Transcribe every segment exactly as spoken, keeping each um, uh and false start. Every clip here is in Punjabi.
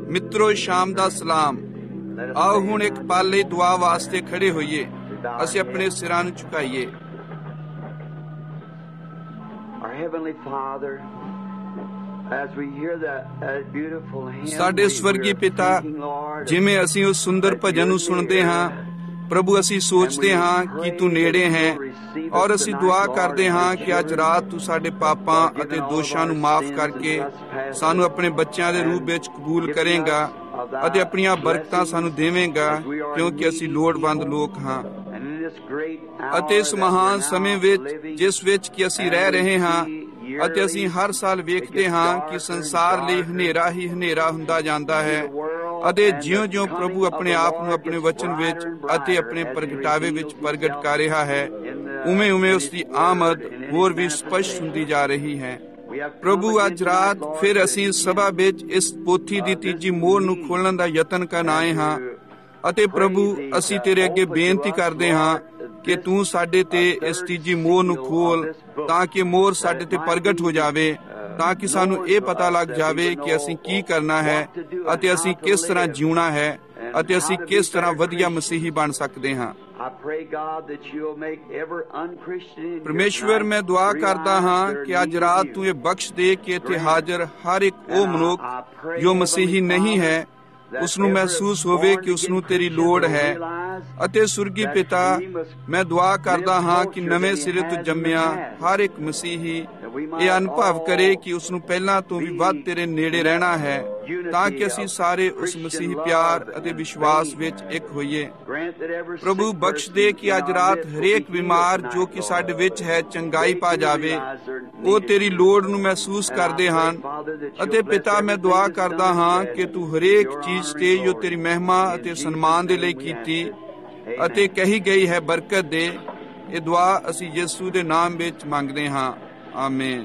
ਮਿੱਤਰੋ ਸ਼ਾਮ ਦਾ ਸਲਾਮ। ਆਓ ਹੁਣ ਇੱਕ ਪਲ ਲਈ ਦੁਆ ਵਾਸਤੇ ਖੜੇ ਹੋਈਏ। ਅਸੀਂ ਆਪਣੇ ਸਿਰਾਂ ਨੂੰ ਝੁਕਾਈਏ। ਸਾਡੇ ਸਵਰਗੀ ਪਿਤਾ, ਜਿਵੇਂ ਅਸੀਂ ਉਸ ਸੁੰਦਰ ਭਜਨ ਨੂੰ ਸੁਣਦੇ ਹਾਂ, ਪ੍ਰਭੂ ਅਸੀਂ ਸੋਚਦੇ ਹਾਂ ਕਿ ਤੂੰ ਨੇੜੇ ਹੈ, ਔਰ ਅਸੀਂ ਦੁਆ ਕਰਦੇ ਹਾਂ ਕਿ ਅੱਜ ਰਾਤ ਤੂੰ ਸਾਡੇ ਪਾਪਾਂ ਅਤੇ ਦੋਸ਼ਾਂ ਨੂੰ ਮਾਫ ਕਰਕੇ ਸਾਨੂੰ ਆਪਣੇ ਬੱਚਿਆਂ ਦੇ ਰੂਪ ਵਿੱਚ ਕਬੂਲ ਕਰੇਗਾ ਅਤੇ ਆਪਣੀਆਂ ਬਰਕਤਾਂ ਸਾਨੂੰ ਦੇਵੇਂਗਾ, ਕਿਉਂਕਿ ਅਸੀਂ ਲੋੜਵੰਦ ਲੋਕ ਹਾਂ। ਅਤੇ ਇਸ ਮਹਾਨ ਸਮੇਂ ਵਿੱਚ ਜਿਸ ਵਿੱਚ ਕਿ ਅਸੀਂ ਰਹਿ ਰਹੇ ਹਾਂ ਅਤੇ ਅਸੀਂ ਹਰ ਸਾਲ ਵੇਖਦੇ ਹਾਂ ਕਿ ਸੰਸਾਰ ਲਈ ਹਨੇਰਾ ਹੀ ਹਨੇਰਾ ਹੁੰਦਾ ਜਾਂਦਾ ਹੈ, ਅਤੇ ਜਿਉਂ-ਜਿਉਂ ਪ੍ਰਭੂ ਆਪਣੇ ਆਪ ਨੂੰ ਆਪਣੇ ਵਚਨ ਵਿੱਚ ਅਤੇ ਆਪਣੇ ਪ੍ਰਗਟਾਵੇ ਵਿੱਚ ਪ੍ਰਗਟ ਕਰ ਰਿਹਾ ਹੈ, ਉਵੇਂ-ਉਵੇਂ ਉਸ ਦੀ ਆਮਦ ਹੋਰ ਵੀ ਸਪਸ਼ਟ ਹੁੰਦੀ ਜਾ ਰਹੀ ਹੈ। ਪ੍ਰਭੂ ਅੱਜ ਰਾਤ ਫਿਰ ਅਸੀਂ ਸਭਾ ਵਿੱਚ ਇਸ ਪੋਥੀ ਦੀ ਤੀਜੀ ਮੋਹਰ ਨੂੰ ਖੋਲ੍ਹਣ ਦਾ ਯਤਨ ਕਰਨ ਆਏ ਹਾਂ, ਅਤੇ ਪ੍ਰਭੂ ਅਸੀਂ ਤੇਰੇ ਅੱਗੇ ਬੇਨਤੀ ਕਰਦੇ ਹਾਂ ਕਿ ਤੂੰ ਸਾਡੇ ਤੇ ਇਸ ਤੀਜੀ ਮੋਹਰ ਨੂੰ ਖੋਲ, ਤਾਂ ਕਿ ਮੋਹਰ ਸਾਡੇ ਤੇ ਪ੍ਰਗਟ ਹੋ ਜਾਵੇ, ਤਾਂ ਕਿ ਸਾਨੂੰ ਇਹ ਪਤਾ ਲੱਗ ਜਾਵੇ ਕਿ ਅਸੀਂ ਕੀ ਕਰਨਾ ਹੈ ਅਤੇ ਅਸੀਂ ਕਿਸ ਤਰ੍ਹਾਂ ਜਿਉਣਾ ਹੈ ਅਤੇ ਅਸੀਂ ਕਿਸ ਤਰ੍ਹਾਂ ਵਧੀਆ ਮਸੀਹੀ ਬਣ ਸਕਦੇ ਹਾਂ। ਪਰਮੇਸ਼ਵਰ, ਮੈਂ ਦੁਆ ਕਰਦਾ ਹਾਂ ਕਿ ਅੱਜ ਰਾਤ ਤੂੰ ਇਹ ਬਖਸ਼ ਦੇ ਕਿ ਇੱਥੇ ਹਾਜ਼ਰ ਹਰ ਇੱਕ ਉਹ ਮਨੁੱਖ ਜੋ ਮਸੀਹੀ ਨਹੀਂ ਹੈ, ਉਸ ਨੂੰ ਮਹਿਸੂਸ ਹੋਵੇ ਕਿ ਉਸ ਨੂੰ ਤੇਰੀ ਲੋੜ ਹੈ। ਅਤੇ ਸੁਰਗੀ ਪਿਤਾ, ਮੈਂ ਦੁਆ ਕਰਦਾ ਹਾਂ ਕਿ ਨਵੇਂ ਸਿਰੇ ਤੋਂ ਜੰਮਿਆ ਹਰ ਇੱਕ ਮਸੀਹੀ ਇਹ ਅਨੁਭਵ ਕਰੇ ਕਿ ਉਸ ਨੂੰ ਪਹਿਲਾਂ ਤੋਂ ਵੀ ਵੱਧ ਤੇਰੇ ਨੇੜੇ ਰਹਿਣਾ ਹੈ, ਤਾਂ ਕਿ ਅਸੀਂ ਸਾਰੇ ਉਸ ਮਸੀਹੀ ਪਿਆਰ ਅਤੇ ਵਿਸ਼ਵਾਸ ਵਿੱਚ ਇੱਕ ਹੋਈਏ। ਪ੍ਰਭੂ ਬਖਸ਼ ਦੇ ਕਿ ਅੱਜ ਰਾਤ ਹਰੇਕ ਬਿਮਾਰ ਜੋ ਕਿ ਸਾਡੇ ਵਿੱਚ ਹੈ ਚੰਗਾਈ ਪਾ ਜਾਵੇ, ਉਹ ਤੇਰੀ ਲੋੜ ਨੂੰ ਮਹਿਸੂਸ ਕਰਦੇ ਹਨ। ਅਤੇ ਪਿਤਾ, ਮੈਂ ਦੁਆ ਕਰਦਾ ਹਾਂ ਕਿ ਤੂੰ ਹਰੇਕ ਚੀਜ਼ ਤੇ ਜੋ ਤੇਰੀ ਮਹਿਮਾ ਅਤੇ ਸਨਮਾਨ ਦੇ ਲਈ ਕੀਤੀ ਅਤੇ ਕਹੀ ਗਈ ਹੈ ਬਰਕਤ ਦੇ। ਇਹ ਦੁਆ ਅਸੀਂ ਯਿਸੂ ਦੇ ਨਾਮ ਵਿੱਚ ਮੰਗਦੇ ਹਾਂ, ਆਮੀਨ।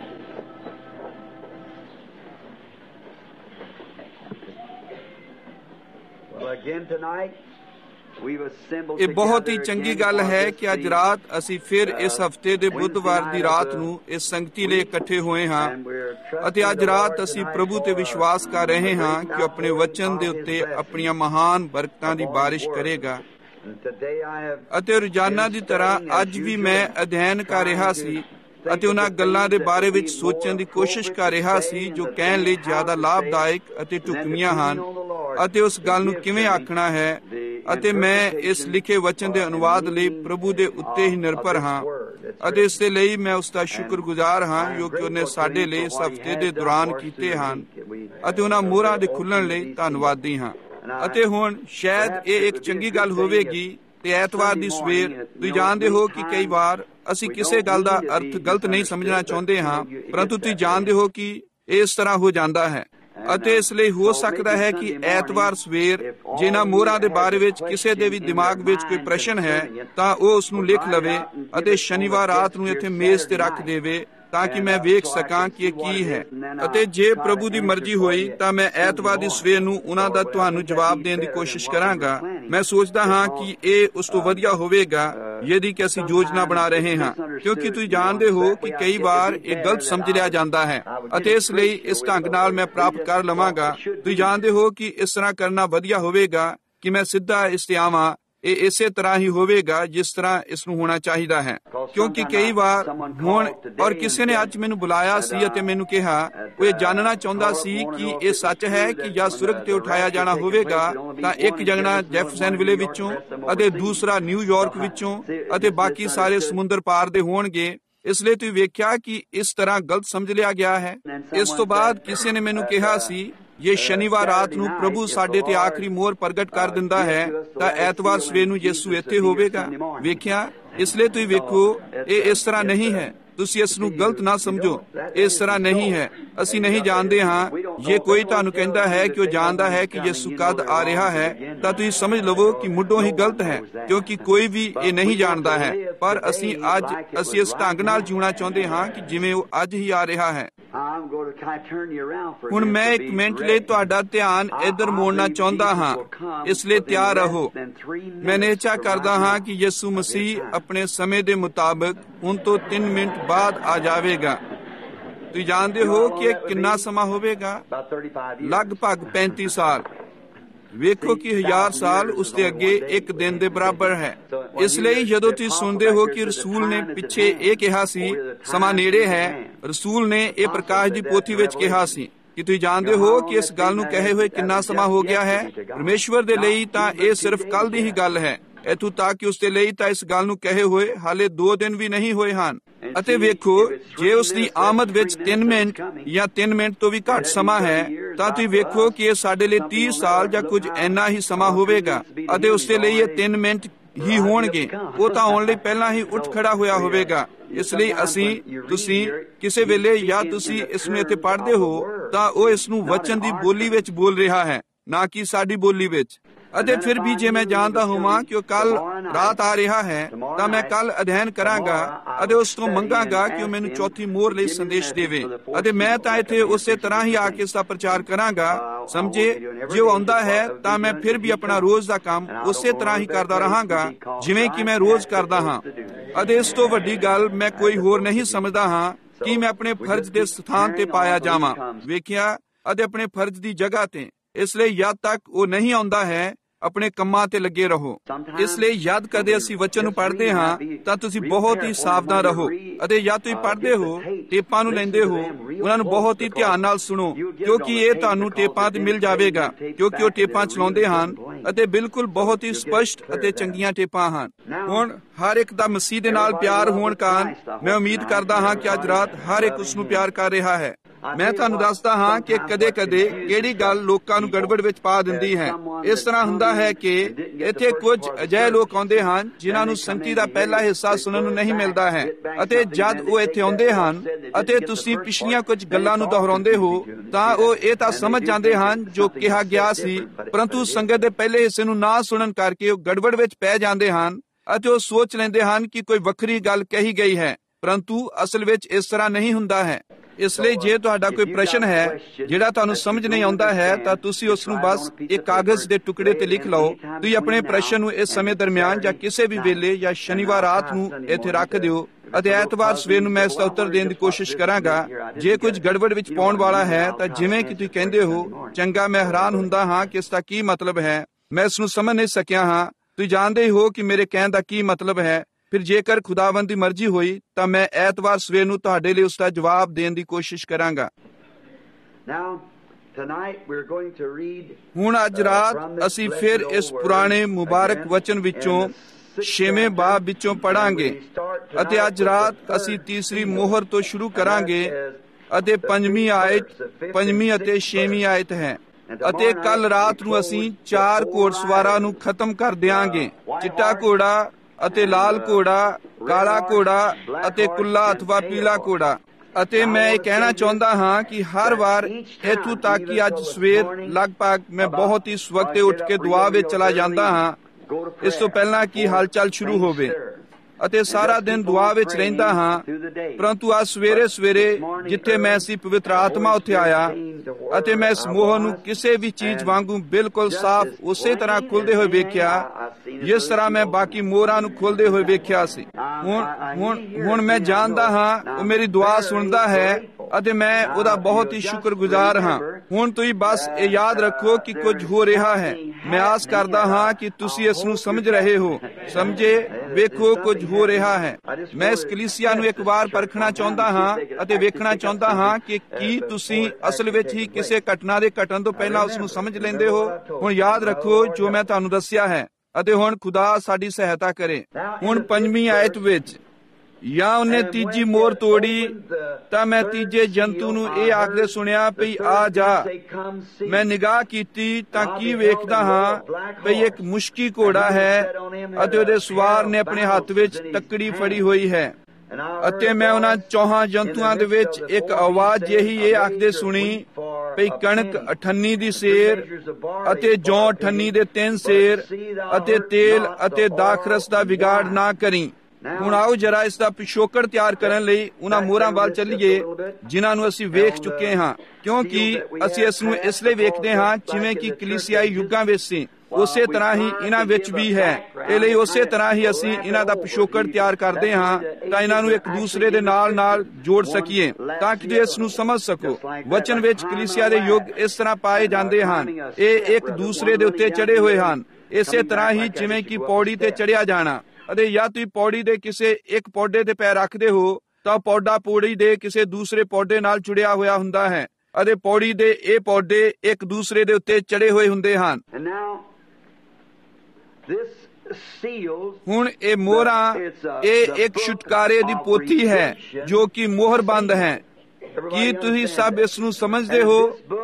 ਇਹ ਬਹੁਤ ਹੀ ਚੰਗੀ ਗੱਲ ਹੈ ਕਿ ਅੱਜ ਰਾਤ ਅਸੀਂ ਫਿਰ ਇਸ ਹਫ਼ਤੇ ਦੇ ਬੁੱਧਵਾਰ ਦੀ ਰਾਤ ਨੂੰ ਇਸ ਸੰਗਤੀ ਲਈ ਇਕੱਠੇ ਹੋਏ ਹਾਂ, ਅਤੇ ਅੱਜ ਰਾਤ ਅਸੀਂ ਪ੍ਰਭੂ ਤੇ ਵਿਸ਼ਵਾਸ ਕਰ ਰਹੇ ਹਾਂ ਕਿ ਉਹ ਆਪਣੇ ਵਚਨ ਦੇ ਉੱਤੇ ਆਪਣੀਆਂ ਮਹਾਨ ਬਰਕਤਾਂ ਦੀ ਬਾਰਿਸ਼ ਕਰੇਗਾ। ਅਤੇ ਰੋਜ਼ਾਨਾ ਦੀ ਤਰ੍ਹਾਂ ਅੱਜ ਵੀ ਮੈਂ ਅਧਿਐਨ ਕਰ ਰਿਹਾ ਸੀ ਅਤੇ ਉਹਨਾਂ ਗੱਲਾਂ ਦੇ ਬਾਰੇ ਵਿੱਚ ਸੋਚਣ ਦੀ ਕੋਸ਼ਿਸ਼ ਕਰ ਰਿਹਾ ਸੀ ਜੋ ਕਹਿਣ ਲਈ ਜ਼ਿਆਦਾ ਲਾਭਦਾਇਕ ਅਤੇ ਢੁਕਵੀਆਂ ਹਨ, ਅਤੇ ਉਸ ਗੱਲ ਨੂੰ ਕਿਵੇਂ ਆਖਣਾ ਹੈ। ਅਤੇ ਮੈਂ ਇਸ ਲਿਖੇ ਵਚਨ ਦੇ ਅਨੁਵਾਦ ਲਈ ਪ੍ਰਭੂ ਦੇ ਉੱਤੇ ਹੀ ਨਿਰਭਰ ਹਾਂ, ਅਤੇ ਇਸ ਦੇ ਲਈ ਮੈਂ ਉਸ ਦਾ ਸ਼ੁਕਰਗੁਜ਼ਾਰ ਹਾਂ ਜੋ ਕਿ ਉਹਨੇ ਸਾਡੇ ਲਈ ਇਸ ਹਫ਼ਤੇ ਦੇ ਦੌਰਾਨ ਕੀਤੇ ਹਨ, ਅਤੇ ਉਹਨਾਂ ਮੋਹਰਾਂ ਦੇ ਖੁੱਲ੍ਹਣ ਲਈ ਧੰਨਵਾਦੀ ਹਾਂ। ਅਤੇ ਹੁਣ ਸ਼ਾਇਦ ਇਹ ਇੱਕ ਚੰਗੀ ਗੱਲ ਹੋਵੇਗੀ ਤੇ ਐਤਵਾਰ ਦੀ ਸਵੇਰ, ਤੁਸੀਂ ਜਾਣਦੇ ਹੋ ਕਿ ਕਈ ਵਾਰ ਅਸੀਂ ਕਿਸੇ ਗੱਲ ਦਾ ਅਰਥ ਗਲਤ ਨਹੀਂ ਸਮਝਣਾ ਚਾਹੁੰਦੇ ਹਾਂ, ਪਰੰਤੂ ਤੁਸੀਂ ਜਾਣਦੇ ਹੋ ਕਿ ਇਸ ਤਰ੍ਹਾਂ ਹੋ ਜਾਂਦਾ ਹੈ। ਅਤੇ ਇਸ ਲਈ ਹੋ ਸਕਦਾ ਹੈ ਕਿ ਐਤਵਾਰ ਸਵੇਰ ਜਿਨ੍ਹਾਂ ਮੋਹਰਾਂ ਦੇ ਬਾਰੇ ਵਿੱਚ ਕਿਸੇ ਦੇ ਵੀ ਦਿਮਾਗ ਵਿੱਚ ਕੋਈ ਪ੍ਰਸ਼ਨ ਹੈ ਤਾਂ ਉਹ ਉਸ ਨੂੰ ਲਿਖ ਲਵੇ ਅਤੇ ਸ਼ਨੀਵਾਰ ਰਾਤ ਨੂੰ ਇੱਥੇ ਮੇਜ਼ ਤੇ ਰੱਖ ਦੇਵੇ, ਤਾਂ ਕਿ ਮੈਂ ਵੇਖ ਸਕਾਂ ਕਿ ਇਹ ਕੀ ਹੈ। ਅਤੇ ਜੇ ਪ੍ਰਭੂ ਦੀ ਮਰਜ਼ੀ ਹੋਈ ਤਾਂ ਮੈਂ ਐਤਵਾਰ ਦੀ ਸਵੇਰ ਨੂੰ ਉਹਨਾਂ ਦਾ ਤੁਹਾਨੂੰ ਜਵਾਬ ਦੇਣ ਦੀ ਕੋਸ਼ਿਸ਼ ਕਰਾਂਗਾ। ਮੈਂ ਸੋਚਦਾ ਹਾਂ ਕਿ ਇਹ ਉਸ ਤੋਂ ਵਧੀਆ ਹੋਵੇਗਾ ਯਦि ਕਿ ਅਸੀਂ ਯੋਜਨਾ ਬਣਾ ਰਹੇ ਹਾਂ, ਕਿਉਂਕਿ ਤੁਸੀਂ ਜਾਣਦੇ ਹੋ ਕਿ ਕਈ ਵਾਰ ਇਹ ਗਲਤ ਸਮਝ ਲਿਆ ਜਾਂਦਾ ਹੈ, ਅਤੇ ਇਸ ਲਈ ਇਸ ਢੰਗ ਨਾਲ ਮੈਂ ਪ੍ਰਾਪਤ ਕਰ ਲਵਾਂਗਾ। ਤੁਸੀਂ ਜਾਣਦੇ ਹੋ ਕਿ ਇਸ ਤਰ੍ਹਾਂ ਕਰਨਾ ਵਧੀਆ ਹੋਵੇਗਾ ਕਿ ਮੈਂ ਸਿੱਧਾ ਇਸ ਤੇ ਆਵਾਂ। ਇਹ ਇਸੇ ਤਰ੍ਹਾਂ ਹੀ ਹੋਵੇਗਾ ਜਿਸ ਤਰ੍ਹਾਂ ਇਸ ਨੂੰ ਹੋਣਾ ਚਾਹੀਦਾ ਹੈ, ਕਿਉਂਕਿ ਕਈ ਵਾਰ ਹੁਣ ਔਰ ਕਿਸੇ ਨੇ ਅੱਜ ਮੈਨੂੰ ਬੁਲਾਇਆ ਸੀ ਅਤੇ ਮੈਨੂੰ ਕਿਹਾ ਉਹ ਇਹ ਜਾਣਨਾ ਚਾਹੁੰਦਾ ਸੀ ਕਿ ਇਹ ਸੱਚ ਹੈ ਕਿ ਜਦ ਸੁਰਗ ਤੇ ਉਠਾਇਆ ਜਾਣਾ ਹੋਵੇਗਾ ਤਾਂ ਇੱਕ ਜਗਣਾ ਜੈਫਰਸਨਵਿਲੇ ਵਿੱਚੋਂ ਅਤੇ ਦੂਸਰਾ ਨਿਊਯਾਰਕ ਵਿੱਚੋਂ ਅਤੇ ਬਾਕੀ ਸਾਰੇ ਸਮੁੰਦਰ ਪਾਰ ਦੇ ਹੋਣਗੇ। ਇਸ ਲਈ ਤੁਸੀਂ ਵੇਖਿਆ ਕਿ ਇਸ ਤਰ੍ਹਾਂ ਗਲਤ ਸਮਝ ਲਿਆ ਗਿਆ ਹੈ। ਇਸ ਤੋਂ ਬਾਅਦ ਕਿਸੇ ਨੇ ਮੈਨੂੰ ਕਿਹਾ ਸੀ ਜੇ ਸ਼ਨੀਵਾਰ ਰਾਤ ਨੂੰ ਪ੍ਰਭੂ ਸਾਡੇ ਤੇ ਆਖਰੀ ਮੋਹਰ ਪ੍ਰਗਟ ਕਰ ਦਿੰਦਾ ਹੈ ਤਾਂ ਐਤਵਾਰ ਸਵੇਰ ਨੂੰ ਯਿਸੂ ਇੱਥੇ ਹੋਵੇਗਾ। ਵੇਖਿਆ, ਇਸ ਲਈ ਤੁਸੀਂ ਵੇਖੋ ਇਹ ਇਸ ਤਰ੍ਹਾਂ ਨਹੀਂ ਹੈ। ਤੁਸੀਂ ਇਸ ਨੂੰ ਗਲਤ ਨਾ ਸਮਝੋ, ਇਸ ਤਰ੍ਹਾਂ ਨਹੀਂ ਹੈ। ਅਸੀਂ ਨਹੀਂ ਜਾਣਦੇ ਹਾਂ। ਜੇ ਕੋਈ ਤੁਹਾਨੂੰ ਕਹਿੰਦਾ ਹੈ ਕਿ ਉਹ ਜਾਣਦਾ ਹੈ ਕਿ ਯਿਸੂ ਕਦ ਆ ਰਿਹਾ ਹੈ ਤਾਂ ਤੁਸੀਂ ਸਮਝ ਲਵੋ ਕਿ ਮੁੱਢੋਂ ਹੀ ਗਲਤ ਹੈ, ਕਿਉਂਕਿ ਕੋਈ ਵੀ ਇਹ ਨਹੀਂ ਜਾਣਦਾ ਹੈ। ਪਰ ਅਸੀਂ ਅੱਜ ਅਸੀਂ ਇਸ ਢੰਗ ਨਾਲ ਜਿਉਣਾ ਚਾਹੁੰਦੇ ਹਾਂ ਕਿ ਜਿਵੇਂ ਉਹ ਅੱਜ ਹੀ ਆ ਰਿਹਾ ਹੈ। ਹੁਣ ਮੈਂ ਇੱਕ ਮਿੰਟ ਲਈ ਤੁਹਾਡਾ ਧਿਆਨ ਇੱਧਰ ਮੋੜਨਾ ਚਾਹੁੰਦਾ ਹਾਂ, ਇਸ ਲਈ ਤਿਆਰ ਰਹੋ। ਮੈਂ ਨਿਸ਼ਚਾ ਕਰਦਾ ਹਾਂ ਕਿ ਯਿਸੂ ਮਸੀਹ ਆਪਣੇ ਸਮੇਂ ਦੇ ਮੁਤਾਬਕ ਹੁਣ ਤੋਂ ਤਿੰਨ ਮਿੰਟ ਬਾਅਦ ਆ ਜਾਵੇਗਾ। ਤੁਸੀਂ ਜਾਣਦੇ ਹੋ ਕਿ ਇਹ ਕਿੰਨਾ ਸਮਾਂ ਹੋਵੇਗਾ? ਲਗਭਗ ਪੈਂਤੀ ਸਾਲ। ਵੇਖੋ ਕਿ ਹਜ਼ਾਰ ਸਾਲ ਉਸ ਦੇ ਅੱਗੇ ਇੱਕ ਦਿਨ ਦੇ ਬਰਾਬਰ ਹੈ। ਇਸ ਲਈ ਜਦੋਂ ਤੁਸੀਂ ਸੁਣਦੇ ਹੋ ਕਿ ਰਸੂਲ ਨੇ ਪਿੱਛੇ ਇਹ ਕਿਹਾ ਸੀ ਸਮਾਂ ਨੇੜੇ ਹੈ, ਰਸੂਲ ਨੇ ਇਹ ਪ੍ਰਕਾਸ਼ ਦੀ ਪੋਥੀ ਵਿੱਚ ਕਿਹਾ ਸੀ ਕਿ ਤੁਸੀਂ ਜਾਣਦੇ ਹੋ ਕਿ ਇਸ ਗੱਲ ਨੂੰ ਕਹੇ ਹੋਏ ਕਿੰਨਾ ਸਮਾਂ ਹੋ ਗਿਆ ਹੈ। ਪਰਮੇਸ਼ਵਰ ਦੇ ਲਈ ਤਾਂ ਇਹ ਸਿਰਫ ਕੱਲ ਦੀ ਹੀ ਗੱਲ ਹੈ, ਇੱਥੋਂ ਤੱਕ ਕਿ ਉਸ ਦੇ ਲਈ ਤਾਂ ਇਸ ਗੱਲ ਨੂੰ ਕਹੇ ਹੋਏ ਹਾਲੇ ਦੋ ਦਿਨ ਵੀ ਨਹੀਂ ਹੋਏ ਹਨ। ਅਤੇ ਵੇਖੋ, ਜੇ ਉਸ ਦੀ ਆਮਦ ਵਿੱਚ ਤਿੰਨ ਮਿੰਟ ਜਾਂ ਤਿੰਨ ਮਿੰਟ ਤੋਂ ਵੀ ਘੱਟ ਸਮਾਂ ਹੈ ਤਾਂ ਤੁਸੀਂ ਵੇਖੋ ਕਿ ਇਹ ਸਾਡੇ ਲਈ ਤੀਹ ਸਾਲ ਜਾਂ ਕੁਝ ਇੰਨਾ ਹੀ ਸਮਾਂ ਹੋਵੇਗਾ, ਅਤੇ ਉਸ ਦੇ ਲਈ ਇਹ ਤਿੰਨ ਮਿੰਟ ਹੀ ਹੋਣਗੇ। ਉਹ ਤਾਂ ਆਉਣ ਲਈ ਪਹਿਲਾਂ ਹੀ ਉੱਠ ਖੜਾ ਹੋਇਆ ਹੋਵੇਗਾ। ਇਸ ਲਈ ਅਸੀਂ, ਤੁਸੀਂ ਕਿਸੇ ਵੇਲੇ ਜਾਂ ਤੁਸੀਂ ਇਸ ਨੂੰ ਇੱਥੇ ਪੜ੍ਹਦੇ ਹੋ ਤਾਂ ਉਹ ਇਸ ਨੂੰ ਵਚਨ ਦੀ ਬੋਲੀ ਵਿੱਚ ਬੋਲ ਰਿਹਾ ਹੈ, ਨਾ ਕਿ ਸਾਡੀ ਬੋਲੀ ਵਿੱਚ। ਅਤੇ ਫਿਰ ਵੀ ਜੇ ਮੈਂ ਜਾਣਦਾ ਹੋਵਾਂ ਕਿ ਉਹ ਕੱਲ ਰਾਤ ਆ ਰਿਹਾ ਹੈ ਤਾਂ ਮੈਂ ਕੱਲ ਅਧਿਐਨ ਕਰਾਂਗਾ ਅਤੇ ਉਸ ਤੋਂ ਮੰਗਾਂਗਾ ਕਿ ਉਹ ਮੈਨੂੰ ਚੌਥੀ ਮੋਹਰ ਲਈ ਸੰਦੇਸ਼ ਦੇਵੇ, ਅਤੇ ਮੈਂ ਤਾਂ ਇੱਥੇ ਉਸੇ ਤਰ੍ਹਾਂ ਹੀ ਆ ਕੇ ਇਸ ਦਾ ਪ੍ਰਚਾਰ ਕਰਾਂਗਾ। ਸਮਝੇ, ਜੇ ਉਹ ਆਉਂਦਾ ਹੈ ਤਾਂ ਮੈਂ ਫਿਰ ਵੀ ਆਪਣਾ ਰੋਜ਼ ਦਾ ਕੰਮ ਉਸੇ ਤਰ੍ਹਾਂ ਹੀ ਕਰਦਾ ਰਹਾਂਗਾ ਜਿਵੇਂ ਕਿ ਮੈਂ ਰੋਜ਼ ਕਰਦਾ ਹਾਂ। ਅਤੇ ਇਸ ਤੋਂ ਵੱਡੀ ਗੱਲ ਮੈਂ ਕੋਈ ਹੋਰ ਨਹੀਂ ਸਮਝਦਾ ਹਾਂ ਕਿ ਮੈਂ ਆਪਣੇ ਫਰਜ਼ ਦੇ ਸਥਾਨ ਤੇ ਪਾਇਆ ਜਾਵਾਂ, ਵੇਖਿਆ, ਅਤੇ ਆਪਣੇ ਫਰਜ਼ ਦੀ ਜਗ੍ਹਾ ਤੇ। ਇਸ ਲਈ ਜਦ ਤੱਕ ਉਹ ਨਹੀਂ ਆਉਂਦਾ ਹੈ ਆਪਣੇ ਕੰਮਾਂ ਤੇ ਲੱਗੇ ਰਹੋ। ਇਸ ਲਈ ਜਦ ਕਦੇ ਅਸੀਂ ਵਚਨ ਨੂੰ ਪੜ੍ਹਦੇ ਹਾਂ ਤਾਂ ਤੁਸੀਂ ਬਹੁਤ ਹੀ ਸਾਵਧਾਨ ਰਹੋ, ਅਤੇ ਜਦ ਤੁਸੀਂ ਪੜ੍ਹਦੇ ਹੋ, ਟੇਪਾਂ ਨੂੰ ਲੈਂਦੇ ਹੋ, ਉਹਨਾਂ ਨੂੰ ਬਹੁਤ ਹੀ ਧਿਆਨ ਨਾਲ ਸੁਣੋ, ਕਿਉਂਕਿ ਇਹ ਤੁਹਾਨੂੰ ਟੇਪਾਂ ਤੇ ਮਿਲ ਜਾਵੇਗਾ, ਕਿਉਂਕਿ ਉਹ ਟੇਪਾਂ ਚਲਾਉਂਦੇ ਹਨ ਅਤੇ ਬਿਲਕੁਲ ਬਹੁਤ ਹੀ ਸਪਸ਼ਟ ਅਤੇ ਚੰਗੀਆਂ ਟੇਪਾਂ ਹਨ। ਹੁਣ ਹਰ ਇੱਕ ਦਾ ਮਸੀਹ ਦੇ ਨਾਲ ਪਿਆਰ ਹੋਣ ਕਾਰਨ ਮੈਂ ਉਮੀਦ ਕਰਦਾ ਹਾਂ ਕਿ ਅੱਜ ਰਾਤ ਹਰ ਇੱਕ ਉਸ ਨੂੰ ਪਿਆਰ ਕਰ ਰਿਹਾ ਹੈ। ਮੈਂ ਤੁਹਾਨੂੰ ਦੱਸਦਾ ਹਾਂ ਕਿ ਕਦੇ ਕਦੇ ਕਿਹੜੀ ਗੱਲ ਲੋਕਾਂ ਨੂੰ ਗੜਬੜ ਵਿੱਚ ਪਾ ਦਿੰਦੀ ਹੈ। ਇਸ ਤਰ੍ਹਾਂ ਹੁੰਦਾ ਹੈ ਕਿ ਇੱਥੇ ਕੁਝ ਅਜਿਹੇ ਲੋਕ ਆਉਂਦੇ ਹਨ ਜਿਨ੍ਹਾਂ ਨੂੰ ਸੰਗਤੀ ਦਾ ਪਹਿਲਾ ਹਿੱਸਾ ਸੁਣਨ ਨੂੰ ਨਹੀਂ ਮਿਲਦਾ ਹੈ, ਅਤੇ ਜਦ ਉਹ ਇੱਥੇ ਆਉਂਦੇ ਹਨ ਅਤੇ ਤੁਸੀਂ ਪਿਛਲੀਆਂ ਕੁਝ ਗੱਲਾਂ ਨੂੰ ਦੁਹਰਾਉਂਦੇ ਹੋ ਤਾਂ ਉਹ ਇਹ ਤਾਂ ਸਮਝ ਜਾਂਦੇ ਹਨ ਜੋ ਕਿਹਾ ਗਿਆ ਸੀ, ਪਰੰਤੂ ਸੰਗਤ ਦੇ ਪਹਿਲੇ ਹਿੱਸੇ ਨੂੰ ਨਾ ਸੁਣਨ ਕਰਕੇ ਉਹ ਗੜਬੜ ਵਿੱਚ ਪੈ ਜਾਂਦੇ ਹਨ ਅਤੇ ਉਹ ਸੋਚ ਲੈਂਦੇ ਹਨ ਕਿ ਕੋਈ ਵੱਖਰੀ ਗੱਲ ਕਹੀ ਗਈ ਹੈ, ਪਰੰਤੂ ਅਸਲ ਵਿੱਚ ਇਸ ਤਰ੍ਹਾਂ ਨਹੀਂ ਹੁੰਦਾ ਹੈ। ਇਸ ਲਈ ਜੇ ਤੁਹਾਡਾ ਕੋਈ ਪ੍ਰਸ਼ਨ ਹੈ ਜਿਹੜਾ ਤੁਹਾਨੂੰ ਸਮਝ ਨਹੀਂ ਆਉਂਦਾ ਹੈ ਤਾਂ ਤੁਸੀਂ ਉਸ ਨੂੰ ਬਸ ਇੱਕ ਕਾਗਜ਼ ਦੇ ਟੁਕੜੇ ਤੇ ਲਿਖ ਲਓ। ਤੁਸੀਂ ਆਪਣੇ ਪ੍ਰਸ਼ਨ ਨੂੰ ਇਸ ਸਮੇਂ ਦਰਮਿਆਨ ਜਾਂ ਕਿਸੇ ਵੀ ਵੇਲੇ ਜਾਂ ਸ਼ਨੀਵਾਰ ਰਾਤ ਨੂੰ ਇੱਥੇ ਰੱਖ ਦਿਓ, ਅਤੇ ਐਤਵਾਰ ਸਵੇਰ ਨੂੰ ਮੈਂ ਇਸ ਦਾ ਉੱਤਰ ਦੇਣ ਦੀ ਕੋਸ਼ਿਸ਼ ਕਰਾਂਗਾ। ਜੇ ਕੁਝ ਗੜਬੜ ਵਿੱਚ ਪਾਉਣ ਵਾਲਾ ਹੈ ਤਾਂ ਜਿਵੇਂ ਕਿ ਤੁਸੀਂ ਕਹਿੰਦੇ ਹੋ, ਚੰਗਾ, ਮੈਂ ਹੈਰਾਨ ਹੁੰਦਾ ਹਾਂ ਕਿ ਇਸ ਦਾ ਕੀ ਮਤਲਬ ਹੈ, ਮੈਂ ਇਸ ਨੂੰ ਸਮਝ ਨਹੀਂ ਸਕਿਆ ਹਾਂ। ਤੁਸੀਂ ਜਾਣਦੇ ਹੋ ਕਿ ਮੇਰੇ ਕਹਿਣ ਦਾ ਕੀ ਮਤਲਬ ਹੈ। ਫਿਰ ਜੇਕਰ ਖੁਦਾਵੰਦ ਦੀ ਮਰਜ਼ੀ ਹੋਈ ਤਾਂ ਮੈਂ ਐਤਵਾਰ ਸਵੇਰ ਨੂੰ ਤੁਹਾਡੇ ਲਈ ਉਸ ਦਾ ਜਵਾਬ ਦੇਣ ਦੀ ਕੋਸ਼ਿਸ਼ ਕਰਾਂਗਾ। ਹੁਣ ਅੱਜ ਰਾਤ ਅਸੀਂ ਫਿਰ ਇਸ ਪੁਰਾਣੇ ਮੁਬਾਰਕ ਵਚਨ ਵਿੱਚੋਂ ਛੇਵੇਂ ਬਾਬ ਵਿੱਚੋਂ ਪੜਾਂਗੇ, ਅਤੇ ਅੱਜ ਰਾਤ ਅਸੀਂ ਤੀਸਰੀ ਮੋਹਰ ਤੋਂ ਸ਼ੁਰੂ ਕਰਾਂਗੇ, ਅਤੇ ਪੰਜਵੀਂ ਆਇਤ ਪੰਜਵੀਂ ਅਤੇ ਛੇਵੀਂ ਆਇਤ ਹੈ। ਅਤੇ ਕੱਲ ਰਾਤ ਨੂੰ ਅਸੀਂ ਚਾਰ ਘੋੜਸਵਾਰਾਂ ਨੂੰ ਖਤਮ ਕਰ ਦਿਆਂਗੇ, ਚਿੱਟਾ ਘੋੜਾ ਅਤੇ ਲਾਲ ਘੋੜਾ, ਕਾਲਾ ਘੋੜਾ ਅਤੇ ਕੁੱਲਾ ਅਥਵਾ ਪੀਲਾ ਘੋੜਾ। ਅਤੇ ਮੈਂ ਇਹ ਕਹਿਣਾ ਚਾਹੁੰਦਾ ਹਾਂ ਕਿ ਹਰ ਵਾਰ ਇੱਥੋਂ ਤੱਕ ਕਿ ਅੱਜ ਸਵੇਰ ਲਗਭਗ ਮੈਂ ਬਹੁਤ ਹੀ ਸਵਖਤੇ ਉੱਠ ਕੇ ਦੁਆ ਵਿੱਚ ਚਲਾ ਜਾਂਦਾ ਹਾਂ, ਇਸ ਤੋਂ ਪਹਿਲਾਂ ਕਿ ਹਲਚਲ ਸ਼ੁਰੂ ਹੋਵੇ, ਅਤੇ ਸਾਰਾ ਦਿਨ ਦੁਆ ਵਿੱਚ ਰਹਿੰਦਾ ਹਾਂ। ਪਰੰਤੂ ਅੱਜ ਸਵੇਰੇ ਸਵੇਰੇ ਜਿੱਥੇ ਮੈਂ ਸੀ ਪਵਿੱਤਰ ਆਤਮਾ ਉੱਥੇ ਆਇਆ, ਅਤੇ ਮੈਂ ਇਸ ਮੋਹਰ ਨੂੰ ਕਿਸੇ ਵੀ ਚੀਜ਼ ਵਾਂਗੂ ਬਿਲਕੁਲ ਸਾਫ਼ ਉਸੇ ਤਰ੍ਹਾਂ ਖੁੱਲਦੇ ਹੋਏ ਵੇਖਿਆ ਜਿਸ ਤਰ੍ਹਾਂ ਮੈਂ ਬਾਕੀ ਮੋਹਰਾਂ ਨੂੰ ਖੋਲਦੇ ਹੋਏ ਵੇਖਿਆ ਸੀ। ਹੁਣ ਹੁਣ ਹੁਣ ਮੈਂ ਜਾਣਦਾ ਹਾਂ ਉਹ ਮੇਰੀ ਦੁਆ ਸੁਣਦਾ ਹੈ, ਅਤੇ ਮੈਂ ਉਹਦਾ ਬਹੁਤ ਹੀ ਸ਼ੁਕਰਗੁਜ਼ਾਰ ਹਾਂ। ਹੁਣ ਤੁਸੀਂ ਬਸ ਇਹ ਯਾਦ ਰੱਖੋ ਕਿ ਕੁਝ ਹੋ ਰਿਹਾ ਹੈ। ਮੈਂ ਆਸ ਕਰਦਾ ਹਾਂ ਕਿ ਤੁਸੀਂ ਇਸ ਨੂੰ ਸਮਝ ਰਹੇ ਹੋ। ਸਮਝੇ, ਵੇਖੋ ਕੁਝ ਹੋ ਰਿਹਾ ਹੈ। ਮੈਂ ਇਸ ਕਲੀਸਿਆ ਨੂੰ ਇੱਕ ਵਾਰ ਪਰਖਣਾ ਚਾਹੁੰਦਾ ਹਾਂ ਅਤੇ ਵੇਖਣਾ ਚਾਹੁੰਦਾ ਹਾਂ ਕਿ ਕੀ ਤੁਸੀਂ ਅਸਲ ਵਿੱਚ ਹੀ ਕਿਸੇ ਘਟਨਾ ਦੇ ਘਟਣ ਤੋਂ ਪਹਿਲਾਂ ਉਸ ਨੂੰ ਸਮਝ ਲੈਂਦੇ ਹੋ। ਹੁਣ ਯਾਦ ਰੱਖੋ ਜੋ ਮੈਂ ਤੁਹਾਨੂੰ ਦੱਸਿਆ ਹੈ, ਅਤੇ ਹੁਣ ਖੁਦਾ ਸਾਡੀ ਸਹਾਇਤਾ ਕਰੇ। ਹੁਣ ਪੰਜਵੀਂ ਆਇਤ ਵਿੱਚ, ਜਾਂ ਉਹਨੇ ਤੀਜੀ ਮੋਹਰ ਤੋੜੀ ਤਾਂ ਮੈਂ ਤੀਜੇ ਜੰਤੂ ਨੂੰ ਇਹ ਆਖਦੇ ਸੁਣਿਆ ਪਈ ਆ ਜਾ। ਮੈਂ ਨਿਗਾਹ ਕੀਤੀ ਤਾਂ ਕੀ ਵੇਖਦਾ ਹਾਂ ਪਈ ਇੱਕ ਮੁਸ਼ਕੀ ਘੋੜਾ ਹੈ, ਅਤੇ ਉਹਦੇ ਸਵਾਰ ਨੇ ਆਪਣੇ ਹੱਥ ਵਿੱਚ ਤੱਕੜੀ ਫੜੀ ਹੋਈ ਹੈ। ਅਤੇ ਮੈਂ ਉਹਨਾਂ ਚੌਹਾਂ ਜੰਤੂਆਂ ਦੇ ਵਿੱਚ ਇੱਕ ਆਵਾਜ਼ ਜਿਹੀ ਇਹ ਆਖਦੇ ਸੁਣੀ ਪਈ, ਕਣਕ ਅਠੰਨੀ ਦੀ ਸੇਰ ਅਤੇ ਜੌਂ ਅਠੰਨੀ ਦੇ ਤਿੰਨ ਸੇਰ, ਅਤੇ ਤੇਲ ਅਤੇ ਦਾਖਰਸ ਦਾ ਵਿਗਾੜ ਨਾ ਕਰੀ। ਹੁਣ ਆਓ ਜਰਾ ਇਸ ਦਾ ਪਿਛੋਕੜ ਤਿਆਰ ਕਰਨ ਲਈ ਉਹਨਾਂ ਮੋਹਰਾਂ ਵੱਲ ਚੱਲੀਏ ਜਿਨ੍ਹਾਂ ਨੂੰ ਅਸੀਂ ਵੇਖ ਚੁੱਕੇ ਹਾਂ, ਕਿਉਂਕਿ ਅਸੀਂ ਇਸ ਨੂੰ ਇਸ ਲਈ ਵੇਖਦੇ ਹਾਂ ਜਿਵੇਂ ਕਿ ਕਲੀਸਿਆਈ ਯੁੱਗਾਂ ਵਿੱਚ ਸੀ। ਉਸੇ ਤਰ੍ਹਾਂ ਹੀ ਇਹਨਾਂ ਵਿੱਚ ਵੀ ਹੈ। ਇਹ ਲਈ ਉਸੇ ਤਰ੍ਹਾਂ ਹੀ ਅਸੀਂ ਇਹਨਾਂ ਦਾ ਪਿਛੋਕੜ ਤਿਆਰ ਕਰਦੇ ਹਾਂ ਤਾਂ ਇਹਨਾਂ ਨੂੰ ਇੱਕ ਦੂਸਰੇ ਦੇ ਨਾਲ ਨਾਲ ਜੋੜ ਸਕੀਏ, ਤਾਂ ਕਿ ਇਸ ਨੂੰ ਸਮਝ ਸਕੋ। ਵਚਨ ਵਿੱਚ ਕਲੀਸਿਆ ਦੇ ਯੁੱਗ ਇਸ ਤਰ੍ਹਾਂ ਪਾਏ ਜਾਂਦੇ ਹਨ, ਇਹ ਇੱਕ ਦੂਸਰੇ ਦੇ ਉੱਤੇ ਚੜੇ ਹੋਏ ਹਨ। ਇਸੇ ਤਰ੍ਹਾਂ ਹੀ ਜਿਵੇਂ ਕਿ ਪੌੜੀ ਤੇ ਚੜਿਆ ਜਾਣਾ, ਅਤੇ ਜਾਂ ਤੁਸੀਂ ਪੌੜੀ ਦੇ ਕਿਸੇ ਇੱਕ ਪੌਦੇ ਤੇ ਪੈਰ ਰੱਖਦੇ ਹੋ ਤਾਂ ਪੌਦਾ ਪੌੜੀ ਦੇ ਕਿਸੇ ਦੂਸਰੇ ਪੌਦੇ ਨਾਲ ਜੁੜਿਆ ਹੋਇਆ ਹੁੰਦਾ ਹੈ, ਅਤੇ ਪੌੜੀ ਦੇ ਇਹ ਪੌਦੇ ਇੱਕ ਦੂਸਰੇ ਦੇ ਉੱਤੇ ਚੜੇ ਹੋਏ ਹੁੰਦੇ ਹਨ। ਹੁਣ ਇਹ ਮੋਹਰਾਂ, ਇਹ ਇੱਕ ਛੁਟਕਾਰੇ ਦੀ ਪੋਥੀ ਹੈ ਜੋ ਕਿ ਮੋਹਰਬੰਦ ਹੈ। ਕੀ ਤੁਸੀਂ ਸਭ ਇਸ ਨੂੰ ਸਮਝਦੇ ਹੋ?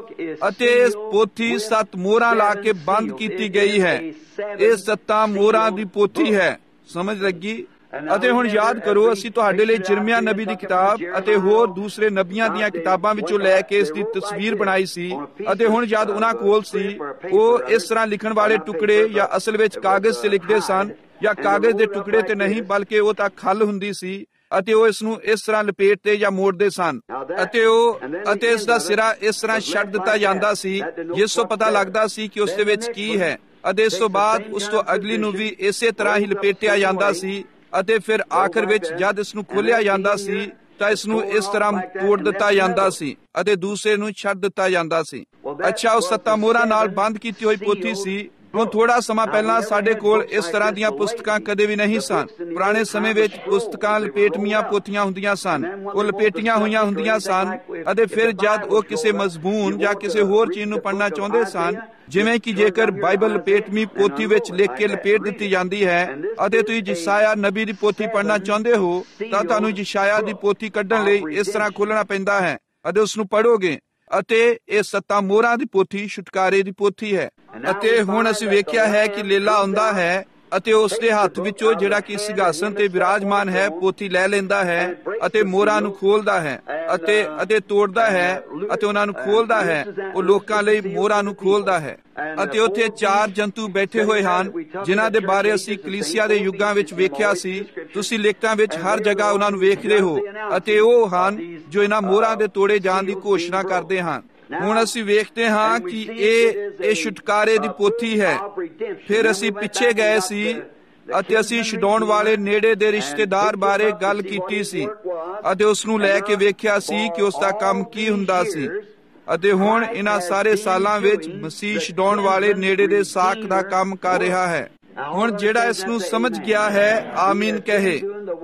ਅਤੇ ਇਸ ਪੋਥੀ ਸੱਤ ਮੋਹਰਾਂ ਲਾ ਕੇ ਬੰਦ ਕੀਤੀ ਗਈ ਹੈ। ਇਹ ਸੱਤਾਂ ਮੋਹਰਾਂ ਦੀ ਪੋਥੀ ਹੈ। ਸਮਝ ਲੱਗੀ? ਅਤੇ ਹੁਣ ਯਾਦ ਕਰੋ, ਅਸੀਂ ਤੁਹਾਡੇ ਲਈ ਜਿਰਮੀਆ ਨਬੀ ਦੀ ਕਿਤਾਬ ਅਤੇ ਹੋਰ ਦੂਸਰੇ ਨਬੀਆਂ ਦੀਆਂ ਕਿਤਾਬਾਂ ਵਿੱਚੋਂ ਲੈ ਕੇ ਇਸ ਦੀ ਤਸਵੀਰ ਬਣਾਈ ਸੀ। ਅਤੇ ਹੁਣ ਜਦ ਉਹਨਾਂ ਕੋਲ ਸੀ, ਉਹ ਇਸ ਤਰ੍ਹਾਂ ਲਿਖਣ ਵਾਲੇ ਟੁਕੜੇ ਜਾਂ ਅਸਲ ਵਿੱਚ ਕਾਗਜ਼ ਤੇ ਲਿਖਦੇ ਸਨ, ਜਾਂ ਕਾਗਜ਼ ਦੇ ਟੁਕੜੇ ਤੇ ਨਹੀਂ, ਬਲਕਿ ਉਹ ਤਾਂ ਖੱਲ ਹੁੰਦੀ ਸੀ, ਅਤੇ ਉਹ ਇਸ ਨੂੰ ਇਸ ਤਰ੍ਹਾਂ ਲਪੇਟਦੇ ਜਾਂ ਮੋੜਦੇ ਸਨ, ਅਤੇ ਉਹ ਅਤੇ ਇਸ ਦਾ ਸਿਰਾ ਇਸ ਤਰ੍ਹਾਂ ਛੱਡ ਦਿੱਤਾ ਜਾਂਦਾ ਸੀ, ਜਿਸ ਤੋਂ ਪਤਾ ਲੱਗਦਾ ਸੀ ਕਿ ਉਸ ਦੇ ਵਿੱਚ ਕੀ ਹੈ। ਅਤੇ ਇਸ ਤੋਂ ਬਾਅਦ ਉਸ ਤੋਂ ਅਗਲੀ ਨੂੰ ਵੀ ਇਸੇ ਤਰ੍ਹਾਂ ਹੀ ਲਪੇਟਿਆ ਜਾਂਦਾ ਸੀ, ਅਤੇ ਫਿਰ ਆਖਰ ਵਿੱਚ ਜਦ ਇਸ ਨੂੰ ਖੋਲਿਆ ਜਾਂਦਾ ਸੀ ਤਾਂ ਇਸ ਨੂੰ ਇਸ ਤਰ੍ਹਾਂ ਤੋੜ ਦਿੱਤਾ ਜਾਂਦਾ ਸੀ ਅਤੇ ਦੂਸਰੇ ਨੂੰ ਛੱਡ ਦਿੱਤਾ ਜਾਂਦਾ ਸੀ। ਅੱਛਾ, ਉਹ ਸੱਤਾਂ ਮੋਹਰਾਂ ਨਾਲ ਬੰਦ ਕੀਤੀ ਹੋਈ ਪੋਥੀ ਸੀ। ਹੁਣ ਥੋੜਾ ਸਮਾਂ ਪਹਿਲਾਂ ਸਾਡੇ ਕੋਲ ਇਸ ਤਰ੍ਹਾਂ ਦੀਆਂ ਪੁਸਤਕਾਂ ਕਦੇ ਵੀ ਨਹੀਂ ਸਨ। ਪੁਰਾਣੇ ਸਮੇਂ ਵਿੱਚ ਪੁਸਤਕਾਂ ਲਪੇਟਵੀਆਂ ਪੋਥੀਆਂ ਹੁੰਦੀਆਂ ਸਨ, ਉਹ ਲਪੇਟੀਆਂ ਹੋਈਆਂ ਹੁੰਦੀਆਂ ਸਨ, ਅਤੇ ਫਿਰ ਜਦ ਉਹ ਕਿਸੇ ਮਜ਼ਮੂਨ ਜਾਂ ਕਿਸੇ ਹੋਰ ਚੀਜ਼ ਨੂੰ ਪੜ੍ਹਨਾ ਚਾਹੁੰਦੇ ਸਨ, ਜਿਵੇਂ ਕਿ ਜੇਕਰ ਬਾਈਬਲ ਲਪੇਟਵੀਂ ਪੋਥੀ ਵਿੱਚ ਲਿਖ ਕੇ ਲਪੇਟ ਦਿੱਤੀ ਜਾਂਦੀ ਹੈ, ਅਤੇ ਤੁਸੀਂ ਯਸ਼ਾਇਆ ਨਬੀ ਦੀ ਪੋਥੀ ਪੜ੍ਹਨਾ ਚਾਹੁੰਦੇ ਹੋ, ਤਾਂ ਤੁਹਾਨੂੰ ਯਸ਼ਾਇਆ ਦੀ ਪੋਥੀ ਕੱਢਣ ਲਈ ਇਸ ਤਰ੍ਹਾਂ ਖੋਲ੍ਹਣਾ ਪੈਂਦਾ ਹੈ, ਅਤੇ ਉਸ ਨੂੰ ਪੜ੍ਹੋਗੇ। ਅਤੇ ਇਹ ਸੱਤਾਂ ਮੋਹਰਾਂ ਦੀ ਪੋਥੀ ਛੁਟਕਾਰੇ ਦੀ ਪੋਥੀ ਹੈ। ਅਤੇ ਹੁਣ ਅਸੀਂ ਵੇਖਿਆ ਹੈ ਕਿ ਲੇਲਾ ਆਉਂਦਾ ਹੈ ਅਤੇ ਉਸ ਦੇ ਹੱਥ ਵਿੱਚੋਂ, ਜਿਹੜਾ ਕਿ ਸਿੰਘਾਸਨ ਤੇ ਵਿਰਾਜਮਾਨ ਹੈ, ਪੋਥੀ ਲੈ ਲੈਂਦਾ ਹੈ ਅਤੇ ਮੋਹਰਾਂ ਨੂੰ ਖੋਲਦਾ ਹੈ ਅਤੇ ਅਤੇ ਤੋੜਦਾ ਹੈ ਅਤੇ ਉਹਨਾਂ ਨੂੰ ਖੋਲਦਾ ਹੈ। ਉਹ ਲੋਕਾਂ ਲਈ ਮੋਹਰਾਂ ਨੂੰ ਖੋਲਦਾ ਹੈ। ਅਤੇ ਉੱਥੇ ਚਾਰ ਜੰਤੂ ਬੈਠੇ ਹੋਏ ਹਨ, ਜਿਨ੍ਹਾਂ ਦੇ ਬਾਰੇ ਅਸੀਂ ਕਲੀਸਿਆ ਦੇ ਯੁੱਗਾਂ ਵਿੱਚ ਵੇਖਿਆ ਸੀ। ਤੁਸੀਂ ਲਿਖਤਾਂ ਵਿੱਚ ਹਰ ਜਗ੍ਹਾ ਉਹਨਾਂ ਨੂੰ ਵੇਖਦੇ ਹੋ, ਅਤੇ ਉਹ ਹਨ ਜੋ ਇਹਨਾਂ ਮੋਹਰਾਂ ਦੇ ਤੋੜੇ ਜਾਣ ਦੀ ਘੋਸ਼ਣਾ ਕਰਦੇ ਹਨ। ਹੁਣ ਅਸੀਂ ਵੇਖਦੇ ਹਾਂ ਕਿ ਇਹ ਇਹ ਛੁਟਕਾਰੇ ਦੀ ਪੋਥੀ ਹੈ। ਫਿਰ ਅਸੀਂ ਪਿੱਛੇ ਗਏ ਸੀ ਅਤੇ ਅਸੀਂ ਛਡਾਉਣ ਵਾਲੇ ਨੇੜੇ ਦੇ ਰਿਸ਼ਤੇਦਾਰ ਬਾਰੇ ਗੱਲ ਕੀਤੀ ਸੀ ਅਤੇ ਉਸ ਨੂੰ ਲੈ ਕੇ ਵੇਖਿਆ ਸੀ ਕਿ ਉਸ ਦਾ ਕੰਮ ਕੀ ਹੁੰਦਾ ਸੀ। ਅਤੇ ਹੁਣ ਇਹਨਾਂ ਸਾਰੇ ਸਾਲਾਂ ਵਿੱਚ ਮਸੀਹ ਛਡਾਉਣ ਵਾਲੇ ਨੇੜੇ ਦੇ ਸਾਕ ਦਾ ਕੰਮ ਕਰ ਰਿਹਾ ਹੈ। ਹੁਣ ਜਿਹੜਾ ਇਸ ਨੂੰ ਸਮਝ ਗਿਆ ਹੈ, ਆਮੀਨ ਕਹੇ।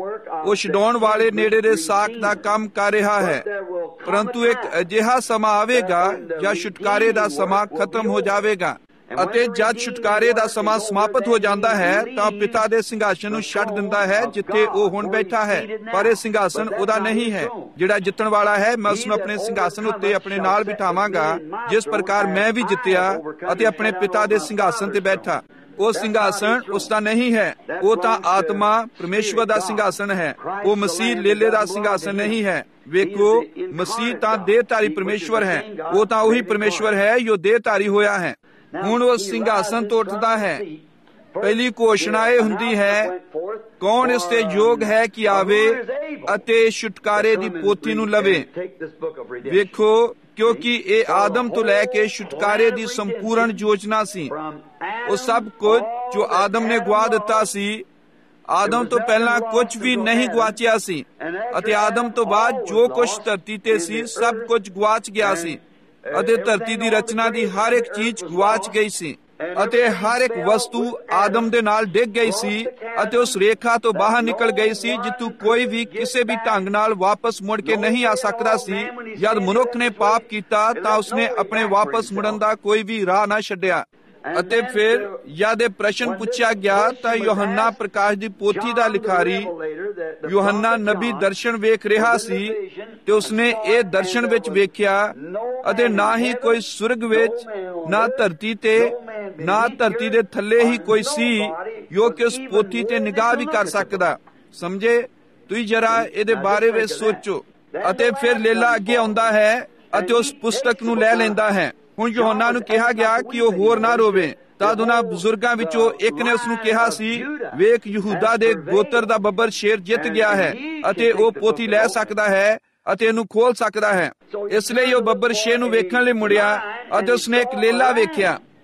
ਉਹ ਛਡਾਉਣ ਵਾਲੇ ਨੇੜੇ ਦੇ ਸਾਕ ਦਾ ਕੰਮ ਕਰ ਰਿਹਾ ਹੈ, ਪਰੰਤੂ ਇੱਕ ਅਜਿਹਾ ਸਮਾਂ ਆਵੇਗਾ ਜਾਂ ਛੁਟਕਾਰੇ ਦਾ ਸਮਾਂ ਖਤਮ ਹੋ ਜਾਵੇਗਾ। ਅਤੇ ਜਦ ਛੁਟਕਾਰੇ ਦਾ ਸਮਾਂ ਸਮਾਪਤ ਹੋ ਜਾਂਦਾ ਹੈ ਤਾਂ ਪਿਤਾ ਦੇ ਸਿੰਘਾਸਨ ਨੂੰ ਛੱਡ ਦਿੰਦਾ ਹੈ ਜਿੱਥੇ ਉਹ ਹੁਣ ਬੈਠਾ ਹੈ। ਪਰ ਇਹ ਸਿੰਘਾਸਨ ਉਹਦਾ ਨਹੀਂ ਹੈ। ਜਿਹੜਾ ਜਿੱਤਣ ਵਾਲਾ ਹੈ, ਮੈਂ ਉਸ ਨੂੰ ਆਪਣੇ ਸਿੰਘਾਸਨ ਉੱਤੇ ਆਪਣੇ ਨਾਲ ਬਿਠਾਵਾਂਗਾ, ਜਿਸ ਪ੍ਰਕਾਰ ਮੈਂ ਵੀ ਜਿੱਤਿਆ ਅਤੇ ਆਪਣੇ ਪਿਤਾ ਦੇ ਸਿੰਘਾਸਨ ਤੇ ਬੈਠਾ। ਉਹ ਸਿੰਘਾਸਨ ਉਸ ਦਾ ਨਹੀਂ ਹੈ, ਉਹ ਤਾਂ ਆਤਮਾ ਪਰਮੇਸ਼ਵਰ ਦਾ ਸਿੰਘਾਸਨ ਹੈ। ਉਹ ਮਸੀਹ ਲੇਲੇ ਦਾ ਸਿੰਘਾਸਨ ਨਹੀਂ ਹੈ। ਵੇਖੋ, ਮਸੀਹ ਤਾਂ ਦੇਹਧਾਰੀ ਪਰਮੇਸ਼ਵਰ ਹੈ। ਉਹ ਤਾਂ ਉਹੀ ਪਰਮੇਸ਼ਵਰ ਹੈ ਜੋ ਦੇਹਧਾਰੀ ਹੋਇਆ ਹੈ। ਹੁਣ ਉਹ ਸਿੰਘਾਸਨ ਤੋਂ ਉੱਠਦਾ ਹੈ। ਪਹਿਲੀ ਘੋਸ਼ਣਾ ਇਹ ਹੁੰਦੀ ਹੈ, ਕੌਣ ਇਸ ਤੇ ਯੋਗ ਹੈ ਕਿ ਆਵੇ ਅਤੇ ਛੁਟਕਾਰੇ ਦੀ ਪੋਥੀ ਨੂੰ ਲਵੇ। ਵੇਖੋ, ਕਿਉਂਕਿ ਇਹ ਆਦਮ ਤੋਂ ਲੈ ਕੇ ਛੁਟਕਾਰੇ ਦੀ ਸੰਪੂਰਨ ਯੋਜਨਾ ਸੀ। ਉਹ ਸਭ ਕੁਝ ਜੋ ਆਦਮ ਨੇ ਗਵਾ ਦਿੱਤਾ ਸੀ, ਆਦਮ ਤੋਂ ਪਹਿਲਾਂ ਕੁਝ ਵੀ ਨਹੀਂ ਗਵਾਚਿਆ ਸੀ, ਅਤੇ ਆਦਮ ਤੋਂ ਬਾਅਦ ਜੋ ਕੁਝ ਧਰਤੀ ਤੇ ਸੀ ਸਭ ਕੁਝ ਗਵਾਚ ਗਿਆ ਸੀ, ਅਤੇ ਧਰਤੀ ਦੀ ਰਚਨਾ ਦੀ ਹਰ ਇੱਕ ਚੀਜ਼ ਗਵਾਚ ਗਈ ਸੀ, ਅਤੇ ਹਰ ਇੱਕ ਵਸਤੂ ਆਦਮ ਦੇ ਨਾਲ ਡਿੱਗ ਗਈ ਸੀ ਅਤੇ ਉਸ ਰੇਖਾ ਤੋਂ ਬਾਹਰ ਨਿਕਲ ਗਈ ਸੀ, ਜਿੱਥੋਂ ਕੋਈ ਵੀ ਕਿਸੇ ਵੀ ਢੰਗ ਨਾਲ ਵਾਪਸ ਮੁੜ ਕੇ ਨਹੀਂ ਆ ਸਕਦਾ ਸੀ। ਜਦ ਮਨੁੱਖ ਨੇ ਪਾਪ ਕੀਤਾ ਤਾਂ ਉਸਨੇ ਆਪਣੇ ਵਾਪਸ ਮੁੜਨ ਦਾ ਕੋਈ ਵੀ ਰਾਹ ਨਾ ਛੱਡਿਆ। ਅਤੇ ਫਿਰ ਜਦ ਇਹ ਪ੍ਰਸ਼ਨ ਪੁੱਛਿਆ ਗਿਆ ਤਾਂ ਯੋਹੰਨਾ ਪ੍ਰਕਾਸ਼ ਦੀ ਪੋਥੀ ਦਾ ਲਿਖਾਰੀ ਯੋਹੰਨਾ ਨਬੀ ਦਰਸ਼ਨ ਵੇਖ ਰਿਹਾ ਸੀ, ਤੇ ਉਸਨੇ ਇਹ ਦਰਸ਼ਨ ਵਿੱਚ ਵੇਖਿਆ, ਅਤੇ ਨਾ ਹੀ ਕੋਈ ਸੁਰਗ ਵਿੱਚ, ਨਾ ਧਰਤੀ ਤੇ, ਨਾ ਧਰਤੀ ਦੇ ਥੱਲੇ ਹੀ ਕੋਈ ਸੀ ਜੋ ਕਿ ਉਸ ਪੋਥੀ ਤੇ ਨਿਗਾਹ ਵੀ ਕਰ ਸਕਦਾ। ਸਮਝੇ? ਤੁਸੀਂ ਜਰਾ ਇਹਦੇ ਬਾਰੇ ਵਿੱਚ ਸੋਚੋ। ਅਤੇ ਫਿਰ ਲੇਲਾ ਅੱਗੇ ਆਉਂਦਾ ਹੈ ਅਤੇ ਉਸ ਪੁਸਤਕ ਨੂੰ ਲੈ ਲੈਂਦਾ ਹੈ। ਹੁਣ ਯੋਹੰਨਾ ਨੂੰ ਕਿਹਾ ਗਿਆ ਕਿ ਉਹ ਹੋਰ ਨਾ ਰੋਵੇ। ਤਦ ਉਹਨਾਂ ਬਜ਼ੁਰਗਾਂ ਵਿੱਚੋਂ ਇੱਕ ਨੇ ਉਸ ਨੂੰ ਕਿਹਾ ਸੀ, ਵੇਖ, ਯਹੂਦਾ ਦੇ ਗੋਤਰ ਦਾ ਬੱਬਰ ਸ਼ੇਰ ਜਿੱਤ ਗਿਆ ਹੈ ਅਤੇ ਉਹ ਪੋਥੀ ਲੈ ਸਕਦਾ ਹੈ ਅਤੇ ਇਹਨੂੰ ਖੋਲ ਸਕਦਾ ਹੈ। ਇਸ ਲਈ ਉਹ ਬੱਬਰ ਸ਼ੇਰ ਨੂੰ ਵੇਖਣ ਲਈ ਮੁੜਿਆ ਅਤੇ ਉਸਨੇ ਇੱਕ ਲੇਲਾ ਵੇਖਿਆ,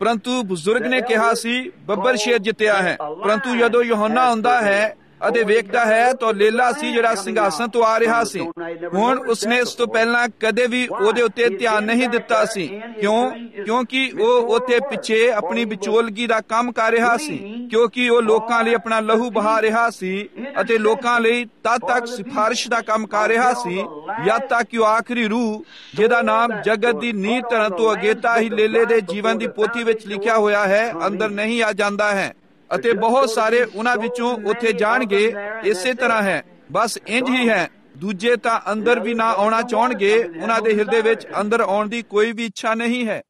ਪਰੰਤੂ ਬਜ਼ੁਰਗ ਨੇ ਕਿਹਾ ਸੀ ਬੱਬਰ ਸ਼ੇਰ ਜਿੱਤਿਆ ਹੈ। ਪਰੰਤੂ ਜਦੋਂ ਯੋਹੰਨਾ ਆਉਂਦਾ ਹੈ ਅਤੇ ਵੇਖਦਾ ਹੈ ਤਾਂ ਲੇਲਾ ਸੀ ਜਿਹੜਾ ਸਿੰਘਾਸਨ ਤੋਂ ਆ ਰਿਹਾ ਸੀ। ਹੁਣ ਉਸਨੇ ਇਸ ਤੋਂ ਪਹਿਲਾਂ ਕਦੇ ਵੀ ਉਹਦੇ ਉੱਤੇ ਧਿਆਨ ਨਹੀਂ ਦਿੱਤਾ ਸੀ। ਕਿਉਂ? ਕਿਉਂਕਿ ਉਹ ਉੱਥੇ ਪਿੱਛੇ ਆਪਣੀ ਵਿਚੋਲਗੀ ਦਾ ਕੰਮ ਕਰ ਰਿਹਾ ਸੀ, ਕਿਉਂਕਿ ਉਹ ਲੋਕਾਂ ਲਈ ਆਪਣਾ ਲਹੂ ਬਹਾ ਰਿਹਾ ਸੀ ਅਤੇ ਲੋਕਾਂ ਲਈ ਤਦ ਤੱਕ ਸਿਫਾਰਿਸ਼ ਦਾ ਕੰਮ ਕਰ ਰਿਹਾ ਸੀ ਜਦ ਤੱਕ ਕਿ ਉਹ ਆਖਰੀ ਰੂਹ, ਜਿਹਦਾ ਨਾਮ ਜਗਤ ਦੀ ਨੀਂਹ ਧਰਨ ਤੋਂ ਅਗੇਤਾ ਹੀ ਲੇਲੇ ਦੇ ਜੀਵਨ ਦੀ ਪੋਥੀ ਵਿੱਚ ਲਿਖਿਆ ਹੋਇਆ ਹੈ, ਅੰਦਰ ਨਹੀਂ ਆ ਜਾਂਦਾ ਹੈ। ਅਤੇ ਬਹੁਤ ਸਾਰੇ ਉਹਨਾਂ ਵਿੱਚੋਂ ਉੱਥੇ ਜਾਣਗੇ। ਇਸੇ ਤਰ੍ਹਾਂ ਹੈ, ਬਸ ਇੰਜ ਹੀ ਹੈ। ਦੂਜੇ ਤਾਂ ਅੰਦਰ ਵੀ ਨਾ ਆਉਣਾ ਚਾਹਣਗੇ, ਉਹਨਾਂ ਦੇ ਹਿਰਦੇ ਵਿੱਚ ਅੰਦਰ ਆਉਣ ਦੀ ਕੋਈ ਵੀ ਇੱਛਾ ਨਹੀਂ ਹੈ।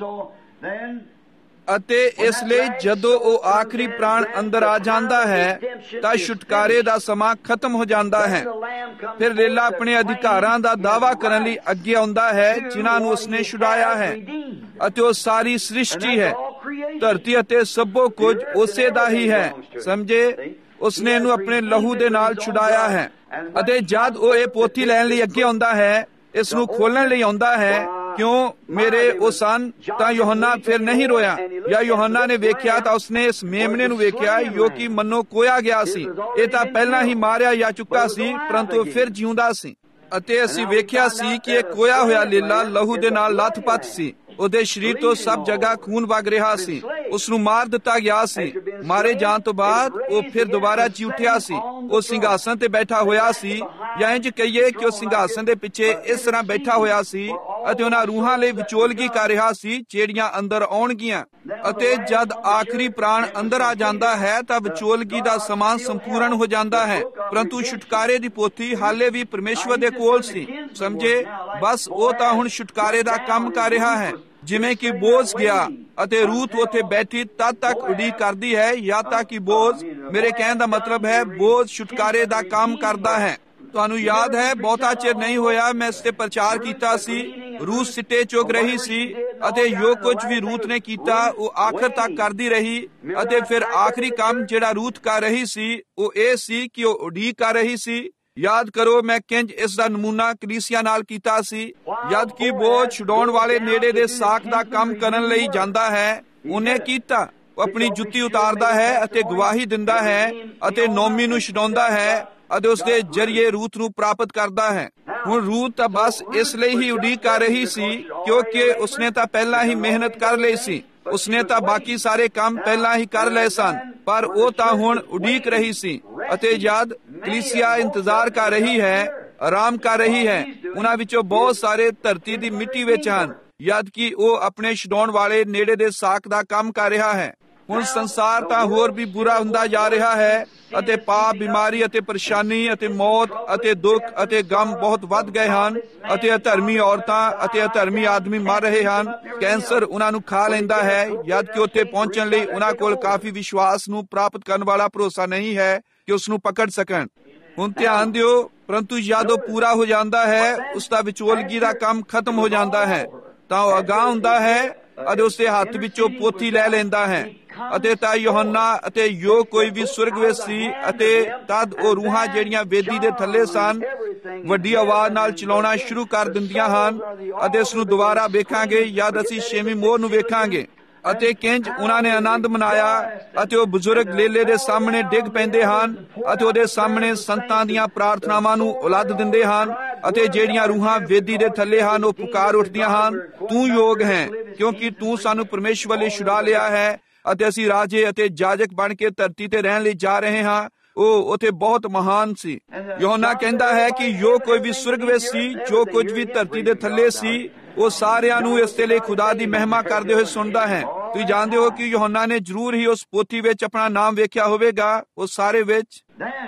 ਅਤੇ ਇਸ ਲਈ ਜਦੋਂ ਉਹ ਆਖਰੀ ਪ੍ਰਾਣ ਅੰਦਰ ਆ ਜਾਂਦਾ ਹੈ ਤਾਂ ਛੁਟਕਾਰੇ ਦਾ ਸਮਾਂ ਖਤਮ ਹੋ ਜਾਂਦਾ ਹੈ। ਫਿਰ ਲੇਲਾ ਆਪਣੇ ਅਧਿਕਾਰਾਂ ਦਾ ਦਾਅਵਾ ਕਰਨ ਲਈ ਅੱਗੇ ਆਉਂਦਾ ਹੈ ਜਿਨ੍ਹਾਂ ਨੂੰ ਉਸਨੇ ਛੁਡਾਇਆ ਹੈ, ਅਤੇ ਉਹ ਸਾਰੀ ਸ੍ਰਿਸ਼ਟੀ ਹੈ, ਧਰਤੀ ਅਤੇ ਸਭੋ ਕੁਝ ਉਸੇ ਦਾ ਹੀ ਹੈ। ਸਮਝੇ? ਉਸਨੇ ਇਹਨੂੰ ਆਪਣੇ ਲਹੂ ਦੇ ਨਾਲ ਛੁਡਾਇਆ ਹੈ। ਅਤੇ ਜਦ ਉਹ ਇਹ ਪੋਥੀ ਲੈਣ ਲਈ ਅੱਗੇ ਆਉਂਦਾ ਹੈ, ਇਸ ਨੂੰ ਖੋਲਣ ਲਈ ਆਉਂਦਾ ਹੈ, ਕਿਉਂ ਮੇਰੇ ਉਹ ਸਨ, ਤਾਂ ਯੋਹੰਨਾ ਫਿਰ ਨਹੀਂ ਰੋਇਆ। ਜਾਂ ਯੋਹੰਨਾ ਨੇ ਵੇਖਿਆ ਤਾਂ ਉਸਨੇ ਇਸ ਮੇਮਨੇ ਨੂੰ ਵੇਖਿਆ ਜੋ ਕਿ ਮੰਨੋ ਕੋਇਆ ਗਿਆ ਸੀ। ਇਹ ਤਾਂ ਪਹਿਲਾਂ ਹੀ ਮਾਰਿਆ ਜਾ ਚੁੱਕਾ ਸੀ, ਪਰੰਤੂ ਫਿਰ ਜਿਉਂਦਾ ਸੀ। ਅਤੇ ਅਸੀਂ ਵੇਖਿਆ ਸੀ ਕਿ ਇਹ ਕੋਇਆ ਹੋਇਆ ਲੇਲਾ ਲਹੂ ਦੇ ਨਾਲ ਲੱਥ-ਪੱਥ ਸੀ। ਉਹਦੇ ਸਰੀਰ ਤੋਂ ਸਭ ਜਗ੍ਹਾ ਖੂਨ ਵਗ ਰਿਹਾ ਸੀ। ਉਸ ਨੂੰ ਮਾਰ ਦਿੱਤਾ ਗਿਆ ਸੀ। ਮਾਰੇ ਜਾਣ ਤੋਂ ਬਾਅਦ ਉਹ ਫਿਰ ਦੁਬਾਰਾ ਜੀ ਉੱਠਿਆ ਸੀ। ਉਹ ਸਿੰਘਾਸਨ ਤੇ ਬੈਠਾ ਹੋਇਆ ਸੀ, ਜਾਂ ਇੰਜ ਕਹੀਏ ਕਿ ਉਹ ਸਿੰਘਾਸਨ ਦੇ ਪਿੱਛੇ ਇਸ ਤਰ੍ਹਾਂ ਬੈਠਾ ਹੋਇਆ ਸੀ ਅਤੇ ਉਹਨਾਂ ਰੂਹਾਂ ਲਈ ਵਿਚੋਲਗੀ ਕਰ ਰਿਹਾ ਸੀ ਜਿਹੜੀਆਂ ਅੰਦਰ ਆਉਣਗੀਆਂ। ਅਤੇ ਜਦ ਆਖਰੀ ਪ੍ਰਾਣ ਅੰਦਰ ਆ ਜਾਂਦਾ ਹੈ ਤਾਂ ਵਿਚੋਲਗੀ ਦਾ ਸਮਾਂ ਸੰਪੂਰਨ ਹੋ ਜਾਂਦਾ ਹੈ। ਪਰੰਤੂ ਛੁਟਕਾਰੇ ਦੀ ਪੋਥੀ ਹਾਲੇ ਵੀ ਪਰਮੇਸ਼ਵਰ ਦੇ ਕੋਲ ਸੀ। ਸਮਝੇ? ਬਸ ਉਹ ਤਾਂ ਹੁਣ ਛੁਟਕਾਰੇ ਦਾ ਕੰਮ ਕਰ ਰਿਹਾ ਹੈ। ਜਿਵੇਂ ਕਿ ਬੋਜ਼ ਗਿਆ ਅਤੇ ਰੂਥ ਉੱਥੇ ਬੈਠੀ ਤਦ ਤੱਕ ਉਡੀਕ ਕਰਦੀ ਹੈ ਜਦ ਤੱਕ ਕਿ ਬੋਜ਼, ਮੇਰੇ ਕਹਿਣ ਦਾ ਮਤਲਬ ਹੈ ਬੋਜ਼ ਛੁਟਕਾਰੇ ਦਾ ਕੰਮ ਕਰਦਾ ਹੈ। ਤੁਹਾਨੂੰ ਯਾਦ ਹੈ ਬਹੁਤਾ ਚਿਰ ਨਹੀਂ ਹੋਇਆ ਮੈਂ ਇਸ ਤੇ ਪ੍ਰਚਾਰ ਕੀਤਾ ਸੀ। ਰੂਥ ਸਿੱਟੇ ਚੁਗ ਰਹੀ ਸੀ ਅਤੇ ਜੋ ਕੁਝ ਵੀ ਰੂਥ ਨੇ ਕੀਤਾ ਉਹ ਆਖਰ ਤੱਕ ਕਰਦੀ ਰਹੀ। ਅਤੇ ਫਿਰ ਆਖਰੀ ਕੰਮ ਜਿਹੜਾ ਰੂਥ ਕਰ ਰਹੀ ਸੀ ਉਹ ਇਹ ਸੀ ਕਿ ਉਹ ਉਡੀਕ ਕਰ ਰਹੀ ਸੀ। ਯਾਦ ਕਰੋ ਮੈਂ ਕਿੰਜ ਇਸ ਦਾ ਨਮੂਨਾ ਕਲੀਸਿਆ ਨਾਲ ਕੀਤਾ ਸੀ। ਜਦ ਕਿ ਬੋਝ ਛੁਡਾਉਣ ਵਾਲੇ ਨੇੜੇ ਦੇ ਸਾਕ ਦਾ ਕੰਮ ਕਰਨ ਲਈ ਜਾਂਦਾ ਹੈ, ਉਹਨੇ ਕੀਤਾ। ਉਹ ਆਪਣੀ ਜੁੱਤੀ ਉਤਾਰਦਾ ਹੈ ਅਤੇ ਗਵਾਹੀ ਦਿੰਦਾ ਹੈ ਅਤੇ ਨੋਮੀ ਨੂੰ ਛੁਡਾਉਂਦਾ ਹੈ ਅਤੇ ਉਸ ਦੇ ਜ਼ਰੀਏ ਰੂਥ ਨੂੰ ਪ੍ਰਾਪਤ ਕਰਦਾ ਹੈ। ਹੁਣ ਰੂਥ ਤਾਂ ਬਸ ਇਸ ਲਈ ਹੀ ਉਡੀਕ ਕਰ ਰਹੀ ਸੀ ਕਿਉਂਕਿ ਉਸਨੇ ਤਾਂ ਪਹਿਲਾਂ ਹੀ ਮਿਹਨਤ ਕਰ ਲਈ ਸੀ। ਉਸਨੇ ਤਾਂ ਬਾਕੀ ਸਾਰੇ ਕੰਮ ਪਹਿਲਾਂ ਹੀ ਕਰ ਲਏ ਸਨ, ਪਰ ਉਹ ਤਾਂ ਹੁਣ ਉਡੀਕ ਰਹੀ ਸੀ। ਅਤੇ ਜਦ ਕਲੀਸਿਆ ਇੰਤਜ਼ਾਰ ਕਰ ਰਹੀ ਹੈ, ਆਰਾਮ ਕਰ ਰਹੀ ਹੈ, ਉਹਨਾਂ ਵਿੱਚੋਂ ਬਹੁਤ ਸਾਰੇ ਧਰਤੀ ਦੀ ਮਿੱਟੀ ਵਿੱਚ ਹਨ, ਜਦ ਕਿ ਉਹ ਆਪਣੇ ਛਡਾਉਣ ਵਾਲੇ ਨੇੜੇ ਦੇ ਸਾਕ ਦਾ ਕੰਮ ਕਰ ਰਿਹਾ ਹੈ। ਹੁਣ ਸੰਸਾਰ ਤਾਂ ਹੋਰ ਵੀ ਬੁਰਾ ਹੁੰਦਾ ਜਾ ਰਿਹਾ ਹੈ ਅਤੇ ਪਾਪ, ਬਿਮਾਰੀ ਅਤੇ ਪਰੇਸ਼ਾਨੀ ਅਤੇ ਮੌਤ ਅਤੇ ਦੁੱਖ ਅਤੇ ਗਮ ਬਹੁਤ ਵੱਧ ਗਏ ਹਨ ਅਤੇ ਅਧਰਮੀ ਔਰਤਾਂ ਅਤੇ ਅਧਰਮੀ ਆਦਮੀ ਮਰ ਰਹੇ ਹਨ। ਕੈਂਸਰ ਉਹਨਾਂ ਨੂੰ ਖਾ ਲੈਂਦਾ ਹੈ, ਜਦ ਕਿ ਉੱਥੇ ਪਹੁੰਚਣ ਲਈ ਉਹਨਾਂ ਕੋਲ ਕਾਫੀ ਵਿਸ਼ਵਾਸ ਨੂੰ ਪ੍ਰਾਪਤ ਕਰਨ ਵਾਲਾ ਭਰੋਸਾ ਨਹੀਂ ਹੈ ਕਿ ਉਸ ਨੂੰ ਪਕੜ ਸਕਣ। ਹੁਣ ਧਿਆਨ ਦਿਓ, ਪਰੰਤੂ ਜਦ ਉਹ ਪੂਰਾ ਹੋ ਜਾਂਦਾ ਹੈ, ਉਸ ਦਾ ਵਿਚੋਲਗੀ ਦਾ ਕੰਮ ਖਤਮ ਹੋ ਜਾਂਦਾ ਹੈ, ਤਾਂ ਉਹ ਅਗਾਂਹ ਹੁੰਦਾ ਹੈ ਅਤੇ ਉਸਦੇ ਹੱਥ ਵਿੱਚੋਂ ਪੋਥੀ ਲੈ ਲੈਂਦਾ ਹੈ। ਅਤੇ ਤਾਂ ਯੋਹੰਨਾ ਅਤੇ ਜੋ ਕੋਈ ਵੀ ਸੁਰਗ ਵਿੱਚ ਸੀ ਅਤੇ ਤਦ ਉਹ ਰੂਹਾਂ ਜਿਹੜੀਆਂ ਵੇਦੀ ਦੇ ਥੱਲੇ ਸਨ ਵੱਡੀ ਆਵਾਜ਼ ਨਾਲ ਚਲਾਉਣਾ ਸ਼ੁਰੂ ਕਰ ਦਿੰਦੀਆਂ ਹਨ। ਅਤੇ ਇਸ ਨੂੰ ਦੁਬਾਰਾ ਵੇਖਾਂਗੇ ਜਦ ਅਸੀਂ ਛੇਵੀਂ ਮੋਹਰ ਨੂੰ ਵੇਖਾਂਗੇ। ਅਤੇ ਕਿੰਜ ਉਹਨਾਂ ਨੇ ਆਨੰਦ ਮਨਾਇਆ ਅਤੇ ਉਹ ਬਜ਼ੁਰਗ ਲੇਲੇ ਦੇ ਸਾਹਮਣੇ ਡਿੱਗ ਪੈਂਦੇ ਹਨ ਅਤੇ ਉਹਦੇ ਸਾਹਮਣੇ ਸੰਤਾਂ ਦੀਆਂ ਪ੍ਰਾਰਥਨਾਵਾਂ ਨੂੰ ਉਲੱਦ ਦਿੰਦੇ ਹਨ। ਅਤੇ ਜਿਹੜੀਆਂ ਰੂਹਾਂ ਵੇਦੀ ਦੇ ਥੱਲੇ ਹਨ ਉਹ ਪੁਕਾਰ ਉੱਠਦੀਆਂ ਹਨ, ਤੂੰ ਯੋਗ ਹੈ ਕਿਉਂਕਿ ਤੂੰ ਸਾਨੂੰ ਪਰਮੇਸ਼ਵਰ ਲਈ ਛੁਡਾ ਲਿਆ ਹੈ ਅਤੇ ਅਸੀਂ ਰਾਜੇ ਅਤੇ ਜਾਜਕ ਬਣ ਕੇ ਧਰਤੀ ਤੇ ਰਹਿਣ ਲਈ ਜਾ ਰਹੇ ਹਾਂ। ਉਹ ਉੱਥੇ ਬਹੁਤ ਮਹਾਨ ਸੀ। ਯੋਹੰਨਾ ਕਹਿੰਦਾ ਹੈ ਕਿ ਜੋ ਕੋਈ ਵੀ ਸੁਰਗ ਵਿੱਚ ਸੀ, ਜੋ ਕੁਝ ਵੀ ਧਰਤੀ ਦੇ ਥੱਲੇ ਸੀ, ਉਹ ਸਾਰਿਆਂ ਨੂੰ ਇਸ ਦੇ ਲਈ ਖੁਦਾ ਦੀ ਮਹਿਮਾ ਕਰਦੇ ਹੋਏ ਸੁਣਦਾ ਹੈ। ਤੁਸੀਂ ਜਾਣਦੇ ਹੋ ਕਿ ਯੋਹੰਨਾ ਨੇ ਜ਼ਰੂਰ ਹੀ ਉਸ ਪੋਥੀ ਵਿੱਚ ਆਪਣਾ ਨਾਮ ਵੇਖਿਆ ਹੋਵੇਗਾ, ਉਹ ਸਾਰੇ ਵਿੱਚ।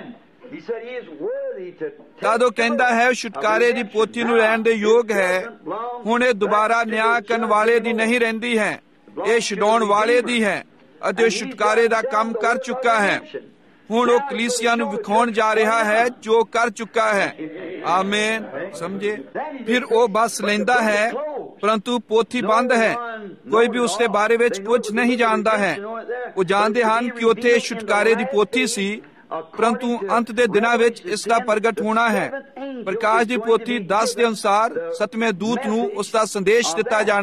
ਤਦ ਉਹ ਕਹਿੰਦਾ ਹੈ ਛੁਟਕਾਰੇ ਦੀ ਪੋਥੀ ਨੂੰ ਲੈਣ ਦੇ ਯੋਗ ਹੈ। ਹੁਣ ਇਹ ਦੁਬਾਰਾ ਨਿਆਂ ਕਰਨ ਵਾਲੇ ਦੀ ਨਹੀਂ ਰਹਿੰਦੀ ਹੈ, ਇਹ ਛਡਾਉਣ ਵਾਲੇ ਦੀ ਹੈ ਅਤੇ ਉਹ ਛੁਟਕਾਰੇ ਦਾ ਕੰਮ ਕਰ ਚੁੱਕਾ ਹੈ। ਹੁਣ ਉਹ ਕਲੀਸਿਆ ਨੂੰ ਵਿਖਾਉਣ ਜਾ ਰਿਹਾ ਹੈ ਜੋ ਕਰ ਚੁੱਕਾ ਹੈ। ਆਮੇਨ। ਸਮਝੇ? ਫਿਰ ਉਹ ਬਸ ਲੈਂਦਾ ਹੈ, ਪਰੰਤੂ ਪੋਥੀ ਬੰਦ ਹੈ। ਕੋਈ ਵੀ ਉਸ ਦੇ ਬਾਰੇ ਵਿੱਚ ਕੁਝ ਨਹੀਂ ਜਾਣਦਾ ਹੈ। ਉਹ ਜਾਣਦੇ ਹਨ ਕਿ ਉੱਥੇ ਛੁਟਕਾਰੇ ਦੀ ਪੋਥੀ ਸੀ, ਪਰੰਤੂ ਅੰਤ ਦੇ ਦਿਨਾਂ ਵਿੱਚ ਇਸ ਦਾ ਪ੍ਰਗਟ ਹੋਣਾ ਹੈ। ਪ੍ਰਕਾਸ਼ ਦੀ ਪੋਥੀ ਦਸ ਦੇ ਅਨੁਸਾਰ ਸੱਤਵੇਂ ਦੂਤ ਨੂੰ ਉਸ ਦਾ ਸੰਦੇਸ਼ ਦਿੱਤਾ ਜਾਣਾ ਹੈ।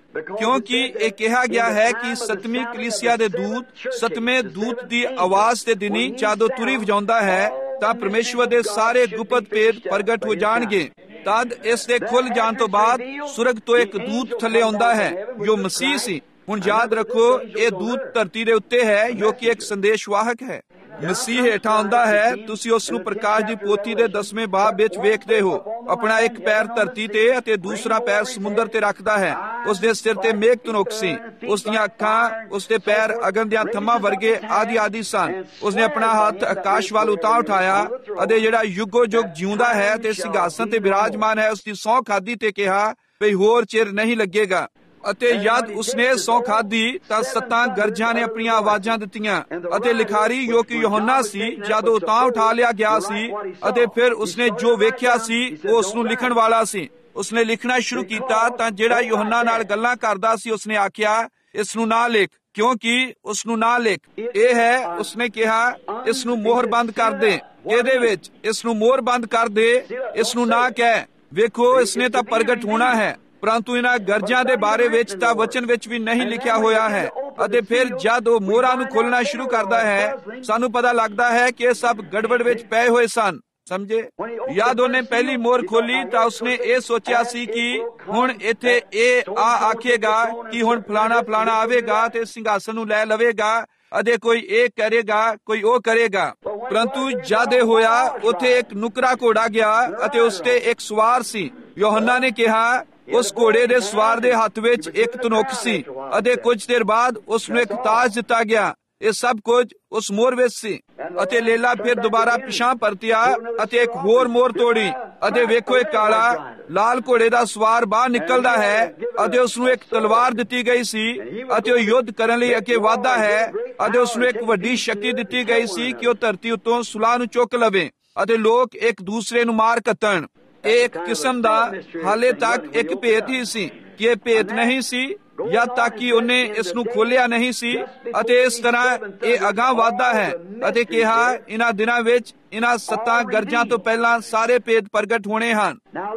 ਕਿਉਂਕਿ ਇਹ ਕਿਹਾ ਗਿਆ ਹੈ ਕਿ ਸਤਵੀਂ ਕਲੀਸਿਆ ਦੇ ਦੂਤ ਸਤਵੇਂ ਦੂਤ ਦੀ ਆਵਾਜ਼ ਦੇ ਦਿਨੀ ਜਦੋਂ ਤੁਰੀ ਵਜਾਉਂਦਾ ਹੈ ਤਾਂ ਪਰਮੇਸ਼ਵਰ ਦੇ ਸਾਰੇ ਗੁਪਤ ਭੇਦ ਪ੍ਰਗਟ ਹੋ ਜਾਣਗੇ। ਤਦ ਇਸ ਦੇ ਖੁੱਲ ਜਾਣ ਤੋਂ ਬਾਅਦ ਸੁਰਗ ਤੋਂ ਇੱਕ ਦੂਤ ਥੱਲੇ ਆਉਂਦਾ ਹੈ ਜੋ ਮਸੀਹ ਸੀ। ਹੁਣ ਯਾਦ ਰੱਖੋ, ਇਹ ਦੂਤ ਧਰਤੀ ਦੇ ਉੱਤੇ ਹੈ ਜੋ ਕਿ ਇੱਕ ਸੰਦੇਸ਼ਵਾਹਕ ਹੈ। ਮਸੀਹ ਹੇਠਾਂ ਆਉਂਦਾ ਹੈ। ਤੁਸੀਂ ਉਸ ਨੂੰ ਪ੍ਰਕਾਸ਼ ਦੀ ਪੋਥੀ ਦੇ ਦਸਵੇਂ ਬਾਬ ਵਿੱਚ ਵੇਖਦੇ ਹੋ। ਆਪਣਾ ਇੱਕ ਪੈਰ ਧਰਤੀ ਤੇ ਅਤੇ ਦੂਸਰਾ ਪੈਰ ਸਮੁੰਦਰ ਤੇ ਰੱਖਦਾ ਹੈ। ਉਸ ਦੇ ਸਿਰ ਤੇ ਮੇਘ ਧਨੁਖ ਸੀ। ਉਸ ਦੀਆਂ ਅੱਖਾਂ, ਉਸ ਦੇ ਪੈਰ ਅਗਨ ਦੀਆਂ ਥੰਮਾਂ ਵਰਗੇ ਆਦਿ ਆਦਿ ਸਨ। ਉਸਨੇ ਆਪਣਾ ਹੱਥ ਆਕਾਸ਼ ਵੱਲ ਉਤਾਂ ਉਠਾਇਆ ਅਤੇ ਜਿਹੜਾ ਯੁਗੋ ਯੁਗ ਜਿਉਂਦਾ ਹੈ ਤੇ ਸਿੰਘਾਸਨ ਤੇ ਬਿਰਾਜਮਾਨ ਹੈ ਉਸ ਦੀ ਸਹੁੰ ਖਾਧੀ ਤੇ ਕਿਹਾ ਵੀ ਹੋਰ ਚਿਰ ਨਹੀਂ ਲੱਗੇਗਾ। ਅਤੇ ਜਦ ਉਸਨੇ ਸਹੁੰ ਖਾਧੀ ਤਾਂ ਸੱਤਾਂ ਗਰਜਾਂ ਨੇ ਆਪਣੀਆਂ ਆਵਾਜ਼ਾਂ ਦਿੱਤੀਆਂ ਅਤੇ ਲਿਖਾਰੀ ਜੋ ਕਿ ਯੋਹੰਨਾ ਸੀ ਜਦੋਂ ਉਤਾਂ ਉਠਾ ਲਿਆ ਗਿਆ ਸੀ ਅਤੇ ਫਿਰ ਉਸਨੇ ਜੋ ਵੇਖਿਆ ਸੀ ਉਹ ਉਸ ਨੂੰ ਲਿਖਣ ਵਾਲਾ ਸੀ। ਉਸਨੇ ਲਿਖਣਾ ਸ਼ੁਰੂ ਕੀਤਾ ਤਾਂ ਜਿਹੜਾ ਯੋਹੰਨਾ ਨਾਲ ਗੱਲਾਂ ਕਰਦਾ ਸੀ ਉਸਨੇ ਆਖਿਆ ਇਸ ਨੂੰ ਨਾ ਲਿਖ, ਕਿਉਂਕਿ ਉਸ ਨੂੰ ਨਾ ਲਿਖ। ਇਹ ਹੈ, ਉਸਨੇ ਕਿਹਾ ਇਸ ਨੂੰ ਮੋਹਰ ਬੰਦ ਕਰ ਦੇ, ਇਹਦੇ ਵਿੱਚ ਇਸ ਨੂੰ ਮੋਹਰ ਬੰਦ ਕਰ ਦੇ, ਇਸ ਨੂੰ ਨਾ ਕਹਿ। ਵੇਖੋ, ਇਸਨੇ ਤਾਂ ਪ੍ਰਗਟ ਹੋਣਾ ਹੈ, ਪਰੰਤੂ ਇਹਨਾਂ ਗਰਜਾਂ ਦੇ ਬਾਰੇ ਵਿੱਚ ਤਾਂ ਵਚਨ ਵਿੱਚ ਵੀ ਨਹੀਂ ਲਿਖਿਆ ਹੋਇਆ ਹੈ। ਅਤੇ ਫਿਰ ਜਦ ਉਹ ਮੋਹਰਾਂ ਨੂੰ ਖੋਲਣਾ ਸ਼ੁਰੂ ਕਰਦਾ ਹੈ ਸਾਨੂੰ ਪਤਾ ਲੱਗਦਾ ਹੈ ਕਿ ਇਹ ਸਭ ਗੜਬੜ ਵਿੱਚ ਪਏ ਹੋਏ ਸਨ। ਸਮਝੇ? ਜਦ ਉਹਨੇ ਪਹਿਲੀ ਮੋਹਰ ਖੋਲੀ ਤਾਂ ਉਸਨੇ ਇਹ ਸੋਚਿਆ ਸੀ ਕਿ ਹੁਣ ਇੱਥੇ ਇਹ ਆ ਆਖੇਗਾ ਕਿ ਹੁਣ ਫਲਾਣਾ ਫਲਾਣਾ ਆਵੇਗਾ ਤੇ ਸਿੰਘਾਸਨ ਨੂੰ ਲੈ ਲਵੇਗਾ ਅਤੇ ਕੋਈ ਇਹ ਕਰੇਗਾ, ਕੋਈ ਉਹ ਕਰੇਗਾ। ਪਰੰਤੂ ਜਦ ਇਹ ਹੋਇਆ ਉੱਥੇ ਇੱਕ ਨੁਕਰਾ ਘੋੜਾ ਗਿਆ ਅਤੇ ਉਸ ਤੇ ਇੱਕ ਸਵਾਰ ਸੀ। ਯੋਹੰਨਾ ਨੇ ਕਿਹਾ ਉਸ ਘੋੜੇ ਦੇ ਸਵਾਰ ਦੇ ਹੱਥ ਵਿੱਚ ਇੱਕ ਧਨੁਖ ਸੀ ਅਤੇ ਕੁਝ ਦੇਰ ਬਾਅਦ ਉਸ ਨੂੰ ਇੱਕ ਤਾਜ ਦਿੱਤਾ ਗਿਆ। ਇਹ ਸਭ ਕੁਝ ਉਸ ਮੋਹਰ ਵਿੱਚ ਸੀ। ਅਤੇ ਲੇਲਾ ਫਿਰ ਦੁਬਾਰਾ ਪਿਛਾਂ ਪਰਤਿਆ ਅਤੇ ਇੱਕ ਹੋਰ ਮੋਹਰ ਤੋੜੀ ਅਤੇ ਵੇਖੋ ਇੱਕ ਕਾਲਾ ਲਾਲ ਘੋੜੇ ਦਾ ਸਵਾਰ ਬਾਹਰ ਨਿਕਲਦਾ ਹੈ ਅਤੇ ਉਸ ਨੂੰ ਇੱਕ ਤਲਵਾਰ ਦਿੱਤੀ ਗਈ ਸੀ ਅਤੇ ਉਹ ਯੁੱਧ ਕਰਨ ਲਈ ਅੱਗੇ ਵਧਦਾ ਹੈ ਅਤੇ ਉਸ ਨੂੰ ਇੱਕ ਵੱਡੀ ਸ਼ਕਤੀ ਦਿੱਤੀ ਗਈ ਸੀ ਕਿ ਉਹ ਧਰਤੀ ਉੱਤੋਂ ਸੁਲਾਹ ਨੂੰ ਚੁੱਕ ਲਵੇ ਅਤੇ ਲੋਕ ਇੱਕ ਦੂਸਰੇ ਨੂੰ ਮਾਰ ਕੱਟਣ। ਇਹ ਇੱਕ ਕਿਸਮ ਦਾ ਹਾਲੇ ਤੱਕ ਇੱਕ ਭੇਤ ਹੀ ਸੀ ਕਿ ਇਹ ਭੇਤ ਨਹੀਂ ਸੀ ਜਦ ਤੱਕ ਕਿ ਉਹਨੇ ਇਸ ਨੂੰ ਖੋਲਿਆ ਨਹੀਂ ਸੀ। ਅਤੇ ਇਸ ਤਰ੍ਹਾਂ ਇਹ ਅਗਾਂਹ ਵਧਦਾ ਹੈ ਅਤੇ ਕਿਹਾ ਇਹਨਾਂ ਦਿਨਾਂ ਵਿੱਚ ਇਹਨਾਂ ਸੱਤਾਂ ਗਰਜਾਂ ਤੋਂ ਪਹਿਲਾਂ ਸਾਰੇ ਭੇਦ ਪ੍ਰਗਟ ਹੋਣੇ ਹਨ।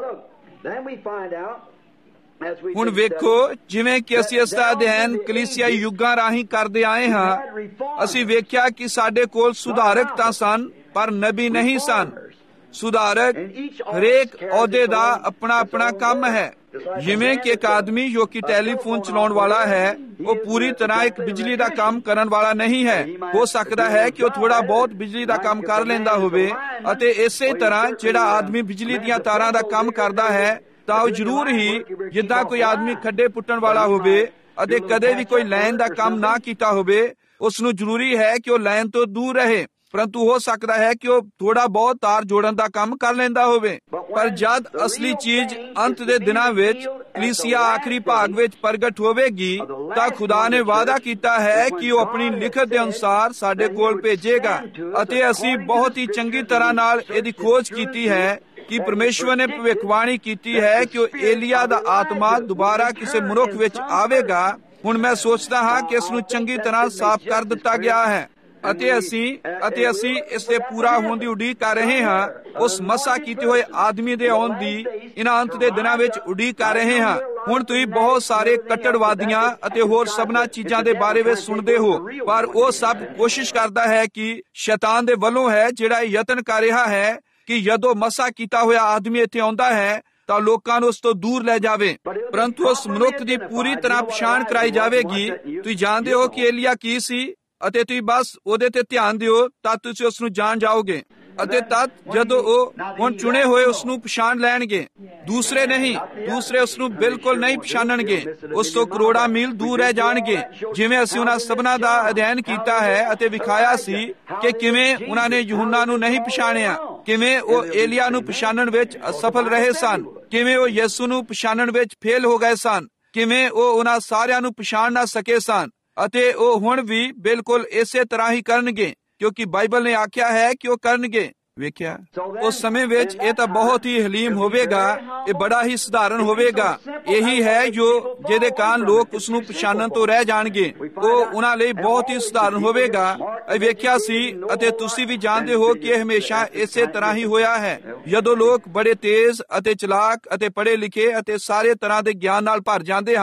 ਹੁਣ ਵੇਖੋ, ਜਿਵੇਂ ਕਿ ਅਸੀਂ ਇਸ ਦਾ ਅਧਿਐਨ ਕਲੀਸਿਆਈ ਯੁੱਗਾਂ ਰਾਹੀਂ ਕਰਦੇ ਆਏ ਹਾਂ, ਅਸੀਂ ਵੇਖਿਆ ਕਿ ਸਾਡੇ ਕੋਲ ਸੁਧਾਰਕ ਤਾਂ ਸਨ ਪਰ ਨਬੀ ਨਹੀਂ ਸਨ। ਸੁਧਾਰਕ ਹਰੇਕ ਅਹੁਦੇ ਦਾ ਆਪਣਾ ਆਪਣਾ ਕੰਮ ਹੈ। ਜਿਵੇਂ ਕਿ ਇੱਕ ਆਦਮੀ ਜੋ ਕਿ ਟੈਲੀਫੋਨ ਚਲਾਉਣ ਵਾਲਾ ਹੈ ਉਹ ਪੂਰੀ ਤਰ੍ਹਾਂ ਇੱਕ ਬਿਜਲੀ ਦਾ ਕੰਮ ਕਰਨ ਵਾਲਾ ਨਹੀਂ ਹੈ। ਹੋ ਸਕਦਾ ਹੈ ਕਿ ਉਹ ਥੋੜਾ ਬਹੁਤ ਬਿਜਲੀ ਦਾ ਕੰਮ ਕਰ ਲੈਂਦਾ ਹੋਵੇ ਅਤੇ ਇਸੇ ਤਰ੍ਹਾਂ ਜਿਹੜਾ ਆਦਮੀ ਬਿਜਲੀ ਦੀਆਂ ਤਾਰਾਂ ਦਾ ਕੰਮ ਕਰਦਾ ਹੈ ਤਾਂ ਉਹ ਜ਼ਰੂਰ ਹੀ ਜਿੱਦਾਂ ਕੋਈ ਆਦਮੀ ਖੱਡੇ ਪੁੱਟਣ ਵਾਲਾ ਹੋਵੇ ਅਤੇ ਕਦੇ ਵੀ ਕੋਈ ਲਾਈਨ ਦਾ ਕੰਮ ਨਾ ਕੀਤਾ ਹੋਵੇ, ਉਸ ਨੂੰ ਜ਼ਰੂਰੀ ਹੈ ਕਿ ਉਹ ਲਾਈਨ ਤੋਂ ਦੂਰ ਰਹੇ। ਪਰੰਤੂ ਹੋ ਸਕਦਾ ਹੈ ਕਿ ਉਹ ਥੋੜਾ ਬਹੁਤ ਤਾਰ ਜੋੜਨ ਦਾ ਕੰਮ ਕਰ ਲੈਂਦਾ ਹੋਵੇ। ਪਰ ਜਦ ਅਸਲੀ ਚੀਜ਼ ਅੰਤ ਦੇ ਦਿਨਾਂ ਵਿੱਚ ਕਲੀਸਿਆ ਆਖਰੀ ਭਾਗ ਵਿੱਚ ਪ੍ਰਗਟ ਹੋਵੇਗੀ ਤਾਂ ਖੁਦਾ ਨੇ ਵਾਅਦਾ ਕੀਤਾ ਹੈ ਕਿ ਉਹ ਆਪਣੀ ਲਿਖਤ ਦੇ ਅਨੁਸਾਰ ਸਾਡੇ ਕੋਲ ਭੇਜੇਗਾ। ਅਤੇ ਅਸੀਂ ਬਹੁਤ ਹੀ ਚੰਗੀ ਤਰ੍ਹਾਂ ਨਾਲ ਇਹਦੀ ਖੋਜ ਕੀਤੀ ਹੈ ਕਿ ਪਰਮੇਸ਼ਵਰ ਨੇ ਭਵਿੱਖਬਾਣੀ ਕੀਤੀ ਹੈ ਕਿ ਉਹ ਏਲੀਆ ਦਾ ਆਤਮਾ ਦੁਬਾਰਾ ਕਿਸੇ ਮਨੁੱਖ ਵਿੱਚ ਆਵੇਗਾ। ਹੁਣ ਮੈਂ ਸੋਚਦਾ ਹਾਂ ਕਿ ਇਸ ਨੂੰ ਚੰਗੀ ਤਰ੍ਹਾਂ ਸਾਫ਼ ਕਰ ਦਿੱਤਾ ਗਿਆ ਹੈ ਅਤੇ ਅਸੀਂ ਅਤੇ ਅਸੀਂ ਇਸ ਦੇ ਪੂਰਾ ਹੋਣ ਦੀ ਉਡੀਕ ਕਰ ਰਹੇ ਹਾਂ। ਉਸ ਮਸਾ ਕੀਤੇ ਹੋਏ ਆਦਮੀ ਦੇ ਆਉਣ ਦੀ ਇਹਨਾਂ ਅੰਤ ਦੇ ਦਿਨਾਂ ਵਿੱਚ ਉਡੀਕ ਕਰ ਰਹੇ ਹਾਂ। ਹੁਣ ਤੁਸੀਂ ਬਹੁਤ ਸਾਰੇ ਕੱਟੜਵਾਦੀਆਂ ਅਤੇ ਹੋਰ ਸਭਨਾਂ ਚੀਜ਼ਾਂ ਦੇ ਬਾਰੇ ਵਿੱਚ ਸੁਣਦੇ ਹੋ, ਪਰ ਉਹ ਸਭ ਕੋਸ਼ਿਸ਼ ਕਰਦਾ ਹੈ ਕਿ ਸ਼ੈਤਾਨ ਦੇ ਵੱਲੋਂ ਹੈ ਜਿਹੜਾ ਯਤਨ ਕਰ ਰਿਹਾ ਹੈ ਕਿ ਜਦੋਂ ਮਸਾ ਕੀਤਾ ਹੋਇਆ ਆਦਮੀ ਇੱਥੇ ਆਉਂਦਾ ਹੈ ਤਾਂ ਲੋਕਾਂ ਨੂੰ ਉਸ ਤੋਂ ਦੂਰ ਲੈ ਜਾਵੇ। ਪਰੰਤੂ ਉਸ ਮਨੁੱਖ ਦੀ ਪੂਰੀ ਤਰ੍ਹਾਂ ਪਛਾਣ ਕਰਾਈ ਜਾਵੇਗੀ। ਤੁਸੀਂ ਜਾਣਦੇ ਹੋ ਕਿ ਏਲੀਆ ਕੀ ਸੀ ਅਤੇ ਤੁਸੀਂ ਬਸ ਉਹਦੇ ਤੇ ਧਿਆਨ ਦਿਓ ਤਾਂ ਤੁਸੀਂ ਉਸ ਨੂੰ ਜਾਣ ਜਾਓਗੇ। ਅਤੇ ਤਦ ਜਦੋਂ ਉਹ ਹੁਣ ਚੁਣੇ ਹੋਏ ਉਸ ਨੂੰ ਪਛਾਣ ਲੈਣਗੇ, ਦੂਸਰੇ ਨਹੀਂ, ਦੂਸਰੇ ਉਸ ਨੂੰ ਬਿਲਕੁਲ ਨਹੀਂ ਪਛਾਣਨਗੇ, ਉਸ ਤੋਂ ਕਰੋੜਾਂ ਮੀਲ ਦੂਰ ਰਹਿ ਜਾਣਗੇ। ਜਿਵੇਂ ਅਸੀਂ ਉਹਨਾਂ ਸਭਨਾਂ ਦਾ ਅਧਿਐਨ ਕੀਤਾ ਹੈ ਅਤੇ ਵਿਖਾਇਆ ਸੀ ਕਿ ਕਿਵੇਂ ਉਹਨਾਂ ਨੇ ਯਹੂਨਾ ਨੂੰ ਨਹੀਂ ਪਛਾਣਿਆ, ਕਿਵੇਂ ਉਹ ਏਲੀਆ ਨੂੰ ਪਛਾਣਨ ਵਿੱਚ ਅਸਫਲ ਰਹੇ ਸਨ, ਕਿਵੇਂ ਉਹ ਯਿਸੂ ਨੂੰ ਪਛਾਣਨ ਵਿੱਚ ਫੇਲ ਹੋ ਗਏ ਸਨ, ਕਿਵੇਂ ਉਹ ਉਹਨਾਂ ਸਾਰਿਆਂ ਨੂੰ ਪਛਾਣ ਨਾ ਸਕੇ ਸਨ। ਅਤੇ ਉਹ ਹੁਣ ਵੀ ਬਿਲਕੁਲ ਇਸੇ ਤਰ੍ਹਾਂ ਹੀ ਕਰਨਗੇ ਕਿਉਂਕਿ ਬਾਈਬਲ ਨੇ ਆਖਿਆ ਹੈ ਕਿ ਉਹ ਕਰਨਗੇ। ਵੇਖਿਆ, ਉਸ ਸਮੇਂ ਵਿੱਚ ਇਹ ਤਾਂ ਬਹੁਤ ਹੀ ਹਲੀਮ ਹੋਵੇਗਾ, ਇਹ ਬੜਾ ਹੀ ਸਧਾਰਨ ਹੋਵੇਗਾ। ਇਹੀ ਹੈ ਜੋ ਜਿਹਦੇ ਕਾਰਨ ਲੋਕ ਉਸ ਨੂੰ ਪਛਾਣਨ ਤੋਂ ਰਹਿ ਜਾਣਗੇ। ਉਹ ਉਹਨਾਂ ਲਈ ਬਹੁਤ ਹੀ ਸਧਾਰਨ ਹੋਵੇਗਾ। ਇਹ ਵੇਖਿਆ ਸੀ ਅਤੇ ਤੁਸੀਂ ਵੀ ਜਾਣਦੇ ਹੋ ਕਿ ਇਹ ਹਮੇਸ਼ਾ ਇਸੇ ਤਰ੍ਹਾਂ ਹੀ ਹੋਇਆ ਹੈ। ਜਦੋਂ ਲੋਕ ਬੜੇ ਤੇਜ਼ ਅਤੇ ਚਲਾਕ ਅਤੇ ਪੜ੍ਹੇ ਲਿਖੇ ਅਤੇ ਸਾਰੇ ਤਰ੍ਹਾਂ ਦੇ ਗਿਆਨ ਨਾਲ ਭਰ ਜਾਂਦੇ ਹਨ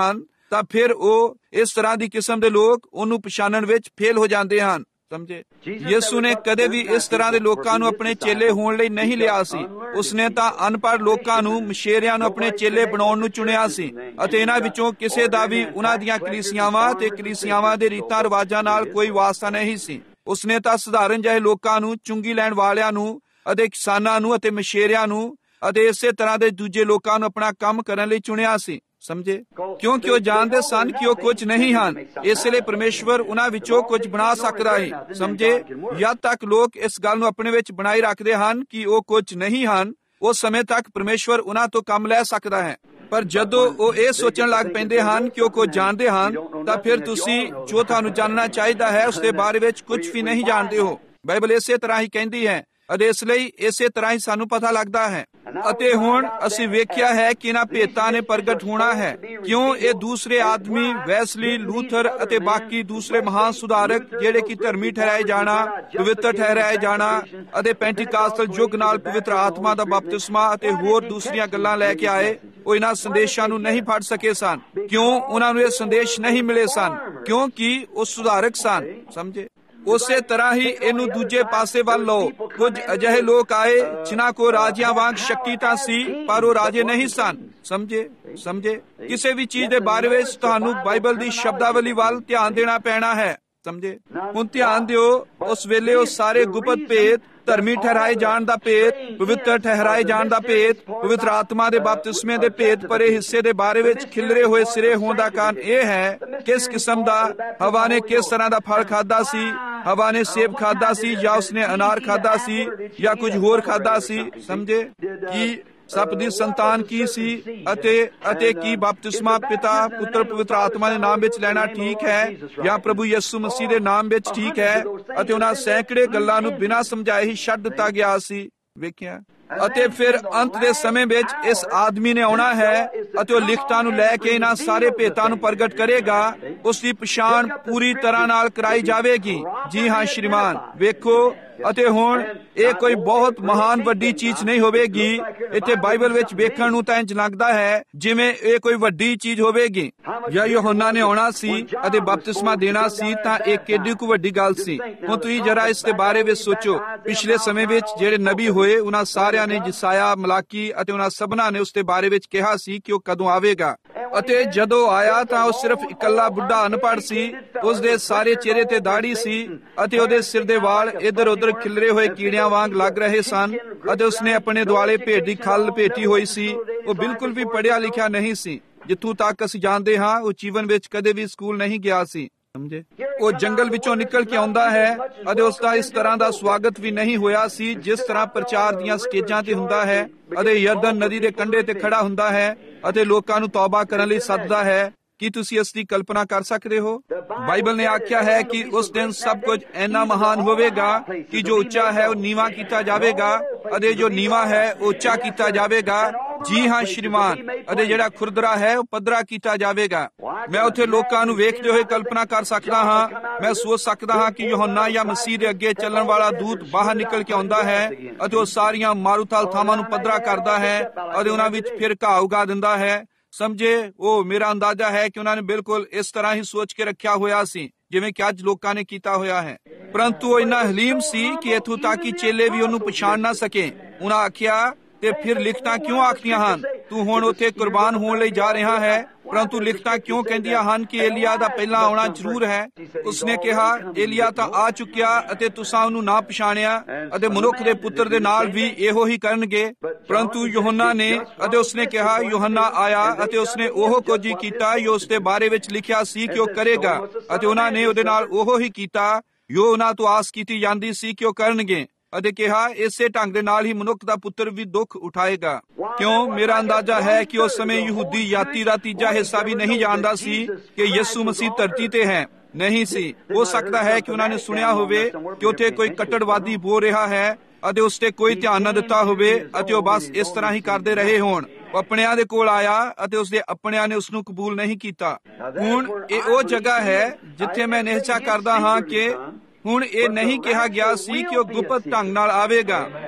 ਤਾਂ ਫਿਰ ਉਹ ਇਸ ਤਰ੍ਹਾਂ ਦੀ ਕਿਸਮ ਦੇ ਲੋਕ ਉਹਨੂੰ ਪਛਾਣਨ ਵਿੱਚ ਫੇਲ ਹੋ ਜਾਂਦੇ ਹਨ। ਸਮਝੇ, ਯਿਸੂ ਨੇ ਕਦੇ ਵੀ ਇਸ ਤਰ੍ਹਾਂ ਦੇ ਲੋਕਾਂ ਨੂੰ ਆਪਣੇ ਚੇਲੇ ਹੋਣ ਲਈ ਨਹੀਂ ਲਿਆ ਸੀ। ਉਸਨੇ ਤਾਂ ਅਨਪੜ੍ਹ ਲੋਕਾਂ ਨੂੰ, ਮਛੇਰਿਆਂ ਨੂੰ ਆਪਣੇ ਚੇਲੇ ਬਣਾਉਣ ਨੂੰ ਚੁਣਿਆ ਸੀ, ਅਤੇ ਇਹਨਾਂ ਵਿੱਚੋਂ ਕਿਸੇ ਦਾ ਵੀ ਉਹਨਾਂ ਦੀਆਂ ਕਲੀਸਿਆਵਾਂ ਤੇ ਕਲੀਸਿਆਵਾਂ ਦੇ ਰੀਤਾਂ ਰਿਵਾਜਾਂ ਨਾਲ ਕੋਈ ਵਾਸਤਾ ਨਹੀਂ ਸੀ। ਉਸਨੇ ਤਾਂ ਸਧਾਰਨ ਜਿਹੇ ਲੋਕਾਂ ਨੂੰ, ਚੁੰਗੀ ਲੈਣ ਵਾਲਿਆਂ ਨੂੰ ਅਤੇ ਕਿਸਾਨਾਂ ਨੂੰ ਅਤੇ ਮਛੇਰਿਆਂ ਨੂੰ ਅਤੇ ਇਸੇ ਤਰ੍ਹਾਂ ਦੇ ਦੂਜੇ ਲੋਕਾਂ ਨੂੰ ਆਪਣਾ ਕੰਮ ਕਰਨ ਲਈ ਚੁਣਿਆ ਸੀ। ਸਮਝੇ, ਕਿਉਂਕਿ ਉਹ ਜਾਣਦੇ ਸਨ ਕਿ ਉਹ ਕੁਝ ਨਹੀਂ ਹਨ, ਇਸ ਲਈ ਪਰਮੇਸ਼ਵਰ ਉਹਨਾਂ ਵਿੱਚੋਂ ਕੁਝ ਬਣਾ ਸਕਦਾ ਹੈ। ਸਮਝੇ, ਜਦ ਤੱਕ ਲੋਕ ਇਸ ਗੱਲ ਨੂੰ ਆਪਣੇ ਵਿੱਚ ਬਣਾਈ ਰੱਖਦੇ ਹਨ ਕਿ ਉਹ ਕੁਝ ਨਹੀਂ ਹਨ, ਉਸ ਸਮੇਂ ਤੱਕ ਪਰਮੇਸ਼ਵਰ ਉਹਨਾਂ ਤੋਂ ਕੰਮ ਲੈ ਸਕਦਾ ਹੈ। ਪਰ ਜਦੋਂ ਉਹ ਇਹ ਸੋਚਣ ਲੱਗ ਪੈਂਦੇ ਹਨ ਕਿ ਉਹ ਕੁਝ ਜਾਣਦੇ ਹਨ, ਤਾਂ ਫਿਰ ਤੁਸੀਂ ਜੋ ਤੁਹਾਨੂੰ ਜਾਣਨਾ ਚਾਹੀਦਾ ਹੈ ਉਸ ਦੇ ਬਾਰੇ ਵਿੱਚ ਕੁਝ ਵੀ ਨਹੀਂ ਜਾਣਦੇ ਹੋ। ਬਾਈਬਲ ਇਸੇ ਤਰ੍ਹਾਂ ਹੀ ਕਹਿੰਦੀ ਹੈ, ਅਤੇ ਇਸ ਲਈ ਇਸੇ ਤਰ੍ਹਾਂ ਹੀ ਸਾਨੂੰ ਪਤਾ ਲੱਗਦਾ ਹੈ। ਅਤੇ ਹੁਣ ਅਸੀਂ ਵੇਖਿਆ ਹੈ ਕਿ ਇਹਨਾਂ ਭੇਤਾਂ ਨੇ ਪ੍ਰਗਟ ਹੋਣਾ ਹੈ। ਕਿਉਂ ਇਹ ਦੂਸਰੇ ਆਦਮੀ, ਵੈਸਲੀ, ਲੂਥਰ ਅਤੇ ਬਾਕੀ ਦੂਸਰੇ ਮਹਾਨ ਸੁਧਾਰਕ, ਜਿਹੜੇ ਕਿ ਧਰਮੀ ਠਹਿਰਾਏ ਜਾਣਾ, ਪਵਿੱਤਰ ਠਹਿਰਾਏ ਜਾਣਾ ਅਤੇ ਪੈਂਟੀਕਾਸਟਲ ਯੁੱਗ ਨਾਲ ਪਵਿੱਤਰ ਆਤਮਾ ਦਾ ਬਪਤਿਸਮਾ ਅਤੇ ਹੋਰ ਦੂਸਰੀਆਂ ਗੱਲਾਂ ਲੈ ਕੇ ਆਏ, ਉਹ ਇਹਨਾਂ ਸੰਦੇਸ਼ਾਂ ਨੂੰ ਨਹੀਂ ਫੜ ਸਕੇ ਸਨ। ਕਿਉਂ ਉਹਨਾਂ ਨੂੰ ਇਹ ਸੰਦੇਸ਼ ਨਹੀਂ ਮਿਲੇ ਸਨ? ਕਿਉਂਕਿ ਉਹ ਸੁਧਾਰਕ ਸਨ। ਸਮਝੇ, ਉਸੇ ਤਰ੍ਹਾਂ ਹੀ ਇਹਨੂੰ ਦੂਜੇ ਪਾਸੇ ਵੱਲ ਲਓ। ਕੁਝ ਅਜਿਹੇ ਲੋਕ ਆਏ ਜਿਨ੍ਹਾਂ ਕੋ ਰਾਜਿਆਂ ਵਾਂਗ ਸ਼ਕਤੀ ਤਾਂ ਸੀ, ਪਰ ਉਹ ਰਾਜੇ ਨਹੀਂ ਸਨ। ਸਮਝੇ ਸਮਝੇ ਕਿਸੇ ਵੀ ਚੀਜ਼ ਦੇ ਬਾਰੇ ਵਿੱਚ ਤੁਹਾਨੂੰ ਬਾਈਬਲ ਦੀ ਸ਼ਬਦਾਵਲੀ ਵੱਲ ਧਿਆਨ ਦੇਣਾ ਪੈਣਾ ਹੈ। ਸਮਝੇ, ਹੁਣ ਧਿਆਨ ਦਿਓ, ਉਸ ਵੇਲੇ ਉਹ ਸਾਰੇ ਗੁਪਤ ਭੇਦ, ਧਰਮੀ ਠਹਿਰਾਏ ਜਾਣ ਦਾ ਭੇਦ, ਪਵਿੱਤਰ ਠਹਿਰਾਏ ਜਾਣ ਦਾ ਭੇਦ, ਪਵਿੱਤਰ ਆਤਮਾ ਦੇ ਬਪਤਿਸਮੇ ਦੇ ਭੇਦ ਭਰੇ ਹਿੱਸੇ ਦੇ ਬਾਰੇ ਵਿੱਚ ਖਿਲਰੇ ਹੋਏ ਸਿਰੇ ਹੋਣ ਦਾ ਕਾਰਨ ਇਹ ਹੈ, ਕਿਸ ਕਿਸਮ ਦਾ ਹਵਾ ਨੇ ਕਿਸ ਤਰ੍ਹਾਂ ਦਾ ਫਲ ਖਾਧਾ ਸੀ। ਹਵਾ ਨੇ ਸੇਬ ਖਾਧਾ ਸੀ, ਜਾਂ ਉਸਨੇ ਅਨਾਰ ਖਾਧਾ ਸੀ, ਜਾਂ ਕੁਝ ਹੋਰ ਖਾਧਾ ਸੀ। ਸਮਝੇ, ਕੀ ਸੱਪ ਦੀ ਸੰਤਾਨ ਕੀ ਸੀ, ਅਤੇ ਅਤੇ ਕੀ ਬਪਤਿਸਮਾ ਪਿਤਾ, ਪੁੱਤਰ, ਪਵਿੱਤਰ ਆਤਮਾ ਦੇ ਨਾਮ ਵਿੱਚ ਲੈਣਾ ਠੀਕ ਹੈ, ਜਾਂ ਪ੍ਰਭੂ ਯਿਸੂ ਮਸੀਹ ਦੇ ਨਾਮ ਵਿੱਚ ਠੀਕ ਹੈ। ਅਤੇ ਉਹਨਾਂ ਸੈਂਕੜੇ ਗੱਲਾਂ ਨੂੰ ਬਿਨਾਂ ਸਮਝਾਏ ਹੀ ਛੱਡ ਦਿੱਤਾ ਗਿਆ ਸੀ। ਵੇਖਿਆ, ਅਤੇ ਫਿਰ ਅੰਤ ਦੇ ਸਮੇਂ ਵਿੱਚ ਇਸ ਆਦਮੀ ਨੇ ਆਉਣਾ ਹੈ ਅਤੇ ਉਹ ਲਿਖਤਾਂ ਨੂੰ ਲੈ ਕੇ ਇਹਨਾਂ ਸਾਰੇ ਭੇਤਾਂ ਨੂੰ ਪ੍ਰਗਟ ਕਰੇਗਾ। ਉਸ ਦੀ ਪਛਾਣ ਪੂਰੀ ਤਰ੍ਹਾਂ ਨਾਲ ਕਰਾਈ ਜਾਵੇਗੀ। ਜੀ ਹਾਂ ਸ਼੍ਰੀਮਾਨ, ਵੇਖੋ, ਅਤੇ ਹੁਣ ਇਹ ਕੋਈ ਬਹੁਤ ਮਹਾਨ ਵੱਡੀ ਚੀਜ਼ ਨਹੀਂ ਹੋਵੇਗੀ। ਇੱਥੇ ਬਾਈਬਲ ਵਿੱਚ ਵੇਖਣ ਨੂੰ ਤਾਂ ਇੰਜ ਲੱਗਦਾ ਹੈ ਜਿਵੇਂ ਇਹ ਕੋਈ ਵੱਡੀ ਚੀਜ਼ ਹੋਵੇਗੀ। ਜਾਂ ਯਹੋਨਾ ਨੇ ਆਉਣਾ ਸੀ ਅਤੇ ਬਪਤਿਸਮਾ ਦੇਣਾ ਸੀ, ਤਾਂ ਇਹ ਕਿੰਨੀ ਕੁ ਵੱਡੀ ਗੱਲ ਸੀ। ਹੁਣ ਤੁਸੀਂ ਜਰਾ ਇਸ ਦੇ ਬਾਰੇ ਵਿੱਚ ਸੋਚੋ। ਪਿਛਲੇ ਸਮੇਂ ਵਿੱਚ ਜਿਹੜੇ ਨਬੀ ਹੋਏ, ਉਹਨਾਂ ਸਾਰਿਆਂ ਨੇ, ਜਿਸਾਇਆ, ਮਲਾਕੀ ਅਤੇ ਉਹਨਾਂ ਸਭਨਾਂ ਨੇ ਉਸ ਦੇ ਬਾਰੇ ਵਿੱਚ ਕਿਹਾ ਸੀ ਕਿ ਉਹ ਕਦੋਂ ਆਵੇਗਾ। ਅਤੇ ਜਦੋਂ ਆਇਆ ਤਾਂ ਉਹ ਸਿਰਫ ਇਕੱਲਾ ਬੁੱਢਾ ਅਨਪੜ੍ਹ ਸੀ। ਉਸ ਦੇ ਸਾਰੇ ਚਿਹਰੇ ਤੇ ਦਾੜੀ ਸੀ ਅਤੇ ਉਹਦੇ ਸਿਰ ਦੇ ਵਾਲ ਇੱਧਰ ਉੱਧਰ ਖਿਲਰੇ ਹੋਏ ਕੀੜਿਆਂ ਵਾਂਗ ਲੱਗ ਰਹੇ ਸਨ, ਅਤੇ ਉਸਨੇ ਆਪਣੇ ਦੁਆਲੇ ਭੇਡ ਦੀ ਖੱਲ ਲਪੇਟੀ ਹੋਈ ਸੀ। ਉਹ ਬਿਲਕੁਲ ਵੀ ਪੜ੍ਹਿਆ ਲਿਖਿਆ ਨਹੀਂ ਸੀ। ਜਿੱਥੋਂ ਤੱਕ ਅਸੀਂ ਜਾਣਦੇ ਹਾਂ, ਉਹ ਜੀਵਨ ਵਿੱਚ ਕਦੇ ਵੀ ਸਕੂਲ ਨਹੀਂ ਗਿਆ ਸੀ। ਸਮਝੇ, ਉਹ ਜੰਗਲ ਵਿੱਚੋਂ ਨਿਕਲ ਕੇ ਆਉਂਦਾ ਹੈ ਅਤੇ ਉਸ ਦਾ ਇਸ ਤਰ੍ਹਾਂ ਦਾ ਸਵਾਗਤ ਵੀ ਨਹੀਂ ਹੋਇਆ ਸੀ ਜਿਸ ਤਰ੍ਹਾਂ ਪ੍ਰਚਾਰ ਦੀਆਂ ਸਟੇਜਾਂ ਤੇ ਹੁੰਦਾ ਹੈ, ਅਤੇ ਯਰਦਨ ਨਦੀ ਦੇ ਕੰਢੇ ਤੇ ਖੜਾ ਹੁੰਦਾ ਹੈ ਅਤੇ ਲੋਕਾਂ ਨੂੰ ਤੌਬਾ ਕਰਨ ਲਈ ਸੱਦਦਾ ਹੈ। ਕੀ ਤੁਸੀਂ ਇਸ ਦੀ ਕਲਪਨਾ ਕਰ ਸਕਦੇ ਹੋ? ਬਾਈਬਲ ਨੇ ਆਖਿਆ ਹੈ ਕਿ ਉਸ ਦਿਨ ਸਭ ਕੁਝ ਇੰਨਾ ਮਹਾਨ ਹੋਵੇਗਾ ਕਿ ਜੋ ਉੱਚਾ ਹੈ ਉਹ ਨੀਵਾਂ ਕੀਤਾ ਜਾਵੇਗਾ, ਅਤੇ ਜੋ ਨੀਵਾਂ ਹੈ ਉਹ ਉੱਚਾ ਕੀਤਾ ਜਾਵੇਗਾ। ਜੀ ਹਾਂ ਸ਼੍ਰੀਮਾਨ, ਅਤੇ ਜਿਹੜਾ ਖੁਰਦਰਾ ਹੈ ਉਹ ਪੱਧਰਾ ਕੀਤਾ ਜਾਵੇਗਾ। ਮੈਂ ਉੱਥੇ ਲੋਕਾਂ ਨੂੰ ਵੇਖਦੇ ਹੋਏ ਕਲਪਨਾ ਕਰ ਸਕਦਾ ਹਾਂ। ਮੈਂ ਸੋਚ ਸਕਦਾ ਹਾਂ ਕਿ ਯਹੋਨਾ ਜਾਂ ਮਸੀਹ ਦੇ ਅੱਗੇ ਚੱਲਣ ਵਾਲਾ ਦੂਤ ਬਾਹਰ ਨਿਕਲ ਕੇ ਆਉਂਦਾ ਹੈ ਅਤੇ ਉਹ ਸਾਰੀਆਂ ਮਾਰੂਥਲ ਥਾਵਾਂ ਨੂੰ ਪੱਧਰਾ ਕਰਦਾ ਹੈ ਅਤੇ ਉਹਨਾਂ ਵਿੱਚ ਫਿਰ ਘਾਹ ਉਗਾ ਦਿੰਦਾ ਹੈ। ਸਮਝੇ, ਉਹ ਮੇਰਾ ਅੰਦਾਜ਼ਾ ਹੈ ਕਿ ਉਹਨਾਂ ਨੇ ਬਿਲਕੁਲ ਇਸ ਤਰ੍ਹਾਂ ਹੀ ਸੋਚ ਕੇ ਰੱਖਿਆ ਹੋਇਆ ਸੀ ਜਿਵੇਂ ਕਿ ਅੱਜ ਲੋਕਾਂ ਨੇ ਕੀਤਾ ਹੋਇਆ ਹੈ। ਪਰੰਤੂ ਉਹ ਇੰਨਾ ਹਲੀਮ ਸੀ ਕਿ ਇੱਥੋਂ ਤੱਕ ਕਿ ਚੇਲੇ ਵੀ ਉਹਨੂੰ ਪਛਾਣ ਨਾ ਸਕੇ। ਉਹਨਾਂ ਆਖਿਆ, ਤੇ ਫਿਰ ਲਿਖਤਾਂ ਕਿਉਂ ਆਖਦੀਆਂ ਹਨ ਤੂੰ ਹੁਣ ਉੱਥੇ ਕੁਰਬਾਨ ਹੋਣ ਲਈ ਜਾ ਰਿਹਾ ਹੈ? ਪਰੰਤੂ ਲਿਖਤਾਂ ਕਿਉਂ ਕਹਿੰਦੀਆਂ ਹਨ ਕਿ ਏਲੀਆ ਦਾ ਪਹਿਲਾਂ ਆਉਣਾ ਜ਼ਰੂਰ ਹੈ? ਉਸਨੇ ਕਿਹਾ, ਏਲੀਆ ਤਾਂ ਆ ਚੁੱਕਿਆ ਅਤੇ ਤੁਸੀਂ ਉਹਨੂੰ ਨਾ ਪਛਾਣਿਆ, ਅਤੇ ਮਨੁੱਖ ਦੇ ਪੁੱਤਰ ਦੇ ਨਾਲ ਵੀ ਇਹੋ ਹੀ ਕਰਨਗੇ। ਪਰੰਤੂ ਯਹੋਨਾ ਨੇ, ਅਤੇ ਉਸਨੇ ਕਿਹਾ, ਯਹੋਨਾ ਆਇਆ ਅਤੇ ਉਸਨੇ ਉਹ ਕੁਝ ਹੀ ਕੀਤਾ ਜੋ ਉਸ ਦੇ ਬਾਰੇ ਵਿੱਚ ਲਿਖਿਆ ਸੀ ਕਿ ਉਹ ਕਰੇਗਾ, ਅਤੇ ਉਹਨਾਂ ਨੇ ਉਹਦੇ ਨਾਲ ਉਹੋ ਹੀ ਕੀਤਾ ਜੋ ਉਹਨਾਂ ਤੋਂ ਆਸ ਕੀਤੀ ਜਾਂਦੀ ਸੀ ਕਿ ਉਹ ਕਰਨਗੇ, ਅਤੇ ਕਿਹਾ ਇਸੇ ਢੰਗ ਦੇ ਨਾਲ ਹੀ ਮਨੁੱਖ ਦਾ ਪੁੱਤਰ ਵੀ ਦੁੱਖ ਉਠਾਏਗਾ। ਕਿਉਂ? ਮੇਰਾ ਅੰਦਾਜ਼ਾ ਹੈ ਕਿ ਉਸ ਸਮੇਂ ਯਹੂਦੀ ਜਾਤੀ ਦਾ ਤੀਜਾ ਹਿੱਸਾ ਵੀ ਨਹੀਂ ਜਾਣਦਾ ਸੀ ਕਿ ਯਿਸੂ ਮਸੀਹ ਧਰਤੀ ਤੇ ਹੈ। ਨਹੀਂ ਸੀ। ਹੋ ਸਕਦਾ ਹੈ ਕਿ ਉਹਨਾਂ ਨੇ ਸੁਣਿਆ ਹੋਵੇ ਕਿ ਉੱਥੇ ਕੋਈ ਕੱਟੜਵਾਦੀ ਬੋਲ ਰਿਹਾ ਹੈ ਅਤੇ ਉਸ ਤੇ ਕੋਈ ਧਿਆਨ ਨਾ ਦਿੱਤਾ ਹੋਵੇ, ਅਤੇ ਉਹ ਬਸ ਇਸ ਤਰ੍ਹਾਂ ਹੀ ਕਰਦੇ ਰਹੇ ਹੋਣ। ਉਹ ਆਪਣਿਆਂ ਦੇ ਕੋਲ ਆਇਆ ਅਤੇ ਉਸਦੇ ਆਪਣਿਆਂ ਨੇ ਉਸਨੂੰ ਕਬੂਲ ਨਹੀਂ ਕੀਤਾ। ਹੁਣ ਇਹ ਉਹ ਜਗ੍ਹਾ ਹੈ ਜਿੱਥੇ ਮੈਂ ਨਿਹਚਾ ਕਰਦਾ ਹਾਂ ਕਿ ਹੁਣ ਇਹ ਨਹੀਂ ਕਿਹਾ ਗਿਆ ਸੀ ਕਿ ਉਹ ਗੁਪਤ ਢੰਗ ਨਾਲ ਆਵੇਗਾ।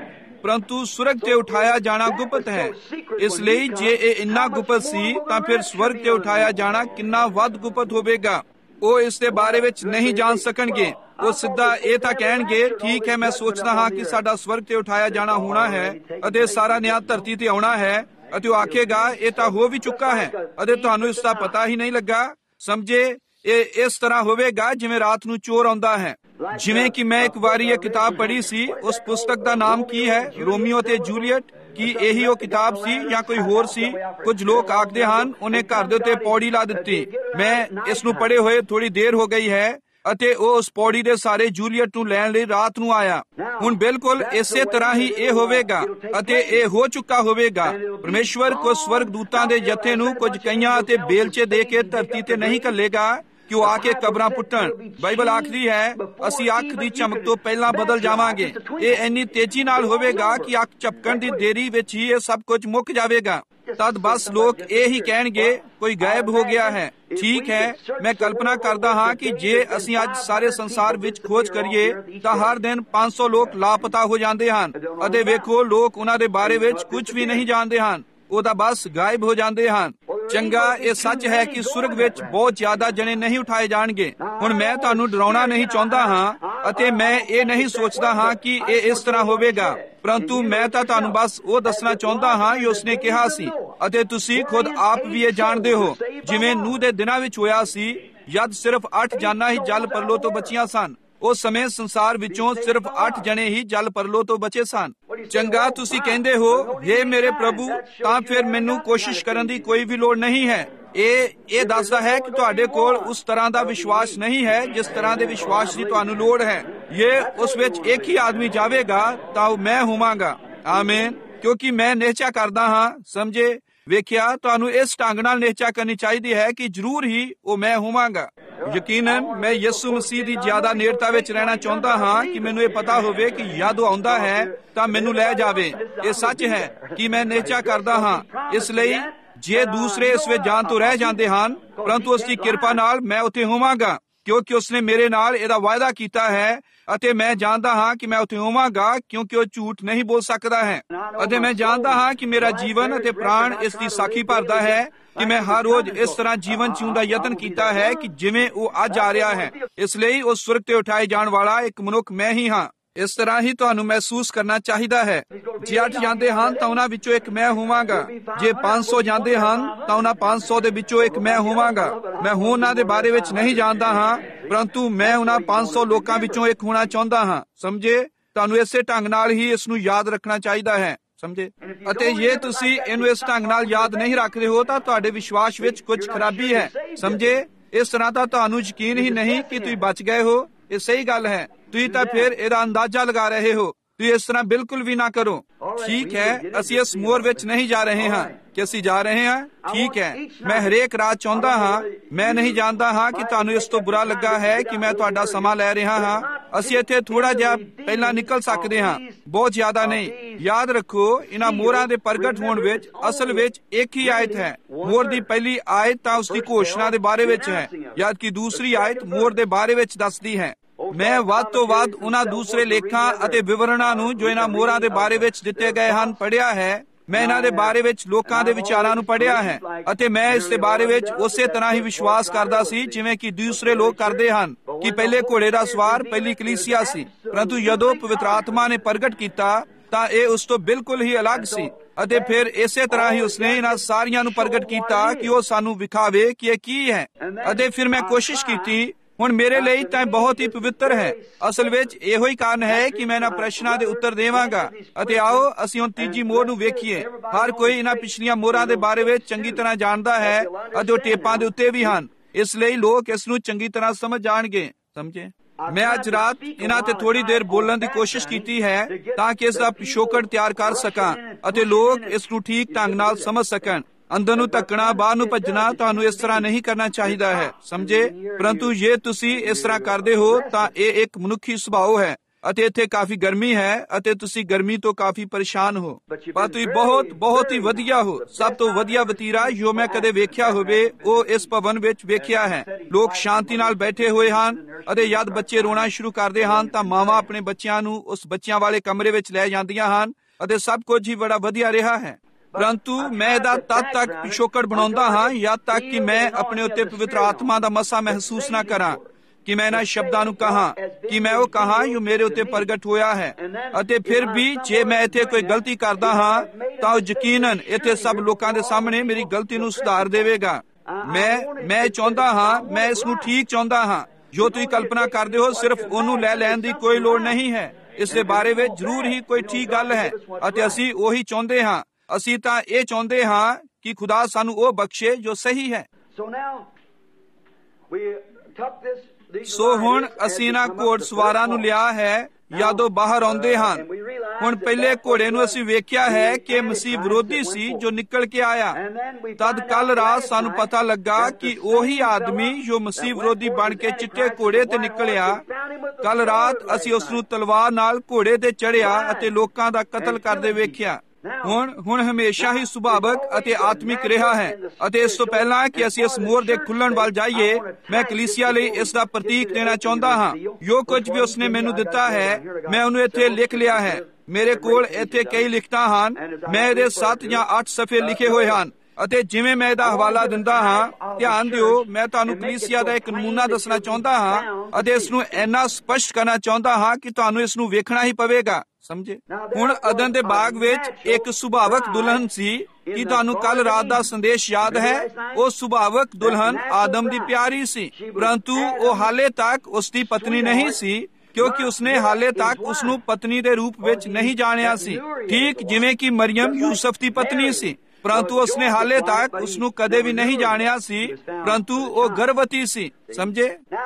ਪਰੰਤੂ ਸਵਰਗ ਤੇ ਉਠਾਇਆ ਜਾਣਾ ਗੁਪਤ ਹੈ। ਇਸ ਲਈ ਜੇ ਇਹ ਇੰਨਾ ਗੁਪਤ ਸੀ ਤਾਂ ਫਿਰ ਸਵਰਗ ਤੇ ਉਠਾਇਆ ਜਾਣਾ ਕਿੰਨਾ ਵੱਧ ਗੁਪਤ ਹੋਵੇਗਾ। ਉਹ ਇਸ ਦੇ ਬਾਰੇ ਵਿੱਚ ਨਹੀਂ ਜਾਣ ਸਕਣਗੇ। ਉਹ ਸਿੱਧਾ ਇਹ ਤਾਂ ਕਹਿਣਗੇ, ਠੀਕ ਹੈ, ਮੈਂ ਸੋਚਦਾ ਹਾਂ ਕਿ ਸਾਡਾ ਸਵਰਗ ਤੇ ਉਠਾਇਆ ਜਾਣਾ ਹੋਣਾ ਹੈ ਅਤੇ ਸਾਰਾ ਨਿਆਂ ਧਰਤੀ ਤੇ ਆਉਣਾ ਹੈ। ਅਤੇ ਉਹ ਆਖੇਗਾ, ਇਹ ਤਾਂ ਹੋ ਵੀ ਚੁੱਕਾ ਹੈ ਅਤੇ ਤੁਹਾਨੂੰ ਇਸ ਦਾ ਪਤਾ ਹੀ ਨਹੀਂ ਲੱਗਾ। ਸਮਝੇ, ਇਹ ਇਸ ਤਰ੍ਹਾਂ ਹੋਵੇਗਾ ਜਿਵੇਂ ਰਾਤ ਨੂੰ ਚੋਰ ਆਉਂਦਾ ਹੈ। ਜਿਵੇਂ ਕਿ ਮੈਂ ਇੱਕ ਵਾਰੀ ਇਹ ਕਿਤਾਬ ਪੜ੍ਹੀ ਸੀ, ਉਸ ਪੁਸਤਕ ਦਾ ਨਾਮ ਕੀ ਹੈ? ਰੋਮੀਓ ਤੇ ਜੂਲੀਅਟ। ਕੀ ਇਹੀ ਉਹ ਕਿਤਾਬ ਸੀ ਜਾਂ ਕੋਈ ਹੋਰ ਸੀ? ਕੁਝ ਲੋਕ ਆਖਦੇ ਹਨ ਉਹਨੇ ਘਰ ਦੇ ਉੱਤੇ ਪੌੜੀ ਲਾ ਦਿੱਤੀ। ਮੈਂ ਇਸ ਨੂੰ ਪੜ੍ਹੇ ਹੋਏ ਥੋੜੀ ਦੇਰ ਹੋ ਗਈ ਹੈ ਅਤੇ ਉਹ ਉਸ ਪੌੜੀ ਦੇ ਸਾਰੇ ਜੂਲੀਅਟ ਨੂੰ ਲੈਣ ਲਈ ਰਾਤ ਨੂੰ ਆਇਆ। ਹੁਣ ਬਿਲਕੁਲ ਇਸੇ ਤਰ੍ਹਾਂ ਹੀ ਇਹ ਹੋਵੇਗਾ ਅਤੇ ਇਹ ਹੋ ਚੁੱਕਾ ਹੋਵੇਗਾ। ਪਰਮੇਸ਼ਵਰ ਕੁਝ ਸਵਰਗ ਦੂਤਾਂ ਦੇ ਜਥੇ ਨੂੰ ਕੁਝ ਕਈਆਂ ਅਤੇ ਬੇਲਚੇ ਦੇ ਕੇ ਧਰਤੀ ਤੇ ਨਹੀਂ ਘੱਲੇਗਾ ਕਿ ਉਹ ਆ ਕੇ ਕਬਰਾਂ ਪੁੱਟਣ। ਬਾਈਬਲ ਆਖਦੀ ਹੈ, ਅਸੀਂ ਅੱਖ ਦੀ ਚਮਕ ਤੋਂ ਪਹਿਲਾਂ ਬਦਲ ਜਾਵਾਂਗੇ। ਇਹ ਇੰਨੀ ਤੇਜ਼ੀ ਨਾਲ ਹੋਵੇਗਾ ਕਿ ਅੱਖ ਝਪਕਣ ਦੀ ਦੇਰੀ ਵਿੱਚ ਹੀ ਇਹ ਸਭ ਕੁਝ ਮੁੱਕ ਜਾਵੇਗਾ। ਤਦ ਬਸ ਲੋਕ ਇਹ ਹੀ ਕਹਿਣਗੇ, ਕੋਈ ਗਾਇਬ ਹੋ ਗਿਆ ਹੈ। ਠੀਕ ਹੈ, ਮੈਂ ਕਲਪਨਾ ਕਰਦਾ ਹਾਂ ਕਿ ਜੇ ਅਸੀਂ ਅੱਜ ਸਾਰੇ ਸੰਸਾਰ ਵਿੱਚ ਖੋਜ ਕਰੀਏ ਤਾਂ ਹਰ ਦਿਨ ਪੰਜ ਸੌ ਲੋਕ ਲਾਪਤਾ ਹੋ ਜਾਂਦੇ ਹਨ। ਅਤੇ ਵੇਖੋ, ਲੋਕ ਉਹਨਾਂ ਦੇ ਬਾਰੇ ਵਿੱਚ ਕੁਝ ਵੀ ਨਹੀਂ ਜਾਣਦੇ ਹਨ। ਉਹ ਤਾਂ ਬਸ ਗਾਇਬ ਹੋ ਜਾਂਦੇ ਹਨ। ਚੰਗਾ, ਇਹ ਸੱਚ ਹੈ ਕਿ ਸਵਰਗ ਵਿੱਚ ਬਹੁਤ ਜ਼ਿਆਦਾ ਜਣੇ ਨਹੀਂ ਉਠਾਏ ਜਾਣਗੇ। ਹੁਣ ਮੈਂ ਤੁਹਾਨੂੰ ਡਰਾਉਣਾ ਨਹੀਂ ਚਾਹੁੰਦਾ ਹਾਂ ਅਤੇ ਮੈਂ ਇਹ ਨਹੀਂ ਸੋਚਦਾ ਹਾਂ ਕਿ ਇਹ ਇਸ ਤਰ੍ਹਾਂ ਹੋਵੇਗਾ, ਪਰੰਤੂ ਮੈਂ ਤਾਂ ਤੁਹਾਨੂੰ ਬਸ ਉਹ ਦੱਸਣਾ ਚਾਹੁੰਦਾ ਹਾਂ ਕਿ ਉਸਨੇ ਕਿਹਾ ਸੀ ਅਤੇ ਤੁਸੀਂ ਖੁਦ ਆਪ ਵੀ ਇਹ ਜਾਣਦੇ ਹੋ। ਜਿਵੇਂ ਨੂਹ ਦੇ ਦਿਨਾਂ ਵਿੱਚ ਹੋਇਆ ਸੀ, ਜਦ ਸਿਰਫ ਅੱਠ ਜਾਨਾਂ ਹੀ ਜਲ ਪਰਲੋ ਤੋਂ ਬਚੀਆਂ ਸਨ। ਉਸ ਸਮੇਂ ਸੰਸਾਰ ਵਿੱਚੋਂ ਸਿਰਫ ਅੱਠ ਜਣੇ ਹੀ ਜਲ ਪਰਲੋ ਤੋਂ ਬਚੇ ਸਨ। ਚੰਗਾ, ਤੁਸੀਂ ਕਹਿੰਦੇ ਹੋ, ਹੇ ਮੇਰੇ ਪ੍ਰਭੂ, ਤਾਂ ਫਿਰ ਮੈਨੂੰ ਕੋਸ਼ਿਸ਼ ਕਰਨ ਦੀ ਕੋਈ ਵੀ ਲੋੜ ਨਹੀਂ ਹੈ। ਇਹ ਇਹ ਦੱਸਦਾ ਹੈ ਕਿ ਤੁਹਾਡੇ ਕੋਲ ਉਸ ਤਰ੍ਹਾਂ ਦਾ ਵਿਸ਼ਵਾਸ ਨਹੀਂ ਹੈ ਜਿਸ ਤਰ੍ਹਾਂ ਦੇ ਵਿਸ਼ਵਾਸ ਦੀ ਤੁਹਾਨੂੰ ਲੋੜ ਹੈ। ਇਹ ਉਸ ਵਿੱਚ ਇੱਕ ਹੀ ਆਦਮੀ ਜਾਵੇਗਾ ਤਾਂ ਉਹ ਮੈਂ ਹੋਵਾਂਗਾ। ਆਮੀਨ। ਕਿਉਂਕਿ ਮੈਂ ਨਿਹਚਾ ਕਰਦਾ ਹਾਂ। ਸਮਝੇ, ਵੇਖਿਆ, ਤੁਹਾਨੂੰ ਇਸ ਢੰਗ ਨਾਲ ਨਿਹਚਾ ਕਰਨੀ ਚਾਹੀਦੀ ਹੈ ਕਿ ਜ਼ਰੂਰ ਹੀ ਉਹ ਮੈਂ ਹੋਵਾਂਗਾ। ਯਕੀਨਨ ਮੈਂ ਯਿਸੂ ਮਸੀਹ ਦੀ ਜ਼ਿਆਦਾ ਨੇੜਤਾ ਵਿੱਚ ਰਹਿਣਾ ਚਾਹੁੰਦਾ ਹਾਂ ਕਿ ਮੈਨੂੰ ਇਹ ਪਤਾ ਹੋਵੇ ਕਿ ਜਦ ਉਹ ਆਉਂਦਾ ਹੈ ਤਾਂ ਮੈਨੂੰ ਲੈ ਜਾਵੇ। ਇਹ ਸੱਚ ਹੈ ਕਿ ਮੈਂ ਨਿਹਚਾ ਕਰਦਾ ਹਾਂ। ਇਸ ਲਈ ਜੇ ਦੂਸਰੇ ਇਸ ਵਿੱਚ ਜਾਣ ਤੋਂ ਰਹਿ ਜਾਂਦੇ ਹਨ, ਪਰੰਤੂ ਉਸ ਦੀ ਕਿਰਪਾ ਨਾਲ ਮੈਂ ਉੱਥੇ ਹੋਵਾਂਗਾ, ਕਿਉਂਕਿ ਉਸਨੇ ਮੇਰੇ ਨਾਲ ਇਹਦਾ ਵਾਅਦਾ ਕੀਤਾ ਹੈ ਅਤੇ ਮੈਂ ਜਾਣਦਾ ਹਾਂ ਕਿ ਮੈਂ ਉੱਥੇ ਹੋਵਾਂਗਾ, ਕਿਉਂਕਿ ਉਹ ਝੂਠ ਨਹੀਂ ਬੋਲ ਸਕਦਾ ਹੈ। ਅਤੇ ਮੈਂ ਜਾਣਦਾ ਹਾਂ ਕਿ ਮੇਰਾ ਜੀਵਨ ਅਤੇ ਪ੍ਰਾਣ ਇਸ ਦੀ ਸਾਖੀ ਭਰਦਾ ਹੈ ਕਿ ਮੈਂ ਹਰ ਰੋਜ਼ ਇਸ ਤਰ੍ਹਾਂ ਜੀਵਨ ਜਿਉਣ ਦਾ ਯਤਨ ਕੀਤਾ ਹੈ ਕਿ ਜਿਵੇਂ ਉਹ ਅੱਜ ਆ ਰਿਹਾ ਹੈ। ਇਸ ਲਈ ਉਸ ਸਵਰਗ ਤੇ ਉਠਾਏ ਜਾਣ ਵਾਲਾ ਇੱਕ ਮਨੁੱਖ ਮੈਂ ਹੀ ਹਾਂ। ਇਸ ਤਰ੍ਹਾਂ ਹੀ ਤੁਹਾਨੂੰ ਮਹਿਸੂਸ ਕਰਨਾ ਚਾਹੀਦਾ ਹੈ। ਜੇ ਅੱਠ ਜਾਂਦੇ ਹਨ ਤਾਂ ਉਹਨਾਂ ਵਿੱਚੋਂ ਇੱਕ ਮੈਂ ਹੋਵਾਂਗਾ। ਜੇ ਪੰਜ ਸੌ ਜਾਂਦੇ ਹਨ ਤਾਂ ਉਹਨਾਂ ਪੰਜ ਸੌ ਦੇ ਵਿੱਚੋਂ ਇੱਕ ਮੈਂ ਹੋਵਾਂਗਾ। ਮੈਂ ਹੁਣ ਉਹਨਾਂ ਦੇ ਬਾਰੇ ਵਿੱਚ ਨਹੀਂ ਜਾਣਦਾ ਹਾਂ, ਪਰੰਤੂ ਮੈਂ ਉਹਨਾਂ ਪੰਜ ਸੌ ਲੋਕਾਂ ਵਿੱਚੋਂ ਇੱਕ ਹੋਣਾ ਚਾਹੁੰਦਾ ਹਾਂ। ਸਮਝੇ, ਤੁਹਾਨੂੰ ਇਸੇ ਢੰਗ ਨਾਲ ਹੀ ਇਸ ਨੂੰ ਯਾਦ ਰੱਖਣਾ ਚਾਹੀਦਾ ਹੈ। ਸਮਝੇ, ਅਤੇ ਜੇ ਤੁਸੀਂ ਇਹਨੂੰ ਇਸ ਢੰਗ ਨਾਲ ਯਾਦ ਨਹੀਂ ਰੱਖਦੇ ਹੋ ਤਾਂ ਤੁਹਾਡੇ ਵਿਸ਼ਵਾਸ ਵਿੱਚ ਕੁਝ ਖਰਾਬੀ ਹੈ। ਸਮਝੇ, ਇਸ ਤਰ੍ਹਾਂ ਤਾਂ ਤੁਹਾਨੂੰ ਯਕੀਨ ਹੀ ਨਹੀਂ ਕਿ ਤੁਸੀਂ ਬਚ ਗਏ ਹੋ। ਇਹ ਸਹੀ ਗੱਲ ਹੈ। ਤੁਸੀਂ ਤਾਂ ਫਿਰ ਇਹਦਾ ਅੰਦਾਜ਼ਾ ਲਗਾ ਰਹੇ ਹੋ। ਤੁਸੀਂ ਇਸ ਤਰ੍ਹਾਂ ਬਿਲਕੁਲ ਵੀ ਨਾ ਕਰੋ। ਠੀਕ ਹੈ, ਅਸੀਂ ਇਸ ਮੋਰ ਵਿੱਚ ਨਹੀਂ ਜਾ ਰਹੇ ਹਾਂ ਕਿ ਅਸੀਂ ਜਾ ਰਹੇ ਹਾਂ। ਠੀਕ ਹੈ, ਮੈਂ ਹਰੇਕ ਰਾਤ ਚਾਹੁੰਦਾ ਹਾਂ, ਮੈਂ ਨਹੀਂ ਜਾਣਦਾ ਹਾਂ ਕਿ ਤੁਹਾਨੂੰ ਇਸ ਤੋਂ ਬੁਰਾ ਲੱਗਾ ਹੈ ਕਿ ਮੈਂ ਤੁਹਾਡਾ ਸਮਾਂ ਲੈ ਰਿਹਾ ਹਾਂ। ਅਸੀਂ ਇੱਥੇ ਥੋੜਾ ਜਿਹਾ ਪਹਿਲਾਂ ਨਿਕਲ ਸਕਦੇ ਹਾਂ, ਬਹੁਤ ਜ਼ਿਆਦਾ ਨਹੀਂ। ਯਾਦ ਰੱਖੋ, ਇਹਨਾਂ ਮੋਰਾਂ ਦੇ ਪ੍ਰਗਟ ਹੋਣ ਵਿੱਚ ਅਸਲ ਵਿੱਚ ਇੱਕ ਹੀ ਆਇਤ ਹੈ। ਮੋਰ ਦੀ ਪਹਿਲੀ ਆਇਤ ਤਾਂ ਉਸ ਦੀ ਘੋਸ਼ਣਾ ਦੇ ਬਾਰੇ ਵਿੱਚ ਹੈ, ਜਦ ਕਿ ਦੂਸਰੀ ਆਇਤ ਮੋਰ ਦੇ ਬਾਰੇ ਵਿੱਚ ਦੱਸਦੀ ਹੈ। ਮੈਂ ਵੱਧ ਤੋਂ ਵੱਧ ਉਹਨਾਂ ਦੂਸਰੇ ਲੇਖਾਂ ਅਤੇ ਵਿਵਰਣਾਂ ਨੂੰ ਜੋ ਇਹਨਾਂ ਮੋਹਰਾਂ ਦੇ ਬਾਰੇ ਵਿੱਚ ਦਿੱਤੇ ਗਏ ਹਨ ਪੜ੍ਹਿਆ ਹੈ। ਮੈਂ ਇਹਨਾਂ ਦੇ ਬਾਰੇ ਵਿੱਚ ਲੋਕਾਂ ਦੇ ਵਿਚਾਰਾਂ ਨੂੰ ਪੜ੍ਹਿਆ ਹੈ ਅਤੇ ਮੈਂ ਇਸ ਦੇ ਬਾਰੇ ਵਿੱਚ ਉਸੇ ਤਰ੍ਹਾਂ ਹੀ ਵਿਸ਼ਵਾਸ ਕਰਦਾ ਸੀ ਜਿਵੇਂ ਕਿ ਦੂਸਰੇ ਲੋਕ ਕਰਦੇ ਹਨ ਕਿ ਪਹਿਲੇ ਘੋੜੇ ਦਾ ਸਵਾਰ ਪਹਿਲੀ ਕਲੀਸਿਆ ਸੀ, ਪਰੰਤੂ ਜਦੋਂ ਪਵਿੱਤਰ ਆਤਮਾ ਨੇ ਪ੍ਰਗਟ ਕੀਤਾ ਤਾਂ ਇਹ ਉਸ ਤੋਂ ਬਿਲਕੁਲ ਹੀ ਅਲੱਗ ਸੀ। ਅਤੇ ਫਿਰ ਇਸੇ ਤਰ੍ਹਾਂ ਹੀ ਉਸਨੇ ਇਹਨਾਂ ਸਾਰੀਆਂ ਨੂੰ ਪ੍ਰਗਟ ਕੀਤਾ ਕਿ ਉਹ ਸਾਨੂੰ ਵਿਖਾਵੇ ਕਿ ਇਹ ਕੀ ਹੈ। ਅਤੇ ਫਿਰ ਮੈਂ ਕੋਸ਼ਿਸ਼ ਕੀਤੀ। ਹੁਣ ਮੇਰੇ ਲਈ ਤਾਂ ਬਹੁਤ ਹੀ ਪਵਿੱਤਰ ਹੈ। ਅਸਲ ਵਿੱਚ ਇਹੋ ਹੀ ਕਾਰਨ ਹੈ ਕਿ ਮੈਂ ਇਹਨਾਂ ਪ੍ਰਸ਼ਨਾਂ ਦੇ ਉੱਤਰ ਦੇਵਾਂਗਾ। ਅਤੇ ਆਓ ਅਸੀਂ ਹੁਣ ਤੀਜੀ ਮੋਹਰ ਨੂੰ ਵੇਖੀਏ। ਹਰ ਕੋਈ ਇਹਨਾਂ ਪਿਛਲੀਆਂ ਮੋਹਰਾਂ ਦੇ ਬਾਰੇ ਵਿੱਚ ਚੰਗੀ ਤਰ੍ਹਾਂ ਜਾਣਦਾ ਹੈ ਅਤੇ ਉਹ ਟੇਪਾਂ ਦੇ ਉੱਤੇ ਵੀ ਹਨ, ਇਸ ਲਈ ਲੋਕ ਇਸ ਨੂੰ ਚੰਗੀ ਤਰ੍ਹਾਂ ਸਮਝ ਜਾਣਗੇ। ਸਮਝੇ, ਮੈਂ ਅੱਜ ਰਾਤ ਇਹਨਾਂ ਤੇ ਥੋੜੀ ਦੇਰ ਬੋਲਣ ਦੀ ਕੋਸ਼ਿਸ਼ ਕੀਤੀ ਹੈ ਤਾਂ ਕਿ ਇਸ ਦਾ ਪਿਛੋਕੜ ਤਿਆਰ ਕਰ ਸਕਾਂ ਅਤੇ ਲੋਕ ਇਸ ਨੂੰ ਠੀਕ ਢੰਗ ਨਾਲ ਸਮਝ ਸਕਣ। ਅੰਦਰ ਨੂੰ ਧੱਕਣਾ, ਬਾਹਰ ਨੂੰ ਭੱਜਣਾ ਤੁਹਾਨੂੰ ਇਸ ਤਰ੍ਹਾਂ ਨਹੀਂ ਕਰਨਾ ਚਾਹੀਦਾ ਹੈ। ਸਮਝੇ, ਪਰੰਤੂ ਜੇ ਤੁਸੀਂ ਇਸ ਤਰ੍ਹਾਂ ਕਰਦੇ ਹੋ ਤਾਂ ਇਹ ਇੱਕ ਮਨੁੱਖੀ ਸੁਭਾਅ ਹੈ ਅਤੇ ਇੱਥੇ ਕਾਫੀ ਗਰਮੀ ਹੈ ਅਤੇ ਤੁਸੀਂ ਗਰਮੀ ਤੋਂ ਕਾਫੀ ਪਰੇਸ਼ਾਨ ਹੋ, ਪਰ ਤੁਸੀਂ ਬਹੁਤ ਬਹੁਤ ਹੀ ਵਧੀਆ ਹੋ। ਸਭ ਤੋਂ ਵਧੀਆ ਵਤੀਰਾ ਜੋ ਮੈਂ ਕਦੇ ਵੇਖਿਆ ਹੋਵੇ ਉਹ ਇਸ ਭਵਨ ਵਿੱਚ ਵੇਖਿਆ ਹੈ। ਲੋਕ ਸ਼ਾਂਤੀ ਨਾਲ ਬੈਠੇ ਹੋਏ ਹਨ ਅਤੇ ਜਦ ਬੱਚੇ ਰੋਣਾ ਸ਼ੁਰੂ ਕਰਦੇ ਹਨ ਤਾਂ ਮਾਵਾਂ ਆਪਣੇ ਬੱਚਿਆਂ ਨੂੰ ਉਸ ਬੱਚਿਆਂ ਵਾਲੇ ਕਮਰੇ ਵਿੱਚ ਲੈ ਜਾਂਦੀਆਂ ਹਨ ਅਤੇ ਸਭ ਕੁਝ ਹੀ ਬੜਾ ਵਧੀਆ ਰਿਹਾ ਹੈ। ਪਰੰਤੂ ਮੈਂ ਇਹਦਾ ਤਦ ਤੱਕ ਪਿਛੋਕੜ ਬਣਾਉਂਦਾ ਹਾਂ ਜਦ ਤੱਕ ਕਿ ਮੈਂ ਆਪਣੇ ਉੱਤੇ ਪਵਿੱਤਰ ਆਤਮਾ ਦਾ ਮਸਾ ਮਹਿਸੂਸ ਨਾ ਕਰਾਂ, ਕਿ ਮੈਂ ਇਹਨਾਂ ਸ਼ਬਦਾਂ ਨੂੰ ਕਹਾਂ, ਕਿ ਮੈਂ ਉਹ ਕਹਾਂ ਜੋ ਮੇਰੇ ਉੱਤੇ ਪ੍ਰਗਟ ਹੋਇਆ ਹੈ। ਅਤੇ ਫਿਰ ਵੀ ਜੇ ਮੈਂ ਇੱਥੇ ਕੋਈ ਗਲਤੀ ਕਰਦਾ ਹਾਂ ਤਾਂ ਉਹ ਯਕੀਨਨ ਇੱਥੇ ਸਭ ਲੋਕਾਂ ਦੇ ਸਾਹਮਣੇ ਮੇਰੀ ਗਲਤੀ ਨੂੰ ਸੁਧਾਰ ਦੇਵੇਗਾ। ਮੈਂ ਮੈਂ ਚਾਹੁੰਦਾ ਹਾਂ, ਮੈਂ ਇਸ ਨੂੰ ਠੀਕ ਚਾਹੁੰਦਾ ਹਾਂ। ਜੋ ਤੁਸੀਂ ਕਲਪਨਾ ਕਰਦੇ ਹੋ ਸਿਰਫ ਉਹਨੂੰ ਲੈ ਲੈਣ ਦੀ ਕੋਈ ਲੋੜ ਨਹੀਂ ਹੈ। ਇਸ ਦੇ ਬਾਰੇ ਵਿੱਚ ਜ਼ਰੂਰ ਹੀ ਕੋਈ ਠੀਕ ਗੱਲ ਹੈ ਅਤੇ ਅਸੀਂ ਉਹੀ ਚਾਹੁੰਦੇ ਹਾਂ। ਅਸੀਂ ਤਾਂ ਇਹ ਚਾਹੁੰਦੇ ਹਾਂ ਕਿ ਖੁਦਾ ਸਾਨੂੰ ਉਹ ਬਖਸ਼ੇ ਜੋ ਸਹੀ ਹੈ। ਸੋ ਹੁਣ ਅਸੀਂ ਇਹਨਾਂ ਘੋੜ ਸਵਾਰਾਂ ਨੂੰ ਲਿਆ ਹੈ ਜਦੋਂ ਬਾਹਰ ਆਉਂਦੇ ਹਨ। ਹੁਣ ਪਹਿਲੇ ਘੋੜੇ ਨੂੰ ਅਸੀਂ ਵੇਖਿਆ ਹੈ ਕਿ ਮਸੀਹ ਵਿਰੋਧੀ ਸੀ ਜੋ ਨਿਕਲ ਕੇ ਆਇਆ। ਤਦ ਕੱਲ ਰਾਤ ਸਾਨੂੰ ਪਤਾ ਲੱਗਾ ਕਿ ਉਹੀ ਆਦਮੀ ਜੋ ਮਸੀਹ ਵਿਰੋਧੀ ਬਣ ਕੇ ਚਿੱਟੇ ਘੋੜੇ ਤੇ ਨਿਕਲਿਆ, ਕੱਲ ਰਾਤ ਅਸੀਂ ਉਸ ਨੂੰ ਤਲਵਾਰ ਨਾਲ ਘੋੜੇ ਤੇ ਚੜ੍ਹਿਆ ਅਤੇ ਲੋਕਾਂ ਦਾ ਕਤਲ ਕਰਦੇ ਵੇਖਿਆ। ਹੁਣ ਹੁਣ ਹਮੇਸ਼ਾ ਹੀ ਸੁਭਾਵਕ ਅਤੇ ਆਤਮਿਕ ਰਿਹਾ ਹੈ। ਅਤੇ ਇਸ ਤੋਂ ਪਹਿਲਾਂ ਕਿ ਅਸੀਂ ਇਸ ਮੋਹਰ ਦੇ ਖੁੱਲਣ ਵੱਲ ਜਾਈਏ, ਮੈਂ ਕਲੀਸਿਆ ਲਈ ਇਸ ਦਾ ਪ੍ਰਤੀਕ ਦੇਣਾ ਚਾਹੁੰਦਾ ਹਾਂ। ਜੋ ਕੁਝ ਵੀ ਉਸਨੇ ਮੈਨੂੰ ਦਿੱਤਾ ਹੈ ਮੈਂ ਉਹਨੂੰ ਇੱਥੇ ਲਿਖ ਲਿਆ ਹੈ। ਮੇਰੇ ਕੋਲ ਇੱਥੇ ਕਈ ਲਿਖਤਾਂ ਹਨ। ਮੈਂ ਇਹਦੇ ਸੱਤ ਜਾਂ ਅੱਠ ਸਫ਼ੇ ਲਿਖੇ ਹੋਏ ਹਨ ਅਤੇ ਜਿਵੇਂ ਮੈਂ ਇਹਦਾ ਹਵਾਲਾ ਦਿੰਦਾ ਹਾਂ, ਧਿਆਨ ਦਿਓ, ਮੈਂ ਤੁਹਾਨੂੰ ਕਲੀਸਿਆ ਦਾ ਇੱਕ ਨਮੂਨਾ ਦੱਸਣਾ ਚਾਹੁੰਦਾ ਹਾਂ ਅਤੇ ਇਸ ਨੂੰ ਇੰਨਾ ਸਪਸ਼ਟ ਕਰਨਾ ਚਾਹੁੰਦਾ ਹਾਂ ਕਿ ਤੁਹਾਨੂੰ ਇਸ ਨੂੰ ਵੇਖਣਾ ਹੀ ਪਵੇਗਾ। ਸਮਝੇ? ਹੁਣ ਅਦਨ ਦੇ ਬਾਗ ਵਿੱਚ ਇੱਕ ਸੁਭਾਵਕ ਦੁਲਹਨ ਸੀ। ਕੀ ਤੁਹਾਨੂੰ ਕੱਲ ਰਾਤ ਦਾ ਸੰਦੇਸ਼ ਯਾਦ ਹੈ? ਉਹ ਸੁਭਾਵਕ ਦੁਲਹਨ ਆਦਮ ਦੀ ਪਿਆਰੀ ਸੀ, ਪਰੰਤੂ ਉਹ ਹਾਲੇ ਤੱਕ ਉਸ ਦੀ ਪਤਨੀ ਨਹੀਂ ਸੀ, ਕਿਉਂਕਿ ਉਸਨੇ ਹਾਲੇ ਤੱਕ ਉਸ ਨੂੰ ਪਤਨੀ ਦੇ ਰੂਪ ਵਿੱਚ ਨਹੀਂ ਜਾਣਿਆ ਸੀ, ਠੀਕ ਜਿਵੇਂ ਕਿ ਮਰੀਮ ਯੂਸਫ ਦੀ ਪਤਨੀ ਸੀ। ਪਰੰਤੂ ਉਸਨੇ ਹਾਲੇ ਤੱਕ ਉਸ ਨੂੰ ਕਦੇ ਵੀ ਨਹੀਂ ਜਾਣਿਆ ਸੀ, ਪਰੰਤੂ ਉਹ ਗਰਭਵਤੀ ਸੀ। ਸਮਝੇ?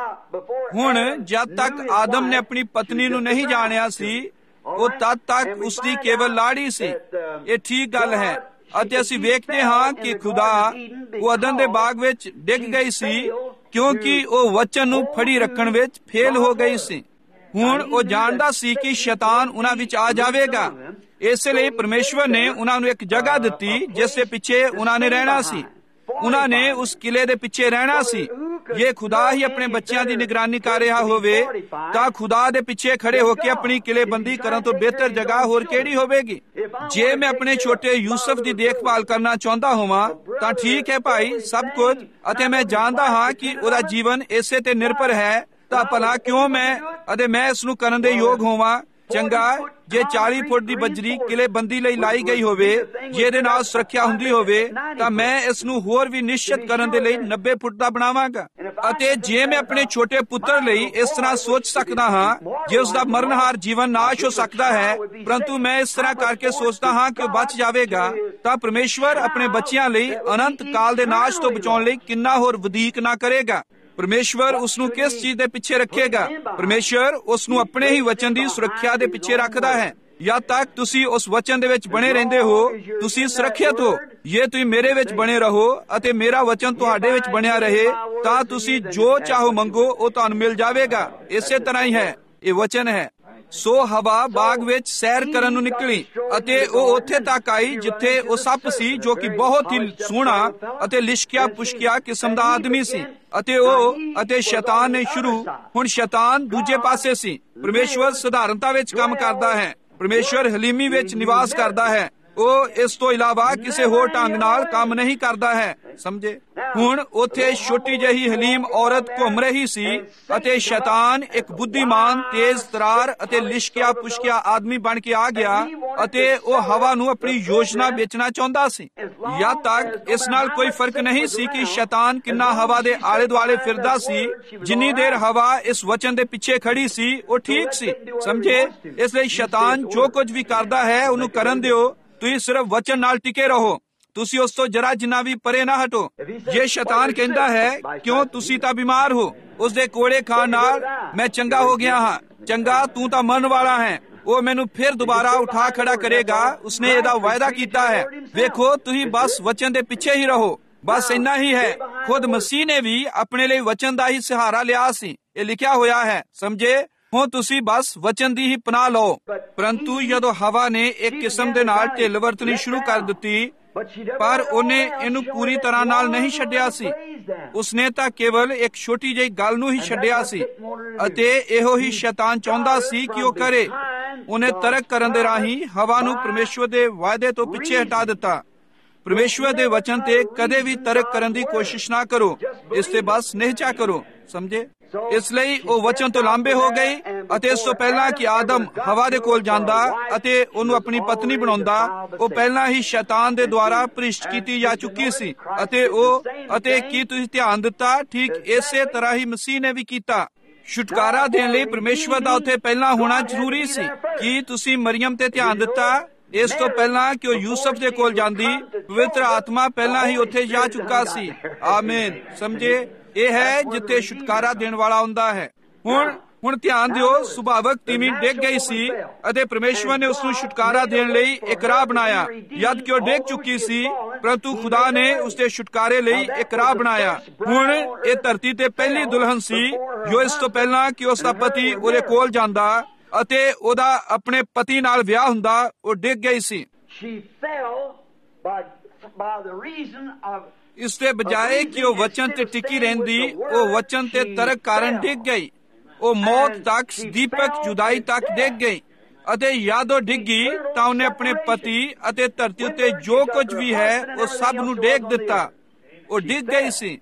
ਹੁਣ ਜਦ ਤੱਕ ਆਦਮ ਨੇ ਆਪਣੀ ਪਤਨੀ ਨੂੰ ਨਹੀਂ ਜਾਣਿਆ ਸੀ, ਉਹ ਤਦ ਤੱਕ ਉਸ ਦੀ ਕੇਵਲ ਲਾੜੀ ਸੀ। ਇਹ ਠੀਕ ਗੱਲ ਹੈ। ਅਤੇ ਅਸੀਂ ਵੇਖਦੇ ਹਾਂ ਕਿ ਖੁਦਾ ਉਹ ਅਦਨ ਦੇ ਬਾਗ ਵਿੱਚ ਡਿੱਗ ਗਈ ਸੀ ਕਿਉਂਕਿ ਉਹ ਵਚਨ ਨੂੰ ਫੜੀ ਰੱਖਣ ਵਿੱਚ ਫੇਲ ਹੋ ਗਈ ਸੀ। ਹੁਣ ਉਹ ਜਾਣਦਾ ਸੀ ਕਿ ਸ਼ੈਤਾਨ ਉਹਨਾਂ ਵਿੱਚ ਆ ਜਾਵੇਗਾ। ਇਸ ਲਈ ਪਰਮੇਸ਼ਵਰ ਨੇ ਉਹਨਾਂ ਨੂੰ ਇੱਕ ਜਗ੍ਹਾ ਦਿੱਤੀ ਜਿਸ ਦੇ ਪਿੱਛੇ ਉਹਨਾਂ ਨੇ ਰਹਿਣਾ ਸੀ। ਉਹਨਾਂ ਨੇ ਉਸ ਕਿਲੇ ਦੇ ਪਿੱਛੇ ਰਹਿਣਾ ਸੀ। ਜੇ ਖੁਦਾ ਹੀ ਆਪਣੇ ਬੱਚਿਆਂ ਦੀ ਨਿਗਰਾਨੀ ਕਰ ਰਿਹਾ ਹੋਵੇ ਤਾਂ ਖੁਦਾ ਦੇ ਪਿੱਛੇ ਖੜੇ ਹੋ ਕੇ ਆਪਣੀ ਕਿਲੇਬੰਦੀ ਕਰਨ ਤੋਂ ਬਿਹਤਰ ਜਗ੍ਹਾ ਹੋਰ ਕਿਹੜੀ ਹੋਵੇਗੀ? ਜੇ ਮੈਂ ਆਪਣੇ ਛੋਟੇ ਯੂਸਫ ਦੀ ਦੇਖਭਾਲ ਕਰਨਾ ਚਾਹੁੰਦਾ ਹੋਵਾਂ ਤਾਂ ਠੀਕ ਹੈ ਭਾਈ, ਸਭ ਕੁਝ, ਅਤੇ ਮੈਂ ਜਾਣਦਾ ਹਾਂ ਕਿ ਉਹਦਾ ਜੀਵਨ ਇਸੇ ਤੇ ਨਿਰਭਰ ਹੈ, ਤਾਂ ਭਲਾ ਕਿਉਂ ਮੈਂ ਅਤੇ ਮੈਂ ਇਸ ਨੂੰ ਕਰਨ ਦੇ ਯੋਗ ਹੋਵਾਂ? ਚੰਗਾ, ਜੇ ਚਾਲੀ ਫੁੱਟ ਦੀ ਬੱਜਰੀ ਕਿਲੇਬੰਦੀ ਲਈ ਲਾਈ ਗਈ ਹੋਵੇ, ਜੇ ਇਹਦੇ ਨਾਲ ਸੁਰੱਖਿਆ ਹੁੰਦੀ ਹੋਵੇ, ਤਾਂ ਮੈਂ ਇਸ ਨੂੰ ਹੋਰ ਵੀ ਨਿਸ਼ਚਿਤ ਕਰਨ ਦੇ ਲਈ ਨੱਬੇ ਫੁੱਟ ਦਾ ਬਣਾਵਾਂਗਾ। ਅਤੇ ਜੇ ਮੈਂ ਆਪਣੇ ਛੋਟੇ ਪੁੱਤਰ ਲਈ ਇਸ ਤਰ੍ਹਾਂ ਸੋਚ ਸਕਦਾ ਹਾਂ, ਜੇ ਉਸ ਦਾ ਮਰਨਹਾਰ ਜੀਵਨ ਨਾਸ਼ ਹੋ ਸਕਦਾ ਹੈ, ਪਰੰਤੂ ਮੈਂ ਇਸ ਤਰ੍ਹਾਂ ਕਰਕੇ ਸੋਚਦਾ ਹਾਂ ਕਿ ਉਹ ਬਚ ਜਾਵੇਗਾ, ਤਾਂ ਪਰਮੇਸ਼ਵਰ ਆਪਣੇ ਬੱਚਿਆਂ ਲਈ ਅਨੰਤ ਕਾਲ ਦੇ ਨਾਸ਼ ਤੋਂ ਬਚਾਉਣ ਲਈ ਕਿੰਨਾ ਹੋਰ ਵਧੀਕ ਨਾ ਕਰੇਗਾ। ਪਰਮੇਸ਼ਵਰ ਉਸ ਨੂੰ ਕਿਸ ਚੀਜ਼ ਦੇ ਪਿੱਛੇ ਰੱਖੇਗਾ? ਪਰਮੇਸ਼ਵਰ ਉਸ ਨੂੰ ਆਪਣੇ ਹੀ ਵਚਨ ਦੀ ਸੁਰੱਖਿਆ ਦੇ ਪਿੱਛੇ ਰੱਖਦਾ ਹੈ। ਜਦ ਤੱਕ ਤੁਸੀਂ ਉਸ ਵਚਨ ਦੇ ਵਿੱਚ ਬਣੇ ਰਹਿੰਦੇ ਹੋ, ਤੁਸੀਂ ਸੁਰੱਖਿਅਤ ਹੋ। ਜੇ ਤੁਸੀਂ ਮੇਰੇ ਵਿੱਚ ਬਣੇ ਰਹੋ ਅਤੇ ਮੇਰਾ ਵਚਨ ਤੁਹਾਡੇ ਵਿੱਚ ਬਣਿਆ ਰਹੇ, ਤਾਂ ਤੁਸੀਂ ਜੋ ਚਾਹੋ ਮੰਗੋ ਉਹ ਤੁਹਾਨੂੰ ਮਿਲ ਜਾਵੇਗਾ। ਇਸੇ ਤਰ੍ਹਾਂ ਹੀ ਹੈ, ਇਹ ਵਚਨ ਹੈ। ਸੋ ਹਵਾ ਬਾਗ ਵਿੱਚ ਸੈਰ ਕਰਨ ਨੂੰ ਨਿਕਲੀ ਅਤੇ ਉਹ ਉੱਥੇ ਤੱਕ ਆਈ ਜਿੱਥੇ ਉਹ ਸੱਪ ਸੀ, ਜੋ ਕਿ ਬਹੁਤ ਹੀ ਸੋਹਣਾ ਅਤੇ ਲਿਸ਼ਕਿਆ ਪੁਸ਼ਕਿਆ ਕਿਸਮ ਦਾ ਆਦਮੀ ਸੀ। ਅਤੇ ਉਹ ਅਤੇ ਸ਼ੈਤਾਨ ਨੇ ਸ਼ੁਰੂ ਹੁਣ ਸ਼ੈਤਾਨ ਦੂਜੇ ਪਾਸੇ ਸੀ। ਪਰਮੇਸ਼ਵਰ ਸਧਾਰਨਤਾ ਵਿੱਚ ਕੰਮ ਕਰਦਾ ਹੈ। ਪਰਮੇਸ਼ਵਰ ਹਲੀਮੀ ਵਿੱਚ ਨਿਵਾਸ ਕਰਦਾ ਹੈ। ਉਹ ਇਸ ਤੋਂ ਇਲਾਵਾ ਕਿਸੇ ਹੋਰ ਢੰਗ ਨਾਲ ਕੰਮ ਨਹੀਂ ਕਰਦਾ ਹੈ। ਸਮਝੇ? ਹੁਣ ਉੱਥੇ ਛੋਟੀ ਜਿਹੀ ਹਲੀਮ ਔਰਤ ਘੁੰਮ ਰਹੀ ਸੀ ਅਤੇ ਸ਼ੈਤਾਨ ਇੱਕ ਬੁੱਧੀਮਾਨ, ਤੇਜ਼ ਤਰਾਰ ਅਤੇ ਲਿਸ਼ਕਿਆ ਪੁਸ਼ਕਿਆ ਆਦਮੀ ਬਣ ਕੇ ਆ ਗਿਆ ਅਤੇ ਉਹ ਹਵਾ ਨੂੰ ਆਪਣੀ ਯੋਜਨਾ ਵੇਚਣਾ ਚਾਹੁੰਦਾ ਸੀ। ਜਦ ਤੱਕ ਇਸ ਨਾਲ ਕੋਈ ਫਰਕ ਨਹੀਂ ਸੀ ਕਿ ਸ਼ੈਤਾਨ ਕਿੰਨਾ ਹਵਾ ਦੇ ਆਲੇ ਦੁਆਲੇ ਫਿਰਦਾ ਸੀ, ਜਿੰਨੀ ਦੇਰ ਹਵਾ ਇਸ ਵਚਨ ਦੇ ਪਿੱਛੇ ਖੜੀ ਸੀ ਉਹ ਠੀਕ ਸੀ। ਸਮਝੇ? ਇਸ ਲਈ ਸ਼ੈਤਾਨ ਜੋ ਕੁਝ ਵੀ ਕਰਦਾ ਹੈ ਉਹਨੂੰ ਕਰਨ ਦਿਓ, ਤੁਸੀਂ ਸਿਰਫ ਵਚਨ ਨਾਲ ਟਿਕੇ ਰਹੋ। ਤੁਸੀਂ ਉਸ ਤੋਂ ਜਰਾ ਜਿੰਨਾ ਵੀ ਪਰੇ ਨਾ ਹਟੋ। ਜੇ ਸ਼ੈਤਾਨ ਕਹਿੰਦਾ ਹੈ ਕਿਉਂ ਤੁਸੀਂ ਤਾਂ ਬਿਮਾਰ ਹੋ, ਉਸ ਦੇ ਕੋੜੇ ਖਾਣ ਨਾਲ ਮੈਂ ਚੰਗਾ ਹੋ ਗਿਆ ਹਾਂ, ਚੰਗਾ ਤੂੰ ਤਾਂ ਮਰਨ ਵਾਲਾ ਹੈ, ਉਹ ਮੈਨੂੰ ਫਿਰ ਦੁਬਾਰਾ ਉਠਾ ਖੜਾ ਕਰੇਗਾ, ਉਸਨੇ ਇਹਦਾ ਵਾਅਦਾ ਕੀਤਾ ਹੈ। ਵੇਖੋ, ਤੁਸੀਂ ਬਸ ਵਚਨ ਦੇ ਪਿੱਛੇ ਹੀ ਰਹੋ, ਬਸ ਇੰਨਾ ਹੀ ਹੈ। ਖੁਦ ਮਸੀਹ ਨੇ ਵੀ ਆਪਣੇ ਲਈ ਵਚਨ ਦਾ ਹੀ ਸਹਾਰਾ ਲਿਆ ਸੀ। ਇਹ ਲਿਖਿਆ ਹੋਇਆ ਹੈ। ਸਮਝੇ? ਹੁਣ ਤੁਸੀਂ ਬਸ ਵਚਨ ਦੀ ਹੀ ਪਨਾਹ ਲਓ। ਪਰੰਤੂ ਜਦੋਂ ਹਵਾ ਨੇ ਇੱਕ ਕਿਸਮ ਦੇ ਨਾਲ ਢਿੱਲ ਵਰਤਣੀ ਸ਼ੁਰੂ ਕਰ ਦਿੱਤੀ, ਪਰ ਉਹਨੇ ਇਹਨੂੰ ਪੂਰੀ ਤਰ੍ਹਾਂ ਨਾਲ ਨਹੀਂ ਛੱਡਿਆ ਸੀ। ਉਸਨੇ ਤਾਂ ਕੇਵਲ ਇੱਕ ਛੋਟੀ ਜਿਹੀ ਗੱਲ ਨੂੰ ਹੀ ਛੱਡਿਆ ਸੀ ਅਤੇ ਇਹੋ ਹੀ ਸ਼ੈਤਾਨ ਚਾਹੁੰਦਾ ਸੀ ਕਿ ਉਹ ਕਰੇ। ਉਹਨੇ ਤਰਕ ਕਰਨ ਦੇ ਰਾਹੀਂ ਹਵਾ ਨੂੰ ਪਰਮੇਸ਼ਵਰ ਦੇ ਵਾਅਦੇ ਤੋਂ ਪਿੱਛੇ ਹਟਾ ਦਿੱਤਾ। ਪਰਮੇਸ਼ਵਰ ਦੇ ਵਚਨ ਤੇ ਕਦੇ ਵੀ ਤਰਕ ਕਰਨ ਦੀ ਕੋਸ਼ਿਸ਼ ਨਾ ਕਰੋ, ਇਸ ਤੇ ਬਸ ਨਿਹਚਾ ਕਰੋ, ਸਮਝੇ। ਇਸ ਲਈ ਉਹ ਵਚਨ ਤੋਂ ਲਾਂਭੇ ਹੋ ਗਏ ਅਤੇ ਇਸ ਤੋਂ ਪਹਿਲਾਂ ਕਿ ਆਦਮ ਹਵਾ ਦੇ ਕੋਲ ਜਾਂਦਾ ਅਤੇ ਉਹਨੂੰ ਆਪਣੀ ਪਤਨੀ ਬਣਾਉਂਦਾ, ਉਹ ਪਹਿਲਾਂ ਹੀ ਸ਼ੈਤਾਨ ਦੇ ਦੁਆਰਾ ਭ੍ਰਿਸ਼ਟ ਕੀਤੀ ਜਾ ਚੁੱਕੀ ਸੀ। ਅਤੇ ਉਹ ਅਤੇ ਕੀ ਤੁਸੀਂ ਧਿਆਨ ਦਿੱਤਾ, ਠੀਕ ਇਸੇ ਤਰ੍ਹਾਂ ਹੀ ਮਸੀਹ ਨੇ ਵੀ ਕੀਤਾ। ਛੁਟਕਾਰਾ ਦੇਣ ਲਈ ਪਰਮੇਸ਼ਵਰ ਦਾ ਉੱਥੇ ਪਹਿਲਾਂ ਹੋਣਾ ਜ਼ਰੂਰੀ ਸੀ। ਕੀ ਤੁਸੀਂ ਮਰੀਅਮ ਤੇ ਧਿਆਨ ਦਿੱਤਾ? ਇਸ ਤੋਂ ਪਹਿਲਾਂ ਕਿ ਉਹ ਯੂਸਫ ਦੇ ਕੋਲ ਜਾਂਦੀ, ਪਵਿੱਤਰ ਆਤਮਾ ਪਹਿਲਾਂ ਹੀ ਉੱਥੇ ਜਾ ਚੁੱਕਾ ਸੀ। ਆਮੀਨ, ਸਮਝੇ। ਇਹ ਹੈ ਜਿੱਥੇ ਛੁਟਕਾਰਾ ਦੇਣ ਵਾਲਾ ਹੁੰਦਾ ਹੈ। ਹੁਣ ਹੁਣ ਧਿਆਨ ਦਿਓ, ਸੁਭਾਵਕ ਤੀਵੀਂ ਡਿੱਗ ਗਈ ਸੀ ਅਤੇ ਪਰਮੇਸ਼ਵਰ ਨੇ ਉਸ ਨੂੰ ਛੁਟਕਾਰਾ ਦੇਣ ਲਈ ਇੱਕ ਰਾਹ ਬਣਾਇਆ। ਜਦ ਕਿ ਉਹ ਡਿੱਗ ਚੁੱਕੀ ਸੀ, ਪਰੰਤੂ ਖੁਦਾ ਨੇ ਉਸ ਦੇ ਛੁਟਕਾਰੇ ਲਈ ਇੱਕ ਰਾਹ ਬਣਾਇਆ। ਹੁਣ ਇਹ ਧਰਤੀ ਤੇ ਪਹਿਲੀ ਦੁਲਹਨ ਸੀ ਜੋ ਇਸ ਤੋਂ ਪਹਿਲਾਂ ਕਿ ਉਸ ਦਾ ਪਤੀ ਉਹਦੇ ਕੋਲ ਜਾਂਦਾ ਅਤੇ ਉਹਦਾ ਆਪਣੇ ਪਤੀ ਨਾਲ ਵਿਆਹ ਹੁੰਦਾ, ਉਹ ਡਿੱਗ ਗਈ ਸੀ। ਇਸ ਦੇ ਬਜਾਏ ਕਿ ਉਹ ਵਚਨ ਤੇ ਟਿਕੀ ਰਹਿੰਦੀ, ਉਹ ਵਚਨ ਤੇ ਤਰਕ ਕਾਰਨ ਡਿੱਗ ਗਈ। ਉਹ ਮੌਤ ਤੱਕ, ਦੀਪਕ ਜੁਦਾਈ ਤੱਕ ਡਿੱਗ ਗਈ ਅਤੇ ਜਦੋਂ ਡਿੱਗੀ ਤਾਂ ਉਹਨੇ ਆਪਣੇ ਪਤੀ ਅਤੇ ਧਰਤੀ ਉੱਤੇ ਜੋ ਕੁਝ ਵੀ ਹੈ ਉਹ ਸਭ ਨੂੰ ਡੇਗ ਦਿੱਤਾ। ਉਹ ਡਿੱਗ ਗਈ ਸੀ।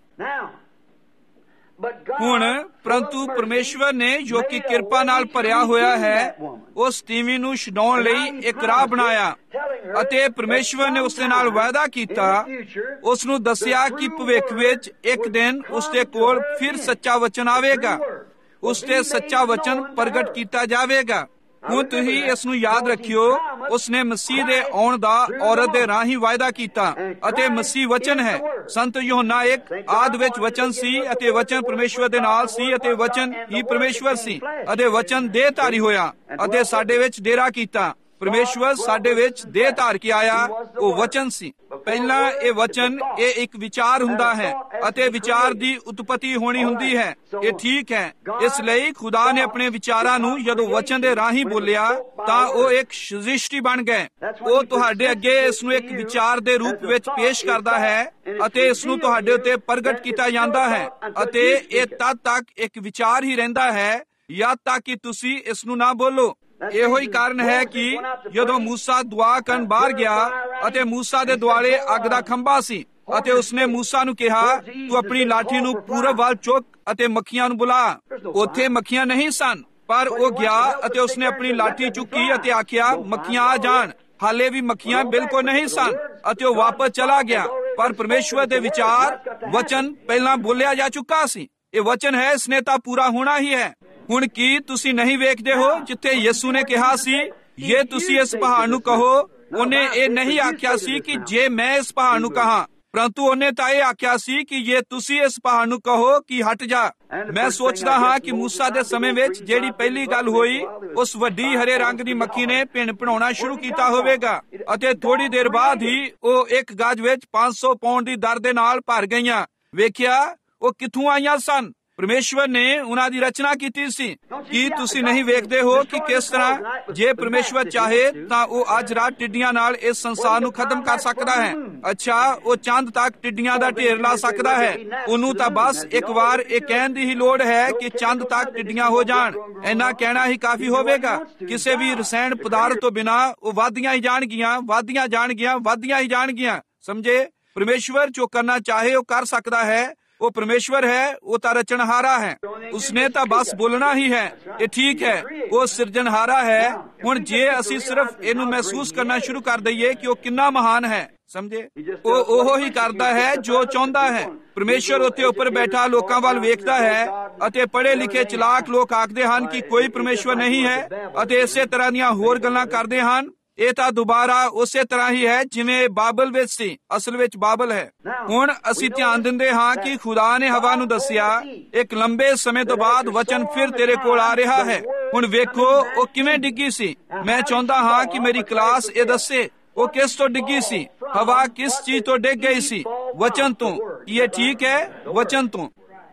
ਹੁਣ ਪਰੰਤੂ ਪਰਮੇਸ਼ਵਰ ਨੇ, ਜੋ ਕਿ ਕਿਰਪਾ ਨਾਲ ਭਰਿਆ ਹੋਇਆ ਹੈ, ਉਸ ਤੀਵੀਂ ਨੂੰ ਛਡਾਉਣ ਲਈ ਇੱਕ ਰਾਹ ਬਣਾਇਆ ਅਤੇ ਪਰਮੇਸ਼ਵਰ ਨੇ ਉਸ ਦੇ ਨਾਲ ਵਾਅਦਾ ਕੀਤਾ, ਉਸ ਨੂੰ ਦੱਸਿਆ ਕਿ ਭਵਿੱਖ ਵਿੱਚ ਇੱਕ ਦਿਨ ਉਸ ਦੇ ਕੋਲ ਫਿਰ ਸੱਚਾ ਵਚਨ ਆਵੇਗਾ, ਉਸ ਤੇ ਸੱਚਾ ਵਚਨ ਪ੍ਰਗਟ ਕੀਤਾ ਜਾਵੇਗਾ। ਹੁਣ ਤੁਸੀਂ ਇਸ ਨੂੰ ਯਾਦ ਰੱਖਿਓ, ਉਸ ਨੇ ਮਸੀਹ ਦੇ ਆਉਣ ਦਾ ਔਰਤ ਦੇ ਰਾਹੀਂ ਵਾਅਦਾ ਕੀਤਾ ਅਤੇ ਮਸੀਹ ਵਚਨ ਹੈ। ਸੰਤ ਯੋਹੰਨਾ ਇੱਕ ਆਦਿ ਵਿੱਚ ਵਚਨ ਸੀ ਅਤੇ ਵਚਨ ਪਰਮੇਸ਼ਵਰ ਦੇ ਨਾਲ ਸੀ ਅਤੇ ਵਚਨ ਹੀ ਪਰਮੇਸ਼ਵਰ ਸੀ ਅਤੇ ਵਚਨ ਦੇਹ ਧਾਰੀ ਹੋਇਆ ਅਤੇ ਸਾਡੇ ਵਿੱਚ ਡੇਰਾ ਕੀਤਾ। ਪਰਮੇਸ਼ਵਰ ਸਾਡੇ ਵਿੱਚ ਦੇਹ ਧਾਰ ਕੇ ਆਇਆ, ਉਹ ਵਚਨ ਸੀ। ਪਹਿਲਾਂ ਇਹ ਵਚਨ, ਇਹ ਇੱਕ ਵਿਚਾਰ ਹੁੰਦਾ ਹੈ ਅਤੇ ਵਿਚਾਰ ਦੀ ਉਤਪਤੀ ਹੋਣੀ ਹੁੰਦੀ ਹੈ। ਇਹ ਠੀਕ ਹੈ। ਇਸ ਲਈ ਖੁਦਾ ਨੇ ਆਪਣੇ ਵਿਚਾਰਾਂ ਨੂੰ ਜਦੋਂ ਵਚਨ ਦੇ ਰਾਹੀਂ ਬੋਲਿਆ ਤਾਂ ਉਹ ਇੱਕ ਸ੍ਰਿਸ਼ਟੀ ਬਣ ਗਏ। ਉਹ ਤੁਹਾਡੇ ਅੱਗੇ ਇਸ ਨੂੰ ਇੱਕ ਵਿਚਾਰ ਦੇ ਰੂਪ ਵਿੱਚ ਪੇਸ਼ ਕਰਦਾ ਹੈ ਅਤੇ ਇਸ ਨੂੰ ਤੁਹਾਡੇ ਉੱਤੇ ਪ੍ਰਗਟ ਕੀਤਾ ਜਾਂਦਾ ਹੈ ਅਤੇ ਇਹ ਤਦ ਤੱਕ ਇੱਕ ਵਿਚਾਰ ਹੀ ਰਹਿੰਦਾ ਹੈ ਜਦ ਤੱਕ ਕਿ ਤੁਸੀਂ ਇਸ ਨੂੰ ਨਾ ਬੋਲੋ। ਇਹੋ ਹੀ ਕਾਰਨ ਹੈ ਕਿ ਜਦੋਂ ਮੂਸਾ ਦੁਆ ਕਰਨ ਬਾਹਰ ਗਿਆ ਅਤੇ ਮੂਸਾ ਦੇ ਦੁਆਲੇ ਅੱਗ ਦਾ ਖੰਭਾ ਸੀ ਅਤੇ ਉਸਨੇ ਮੂਸਾ ਨੂੰ ਕਿਹਾ, ਤੂੰ ਆਪਣੀ ਲਾਠੀ ਨੂੰ ਪੂਰਬ ਵੱਲ ਚੁੱਕ ਅਤੇ ਮੱਖੀਆਂ ਨੂੰ ਬੁਲਾ। ਉੱਥੇ ਮੱਖੀਆਂ ਨਹੀਂ ਸਨ, ਪਰ ਉਹ ਗਿਆ ਅਤੇ ਉਸਨੇ ਆਪਣੀ ਲਾਠੀ ਚੁੱਕੀ ਅਤੇ ਆਖਿਆ, ਮੱਖੀਆਂ ਆ ਜਾਣ। ਹਾਲੇ ਵੀ ਮੱਖੀਆਂ ਬਿਲਕੁਲ ਨਹੀਂ ਸਨ ਅਤੇ ਉਹ ਵਾਪਸ ਚਲਾ ਗਿਆ। ਪਰ ਪਰਮੇਸ਼ਵਰ ਦੇ ਵਿਚਾਰ, ਵਚਨ ਪਹਿਲਾਂ ਬੋਲਿਆ ਜਾ ਚੁੱਕਾ ਸੀ। ਇਹ ਵਚਨ ਹੈ, ਇਸਨੇ ਤਾਂ ਪੂਰਾ ਹੋਣਾ ਹੀ ਹੈ। ਹੁਣ ਕੀ ਤੁਸੀਂ ਨਹੀਂ ਵੇਖਦੇ ਹੋ ਜਿੱਥੇ ਯਿਸੂ ਨੇ ਕਿਹਾ ਸੀ, ਜੇ ਤੁਸੀਂ ਇਸ ਪਹਾੜ ਨੂੰ ਕਹੋ, ਉਹਨੇ ਇਹ ਨਹੀਂ ਆਖਿਆ ਸੀ ਕਿ ਜੇ ਮੈਂ ਇਸ ਪਹਾੜ ਨੂੰ ਕਹਾਂ, ਪਰੰਤੂ ਉਹਨੇ ਤਾਂ ਇਹ ਆਖਿਆ ਸੀ ਕਿ ਜੇ ਤੁਸੀਂ ਇਸ ਪਹਾੜ ਨੂੰ ਕਹੋ ਕਿ ਹਟ ਜਾ। ਮੈਂ ਸੋਚਦਾ ਹਾਂ ਕਿ ਮੂਸਾ ਦੇ ਸਮੇਂ ਵਿੱਚ ਜਿਹੜੀ ਪਹਿਲੀ ਗੱਲ ਹੋਈ, ਉਸ ਵੱਡੀ ਹਰੇ ਰੰਗ ਦੀ ਮੱਖੀ ਨੇ ਭਿਣ ਭਿਣਾਉਣਾ ਸ਼ੁਰੂ ਕੀਤਾ ਹੋਵੇਗਾ ਅਤੇ ਥੋੜੀ ਦੇਰ ਬਾਅਦ ਹੀ ਉਹ ਇੱਕ ਗਜ ਵਿੱਚ ਪੰਜ ਸੌ ਪਾਉਂਡ ਦੀ ਦਰ ਦੇ ਨਾਲ ਭਰ ਗਈਆਂ। ਵੇਖਿਆ ਉਹ ਕਿੱਥੋਂ ਆਈਆਂ ਸਨ? ਪਰਮੇਸ਼ਵਰ ਨੇ ਉਹਨਾਂ ਦੀ ਰਚਨਾ ਕੀਤੀ ਸੀ। ਕੀ ਤੁਸੀਂ ਨਹੀਂ ਵੇਖਦੇ ਹੋ ਕਿ ਕਿਸ ਤਰ੍ਹਾਂ ਜੇ ਪਰਮੇਸ਼ਵਰ ਚਾਹੇ ਤਾਂ ਉਹ ਅੱਜ ਰਾਤ ਟਿੱਡੀਆਂ ਨਾਲ ਇਸ ਸੰਸਾਰ ਨੂੰ ਖਤਮ ਕਰ ਸਕਦਾ ਹੈ। ਅੱਛਾ, ਉਹ ਚੰਦ ਤੱਕ ਟਿੱਡੀਆਂ ਦਾ ਢੇਰ ਲਾ ਸਕਦਾ ਹੈ। ਉਹਨੂੰ ਤਾਂ ਬਸ ਇੱਕ ਵਾਰ ਇਹ ਕਹਿਣ ਦੀ ਹੀ ਲੋੜ ਹੈ ਕਿ ਚੰਦ ਤੱਕ ਟਿੱਡੀਆਂ ਹੋ ਜਾਣ। ਇੰਨਾ ਕਹਿਣਾ ਹੀ ਕਾਫੀ ਹੋਵੇਗਾ। ਕਿਸੇ ਵੀ ਰਸਾਇਣ ਪਦਾਰਥ ਤੋਂ ਬਿਨਾਂ ਉਹ ਵਧਦੀਆਂ ਹੀ ਜਾਣਗੀਆਂ, ਵਧਦੀਆਂ ਜਾਣਗੀਆਂ, ਵਧਦੀਆਂ ਹੀ ਜਾਣਗੀਆਂ। ਸਮਝੇ? ਪਰਮੇਸ਼ਵਰ ਜੋ ਕਰਨਾ ਚਾਹੇ ਉਹ ਕਰ ਸਕਦਾ ਹੈ। ਉਹ ਪਰਮੇਸ਼ਵਰ ਹੈ, ਉਹ ਤਾਂ ਰਚਨਹਾਰਾ ਹੈ। ਉਸਨੇ ਤਾਂ ਬਸ ਬੋਲਣਾ ਹੀ ਹੈ। ਇਹ ਠੀਕ ਹੈ, ਉਹ ਸਿਰਜਣਹਾਰਾ ਹੈ। ਹੁਣ ਜੇ ਅਸੀਂ ਸਿਰਫ ਇਹਨੂੰ ਮਹਿਸੂਸ ਕਰਨਾ ਸ਼ੁਰੂ ਕਰ ਦਈਏ ਕਿ ਉਹ ਕਿੰਨਾ ਮਹਾਨ ਹੈ, ਸਮਝੇ, ਉਹ ਉਹੋ ਹੀ ਕਰਦਾ ਹੈ ਜੋ ਚਾਹੁੰਦਾ ਹੈ। ਪਰਮੇਸ਼ਵਰ ਉੱਥੇ ਉੱਪਰ ਬੈਠਾ ਲੋਕਾਂ ਵੱਲ ਵੇਖਦਾ ਹੈ ਅਤੇ ਪੜ੍ਹੇ ਲਿਖੇ ਚਲਾਕ ਲੋਕ ਆਖਦੇ ਹਨ ਕਿ ਕੋਈ ਪਰਮੇਸ਼ਵਰ ਨਹੀਂ ਹੈ ਅਤੇ ਇਸੇ ਤਰ੍ਹਾਂ ਦੀਆਂ ਹੋਰ ਗੱਲਾਂ ਕਰਦੇ ਹਨ। ਇਹ ਤਾਂ ਦੁਬਾਰਾ ਉਸੇ ਤਰ੍ਹਾਂ ਹੀ ਹੈ ਜਿਵੇਂ ਬਾਬਲ ਵਿੱਚ ਸੀ। ਅਸਲ ਵਿੱਚ ਬਾਬਲ ਹੈ। ਹੁਣ ਅਸੀਂ ਧਿਆਨ ਦਿੰਦੇ ਹਾਂ ਕਿ ਖੁਦਾ ਨੇ ਹਵਾ ਨੂੰ ਦੱਸਿਆ, ਇੱਕ ਲੰਬੇ ਸਮੇਂ ਤੋਂ ਬਾਅਦ ਵਚਨ ਫਿਰ ਤੇਰੇ ਕੋਲ ਆ ਰਿਹਾ ਹੈ। ਹੁਣ ਵੇਖੋ ਉਹ ਕਿਵੇਂ ਡਿੱਗੀ ਸੀ। ਮੈਂ ਚਾਹੁੰਦਾ ਹਾਂ ਕਿ ਮੇਰੀ ਕਲਾਸ ਇਹ ਦੱਸੇ ਉਹ ਕਿਸ ਤੋਂ ਡਿੱਗੀ ਸੀ। ਹਵਾ ਕਿਸ ਚੀਜ਼ ਤੋਂ ਡਿੱਗ ਗਈ ਸੀ? ਵਚਨ ਤੋਂ। ਇਹ ਠੀਕ ਹੈ, ਵਚਨ ਤੋਂ।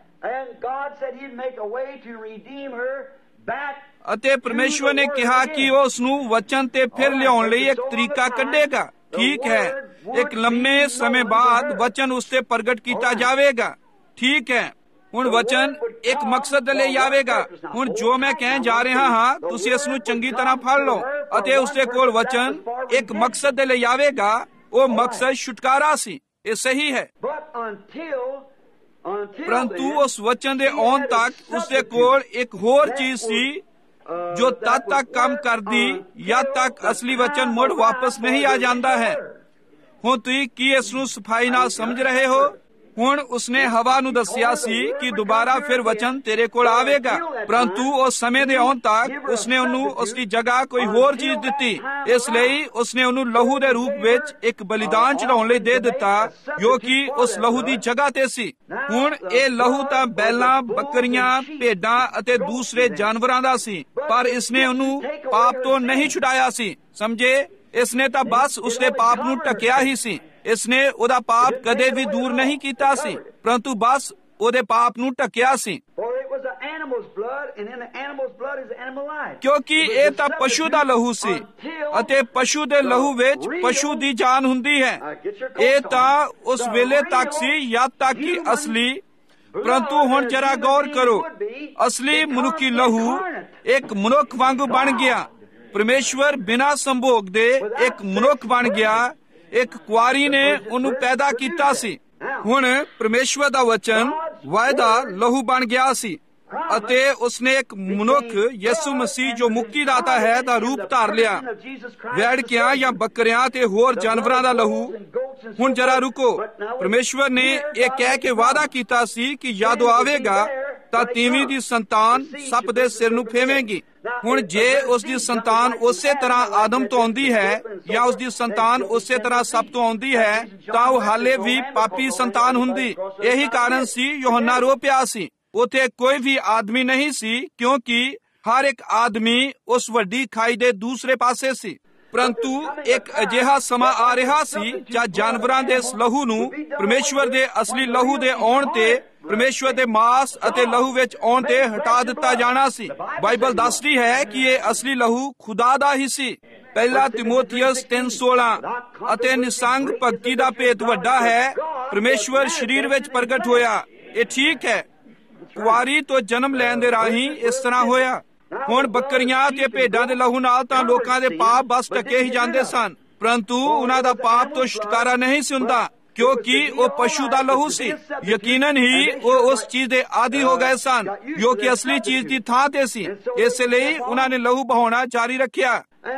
ਅਤੇ ਪਰਮੇਸ਼ਵਰ ਨੇ ਕਿਹਾ ਕਿ ਉਹ ਉਸ ਨੂੰ ਵਚਨ ਤੇ ਫਿਰ ਲਿਆਉਣ ਲਈ ਇੱਕ ਤਰੀਕਾ ਕੱਢੇਗਾ। ਠੀਕ ਹੈ, ਇੱਕ ਲੰਮੇ ਸਮੇਂ ਬਾਅਦ ਵਚਨ ਉਸ ਤੇ ਪ੍ਰਗਟ ਕੀਤਾ ਜਾਵੇਗਾ। ਠੀਕ ਹੈ, ਹੁਣ ਵਚਨ ਇੱਕ ਮਕਸਦ ਦੇ ਲਈ ਆਵੇਗਾ। ਹੁਣ ਜੋ ਮੈਂ ਕਹਿਣ ਜਾ ਰਿਹਾ ਹਾਂ, ਤੁਸੀਂ ਇਸ ਨੂੰ ਚੰਗੀ ਤਰ੍ਹਾਂ ਫੜ ਲਓ ਅਤੇ ਉਸਦੇ ਕੋਲ ਵਚਨ ਇੱਕ ਮਕਸਦ ਦੇ ਲਈ ਆਵੇਗਾ। ਉਹ ਮਕਸਦ ਛੁਟਕਾਰਾ ਸੀ। ਇਹ ਸਹੀ ਹੈ, ਪਰੰਤੂ ਉਸ ਵਚਨ ਦੇ ਆਉਣ ਤੱਕ ਉਸਦੇ ਕੋਲ ਇੱਕ ਹੋਰ ਚੀਜ਼ ਸੀ ਜੋ ਤਦ ਤੱਕ ਕੰਮ ਕਰਦੀ ਜਦ ਤੱਕ ਅਸਲੀ ਵਚਨ ਮੁੜ ਵਾਪਸ ਨਹੀਂ ਆ ਜਾਂਦਾ ਹੈ। ਹੁਣ ਤੁਸੀਂ ਕੀ ਇਸ ਨੂੰ ਸਫਾਈ ਨਾਲ ਸਮਝ ਰਹੇ ਹੋ? ਹੁਣ ਉਸਨੇ ਹਵਾ ਨੂੰ ਦੱਸਿਆ ਸੀ ਕਿ ਦੁਬਾਰਾ ਫਿਰ ਵਚਨ ਤੇਰੇ ਕੋਲ ਆਵੇਗਾ, ਪਰੰਤੂ ਉਸ ਸਮੇਂ ਦੇ ਆਉਣ ਤੱਕ ਉਸਨੇ ਉਹਨੂੰ ਉਸਦੀ ਜਗ੍ਹਾ ਕੋਈ ਹੋਰ ਚੀਜ਼ ਦਿੱਤੀ। ਇਸ ਲਈ ਉਸਨੇ ਉਹਨੂੰ ਲਹੂ ਦੇ ਰੂਪ ਵਿੱਚ ਇੱਕ ਬਲੀਦਾਨ ਚੜਾਉਣ ਲਈ ਦੇ ਦਿੱਤਾ ਜੋ ਕਿ ਉਸ ਲਹੂ ਦੀ ਜਗ੍ਹਾ ਤੇ ਸੀ। ਹੁਣ ਇਹ ਲਹੂ ਤਾਂ ਬੈਲਾਂ, ਬੱਕਰੀਆਂ, ਭੇਡਾਂ ਅਤੇ ਦੂਸਰੇ ਜਾਨਵਰਾਂ ਦਾ ਸੀ, ਪਰ ਇਸਨੇ ਉਹਨੂੰ ਪਾਪ ਤੋਂ ਨਹੀਂ ਛੁਡਾਇਆ ਸੀ। ਸਮਝੇ? ਇਸਨੇ ਤਾਂ ਬਸ ਉਸਦੇ ਪਾਪ ਨੂੰ ਢਕਿਆ ਹੀ ਸੀ। ਇਸਨੇ ਉਹਦਾ ਪਾਪ ਕਦੇ ਵੀ ਦੂਰ ਨਹੀਂ ਕੀਤਾ ਸੀ, ਪਰੰਤੂ ਬਸ ਉਹਦੇ ਪਾਪ ਨੂੰ ਢਕਿਆ ਸੀ, ਕਿਉਂਕਿ ਇਹ ਤਾਂ ਪਸ਼ੂ ਦਾ ਲਹੂ ਸੀ ਅਤੇ ਪਸ਼ੂ ਦੇ ਲਹੂ ਵਿੱਚ ਪਸ਼ੂ ਦੀ ਜਾਨ ਹੁੰਦੀ ਹੈ। ਇਹ ਤਾਂ ਉਸ ਵੇਲੇ ਤੱਕ ਸੀ ਜਦ ਤੱਕ ਕਿ ਅਸਲੀ, ਪਰੰਤੂ ਹੁਣ ਜਰਾ ਗੌਰ ਕਰੋ, ਅਸਲੀ ਮਨੁੱਖੀ ਲਹੂ ਇੱਕ ਮਨੁੱਖ ਵਾਂਗੂ ਬਣ ਗਿਆ। ਪਰਮੇਸ਼ਵਰ ਬਿਨਾਂ ਸੰਭੋਗ ਦੇ ਇੱਕ ਮਨੁੱਖ ਬਣ ਗਿਆ। ਇੱਕ ਕੁਆਰੀ ਨੇ ਉਹਨੂੰ ਪੈਦਾ ਕੀਤਾ ਸੀ। ਹੁਣ ਪਰਮੇਸ਼ਵਰ ਦਾ ਵਚਨ ਵਾਅਦਾ ਲਹੂ ਬਣ ਗਿਆ ਸੀ ਅਤੇ ਉਸਨੇ ਇੱਕ ਮਨੁੱਖ ਯਿਸੂ ਮਸੀਹ ਜੋ ਮੁਕਤੀਦਾਤਾ ਹੈ ਦਾ ਰੂਪ ਧਾਰ ਲਿਆ। ਵੈੜਕਿਆਂ ਜਾਂ ਬੱਕਰਿਆਂ ਤੇ ਹੋਰ ਜਾਨਵਰਾਂ ਦਾ ਲਹੂ। ਹੁਣ ਜਰਾ ਰੁਕੋ, ਪਰਮੇਸ਼ਵਰ ਨੇ ਇਹ ਕਹਿ ਕੇ ਵਾਅਦਾ ਕੀਤਾ ਸੀ ਕਿ ਜਦੋਂ ਆਵੇਗਾ ਤਾਂ ਤੀਵੀਂ ਦੀ ਸੰਤਾਨ ਸੱਪ ਦੇ ਸਿਰ ਨੂੰ ਫੇਵੇਂਗੀ। ਹੁਣ ਜੇ ਉਸ ਦੀ ਸੰਤਾਨ ਉਸੇ ਤਰ੍ਹਾਂ ਆਦਮ ਤੋਂ ਆਉਂਦੀ ਹੈ ਜਾਂ ਉਸ ਦੀ ਸੰਤਾਨ ਉਸੇ ਤਰ੍ਹਾਂ ਸੱਪ ਤੋਂ ਆਉਂਦੀ ਹੈ ਤਾਂ ਉਹ ਹਾਲੇ ਵੀ ਪਾਪੀ ਸੰਤਾਨ ਹੁੰਦੀ। ਇਹੀ ਕਾਰਨ ਸੀ ਯੋਹੰਨਾ ਰੋ ਪਿਆ ਸੀ। ਉੱਥੇ ਕੋਈ ਵੀ ਆਦਮੀ ਨਹੀਂ ਸੀ, ਕਿਉਂਕਿ ਹਰ ਇੱਕ ਆਦਮੀ ਉਸ ਵੱਡੀ ਖਾਈ ਦੇ ਦੂਸਰੇ ਪਾਸੇ ਸੀ। ਪਰੰਤੂ ਇੱਕ ਅਜਿਹਾ ਸਮਾਂ ਆ ਰਿਹਾ ਸੀ ਜਦ ਜਾਨਵਰਾਂ ਦੇ ਇਸ ਲਹੂ ਨੂੰ ਪਰਮੇਸ਼ਵਰ ਦੇ ਅਸਲੀ ਲਹੂ ਦੇ ਆਉਣ ਤੇ, ਪਰਮੇਸ਼ਵਰ ਦੇ ਮਾਸ ਅਤੇ ਲਹੂ ਵਿੱਚ ਆਉਣ ਤੇ ਹਟਾ ਦਿੱਤਾ ਜਾਣਾ ਸੀ। ਬਾਈਬਲ ਦੱਸਦੀ ਹੈ ਕਿ ਇਹ ਅਸਲੀ ਲਹੂ ਖੁਦਾ ਦਾ ਹੀ ਸੀ। ਪਹਿਲਾ ਤਿਮੋਥੀਅਸ ਤਿੰਨ ਸੋਲਾਂ ਅਤੇ ਨਿਸੰਗ ਭਗਤੀ ਦਾ ਭੇਤ ਵੱਡਾ ਹੈ। ਪਰਮੇਸ਼ਵਰ ਸਰੀਰ ਵਿੱਚ ਪ੍ਰਗਟ ਹੋਇਆ। ਇਹ ਠੀਕ ਹੈ, ਕੁਆਰੀ ਤੋਂ ਜਨਮ ਲੈਣ ਦੇ ਰਾਹੀਂ ਇਸ ਤਰ੍ਹਾਂ ਹੋਇਆ। ਹੁਣ ਬੱਕਰੀਆਂ ਤੇ ਭੇਡਾਂ ਦੇ ਲਹੂ ਨਾਲ ਤਾਂ ਲੋਕਾਂ ਦੇ ਪਾਪ ਬਸ ਢਕੇ ਹੀ ਜਾਂਦੇ ਸਨ, ਪਰੰਤੂ ਉਹਨਾਂ ਦਾ ਪਾਪ ਤੋਂ ਛੁਟਕਾਰਾ ਨਹੀਂ ਸੀ ਹੁੰਦਾ, ਕਿਉਂਕਿ ਉਹ ਪਸ਼ੂ ਦਾ ਲਹੂ ਸੀ। ਯਕੀਨਨ ਹੀ ਉਹ ਉਸ ਚੀਜ਼ ਦੇ ਆਦੀ ਹੋ ਗਏ ਸਨ ਜੋ ਕਿ ਅਸਲੀ ਚੀਜ਼ ਦੀ ਥਾਂ ਤੇ ਸੀ। ਇਸ ਲਈ ਉਹਨਾਂ ਨੇ ਲਹੂ ਬਹਾਉਣਾ ਜਾਰੀ ਰੱਖਿਆ।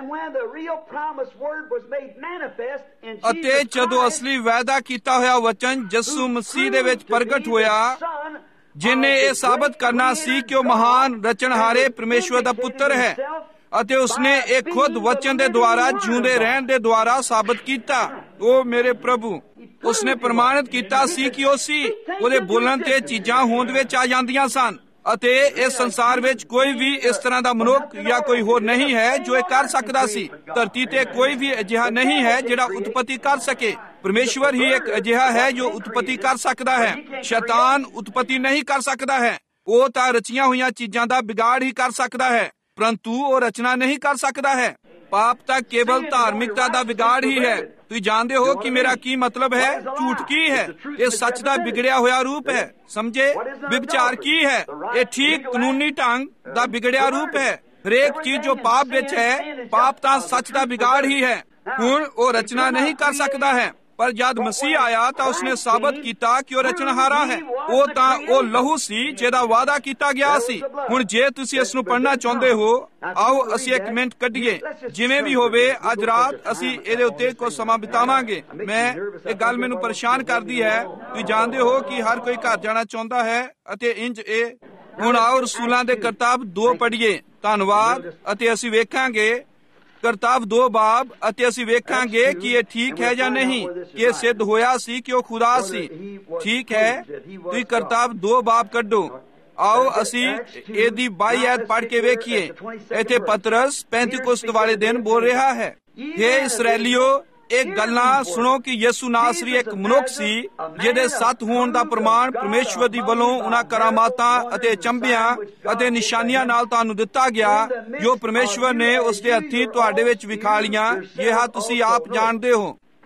ਅਤੇ ਜਦੋਂ ਅਸਲੀ ਵਾਅਦਾ ਕੀਤਾ ਹੋਇਆ ਵਚਨ ਯਿਸੂ ਮਸੀਹ ਦੇ ਵਿੱਚ ਪ੍ਰਗਟ ਹੋਇਆ, ਜਿਨੇ ਇਹ ਸਾਬਤ ਕਰਨਾ ਸੀ ਕਿ ਉਹ ਮਹਾਨ ਰਚਨਹਾਰੇ ਪਰਮੇਸ਼ਵਰ ਦਾ ਪੁੱਤਰ ਹੈ, ਅਤੇ ਉਸਨੇ ਇਹ ਖੁਦ ਵਚਨ ਦੇ ਦੁਆਰਾ ਜਿਉਂਦੇ ਰਹਿਣ ਦੇ ਦੁਆਰਾ ਸਾਬਤ ਕੀਤਾ। ਉਹ ਮੇਰੇ ਪ੍ਰਭੂ, ਉਸਨੇ ਪ੍ਰਮਾਣਿਤ ਕੀਤਾ ਸੀ ਕਿ ਉਹ ਸੀ। ਉਹਦੇ ਬੋਲਣ ਤੇ ਚੀਜ਼ਾਂ ਹੋਂਦ ਵਿੱਚ ਆ ਜਾਂਦੀਆਂ ਸਨ ਅਤੇ ਇਸ ਸੰਸਾਰ ਵਿੱਚ ਕੋਈ ਵੀ ਇਸ ਤਰ੍ਹਾਂ ਦਾ ਮਨੁੱਖ ਜਾਂ ਕੋਈ ਹੋਰ ਨਹੀਂ ਹੈ ਜੋ ਇਹ ਕਰ ਸਕਦਾ ਸੀ। ਧਰਤੀ ਤੇ ਕੋਈ ਵੀ ਅਜਿਹਾ ਨਹੀਂ ਹੈ ਜਿਹੜਾ ਉਤਪਤੀ ਕਰ ਸਕੇ। ਪਰਮੇਸ਼ਵਰ ਹੀ ਇੱਕ ਅਜਿਹਾ ਹੈ ਜੋ ਉਤਪਤੀ ਕਰ ਸਕਦਾ ਹੈ। ਸ਼ੈਤਾਨ ਉਤਪਤੀ ਨਹੀਂ ਕਰ ਸਕਦਾ ਹੈ। ਉਹ ਤਾਂ ਰਚੀਆਂ ਹੋਈਆਂ ਚੀਜ਼ਾਂ ਦਾ ਵਿਗਾੜ ਹੀ ਕਰ ਸਕਦਾ ਹੈ, ਪਰੰਤੂ ਉਹ ਰਚਨਾ ਨਹੀਂ ਕਰ ਸਕਦਾ ਹੈ। ਪਾਪ ਤਾਂ ਕੇਵਲ ਧਾਰਮਿਕਤਾ ਦਾ ਵਿਗਾੜ ਹੀ ਹੈ। ਤੁਸੀਂ ਜਾਣਦੇ ਹੋ ਕਿ ਮੇਰਾ ਕੀ ਮਤਲਬ ਹੈ। ਝੂਠ ਕੀ ਹੈ? ਇਹ ਸੱਚ ਦਾ ਵਿਗੜਿਆ ਹੋਇਆ ਰੂਪ ਹੈ। ਸਮਝੇ? ਵਿਭਚਾਰ ਕੀ ਹੈ? ਇਹ ਠੀਕ ਕਾਨੂੰਨੀ ਢੰਗ ਦਾ ਵਿਗੜਿਆ ਰੂਪ ਹੈ। ਹਰੇਕ ਚੀਜ਼ ਜੋ ਪਾਪ ਵਿੱਚ ਹੈ, ਪਾਪ ਤਾਂ ਸੱਚ ਦਾ ਵਿਗਾੜ ਹੀ ਹੈ। ਹੁਣ ਉਹ ਰਚਨਾ ਨਹੀਂ ਕਰ ਸਕਦਾ ਹੈ, ਪਰ ਜਦ ਮਸੀਹ ਆਇਆ ਤਾਂ ਉਸਨੇ ਸਾਬਤ ਕੀਤਾ ਕਿ ਉਹ ਰਚਨਹਾਰਾ ਹੈ। ਉਹ ਤਾਂ ਉਹ ਲਹੂ ਸੀ ਜਿਹਦਾ ਵਾਅਦਾ ਕੀਤਾ ਗਿਆ ਸੀ। ਹੁਣ ਜੇ ਤੁਸੀਂ ਇਸ ਨੂੰ ਪੜ੍ਹਨਾ ਚਾਹੁੰਦੇ ਹੋ, ਆਓ ਅਸੀਂ ਇੱਕ ਮਿੰਟ ਕੱਢੀਏ। ਜਿਵੇਂ ਵੀ ਹੋਵੇ, ਅੱਜ ਰਾਤ ਅਸੀਂ ਇਹਦੇ ਉੱਤੇ ਕੁਝ ਸਮਾਂ ਬਿਤਾਵਾਂਗੇ। ਮੈਂ ਇਹ ਗੱਲ ਮੈਨੂੰ ਪਰੇਸ਼ਾਨ ਕਰਦੀ ਹੈ। ਤੁਸੀਂ ਜਾਣਦੇ ਹੋ ਕਿ ਹਰ ਕੋਈ ਘਰ ਜਾਣਾ ਚਾਹੁੰਦਾ ਹੈ ਅਤੇ ਇੰਜ ਇਹ। ਹੁਣ ਆਓ ਰਸੂਲਾਂ ਦੇ ਕਰਤੱਵ ਦੋ ਪੜ੍ਹੀਏ। ਧੰਨਵਾਦ। ਅਤੇ ਅਸੀਂ ਵੇਖਾਂਗੇ ਕਰਤੱਵ ਦੋ ਬਾਬ, ਅਤੇ ਅਸੀਂ ਵੇਖਾਂਗੇ ਕਿ ਇਹ ਠੀਕ ਹੈ ਜਾਂ ਨਹੀਂ, ਕਿ ਇਹ ਸਿੱਧ ਹੋਇਆ ਸੀ ਕਿ ਉਹ ਖੁਦਾ ਸੀ। ਠੀਕ ਹੈ, ਤੁਸੀਂ ਕਰਤੱਵ ਦੋ ਬਾਬ ਕੱਢੋ। ਆਓ ਅਸੀਂ ਇਹਦੀ ਬਾਈ ਐਤ ਪੜ੍ਹ ਕੇ ਵੇਖੀਏ। ਇੱਥੇ ਪਤਰਸ ਪੈਂਤੀਕੁਸਤ ਵਾਲੇ ਦਿਨ ਬੋਲ ਰਿਹਾ ਹੈ, ਹੇ ਇਸਰਾਏਲੀਓ, ਇਹ ਗੱਲਾਂ ਸੁਣੋ ਕਿ ਯਿਸੂ ਨਾਸਰੀ ਇੱਕ ਮਨੁੱਖ ਸੀ ਜਿਹਦੇ ਸੱਤ ਹੋਣ ਦਾ ਪ੍ਰਮਾਣ ਪਰਮੇਸ਼ਵਰ ਦੀ ਵੱਲੋਂ ਉਹਨਾਂ ਕਰਾਮਾਤਾਂ ਅਤੇ ਚੰਬਿਆਂ ਅਤੇ ਨਿਸ਼ਾਨੀਆਂ ਨਾਲ ਤੁਹਾਨੂੰ ਦਿੱਤਾ ਗਿਆ ਜੋ ਪਰਮੇਸ਼ਵਰ ਨੇ ਉਸਦੇ ਹੱਥੀਂ ਤੁਹਾਡੇ ਵਿੱਚ ਵਿਖਾ ਲੀਆਂ। ਇਹ ਤੁਸੀਂ ਆਪ ਜਾਣਦੇ ਹੋ।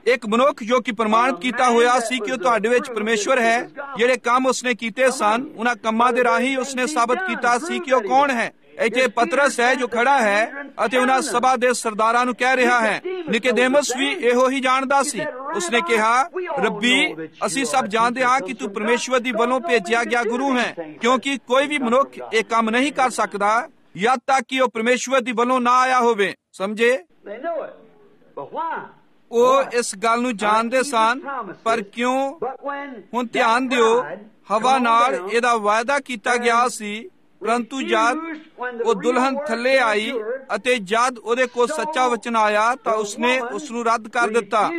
ਇੱਕ ਮਨੁੱਖ ਜੋ ਕਿ ਪ੍ਰਮਾਣਿਤ ਕੀਤਾ ਹੋਇਆ ਸੀ ਕਿ ਉਹ ਤੁਹਾਡੇ ਵਿੱਚ ਪਰਮੇਸ਼ਵਰ ਹੈ। ਜਿਹੜੇ ਕੰਮ ਉਸਨੇ ਕੀਤੇ ਸਨ, ਉਹਨਾਂ ਕੰਮਾਂ ਦੇ ਰਾਹੀਂ ਉਸਨੇ ਸਾਬਤ ਕੀਤਾ ਸੀ ਕਿ ਉਹ ਕੌਣ ਹੈ। ਇੱਥੇ ਪਤਰਸ ਹੈ ਜੋ ਖੜਾ ਹੈ ਅਤੇ ਉਹਨਾਂ ਸਭਾ ਦੇ ਸਰਦਾਰਾਂ ਨੂੰ ਕਹਿ ਰਿਹਾ ਹੈ। ਨਿਕੋਦੇਮਸ ਵੀ ਇਹੋ ਹੀ ਜਾਣਦਾ ਸੀ। ਉਸਨੇ ਕਿਹਾ, ਰੱਬੀ, ਅਸੀਂ ਸਭ ਜਾਣਦੇ ਹਾਂ ਕਿ ਤੂੰ ਪਰਮੇਸ਼ਵਰ ਦੀ ਵੱਲੋਂ ਭੇਜਿਆ ਗਿਆ ਗੁਰੂ ਹੈ, ਕਿਉਂਕਿ ਕੋਈ ਵੀ ਮਨੁੱਖ ਇਹ ਕੰਮ ਨਹੀਂ ਕਰ ਸਕਦਾ ਜਦ ਤੱਕ ਕਿ ਉਹ ਪਰਮੇਸ਼ਵਰ ਦੀ ਵੱਲੋਂ ਨਾ ਆਇਆ ਹੋਵੇ। ਸਮਝੇ? ਉਹ ਇਸ ਗੱਲ ਨੂੰ ਜਾਣਦੇ ਸਨ, ਪਰ ਕਿਉਂ? ਹੁਣ ਧਿਆਨ ਦਿਓ, ਹਵਾ ਨਾਲ ਇਹਦਾ ਵਾਅਦਾ ਕੀਤਾ ਗਿਆ ਸੀ, ਪਰੰਤੂ ਜਦ ਉਹ ਦੁਲਹਨ ਥੱਲੇ ਆਈ ਅਤੇ ਜਦ ਉਹਦੇ ਕੋਲ ਸੱਚਾ ਵਚਨ ਆਇਆ ਤਾਂ ਉਸਨੇ ਉਸ ਨੂੰ ਰੱਦ ਕਰ ਦਿੱਤਾ।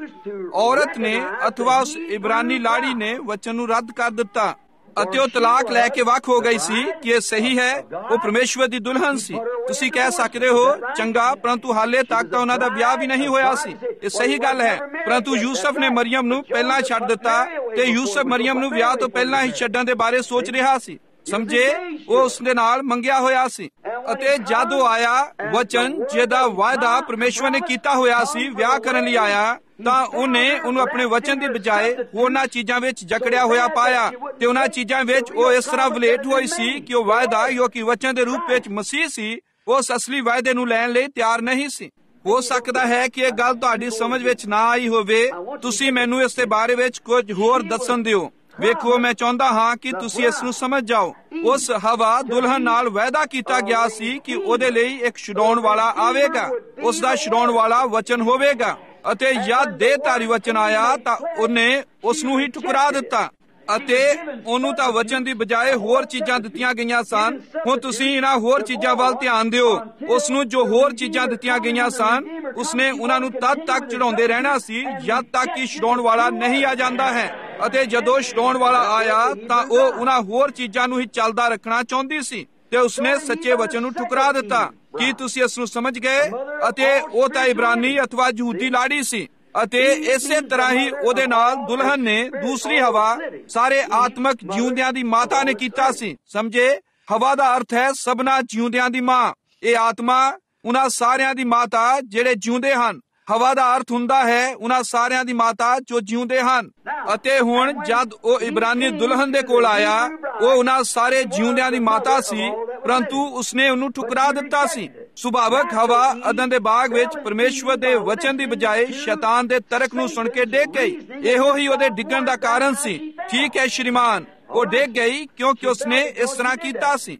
ਔਰਤ ਨੇ ਅਥਵਾ ਉਸ ਇਬਰਾਨੀ ਲਾੜੀ ਨੇ ਵਚਨ ਨੂੰ ਰੱਦ ਕਰ ਦਿੱਤਾ ਅਤੇ ਉਹ ਤਲਾਕ ਲੈ ਕੇ ਵੱਖ ਹੋ ਗਈ ਸੀ ਕਿ ਇਹ ਸਹੀ ਹੈ, ਉਹ ਪਰਮੇਸ਼ਵਰ ਦੀ ਦੁਲਹਨ ਸੀ। ਤੁਸੀਂ ਕਹਿ ਸਕਦੇ ਹੋ ਚੰਗਾ, ਪਰੰਤੂ ਹਾਲੇ ਤੱਕ ਤਾਂ ਉਹਨਾਂ ਦਾ ਵਿਆਹ ਵੀ ਨਹੀਂ ਹੋਇਆ ਸੀ। ਇਹ ਸਹੀ ਗੱਲ ਹੈ, ਪਰੰਤੂ ਯੂਸਫ ਨੇ ਮਰੀਮ ਨੂੰ ਪਹਿਲਾਂ ਛੱਡ ਦਿੱਤਾ ਤੇ ਯੂਸਫ ਮਰੀਮ ਨੂੰ ਵਿਆਹ ਤੋਂ ਪਹਿਲਾਂ ਹੀ ਛੱਡਣ ਦੇ ਬਾਰੇ ਸੋਚ ਰਿਹਾ ਸੀ। ਸਮਝੇ? ਉਹ ਉਸ ਦੇ ਨਾਲ ਮੰਗਿਆ ਹੋਇਆ ਸੀ ਅਤੇ ਜਦ ਉਹ ਆਇਆ, ਵਚਨ ਜਿਹਦਾ ਵਾਅਦਾ ਪਰਮੇਸ਼ਵਰ ਨੇ ਕੀਤਾ ਹੋਇਆ ਸੀ ਵਿਆਹ ਕਰਨ ਲਈ ਆਇਆ, ਤਾਂ ਉਹਨੇ ਉਹਨੂੰ ਆਪਣੇ ਵਚਨ ਦੀ ਬਜਾਏ ਹੋਰਨਾਂ ਚੀਜ਼ਾਂ ਵਿੱਚ ਜਕੜਿਆ ਹੋਇਆ ਪਾਇਆ ਤੇ ਉਹਨਾਂ ਚੀਜ਼ਾਂ ਵਿੱਚ ਉਹ ਇਸ ਤਰ੍ਹਾਂ ਵਲੇਟ ਹੋਈ ਸੀ ਕਿ ਉਹ ਵਾਅਦਾ ਜੋ ਕਿ ਵਚਨ ਦੇ ਰੂਪ ਵਿੱਚ ਮਸੀਹ ਸੀ, ਉਸ ਅਸਲੀ ਵਾਅਦੇ ਨੂੰ ਲੈਣ ਲਈ ਤਿਆਰ ਨਹੀਂ ਸੀ। ਹੋ ਸਕਦਾ ਹੈ ਕਿ ਇਹ ਗੱਲ ਤੁਹਾਡੀ ਸਮਝ ਵਿੱਚ ਨਾ ਆਈ ਹੋਵੇ। ਤੁਸੀਂ ਮੈਨੂੰ ਇਸ ਦੇ ਬਾਰੇ ਵਿੱਚ ਕੁਝ ਹੋਰ ਦੱਸਣ ਦਿਓ। ਵੇਖੋ, ਮੈਂ ਚਾਹੁੰਦਾ ਹਾਂ ਕਿ ਤੁਸੀਂ ਇਸ ਨੂੰ ਸਮਝ ਜਾਓ। ਉਸ ਹਵਾ ਦੁਲਹਨ ਨਾਲ ਵਾਅਦਾ ਕੀਤਾ ਗਿਆ ਸੀ ਕਿ ਉਹਦੇ ਲਈ ਇੱਕ ਛੁਡਾਉਣ ਵਾਲਾ ਆਵੇਗਾ, ਉਸ ਦਾ ਛੁਡਾਉਣ ਵਾਲਾ ਵਚਨ ਹੋਵੇਗਾ, ਅਤੇ ਜਦ ਦੇਹਧਾਰੀ ਵਚਨ ਆਇਆ ਤਾਂ ਉਹਨੇ ਉਸ ਨੂੰ ਹੀ ਠੁਕਰਾ ਦਿੱਤਾ ਅਤੇ ਉਹਨੂੰ ਤਾਂ ਵਚਨ ਦੀ ਬਜਾਏ ਹੋਰ ਚੀਜ਼ਾਂ ਦਿੱਤੀਆਂ ਗਈਆਂ ਸਨ। ਹੁਣ ਤੁਸੀਂ ਇਹਨਾਂ ਹੋਰ ਚੀਜ਼ਾਂ ਵੱਲ ਧਿਆਨ ਦਿਓ। ਉਸ ਨੂੰ ਜੋ ਹੋਰ ਚੀਜ਼ਾਂ ਦਿੱਤੀਆਂ ਗਈਆਂ ਸਨ, ਉਸਨੇ ਉਹਨਾਂ ਨੂੰ ਤਦ ਤੱਕ ਚੜਾਉਂਦੇ ਰਹਿਣਾ ਸੀ ਜਦ ਤੱਕ ਕਿ ਛੁਡਾਉਣ ਵਾਲਾ ਨਹੀਂ ਆ ਜਾਂਦਾ ਹੈ, ਅਤੇ ਜਦੋਂ ਛੁਡਾਉਣ ਵਾਲਾ ਆਇਆ ਤਾਂ ਉਹ ਉਹਨਾਂ ਹੋਰ ਚੀਜ਼ਾਂ ਨੂੰ ਹੀ ਚੱਲਦਾ ਰੱਖਣਾ ਚਾਹੁੰਦੀ ਸੀ ਤੇ ਉਸਨੇ ਸੱਚੇ ਵਚਨ ਨੂੰ ਠੁਕਰਾ ਦਿੱਤਾ। ਕੀ ਤੁਸੀਂ ਇਸ ਨੂੰ ਸਮਝ ਗਏ? ਅਤੇ ਉਹ ਤਾਂ ਇਬਰਾਨੀ ਅਥਵਾ ਯਹੂਦੀ ਲਾੜੀ ਸੀ ਅਤੇ ਇਸੇ ਤਰ੍ਹਾਂ ਹੀ ਉਹਦੇ ਨਾਲ ਦੁਲਹਨ ਨੇ, ਦੂਸਰੀ ਹਵਾ, ਸਾਰੇ ਆਤਮਕ ਜਿਉਂਦਿਆਂ ਦੀ ਮਾਤਾ ਨੇ ਕੀਤਾ ਸੀ। ਸਮਝੇ? ਹਵਾ ਦਾ ਅਰਥ ਹੈ ਸਭਨਾ ਜਿਉਂਦਿਆਂ ਦੀ ਮਾਂ। ਇਹ ਆਤਮਾ ਉਹਨਾਂ ਸਾਰਿਆਂ ਦੀ ਮਾਤਾ ਜਿਹੜੇ ਜਿਉਂਦੇ ਹਨ। ਹਵਾ ਦਾ ਅਰਥ ਹੁੰਦਾ ਹੈ ਉਹਨਾਂ ਸਾਰਿਆਂ ਦੀ ਮਾਤਾ ਜੋ ਜਿਉਂਦੇ ਹਨ। ਅਤੇ ਹੁਣ ਜਦ ਉਹ ਇਬਰਾਨੀ ਦੁਲਹਨ ਦੇ ਕੋਲ ਆਇਆ, ਉਹ ਉਹਨਾਂ ਸਾਰੇ ਜਿਉਂਦਿਆਂ ਦੀ ਮਾਤਾ ਸੀ, ਪਰੰਤੂ ਉਸਨੇ ਉਹਨੂੰ ਠੁਕਰਾ ਦਿੱਤਾ ਸੀ। ਸੁਭਾਵਕ ਹਵਾ ਅਦਨ ਦੇ ਬਾਗ ਵਿੱਚ ਪਰਮੇਸ਼ਵਰ ਦੇ ਵਚਨ ਦੀ ਬਜਾਏ ਸ਼ੈਤਾਨ ਦੇ ਤਰਕ ਨੂੰ ਸੁਣ ਕੇ ਡਿੱਗ ਗਈ। ਇਹੋ ਹੀ ਉਹਦੇ ਡਿੱਗਣ ਦਾ ਕਾਰਨ ਸੀ। ਠੀਕ ਹੈ ਸ਼੍ਰੀਮਾਨ, ਉਹ ਡਿੱਗ ਗਈ ਕਿਉਂਕਿ ਉਸਨੇ ਇਸ ਤਰ੍ਹਾਂ ਕੀਤਾ ਸੀ।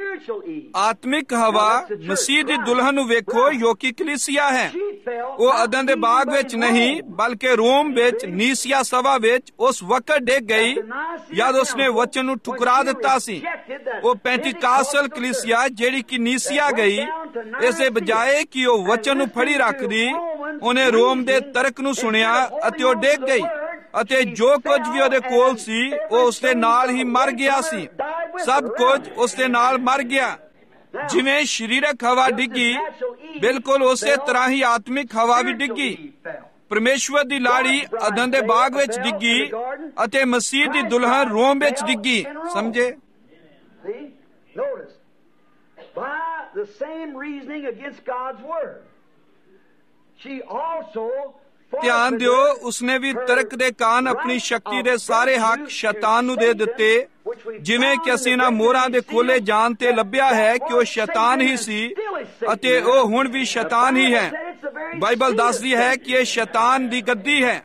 ਆਤਮਿਕ ਹਵਾ ਮਸੀਹ ਦੀ ਦੁਲਹਨ ਨੂੰ ਵੇਖੋ ਜੋ ਕਿ ਕਲੀਸਿਆ ਹੈ। ਉਹ ਅਦਨ ਦੇ ਬਾਗ ਵਿੱਚ ਨਹੀਂ ਬਲਕਿ ਰੋਮ ਵਿੱਚ ਨੀਸੀਆ ਸਭਾ ਵਿੱਚ ਉਸ ਵਕਤ ਡਿੱਗ ਗਈ ਜਦ ਉਸਨੇ ਵਚਨ ਨੂੰ ਠੁਕਰਾ ਦਿੱਤਾ ਸੀ। ਉਹ ਪੈਂਟੀਕਾਸਲ ਕਲੀਸਿਆ ਜਿਹੜੀ ਕਿ ਨੀਸੀਆ ਗਈ, ਇਸ ਦੇ ਬਜਾਏ ਕਿ ਉਹ ਵਚਨ ਨੂੰ ਫੜੀ ਰੱਖਦੀ, ਉਹਨੇ ਰੋਮ ਦੇ ਤਰਕ ਨੂੰ ਸੁਣਿਆ ਅਤੇ ਉਹ ਡਿੱਗ ਗਈ ਅਤੇ ਜੋ ਕੁਝ ਵੀ ਉਹਦੇ ਕੋਲ ਸੀ ਉਹ ਉਸਦੇ ਨਾਲ ਹੀ ਮਰ ਗਿਆ ਸੀ। ਸਭ ਕੁਝ ਉਸਦੇ ਨਾਲ ਮਰ ਗਿਆ। ਜਿਵੇਂ ਸਰੀਰਕ ਹਵਾ ਡਿੱਗੀ, ਬਿਲਕੁਲ ਉਸੇ ਤਰ੍ਹਾਂ ਹੀ ਆਤਮਿਕ ਹਵਾ ਵੀ ਡਿੱਗੀ। ਪਰਮੇਸ਼ਵਰ ਦੀ ਲਾੜੀ ਅਦਨ ਦੇ ਬਾਗ ਵਿੱਚ ਡਿੱਗੀ ਅਤੇ ਮਸੀਹ ਦੀ ਦੁਲਹਨ ਰੋਮ ਵਿੱਚ ਡਿੱਗੀ। ਸਮਝੇ? ਧਿਆਨ ਦਿਓ, ਉਸਨੇ ਵੀ ਤਰਕ ਦੇ ਕਾਰਨ ਆਪਣੀ ਸ਼ਕਤੀ ਦੇ ਸਾਰੇ ਹੱਕ ਸ਼ੈਤਾਨ ਨੂੰ ਦੇ ਦਿੱਤੇ। ਜਿਵੇਂ ਕਿ ਅਸੀਂ ਇਹਨਾਂ ਮੋਹਰਾਂ ਦੇ ਖੋਲੇ ਜਾਣ ਤੇ ਲੱਭਿਆ ਹੈ ਕਿ ਉਹ ਸ਼ੈਤਾਨ ਹੀ ਸੀ ਅਤੇ ਉਹ ਹੁਣ ਵੀ ਸ਼ੈਤਾਨ ਹੀ ਹੈ। ਬਾਈਬਲ ਦੱਸਦੀ ਹੈ ਕਿ ਇਹ ਸ਼ੈਤਾਨ ਦੀ ਗੱਦੀ ਹੈ।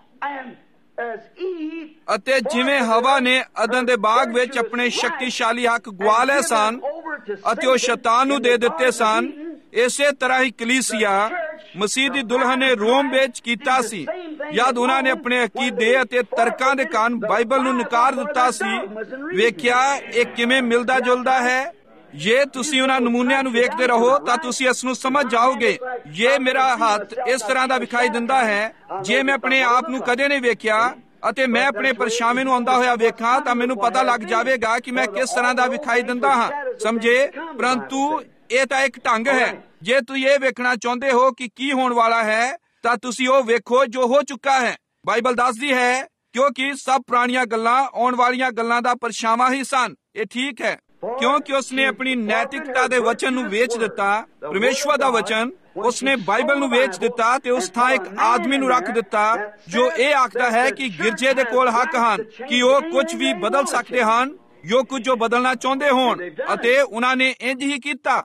ਅਤੇ ਜਿਵੇਂ ਹਵਾ ਨੇ ਅਦਨ ਦੇ ਬਾਗ ਵਿੱਚ ਆਪਣੇ ਸ਼ਕਤੀਸ਼ਾਲੀ ਹੱਕ ਗਵਾ ਲਏ ਸਨ ਅਤੇ ਉਹ ਸ਼ੈਤਾਨ ਨੂੰ ਦੇ ਦਿੱਤੇ ਸਨ, ਇਸੇ ਤਰ੍ਹਾਂ ਹੀ ਕਲੀਸਿਆ ਮਸੀਹ ਦੀ ਦੁਲਹਨ ਨੇ ਰੋਮ ਵਿੱਚ ਕੀਤਾ ਸੀ। ਜਦ ਉਹਨਾਂ ਨੇ ਆਪਣੇ ਅਕੀਦੇ ਅਤੇ ਤਰਕਾਂ ਦੇ ਕਾਰਨ ਬਾਈਬਲ ਨੂੰ ਨਕਾਰ ਦਿੱਤਾ ਸੀ। ਵੇਖਿਆ ਇਹ ਕਿਵੇਂ ਮਿਲਦਾ ਜੁਲਦਾ ਹੈ। ਜੇ ਤੁਸੀਂ ਉਹਨਾਂ ਨਮੂਨਿਆਂ ਨੂੰ ਵੇਖਦੇ ਰਹੋ ਤਾਂ ਤੁਸੀਂ ਇਸ ਨੂੰ ਸਮਝ ਜਾਓਗੇ। ਜੇ ਮੇਰਾ ਹੱਥ ਇਸ ਤਰ੍ਹਾਂ ਦਾ ਵਿਖਾਈ ਦਿੰਦਾ ਹੈ, ਜੇ ਮੈਂ ਆਪਣੇ ਆਪ ਨੂੰ ਕਦੇ ਨਹੀਂ ਵੇਖਿਆ ਅਤੇ ਮੈਂ ਆਪਣੇ ਪਰਛਾਵੇਂ ਨੂੰ ਆਉਂਦਾ ਹੋਇਆ ਵੇਖਾਂ ਤਾਂ ਮੈਨੂੰ ਪਤਾ ਲੱਗ ਜਾਵੇਗਾ ਕਿ ਮੈਂ ਕਿਸ ਤਰ੍ਹਾਂ ਦਾ ਵਿਖਾਈ ਦਿੰਦਾ ਹਾਂ। ਸਮਝੇ? ਪਰੰਤੂ ਇਹ ਤਾਂ ਇੱਕ ਢੰਗ ਹੈ। ਜੇ ਤੁਸੀਂ ਇਹ ਵੇਖਣਾ ਚਾਹੁੰਦੇ ਹੋ ਕਿ ਕੀ ਹੋਣ ਵਾਲਾ ਹੈ ਤਾਂ ਤੁਸੀਂ ਉਹ ਵੇਖੋ ਜੋ ਹੋ ਚੁੱਕਾ ਹੈ। ਬਾਈਬਲ ਦੱਸਦੀ ਹੈ ਕਿਉਂਕਿ ਸਭ ਪੁਰਾਣੀਆਂ ਗੱਲਾਂ ਆਉਣ ਵਾਲੀਆਂ ਗੱਲਾਂ ਦਾ ਪਰਛਾਵਾਂ ਹੀ ਸਨ। ਇਹ ਠੀਕ ਹੈ ਕਿਉਂਕਿ ਉਸਨੇ ਆਪਣੀ ਨੈਤਿਕਤਾ ਦੇ ਵਚਨ ਨੂੰ ਵੇਚ ਦਿੱਤਾ। ਪਰਮੇਸ਼ਵਰ ਦਾ ਵਚਨ ਉਸਨੇ ਬਾਈਬਲ ਨੂੰ ਵੇਚ ਦਿੱਤਾ ਤੇ ਉਸ ਥਾਂ ਇੱਕ ਆਦਮੀ ਨੂੰ ਰੱਖ ਦਿੱਤਾ ਜੋ ਇਹ ਆਖਦਾ ਹੈ ਕਿ ਗਿਰਜੇ ਦੇ ਕੋਲ ਹੱਕ ਹਨ ਕਿ ਉਹ ਕੁਝ ਵੀ ਬਦਲ ਸਕਦੇ ਹਨ ਜੋ ਕੁਝ ਜੋ ਬਦਲਣਾ ਚਾਹੁੰਦੇ ਹੋਣ, ਅਤੇ ਉਹਨਾਂ ਨੇ ਇੰਜ ਹੀ ਕੀਤਾ।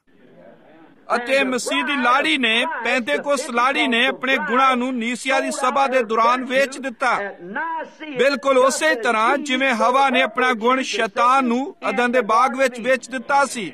ਅਤੇ ਮਸੀਹ ਦੀ ਲਾੜੀ ਨੇ, ਪੈਂਤੇਕੋਸਤ ਲਾੜੀ ਨੇ ਆਪਣੇ ਗੁਣਾਂ ਨੂੰ ਨੀਸੀਆ ਦੀ ਸਭਾ ਦੇ ਦੌਰਾਨ ਵੇਚ ਦਿੱਤਾ, ਬਿਲਕੁਲ ਉਸੇ ਤਰ੍ਹਾਂ ਜਿਵੇਂ ਹਵਾ ਨੇ ਆਪਣਾ ਗੁਣ ਸ਼ੈਤਾਨ ਨੂੰ ਅਦਨ ਦੇ ਬਾਗ ਵਿੱਚ ਵੇਚ ਦਿੱਤਾ ਸੀ।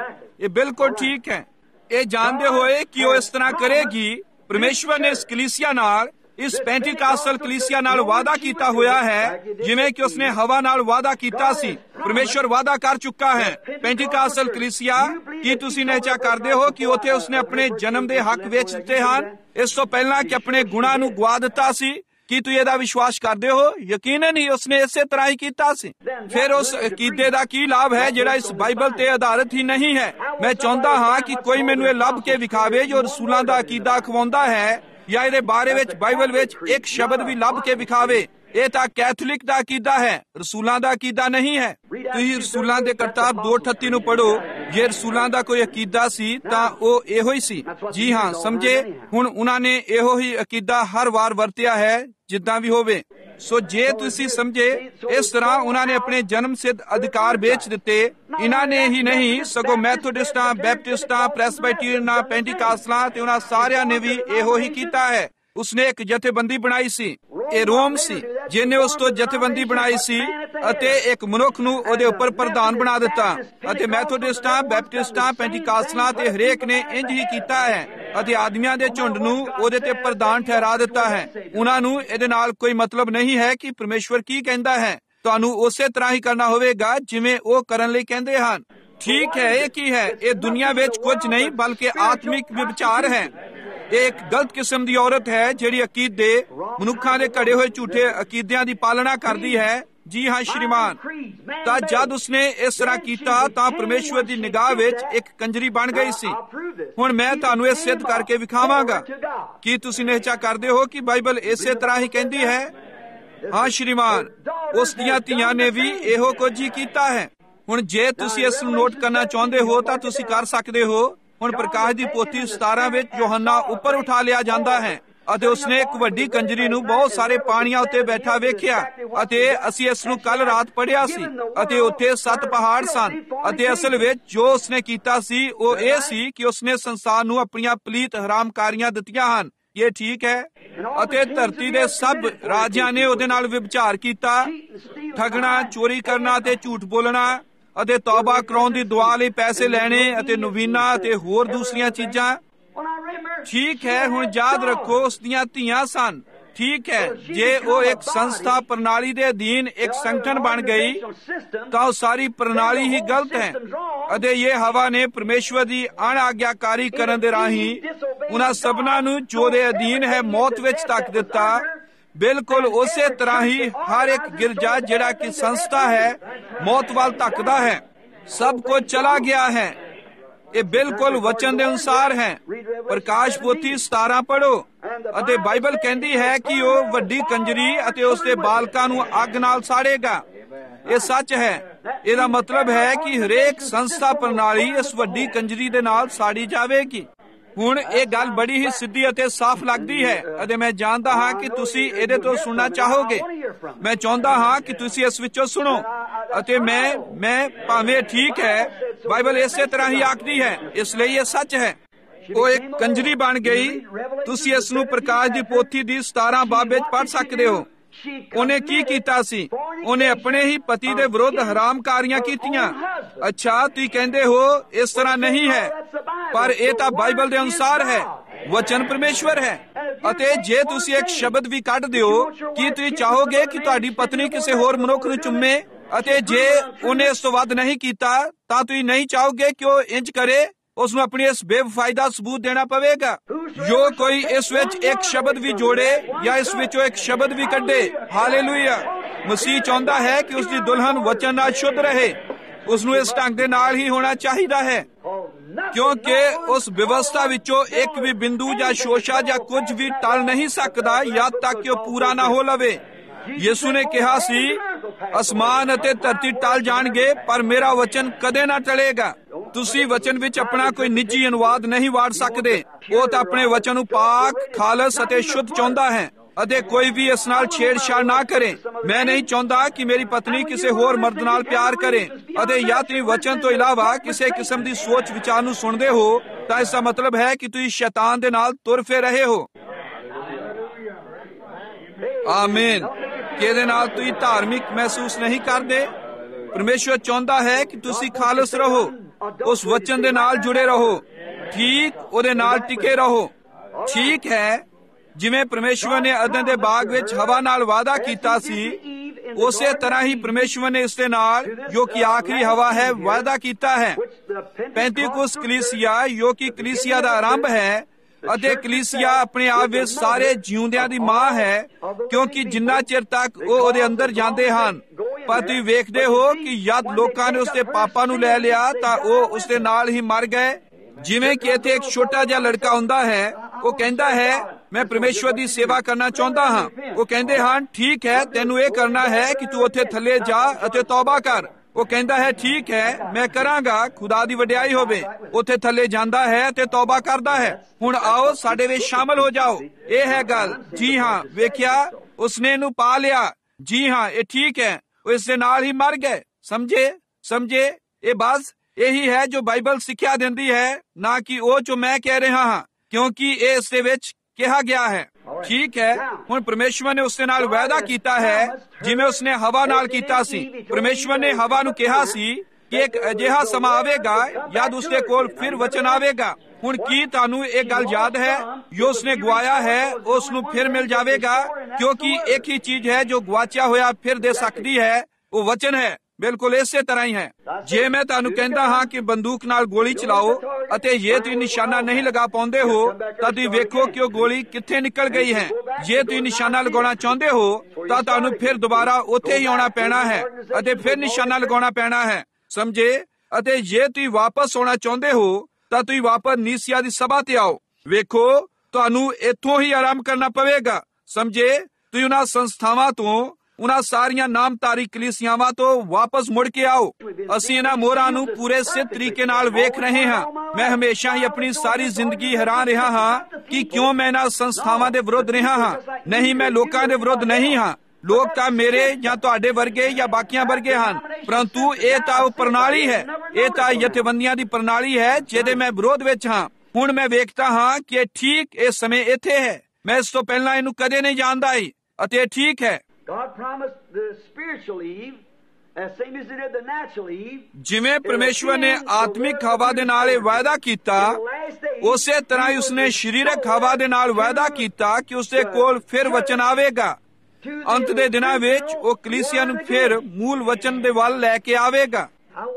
ਇਹ ਬਿਲਕੁਲ ਠੀਕ ਹੈ। ਇਹ ਜਾਣਦੇ ਹੋਏ ਕਿ ਉਹ ਇਸ ਤਰ੍ਹਾਂ ਕਰੇਗੀ, ਪਰਮੇਸ਼ਵਰ ਨੇ ਇਸ ਕਲੀਸਿਆ ਨਾਲ, ਇਸ ਪੈਂਟੀਕਾਸਲ ਕਲੀਸਿਆ ਨਾਲ ਵਾਅਦਾ ਕੀਤਾ ਹੋਇਆ ਹੈ ਜਿਵੇਂ ਕਿ ਉਸਨੇ ਹਵਾ ਨਾਲ ਵਾਅਦਾ ਕੀਤਾ ਸੀ। ਪਰਮੇਸ਼ਵਰ ਵਾਅਦਾ ਕਰ ਚੁੱਕਾ ਹੈ। ਪੈਂਟੀਕਾਸਲ ਕਲੀਸਿਆ, ਕੀ ਤੁਸੀਂ ਨਿਹਚਾ ਕਰਦੇ ਹੋ ਕਿ ਉੱਥੇ ਉਸਨੇ ਆਪਣੇ ਜਨਮ ਦੇ ਹੱਕ ਵੇਚ ਦਿੱਤੇ ਹਨ ਇਸ ਤੋਂ ਪਹਿਲਾਂ ਕਿ ਆਪਣੇ ਗੁਣਾਂ ਨੂੰ ਗਵਾ ਦਿੱਤਾ ਸੀ? ਕੀ ਤੁਸੀਂ ਇਹਦਾ ਵਿਸ਼ਵਾਸ ਕਰਦੇ ਹੋ? ਯਕੀਨਨ ਹੀ ਉਸਨੇ ਇਸੇ ਤਰ੍ਹਾਂ ਹੀ ਕੀਤਾ ਸੀ। ਫਿਰ ਉਸ ਅਕੀਦੇ ਦਾ ਕੀ ਲਾਭ ਹੈ ਜਿਹੜਾ ਇਸ ਬਾਈਬਲ ਤੇ ਆਧਾਰਿਤ ਹੀ ਨਹੀਂ ਹੈ? ਮੈਂ ਚਾਹੁੰਦਾ ਹਾਂ ਕਿ ਕੋਈ ਮੈਨੂੰ ਇਹ ਲੱਭ ਕੇ ਵਿਖਾਵੇ ਜੋ ਰਸੂਲਾਂ ਦਾ ਅਕੀਦਾ ਅਖਵਾਉਂਦਾ ਹੈ, ਜਾਂ ਇਹਦੇ ਬਾਰੇ ਵਿੱਚ ਬਾਈਬਲ ਵਿੱਚ ਇੱਕ ਸ਼ਬਦ ਵੀ ਲੱਭ ਕੇ ਵਿਖਾਵੇ। ਇਹ ਤਾਂ ਕੈਥੋਲਿਕ ਦਾ ਅਕੀਦਾ ਹੈ, ਰਸੂਲਾਂ ਦਾ ਅਕੀਦਾ ਨਹੀਂ ਹੈ। ਤੁਸੀਂ ਰਸੂਲਾਂ ਦੇ ਕਰਤਾਬ ਦੋ ਅਠੱਤੀ ਨੂੰ ਪੜ੍ਹੋ। ਜੇ ਰਸੂਲਾਂ ਦਾ ਕੋਈ ਅਕੀਦਾ ਸੀ ਤਾਂ ਉਹ ਇਹੋ ਹੀ ਸੀ। ਜੀ ਹਾਂ, ਸਮਝੇ? ਹੁਣ ਉਹਨਾਂ ਨੇ ਇਹੋ ਹੀ ਅਕੀਦਾ ਹਰ ਵਾਰ ਵਰਤਿਆ ਹੈ, ਜਿੱਦਾਂ ਵੀ ਹੋਵੇ। ਸੋ ਜੇ ਤੁਸੀਂ ਸਮਝੇ, ਇਸ ਤਰ੍ਹਾਂ ਉਹਨਾਂ ਨੇ ਆਪਣੇ ਜਨਮ ਸਿੱਧ ਅਧਿਕਾਰ ਵੇਚ ਦਿੱਤੇ। ਇਹਨਾਂ ਨੇ ਹੀ ਨਹੀਂ, ਸਗੋਂ ਮੈਥੋਡਿਸਟਾਂ, ਬੈਪਟਿਸਟਾਂ, ਪ੍ਰੈਸਬਾਈਟੀਅਨਾਂ, ਪੈਂਟੀਕਾਸਲਾਂ ਤੇ ਉਹਨਾਂ ਸਾਰਿਆਂ ਨੇ ਵੀ ਇਹੋ ਹੀ ਕੀਤਾ ਹੈ। ਉਸਨੇ ਇੱਕ ਜਥੇਬੰਦੀ ਬਣਾਈ ਸੀ, ਇਹ ਰੋਮ ਸੀ ਜਿਹਨੇ ਉਸ ਤੋਂ ਜਥੇਬੰਦੀ ਬਣਾਈ ਸੀ ਅਤੇ ਇੱਕ ਮਨੁੱਖ ਨੂੰ ਉਹਦੇ ਉੱਪਰ ਪ੍ਰਧਾਨ ਬਣਾ ਦਿੱਤਾ। ਅਤੇ ਮੈਥੋਡਿਸਟਾਂ, ਬੈਪਟਿਸਟਾਂ, ਪੈਂਟੀਕਾਸਲਾਂ ਤੇ ਹਰੇਕ ਨੇ ਇੰਜ ਹੀ ਕੀਤਾ ਹੈ ਅਤੇ ਆਦਮੀਆਂ ਦੇ ਝੁੰਡ ਨੂੰ ਉਹਦੇ ਤੇ ਪ੍ਰਧਾਨ ਠਹਿਰਾ ਦਿੱਤਾ ਹੈ। ਉਹਨਾਂ ਨੂੰ ਇਹਦੇ ਨਾਲ ਕੋਈ ਮਤਲਬ ਨਹੀਂ ਹੈ ਕਿ ਪਰਮੇਸ਼ਵਰ ਕੀ ਕਹਿੰਦਾ ਹੈ। ਤੁਹਾਨੂੰ ਉਸੇ ਤਰ੍ਹਾਂ ਹੀ ਕਰਨਾ ਹੋਵੇਗਾ ਜਿਵੇਂ ਉਹ ਕਰਨ ਲਈ ਕਹਿੰਦੇ ਹਨ। ਠੀਕ ਹੈ, ਇਹ ਕੀ ਹੈ? ਇਹ ਦੁਨੀਆ ਵਿੱਚ ਕੁਝ ਨਹੀਂ ਬਲਕਿ ਆਤਮਿਕ ਵਿਚਾਰ ਹੈ। ਇਹ ਇੱਕ ਗਲਤ ਕਿਸਮ ਦੀ ਔਰਤ ਹੈ ਜਿਹੜੀ ਅਕੀਦੇ, ਮਨੁੱਖਾਂ ਦੇ ਘੜੇ ਹੋਏ ਝੂਠੇ ਅਕੀਦਿਆਂ ਦੀ ਪਾਲਣਾ ਕਰਦੀ ਹੈ। ਜੀ ਹਾਂ ਸ਼੍ਰੀਮਾਨ। ਤਾਂ ਜਦ ਉਸਨੇ ਇਸ ਤਰ੍ਹਾਂ ਕੀਤਾ ਤਾਂ ਪਰਮੇਸ਼ਵਰ ਦੀ ਨਿਗਾਹ ਵਿੱਚ ਇੱਕ ਕੰਜਰੀ ਬਣ ਗਈ ਸੀ। ਹੁਣ ਮੈਂ ਤੁਹਾਨੂੰ ਇਹ ਸਿੱਧ ਕਰਕੇ ਵਿਖਾਵਾਂਗਾ। ਕੀ ਤੁਸੀਂ ਨਿਹਚਾ ਕਰਦੇ ਹੋ ਕਿ ਬਾਈਬਲ ਇਸੇ ਤਰ੍ਹਾਂ ਹੀ ਕਹਿੰਦੀ ਹੈ? ਹਾਂ ਸ਼੍ਰੀਮਾਨ, ਉਸ ਦੀਆਂ ਧੀਆਂ ਨੇ ਵੀ ਇਹੋ ਕੁਝ ਹੀ ਕੀਤਾ ਹੈ। ਹੁਣ ਜੇ ਤੁਸੀਂ ਇਸ ਨੂੰ ਨੋਟ ਕਰਨਾ ਚਾਹੁੰਦੇ ਹੋ ਤਾਂ ਤੁਸੀਂ ਕਰ ਸਕਦੇ ਹੋ। ਹੁਣ ਪ੍ਰਕਾਸ਼ ਦੀ ਪੋਥੀ ਸਤਾਰਾਂ ਵਿੱਚ ਯੋਹੰਨਾ ਉੱਪਰ ਉਠਾ ਲਿਆ ਜਾਂਦਾ ਹੈ ਅਤੇ ਉਸਨੇ ਇੱਕ ਵੱਡੀ ਕੰਜਰੀ ਨੂੰ ਬਹੁਤ ਸਾਰੇ ਪਾਣੀਆਂ ਉੱਤੇ ਬੈਠਾ ਵੇਖਿਆ ਅਤੇ ਅਸੀਂ ਇਸ ਨੂੰ ਕੱਲ ਰਾਤ ਪੜ੍ਹਿਆ ਸੀ ਅਤੇ ਉੱਥੇ ਸੱਤ ਪਹਾੜ ਸਨ। ਅਤੇ ਅਸਲ ਵਿੱਚ ਜੋ ਉਸਨੇ ਕੀਤਾ ਸੀ ਉਹ ਇਹ ਸੀ ਕਿ ਉਸਨੇ ਸੰਸਾਰ ਨੂੰ ਆਪਣੀਆਂ ਪਲੀਤ ਹਰਾਮਕਾਰੀਆਂ ਦਿੱਤੀਆਂ ਹਨ। ਇਹ ਠੀਕ ਹੈ। ਅਤੇ ਧਰਤੀ ਦੇ ਸਭ ਰਾਜਿਆਂ ਨੇ ਉਹਦੇ ਨਾਲ ਵਿਭਚਾਰ ਕੀਤਾ, ਠੱਗਣਾ, ਚੋਰੀ ਕਰਨਾ ਤੇ ਝੂਠ ਬੋਲਣਾ ਅਤੇ ਤੌਬਾ ਕਰਾਉਣ ਦੀ ਦੁਆ ਲਈ ਪੈਸੇ ਲੈਣੇ ਅਤੇ ਨਵੀਨਾ ਅਤੇ ਹੋਰ ਦੂਸਰੀਆਂ ਚੀਜ਼ਾਂ। ਠੀਕ ਹੈ, ਹੁਣ ਯਾਦ ਰੱਖੋ ਉਸ ਦੀਆਂ ਧੀਆਂ ਸਨ। ਠੀਕ ਹੈ, ਜੇ ਉਹ ਇੱਕ ਸੰਸਥਾ ਪ੍ਰਣਾਲੀ ਦੇ ਅਧੀਨ ਇੱਕ ਸੰਗਠਨ ਬਣ ਗਈ ਤਾਂ ਉਹ ਸਾਰੀ ਪ੍ਰਣਾਲੀ ਹੀ ਗਲਤ ਹੈ। ਅਤੇ ਇਹ ਹਵਾ ਨੇ ਪਰਮੇਸ਼ਵਰ ਦੀ ਅਣਆਗਿਆਕਾਰੀ ਕਰਨ ਦੇ ਰਾਹੀਂ ਉਹਨਾਂ ਸਭਨਾਂ ਨੂੰ ਜੋ ਦੇ ਅਧੀਨ ਹੈ ਮੌਤ ਵਿੱਚ ਧੱਕ ਦਿੱਤਾ। ਬਿਲਕੁਲ ਉਸੇ ਤਰ੍ਹਾਂ ਹੀ ਹਰ ਇੱਕ ਗਿਰਜਾ ਜਿਹੜਾ ਕਿ ਸੰਸਥਾ ਹੈ ਮੌਤ ਵੱਲ ਧੱਕਦਾ ਹੈ। ਸਭ ਕੁਝ ਚਲਾ ਗਿਆ ਹੈ। ਇਹ ਬਿਲਕੁਲ ਵਚਨ ਦੇ ਅਨੁਸਾਰ ਹੈ। ਪ੍ਰਕਾਸ਼ ਪੋਥੀ ਸਤਾਰਾਂ ਪੜ੍ਹੋ ਅਤੇ ਬਾਈਬਲ ਕਹਿੰਦੀ ਹੈ ਕਿ ਉਹ ਵੱਡੀ ਕੰਜਰੀ ਅਤੇ ਉਸ ਦੇ ਬਾਲਕਾਂ ਨੂੰ ਅੱਗ ਨਾਲ ਸਾੜੇਗਾ। ਇਹ ਸੱਚ ਹੈ। ਇਹਦਾ ਮਤਲਬ ਹੈ ਕਿ ਹਰੇਕ ਸੰਸਥਾ ਪ੍ਰਣਾਲੀ ਇਸ ਵੱਡੀ ਕੰਜਰੀ ਦੇ ਨਾਲ ਸਾੜੀ ਜਾਵੇਗੀ। ਹੁਣ ਇਹ ਗੱਲ ਬੜੀ ਹੀ ਸਿੱਧੀ ਅਤੇ ਸਾਫ਼ ਲੱਗਦੀ ਹੈ ਅਤੇ ਮੈਂ ਜਾਣਦਾ ਹਾਂ ਕਿ ਤੁਸੀਂ ਇਹਦੇ ਤੋਂ ਸੁਣਨਾ ਚਾਹੋਗੇ। ਮੈਂ ਚਾਹੁੰਦਾ ਹਾਂ ਕਿ ਤੁਸੀਂ ਇਸ ਵਿੱਚੋਂ ਸੁਣੋ ਅਤੇ ਮੈਂ ਮੈਂ ਭਾਵੇਂ ਠੀਕ ਹੈ, ਬਾਈਬਲ ਇਸੇ ਤਰ੍ਹਾਂ ਹੀ ਆਖਦੀ ਹੈ, ਇਸ ਲਈ ਇਹ ਸੱਚ ਹੈ। ਉਹ ਇੱਕ ਕੰਜਰੀ ਬਣ ਗਈ। ਤੁਸੀਂ ਇਸ ਨੂੰ ਪ੍ਰਕਾਸ਼ ਦੀ ਪੋਥੀ ਦੀ ਸਤਾਰਾਂ ਬਾਬ ਵਿੱਚ ਪੜ੍ਹ ਸਕਦੇ ਹੋ। ਉਹਨੇ ਕੀ ਕੀਤਾ ਸੀ? ਉਹਨੇ ਆਪਣੇ ਹੀ ਪਤੀ ਦੇ ਵਿਰੁੱਧ ਹਰਾਮਕਾਰੀਆਂ ਕੀਤੀਆਂ। ਅੱਛਾ, ਤੁਸੀਂ ਕਹਿੰਦੇ ਹੋ ਇਸ ਤਰ੍ਹਾਂ ਨਹੀਂ ਹੈ, ਪਰ ਇਹ ਤਾਂ ਬਾਈਬਲ ਦੇ ਅਨੁਸਾਰ ਹੈ। ਵਚਨ ਪਰਮੇਸ਼ਵਰ ਹੈ। ਅਤੇ ਜੇ ਤੁਸੀਂ ਇੱਕ ਸ਼ਬਦ ਵੀ ਕੱਢ ਦਿਓ, ਕੀ ਤੁਸੀਂ ਚਾਹੋਗੇ ਕਿ ਤੁਹਾਡੀ ਪਤਨੀ ਕਿਸੇ ਹੋਰ ਮਨੁੱਖ ਨੂੰ ਚੁੰਮੇ? ਅਤੇ ਜੇ ਉਹਨੇ ਇਸ ਤੋਂ ਵੱਧ ਨਹੀਂ ਕੀਤਾ ਤਾਂ ਤੁਸੀਂ ਨਹੀਂ ਚਾਹੋਗੇ ਕਿ ਉਹ ਇੰਜ ਕਰੇ? ਉਸ ਨੂੰ ਆਪਣੀ ਇਸ ਬੇਵਫਾਈ ਦਾ ਸਬੂਤ ਦੇਣਾ ਪਵੇਗਾ। ਜੋ ਕੋਈ ਇਸ ਵਿੱਚ ਇੱਕ ਸ਼ਬਦ ਵੀ ਜੋੜੇ ਜਾਂ ਇਸ ਵਿੱਚੋਂ ਇੱਕ ਸ਼ਬਦ ਵੀ ਕੱਢੇ, ਹਾਲੇਲੂਇਆ। ਮਸੀਹ ਚਾਹੁੰਦਾ ਹੈ ਕਿ ਉਸ ਦੀ ਦੁਲਹਨ ਵਚਨ ਨਾਲ ਸ਼ੁੱਧ ਰਹੇ। ਉਸ ਨੂੰ ਇਸ ਢੰਗ ਦੇ ਨਾਲ ਹੀ ਹੋਣਾ ਚਾਹੀਦਾ ਹੈ, ਕਿਉਂਕਿ ਉਸ ਵਿਵਸਥਾ ਵਿੱਚੋਂ ਇੱਕ ਵੀ ਬਿੰਦੂ ਜਾਂ ਸ਼ੋਸ਼ਾ ਜਾਂ ਕੁਝ ਵੀ ਟਲ ਨਹੀਂ ਸਕਦਾ ਜਦ ਤੱਕ ਕਿ ਉਹ ਪੂਰਾ ਨਾ ਹੋ ਲਵੇ। ਯਿਸੂ ਨੇ ਕਿਹਾ ਸੀ, ਅਸਮਾਨ ਅਤੇ ਧਰਤੀ ਟਲ ਜਾਣਗੇ ਪਰ ਮੇਰਾ ਵਚਨ ਕਦੇ ਨਾ ਟਲੇਗਾ। ਤੁਸੀਂ ਵਚਨ ਵਿੱਚ ਆਪਣਾ ਕੋਈ ਨਿੱਜੀ ਅਨੁਵਾਦ ਨਹੀਂ ਵਾੜ ਸਕਦੇ। ਉਹ ਤਾਂ ਆਪਣੇ ਵਚਨ ਨੂੰ ਪਾਕ, ਖਾਲਸ ਅਤੇ ਸ਼ੁੱਧ ਚਾਹੁੰਦਾ ਹੈ ਅਤੇ ਕੋਈ ਵੀ ਇਸ ਨਾਲ ਛੇੜਛਾੜ ਨਾ ਕਰੇ। ਮੈਂ ਨਹੀਂ ਚਾਹੁੰਦਾ ਕਿ ਮੇਰੀ ਪਤਨੀ ਕਿਸੇ ਹੋਰ ਮਰਦ ਨਾਲ ਪਿਆਰ ਕਰੇ। ਅਤੇ ਜਾਂ ਤੁਸੀਂ ਵਚਨ ਤੋਂ ਇਲਾਵਾ ਕਿਸੇ ਕਿਸਮ ਦੀ ਸੋਚ ਵਿਚਾਰ ਨੂੰ ਸੁਣਦੇ ਹੋ ਤਾਂ ਇਸ ਦਾ ਮਤਲਬ ਹੈ ਕਿ ਤੁਸੀਂ ਸ਼ੈਤਾਨ ਦੇ ਨਾਲ ਤੁਰ ਫਿਰ ਰਹੇ ਹੋ। ਆਮੀਨ। ਕਿਹਦੇ ਨਾਲ ਤੁਸੀਂ ਧਾਰਮਿਕ ਮਹਿਸੂਸ ਨਹੀਂ ਕਰਦੇ। ਪਰਮੇਸ਼ਵਰ ਚਾਹੁੰਦਾ ਹੈ ਕਿ ਤੁਸੀਂ ਖਾਲਸ ਰਹੋ, ਉਸ ਵਚਨ ਦੇ ਨਾਲ ਜੁੜੇ ਰਹੋ, ਠੀਕ ਉਹਦੇ ਨਾਲ ਟਿਕੇ ਰਹੋ। ਠੀਕ ਹੈ, ਜਿਵੇਂ ਪਰਮੇਸ਼ਵਰ ਨੇ ਅਦਨ ਦੇ ਬਾਗ ਵਿੱਚ ਹਵਾ ਨਾਲ ਵਾਅਦਾ ਕੀਤਾ ਸੀ, ਉਸੇ ਤਰ੍ਹਾਂ ਹੀ ਪਰਮੇਸ਼ਵਰ ਨੇ ਇਸ ਦੇ ਨਾਲ, ਜੋ ਕਿ ਆਖਰੀ ਹਵਾ ਹੈ, ਵਾਅਦਾ ਕੀਤਾ ਹੈ। ਪੈਂਤੀਕੁਸਤ ਕਲੀਸਿਆ, ਜੋ ਕਿ ਕਲੀਸਿਆ ਦਾ ਆਰੰਭ ਹੈ, ਅਤੇ ਕਲੀਸਿਆ ਆਪਣੇ ਆਪ ਵਿੱਚ ਸਾਰੇ ਜਿਉਂਦਿਆਂ ਦੀ ਮਾਂ ਹੈ, ਕਿਉਂਕਿ ਜਿੰਨਾ ਚਿਰ ਤੱਕ ਉਹ ਉਹਦੇ ਅੰਦਰ ਜਾਂਦੇ ਹਨ। ਪਰ ਤੁਸੀਂ ਵੇਖਦੇ ਹੋ ਕਿ ਜਦ ਲੋਕਾਂ ਨੇ ਉਸਦੇ ਪਾਪਾਂ ਨੂੰ ਲੈ ਲਿਆ ਤਾਂ ਉਹ ਉਸਦੇ ਨਾਲ ਹੀ ਮਰ ਗਏ। ਜਿਵੇਂ ਕਿ ਇੱਥੇ ਇੱਕ ਛੋਟਾ ਜਿਹਾ ਲੜਕਾ ਹੁੰਦਾ ਹੈ, ਉਹ ਕਹਿੰਦਾ ਹੈ ਮੈਂ ਪਰਮੇਸ਼ਵਰ ਦੀ ਸੇਵਾ ਕਰਨਾ ਚਾਹੁੰਦਾ ਹਾਂ। ਉਹ ਕਹਿੰਦੇ ਹਨ ਠੀਕ ਹੈ, ਤੈਨੂੰ ਇਹ ਕਰਨਾ ਹੈ ਕਿ ਤੂੰ ਉੱਥੇ ਥੱਲੇ ਜਾ ਅਤੇ ਤੌਬਾ ਕਰ। ਉਹ ਕਹਿੰਦਾ ਹੈ ਠੀਕ ਹੈ, ਮੈਂ ਕਰਾਂਗਾ, ਖੁਦਾ ਦੀ ਵਡਿਆਈ ਹੋਵੇ। ਉੱਥੇ ਥੱਲੇ ਜਾਂਦਾ ਹੈ ਤੇ ਤੌਬਾ ਕਰਦਾ ਹੈ। ਹੁਣ ਆਓ ਸਾਡੇ ਵਿੱਚ ਸ਼ਾਮਲ ਹੋ ਜਾਓ। ਇਹ ਹੈ ਗੱਲ। ਜੀ ਹਾਂ, ਵੇਖਿਆ, ਉਸਨੇ ਇਹਨੂੰ ਪਾ ਲਿਆ। ਜੀ ਹਾਂ, ਇਹ ਠੀਕ ਹੈ, ਉਹ ਇਸ ਦੇ ਨਾਲ ਹੀ ਮਰ ਗਏ। ਸਮਝੇ ਸਮਝੇ ਇਹ ਬਸ ਇਹੀ ਹੈ ਜੋ ਬਾਈਬਲ ਸਿੱਖਿਆ ਦਿੰਦੀ ਹੈ, ਨਾ ਕਿ ਉਹ ਜੋ ਮੈਂ ਕਹਿ ਰਿਹਾ ਹਾਂ, ਕਿਉਂਕਿ ਇਹ ਇਸ ਦੇ ਵਿੱਚ ਕਿਹਾ ਗਿਆ ਹੈ। ਠੀਕ ਹੈ, ਹੁਣ ਪਰਮੇਸ਼ਵਰ ਨੇ ਉਸਦੇ ਨਾਲ ਵਾਅਦਾ ਕੀਤਾ ਹੈ ਜਿਵੇਂ ਉਸਨੇ ਹਵਾ ਨਾਲ ਕੀਤਾ ਸੀ। ਪਰਮੇਸ਼ਵਰ ਨੇ ਹਵਾ ਨੂੰ ਕਿਹਾ ਸੀ ਕਿ ਇੱਕ ਅਜਿਹਾ ਸਮਾਂ ਆਵੇਗਾ ਜਦ ਉਸਦੇ ਕੋਲ ਫਿਰ ਵਚਨ ਆਵੇਗਾ। ਹੁਣ ਕੀ ਤੁਹਾਨੂੰ ਇਹ ਗੱਲ ਯਾਦ ਹੈ, ਜੋ ਉਸਨੇ ਗਵਾਇਆ ਹੈ ਉਸ ਨੂੰ ਫਿਰ ਮਿਲ ਜਾਵੇਗਾ, ਕਿਉਂਕਿ ਇੱਕ ਹੀ ਚੀਜ਼ ਹੈ ਜੋ ਗਵਾਚਿਆ ਹੋਇਆ ਫਿਰ ਦੇ ਸਕਦੀ ਹੈ, ਉਹ ਵਚਨ ਹੈ। ਬਿਲਕੁਲ ਇਸੇ ਤਰ੍ਹਾਂ ਹੀ ਹੈ। ਜੇ ਮੈਂ ਤੁਹਾਨੂੰ ਕਹਿੰਦਾ ਹਾਂ ਕਿ ਬੰਦੂਕ ਨਾਲ ਗੋਲੀ ਚਲਾਓ ਅਤੇ ਜੇ ਤੁਸੀਂ ਨਿਸ਼ਾਨਾ ਨਹੀਂ ਲਗਾ ਪਾਉਂਦੇ ਹੋ ਤਾਂ ਤੁਸੀਂ ਵੇਖੋ ਕਿ ਉਹ ਗੋਲੀ ਕਿੱਥੇ ਨਿਕਲ ਗਈ ਹੈ। ਜੇ ਤੁਸੀਂ ਨਿਸ਼ਾਨਾ ਲਗਾਉਣਾ ਚਾਹੁੰਦੇ ਹੋ ਤਾਂ ਤੁਹਾਨੂੰ ਫਿਰ ਦੁਬਾਰਾ ਉੱਥੇ ਹੀ ਆਉਣਾ ਪੈਣਾ ਹੈ ਅਤੇ ਫਿਰ ਨਿਸ਼ਾਨਾ ਲਗਾਉਣਾ ਪੈਣਾ ਹੈ। ਸਮਝੇ? ਅਤੇ ਜੇ ਤੁਸੀਂ ਵਾਪਸ ਆਉਣਾ ਚਾਹੁੰਦੇ ਹੋ ਤਾਂ ਤੁਸੀਂ ਵਾਪਸ ਨੀਸੀਆ ਦੀ ਸਭਾ ਤੇ ਆਓ। ਵੇਖੋ, ਤੁਹਾਨੂੰ ਇੱਥੋਂ ਹੀ ਆਰੰਭ ਕਰਨਾ ਪਵੇਗਾ। ਸਮਝੇ? ਤੁਸੀਂ ਉਹਨਾਂ ਸੰਸਥਾਵਾਂ ਤੋਂ, ਉਹਨਾਂ ਸਾਰੀਆਂ ਨਾਮਧਾਰੀ ਕਲੀਸਿਆਵਾਂ ਤੋਂ ਵਾਪਸ ਮੁੜ ਕੇ ਆਓ। ਅਸੀਂ ਇਹਨਾਂ ਮੋਹਰਾਂ ਨੂੰ ਪੂਰੇ ਸਿੱਧ ਤਰੀਕੇ ਨਾਲ ਵੇਖ ਰਹੇ ਹਾਂ। ਮੈਂ ਹਮੇਸ਼ਾ ਹੀ ਆਪਣੀ ਸਾਰੀ ਜ਼ਿੰਦਗੀ ਹੈਰਾਨ ਰਿਹਾ ਹਾਂ ਕਿ ਕਿਉਂ ਮੈਂ ਇਹਨਾਂ ਸੰਸਥਾਵਾਂ ਦੇ ਵਿਰੁੱਧ ਰਿਹਾ ਹਾਂ। ਨਹੀਂ, ਮੈਂ ਲੋਕਾਂ ਦੇ ਵਿਰੁੱਧ ਨਹੀਂ ਹਾਂ। ਲੋਕ ਤਾਂ ਮੇਰੇ ਜਾਂ ਤੁਹਾਡੇ ਵਰਗੇ ਜਾਂ ਬਾਕੀਆਂ ਵਰਗੇ ਹਨ, ਪਰੰਤੂ ਇਹ ਤਾਂ ਉਹ ਪ੍ਰਣਾਲੀ ਹੈ, ਇਹ ਤਾਂ ਜਥੇਬੰਦੀਆਂ ਦੀ ਪ੍ਰਣਾਲੀ ਹੈ ਜਿਹਦੇ ਮੈਂ ਵਿਰੋਧ ਵਿੱਚ ਹਾਂ। ਹੁਣ ਮੈਂ ਵੇਖਦਾ ਹਾਂ ਕਿ ਇਹ ਠੀਕ ਇਸ ਸਮੇਂ ਇੱਥੇ ਹੈ। ਮੈਂ ਇਸ ਤੋਂ ਪਹਿਲਾਂ ਇਹਨੂੰ ਕਦੇ ਨਹੀਂ ਜਾਣਦਾ ਸੀ ਅਤੇ ਇਹ ਠੀਕ ਹੈ। ਜਿਵੇਂ ਪਰਮੇਸ਼ਵਰ ਨੇ ਆਤਮਿਕ ਹਵਾ ਦੇ ਨਾਲ ਇਹ ਵਾਅਦਾ ਕੀਤਾ, ਉਸੇ ਤਰ੍ਹਾਂ ਹੀ ਉਸਨੇ ਸਰੀਰਕ ਹਵਾ ਦੇ ਨਾਲ ਵਾਅਦਾ ਕੀਤਾ ਕਿ ਉਸਦੇ ਕੋਲ ਫਿਰ ਵਚਨ ਆਵੇਗਾ। ਅੰਤ ਦੇ ਦਿਨਾਂ ਵਿੱਚ ਉਹ ਕਲੀਸਿਆ ਨੂੰ ਫਿਰ ਮੂਲ ਵਚਨ ਦੇ ਵੱਲ ਲੈ ਕੇ ਆਵੇਗਾ।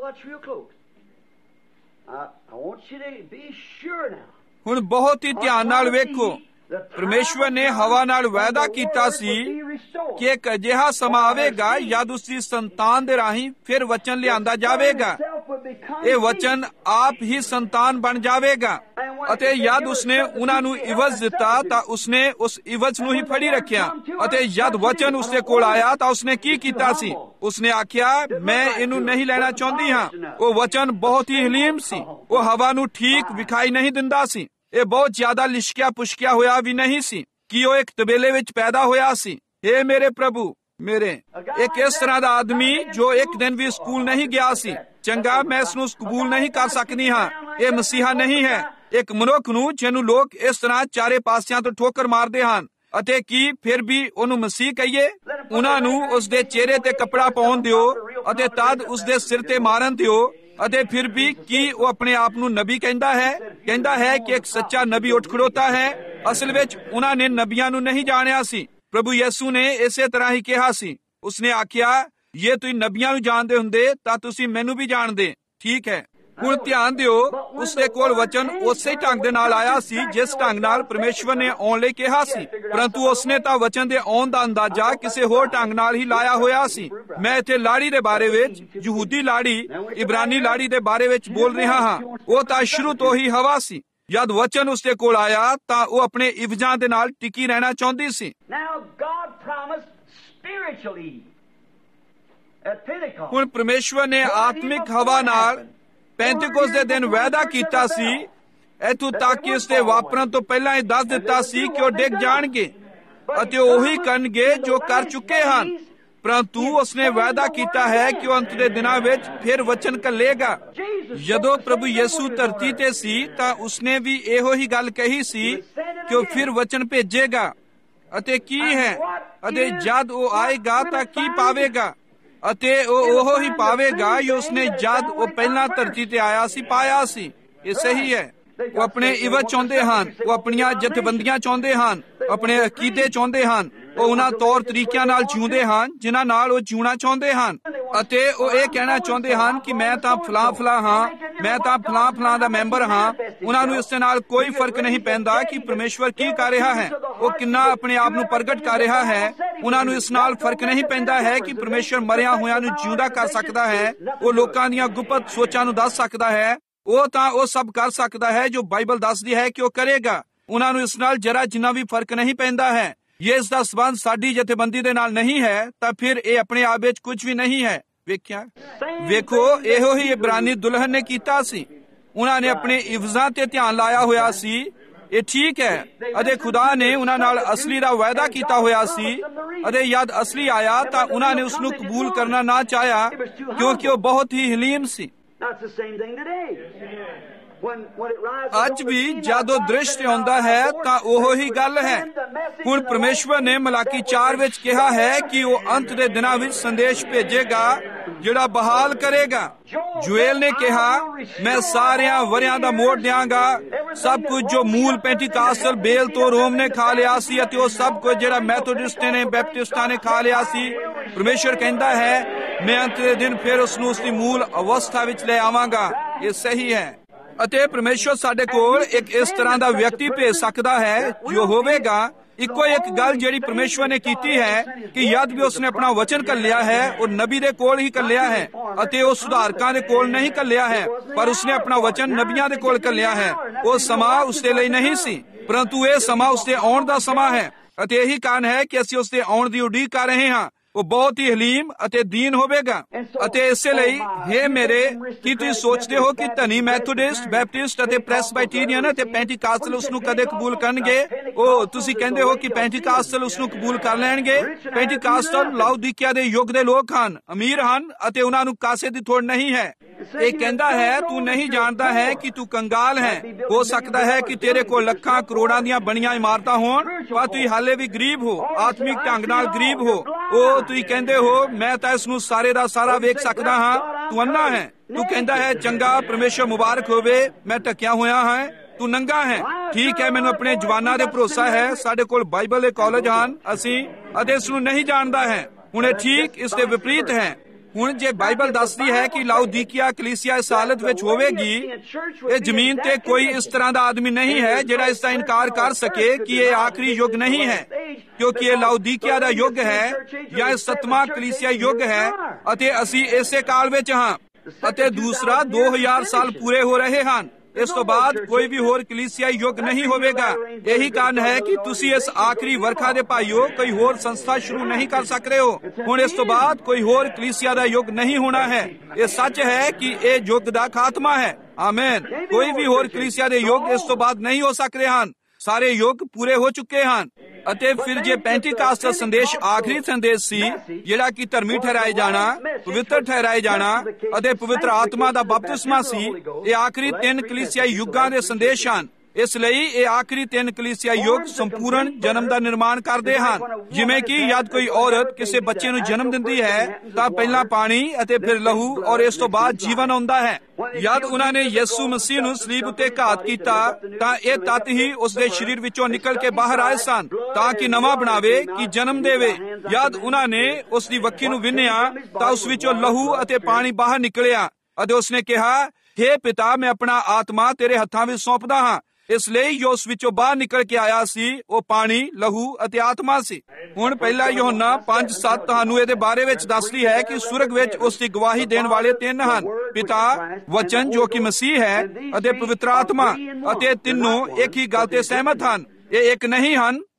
ਹੁਣ ਬਹੁਤ ਹੀ ਧਿਆਨ ਨਾਲ ਵੇਖੋ, ਪਰਮੇਸ਼ਵਰ ਨੇ ਹਵਾ ਨਾਲ ਵਾਅਦਾ ਕੀਤਾ ਸੀ ਕਿ ਇੱਕ ਅਜਿਹਾ ਸਮਾਂ ਆਵੇਗਾ ਜਦ ਉਸ ਦੀ ਸੰਤਾਨ ਦੇ ਰਾਹੀਂ ਫਿਰ ਵਚਨ ਲਿਆਂਦਾ ਜਾਵੇਗਾ। ਇਹ ਵਚਨ ਆਪ ਹੀ ਸੰਤਾਨ ਬਣ ਜਾਵੇਗਾ ਅਤੇ ਜਦ ਉਸਨੇ ਉਹਨਾਂ ਨੂੰ ਇਵਜ਼ ਦਿੱਤਾ ਤਾਂ ਉਸਨੇ ਉਸ ਇਵਜ਼ ਨੂੰ ਹੀ ਫੜੀ ਰੱਖਿਆ। ਅਤੇ ਜਦ ਵਚਨ ਉਸਦੇ ਕੋਲ ਆਇਆ ਤਾਂ ਉਸਨੇ ਕੀ ਕੀਤਾ ਸੀ? ਉਸਨੇ ਆਖਿਆ ਮੈਂ ਇਹਨੂੰ ਨਹੀਂ ਲੈਣਾ ਚਾਹੁੰਦੀ ਹਾਂ। ਉਹ ਵਚਨ ਬਹੁਤ ਹੀ ਹਲੀਮ ਸੀ। ਉਹ ਹਵਾ ਨੂੰ ਠੀਕ ਵਿਖਾਈ ਨਹੀਂ ਦਿੰਦਾ ਸੀ। ਇਹ ਬਹੁਤ ਜ਼ਿਆਦਾ ਲਿਸ਼ਕਿਆ ਪੁਸ਼ਕਿਆ ਹੋਇਆ ਵੀ ਨਹੀਂ ਸੀ ਕਿ ਉਹ ਇੱਕ ਤਬੇਲੇ ਵਿੱਚ ਪੈਦਾ ਹੋਇਆ ਸੀ। ਏ ਮੇਰੇ ਪ੍ਰਭੂ ਮੇਰੇ, ਇੱਕ ਇਸ ਤਰ੍ਹਾਂ ਦਾ ਆਦਮੀ ਜੋ ਇੱਕ ਦਿਨ ਵੀ ਸਕੂਲ ਨਹੀਂ ਗਿਆ ਸੀ। ਚੰਗਾ, ਮੈਂ ਇਸ ਨੂੰ ਕਬੂਲ ਨਹੀਂ ਕਰ ਸਕਦੀ ਹਾਂ। ਇਹ ਮਸੀਹਾ ਨਹੀਂ ਹੈ। ਇੱਕ ਮਨੁੱਖ ਨੂੰ ਜਿਹਨੂੰ ਲੋਕ ਇਸ ਤਰ੍ਹਾਂ ਚਾਰੇ ਪਾਸਿਆਂ ਤੋਂ ਠੋਕਰ ਮਾਰਦੇ ਹਨ ਅਤੇ ਕੀ ਫਿਰ ਵੀ ਉਹਨੂੰ ਮਸੀਹ ਕਹੀਏ? ਉਹਨਾਂ ਨੂੰ ਉਸਦੇ ਚਿਹਰੇ ਤੇ ਕੱਪੜਾ ਪਾਉਣ ਦਿਓ ਅਤੇ ਤਦ ਉਸਦੇ ਸਿਰ ਤੇ ਮਾਰਨ ਦਿਓ ਅਤੇ ਫਿਰ ਵੀ ਕੀ ਉਹ ਆਪਣੇ ਆਪ ਨੂੰ ਨਬੀ ਕਹਿੰਦਾ ਹੈ? ਕਹਿੰਦਾ ਹੈ ਕਿ ਇੱਕ ਸੱਚਾ ਨਬੀ ਉੱਠ ਖੜੋਤਾ ਹੈ। ਅਸਲ ਵਿੱਚ ਉਹਨਾਂ ਨੇ ਨਬੀਆਂ ਨੂੰ ਨਹੀਂ ਜਾਣਿਆ ਸੀ। ਪ੍ਰਭੂ ਯਿਸੂ ਨੇ ਇਸੇ ਤਰ੍ਹਾਂ ਹੀ ਕਿਹਾ ਸੀ। ਉਸਨੇ ਆਖਿਆ ਜੇ ਤੁਸੀਂ ਨਬੀਆਂ ਨੂੰ ਜਾਣਦੇ ਹੁੰਦੇ ਤਾਂ ਤੁਸੀਂ ਮੈਨੂੰ ਵੀ ਜਾਣਦੇ। ਠੀਕ ਹੈ, ਹੁਣ ਧਿਆਨ ਦਿਓ, ਉਸਦੇ ਕੋਲ ਵਚਨ ਉਸੇ ਢੰਗ ਦੇ ਨਾਲ ਆਇਆ ਸੀ ਜਿਸ ਢੰਗ ਨਾਲ ਪਰਮੇਸ਼ਵਰ ਨੇ ਆਉਣ ਲਈ ਕਿਹਾ ਸੀ, ਪਰੰਤੂ ਉਸਨੇ ਤਾਂ ਵਚਨ ਦੇ ਆਉਣ ਦਾ ਅੰਦਾਜ਼ਾ ਕਿਸੇ ਹੋਰ ਢੰਗ ਨਾਲ ਹੀ ਲਾਇਆ ਹੋਇਆ ਸੀ। ਮੈਂ ਇੱਥੇ ਲਾੜੀ ਦੇ ਬਾਰੇ ਵਿੱਚ, ਯਹੂਦੀ ਲਾੜੀ, ਇਬਰਾਨੀ ਲਾੜੀ ਦੇ ਬਾਰੇ ਵਿੱਚ ਬੋਲ ਰਿਹਾ ਹਾਂ। ਉਹ ਤਾਂ ਸ਼ੁਰੂ ਤੋਂ ਹੀ ਹਵਾ ਸੀ। ਜਦ ਵਚਨ ਉਸਦੇ ਕੋਲ ਆਇਆ ਤਾਂ ਉਹ ਆਪਣੇ ਇਵਜ਼ਾਂ ਦੇ ਨਾਲ ਟਿਕੀ ਰਹਿਣਾ ਚਾਹੁੰਦੀ ਸੀ। ਹੁਣ ਪਰਮੇਸ਼ਵਰ ਨੇ ਆਤਮਿਕ ਹਵਾ ਨਾਲ ਪੈਂਤੀਕੋਸਤ ਦੇ ਦਿਨ ਵਾਅਦਾ ਕੀਤਾ ਸੀ, ਇੱਥੋਂ ਤੱਕ ਕਿ ਇਸ ਦੇ ਵਾਪਰਨ ਤੋਂ ਪਹਿਲਾਂ ਇਹ ਦੱਸ ਦਿੱਤਾ ਸੀ ਕਿ ਉਹ ਡਿੱਗ ਜਾਣਗੇ ਅਤੇ ਉਹੀ ਕਰਨਗੇ ਜੋ ਕਰ ਚੁੱਕੇ ਹਨ। ਪਰੰਤੂ ਉਸਨੇ ਵਾਅਦਾ ਕੀਤਾ ਹੈ ਕਿ ਉਹ ਅੰਤ ਦੇ ਦਿਨਾਂ ਵਿੱਚ ਫਿਰ ਵਚਨ ਘੱਲੇਗਾ। ਜਦੋਂ ਪ੍ਰਭੂ ਯਿਸੂ ਧਰਤੀ ਤੇ ਸੀ ਤਾਂ ਉਸਨੇ ਵੀ ਇਹੋ ਹੀ ਗੱਲ ਕਹੀ ਸੀ ਕਿ ਉਹ ਫਿਰ ਵਚਨ ਭੇਜੇਗਾ। ਅਤੇ ਕੀ ਹੈ, ਅਤੇ ਜਦ ਉਹ ਆਏਗਾ ਤਾਂ ਕੀ ਪਾਵੇਗਾ, ਅਤੇ ਉਹ ਉਹੋ ਹੀ ਪਾਵੇਗਾ ਜੋ ਉਸਨੇ ਜਦ ਉਹ ਪਹਿਲਾਂ ਧਰਤੀ ਤੇ ਆਇਆ ਸੀ ਪਾਇਆ ਸੀ। ਇਹ ਸਹੀ ਹੈ। ਉਹ ਆਪਣੇ ਇਵਜ਼ ਚਾਹੁੰਦੇ ਹਨ, ਉਹ ਆਪਣੀਆਂ ਜਥੇਬੰਦੀਆਂ ਚਾਹੁੰਦੇ ਹਨ, ਆਪਣੇ ਅਕੀਦੇ ਚਾਹੁੰਦੇ ਹਨ, ਉਹ ਉਹਨਾਂ ਤੌਰ ਤਰੀਕਿਆਂ ਨਾਲ ਜਿਉਂਦੇ ਹਨ ਜਿਨ੍ਹਾਂ ਨਾਲ ਉਹ ਜਿਉਣਾ ਚਾਹੁੰਦੇ ਹਨ, ਅਤੇ ਉਹ ਇਹ ਕਹਿਣਾ ਚਾਹੁੰਦੇ ਹਨ ਕਿ ਮੈਂ ਤਾਂ ਫਲਾਂ ਫਲਾਂ ਹਾਂ, ਮੈਂ ਤਾਂ ਫਲਾਂ ਫਲਾਂ ਦਾ ਮੈਂਬਰ ਹਾਂ। ਉਹਨਾਂ ਨੂੰ ਇਸ ਦੇ ਨਾਲ ਕੋਈ ਫਰਕ ਨਹੀਂ ਪੈਂਦਾ ਕਿ ਪਰਮੇਸ਼ਵਰ ਕੀ ਕਰ ਰਿਹਾ ਹੈ, ਉਹ ਕਿੰਨਾ ਆਪਣੇ ਆਪ ਨੂੰ ਪ੍ਰਗਟ ਕਰ ਰਿਹਾ ਹੈ। ਉਹਨਾਂ ਨੂੰ ਇਸ ਨਾਲ ਫਰਕ ਨਹੀਂ ਪੈਂਦਾ ਹੈ ਕਿ ਪਰਮੇਸ਼ਵਰ ਮਰਿਆ ਹੋਇਆਂ ਨੂੰ ਜਿਉਂਦਾ ਕਰ ਸਕਦਾ ਹੈ, ਉਹ ਲੋਕਾਂ ਦੀਆਂ ਗੁਪਤ ਸੋਚਾਂ ਨੂੰ ਦੱਸ ਸਕਦਾ ਹੈ। ਉਹ ਤਾਂ ਉਹ ਸਭ ਕਰ ਸਕਦਾ ਹੈ ਜੋ ਬਾਈਬਲ ਦੱਸਦੀ ਹੈ ਕਿ ਉਹ ਕਰੇਗਾ। ਉਹਨਾਂ ਨੂੰ ਇਸ ਨਾਲ ਜਰਾ ਜਿੰਨਾ ਵੀ ਫਰਕ ਨਹੀਂ ਪੈਂਦਾ ਹੈ। ਜੇ ਇਸ ਦਾ ਸਬੰਧ ਸਾਡੀ ਜਥੇਬੰਦੀ ਦੇ ਨਾਲ ਨਹੀਂ ਹੈ ਤਾਂ ਫਿਰ ਇਹ ਆਪਣੇ ਆਪ ਵਿੱਚ ਕੁਝ ਵੀ ਨਹੀਂ ਹੈ। ਵੇਖਿਆ, ਵੇਖੋ, ਇਹੋ ਹੀ ਇਬਰਾਨੀ ਦੁਲਹਨ ਨੇ ਕੀਤਾ ਸੀ। ਉਹਨਾਂ ਨੇ ਆਪਣੇ ਇਵਜ਼ਾਂ ਤੇ ਧਿਆਨ ਲਾਇਆ ਹੋਇਆ ਸੀ। ਇਹ ਠੀਕ ਹੈ, ਅਤੇ ਖੁਦਾ ਨੇ ਉਹਨਾਂ ਨਾਲ ਅਸਲੀ ਦਾ ਵਾਅਦਾ ਕੀਤਾ ਹੋਇਆ ਸੀ, ਅਤੇ ਜਦ ਅਸਲੀ ਆਇਆ ਤਾਂ ਉਹਨਾਂ ਨੇ ਉਸ ਨੂੰ ਕਬੂਲ ਕਰਨਾ ਨਾ ਚਾਹਿਆ ਕਿਉਂਕਿ ਉਹ ਬਹੁਤ ਹੀ ਹਲੀਮ ਸੀ। ਅੱਜ ਵੀ ਜਦ ਉਹ ਦ੍ਰਿਸ਼ ਤੇ ਆਉਂਦਾ ਹੈ ਤਾਂ ਉਹੋ ਹੀ ਗੱਲ ਹੈ। ਹੁਣ ਪਰਮੇਸ਼ਵਰ ਨੇ ਮਲਾਕੀ ਚਾਰ ਵਿੱਚ ਕਿਹਾ ਹੈ ਕਿ ਉਹ ਅੰਤ ਦੇ ਦਿਨਾਂ ਵਿੱਚ ਸੰਦੇਸ਼ ਭੇਜੇਗਾ ਜਿਹੜਾ ਬਹਾਲ ਕਰੇਗਾ। ਜੁਏਲ ਨੇ ਕਿਹਾ, ਮੈਂ ਸਾਰਿਆਂ ਵਰਿਆਂ ਦਾ ਮੋੜ ਦਿਆਂਗਾ, ਸਭ ਕੁਝ ਜੋ ਮੂਲ ਪੈਂਟੀਕਾਸਟਲ ਬੇਲ ਤੋਂ ਰੋਮ ਨੇ ਖਾ ਲਿਆ ਸੀ ਅਤੇ ਉਹ ਸਭ ਕੁਝ ਜਿਹੜਾ ਮੈਥੋਡਿਸਟਾਂ ਨੇ ਬੈਪਟਿਸਟਾਂ ਨੇ ਖਾ ਲਿਆ ਸੀ। ਪਰਮੇਸ਼ਵਰ ਕਹਿੰਦਾ ਹੈ ਮੈਂ ਅੰਤ ਦੇ ਦਿਨ ਫਿਰ ਉਸ ਨੂੰ ਉਸ ਦੀ ਮੂਲ ਅਵਸਥਾ ਵਿੱਚ ਲੈ ਆਵਾਂਗਾ। ਇਹ ਸਹੀ ਹੈ। ਅਤੇ ਪਰਮੇਸ਼ਵਰ ਸਾਡੇ ਕੋਲ ਇੱਕ ਇਸ ਤਰ੍ਹਾਂ ਦਾ ਵਿਅਕਤੀ ਭੇਜ ਸਕਦਾ ਹੈ ਜੋ ਹੋਵੇਗਾ। ਇੱਕੋ ਇੱਕ ਗੱਲ ਜਿਹੜੀ ਪਰਮੇਸ਼ਵਰ ਨੇ ਕੀਤੀ ਹੈ ਕਿ ਜਦ ਵੀ ਉਸਨੇ ਆਪਣਾ ਵਚਨ ਘੱਲਿਆ ਹੈ ਉਹ ਨਬੀ ਦੇ ਕੋਲ ਹੀ ਘੱਲਿਆ ਹੈ ਅਤੇ ਉਹ ਸੁਧਾਰਕਾਂ ਦੇ ਕੋਲ ਨਹੀਂ ਘੱਲਿਆ ਹੈ, ਪਰ ਉਸਨੇ ਆਪਣਾ ਵਚਨ ਨਬੀਆਂ ਦੇ ਕੋਲ ਘੱਲਿਆ ਹੈ। ਉਹ ਸਮਾਂ ਉਸਦੇ ਲਈ ਨਹੀਂ ਸੀ, ਪਰੰਤੂ ਇਹ ਸਮਾਂ ਉਸਦੇ ਆਉਣ ਦਾ ਸਮਾਂ ਹੈ, ਅਤੇ ਇਹੀ ਕਾਰਨ ਹੈ ਕਿ ਅਸੀਂ ਉਸਦੇ ਆਉਣ ਦੀ ਉਡੀਕ ਕਰ ਰਹੇ ਹਾਂ। ਉਹ ਬਹੁਤ ਹੀ ਹਲੀਮ ਅਤੇ ਦੀਨ ਹੋਵੇਗਾ। ਅਤੇ ਇਸੇ ਲਈ ਹੇ ਮੇਰੇ, ਕੀ ਤੁਸੀਂ ਸੋਚਦੇ ਹੋ ਕਿ ਧਨੀ ਮੈਥੋਡਿਸਟ, ਬੈਪਟਿਸਟ ਅਤੇ ਪ੍ਰੈਸਬਾਈਟੀਰੀਅਨ ਅਤੇ ਪੈਂਟੀਕਾਸਟਲ ਉਸ ਨੂੰ ਕਦੇ ਕਬੂਲ ਕਰਨਗੇ? ਉਹ ਤੁਸੀਂ ਕਹਿੰਦੇ ਹੋ ਕਿ ਪੈਂਟੀਕਾਸਟਲ ਉਸ ਨੂੰ ਕਬੂਲ ਕਰ ਲੈਣਗੇ? ਪੈਂਟੀਕਾਸਟਲ ਲਾਉਦੀਕਿਆ ਦੇ ਯੁੱਗ ਦੇ ਲੋਕ ਹਨ, ਅਮੀਰ ਹਨ ਅਤੇ ਉਹਨਾਂ ਨੂੰ ਕਾਸੇ ਦੀ ਥੋੜ ਨਹੀਂ ਹੈ। ਇਹ ਕਹਿੰਦਾ ਹੈ ਤੂੰ ਨਹੀਂ ਜਾਣਦਾ ਹੈ ਕਿ ਤੂੰ ਕੰਗਾਲ ਹੈ। ਹੋ ਸਕਦਾ ਹੈ ਕਿ ਤੇਰੇ ਕੋਲ ਲੱਖਾਂ ਕਰੋੜਾਂ ਦੀਆਂ ਬਣੀਆਂ ਇਮਾਰਤਾਂ ਹੋਣ, ਪਰ ਤੁਸੀਂ ਹਾਲੇ ਵੀ ਗਰੀਬ ਹੋ, ਆਤਮਿਕ ਢੰਗ ਨਾਲ ਗਰੀਬ ਹੋ। ਉਹ ਤੁਸੀਂ ਕਹਿੰਦੇ ਹੋ ਮੈਂ ਤਾਂ ਇਸ ਨੂੰ ਸਾਰੇ ਦਾ ਸਾਰਾ ਵੇਖ ਸਕਦਾ ਹਾਂ। ਤੂੰ ਅੰਨਾ ਹੈ। ਤੂੰ ਕਹਿੰਦਾ ਹੈ ਚੰਗਾ, ਪਰਮੇਸ਼ਰ ਮੁਬਾਰਕ ਹੋਵੇ, ਮੈਂ ਢੱਕਿਆ ਹੋਇਆ ਹਾਂ। ਤੂੰ ਨੰਗਾ ਹੈ। ਠੀਕ ਹੈ, ਮੈਨੂੰ ਆਪਣੇ ਜਵਾਨਾਂ ਦੇ ਭਰੋਸਾ ਹੈ। ਸਾਡੇ ਕੋਲ ਬਾਈਬਲ ਦੇ ਕਾਲਜ ਹਨ, ਅਸੀਂ ਅਤੇ ਇਸ ਨੂੰ ਨਹੀਂ ਜਾਣਦਾ ਹੈ। ਹੁਣ ਇਹ ਠੀਕ ਇਸ ਦੇ ਵਿਪਰੀਤ ਹੈ। ਹੁਣ ਜੇ ਬਾਈਬਲ ਦੱਸਦੀ ਹੈ ਕਿ ਲਾਉਦੀਕਿਆ ਕਲੀਸਿਆ ਇਸ ਹਾਲਤ ਵਿੱਚ ਹੋਵੇਗੀ, ਇਹ ਜ਼ਮੀਨ ਤੇ ਕੋਈ ਇਸ ਤਰ੍ਹਾਂ ਦਾ ਆਦਮੀ ਨਹੀਂ ਹੈ ਜਿਹੜਾ ਇਸ ਦਾ ਇਨਕਾਰ ਕਰ ਸਕੇ ਕਿ ਇਹ ਆਖਰੀ ਯੁੱਗ ਨਹੀਂ ਹੈ, ਕਿਉਂਕਿ ਇਹ ਲਾਉਦੀਕਿਆ ਦਾ ਯੁੱਗ ਹੈ ਜਾਂ ਇਹ ਸੱਤਵਾਂ ਕਲੀਸਿਆ ਯੁੱਗ ਹੈ ਅਤੇ ਅਸੀਂ ਇਸੇ ਕਾਲ ਵਿੱਚ ਹਾਂ। ਅਤੇ ਦੂਸਰਾ ਦੋ ਹਜ਼ਾਰ ਸਾਲ ਪੂਰੇ ਹੋ ਰਹੇ ਹਨ। ਇਸ ਤੋਂ ਬਾਅਦ ਕੋਈ ਵੀ ਹੋਰ ਕਲੀਸਿਆਈ ਯੁੱਗ ਨਹੀਂ ਹੋਵੇਗਾ। ਇਹੀ ਕਾਰਨ ਹੈ ਕਿ ਤੁਸੀਂ ਇਸ ਆਖਰੀ ਵਰਖਾ ਦੇ ਭਾਈਓ ਕੋਈ ਹੋਰ ਸੰਸਥਾ ਸ਼ੁਰੂ ਨਹੀਂ ਕਰ ਸਕਦੇ ਹੋ। ਹੁਣ ਇਸ ਤੋਂ ਬਾਅਦ ਕੋਈ ਹੋਰ ਕਲੀਸਿਆ ਦਾ ਯੁੱਗ ਨਹੀਂ ਹੋਣਾ ਹੈ। ਇਹ ਸੱਚ ਹੈ ਕਿ ਇਹ ਯੁੱਗ ਦਾ ਖਾਤਮਾ ਹੈ। ਆਮੀਨ। ਕੋਈ ਵੀ ਹੋਰ ਕਲੀਸਿਆ ਦੇ ਯੁੱਗ ਇਸ ਤੋਂ ਬਾਅਦ ਨਹੀਂ ਹੋ ਸਕਦੇ ਹਨ। ਸਾਰੇ ਯੁੱਗ ਪੂਰੇ ਹੋ ਚੁੱਕੇ ਹਨ। ਅਤੇ ਫਿਰ ਜੇ ਪੈਂਟੀਕਾਸਟਲ ਸੰਦੇਸ਼ ਆਖਰੀ ਸੰਦੇਸ਼ ਸੀ ਜਿਹੜਾ ਕਿ ਧਰਮੀ ਠਹਿਰਾਏ ਜਾਣਾ, ਪਵਿੱਤਰ ਠਹਿਰਾਏ ਜਾਣਾ ਅਤੇ ਪਵਿੱਤਰ ਆਤਮਾ ਦਾ ਬਪਤਿਸਮਾ ਸੀ, ਇਹ ਆਖਰੀ ਤਿੰਨ ਕਲੀਸਿਆਈ ਯੁੱਗਾਂ ਦੇ ਸੰਦੇਸ਼ ਹਨ। ਇਸ ਲਈ ਇਹ ਆਖਰੀ ਤਿੰਨ ਕਲੀਸਿਆ ਯੁੱਗ ਸੰਪੂਰਨ ਜਨਮ ਦਾ ਨਿਰਮਾਣ ਕਰਦੇ ਹਨ। ਜਿਵੇਂ ਕਿ ਜਦ ਕੋਈ ਔਰਤ ਕਿਸੇ ਬੱਚੇ ਨੂੰ ਜਨਮ ਦਿੰਦੀ ਹੈ ਤਾਂ ਪਹਿਲਾਂ ਪਾਣੀ ਅਤੇ ਫਿਰ ਲਹੂ ਔਰ ਇਸ ਤੋਂ ਬਾਅਦ ਜੀਵਨ ਆਉਂਦਾ ਹੈ। ਜਦ ਉਹਨਾਂ ਨੇ ਯਿਸੂ ਮਸੀਹ ਨੂੰ ਸਲੀਬ ਉੱਤੇ ਘਾਤ ਕੀਤਾ ਤਾਂ ਇਹ ਤੱਤ ਹੀ ਉਸ ਦੇ ਸਰੀਰ ਵਿੱਚੋਂ ਨਿਕਲ ਕੇ ਬਾਹਰ ਆਏ ਸਨ ਤਾਂ ਕਿ ਨਵਾਂ ਬਣਾਵੇ, ਕਿ ਜਨਮ ਦੇਵੇ। ਜਦ ਉਹਨਾਂ ਨੇ ਉਸ ਦੀ ਵੱਖੀ ਨੂੰ ਵਿੰਨਿਆ ਤਾਂ ਉਸ ਵਿੱਚੋਂ ਲਹੂ ਅਤੇ ਪਾਣੀ ਬਾਹਰ ਨਿਕਲਿਆ ਅਤੇ ਉਸਨੇ ਕਿਹਾ, ਹੇ ਪਿਤਾ, ਮੈਂ ਆਪਣਾ ਆਤਮਾ ਤੇਰੇ ਹੱਥਾਂ ਵਿੱਚ ਸੌਂਪਦਾ ਹਾਂ। ਇਸ ਲਈ ਜੋ ਉਸ ਵਿੱਚੋਂ ਬਾਹਰ ਨਿਕਲ ਕੇ ਆਇਆ ਸੀ ਉਹ ਪਾਣੀ, ਲਹੂ ਅਤੇ ਆਤਮਾ ਸੀ। ਹੁਣ ਪਹਿਲਾ ਯੋਹੰਨਾ ਪੰਜ ਸੱਤ ਤੁਹਾਨੂੰ ਇਹਦੇ ਬਾਰੇ ਵਿੱਚ ਦੱਸਦੀ ਹੈ ਕਿ ਸੁਰਗ ਵਿੱਚ ਉਸ ਦੀ ਗਵਾਹੀ ਦੇਣ ਵਾਲੇ ਤਿੰਨ ਹਨ, ਪਿਤਾ, ਵਚਨ ਜੋ ਕਿ ਮਸੀਹ ਹੈ ਅਤੇ ਪਵਿੱਤਰ ਆਤਮਾ, ਅਤੇ ਤਿੰਨੋਂ ਇੱਕ ਹੀ ਗੱਲ ਤੇ ਸਹਿਮਤ ਹਨ। ਇਹ ਇੱਕ ਨਹੀਂ ਹਨ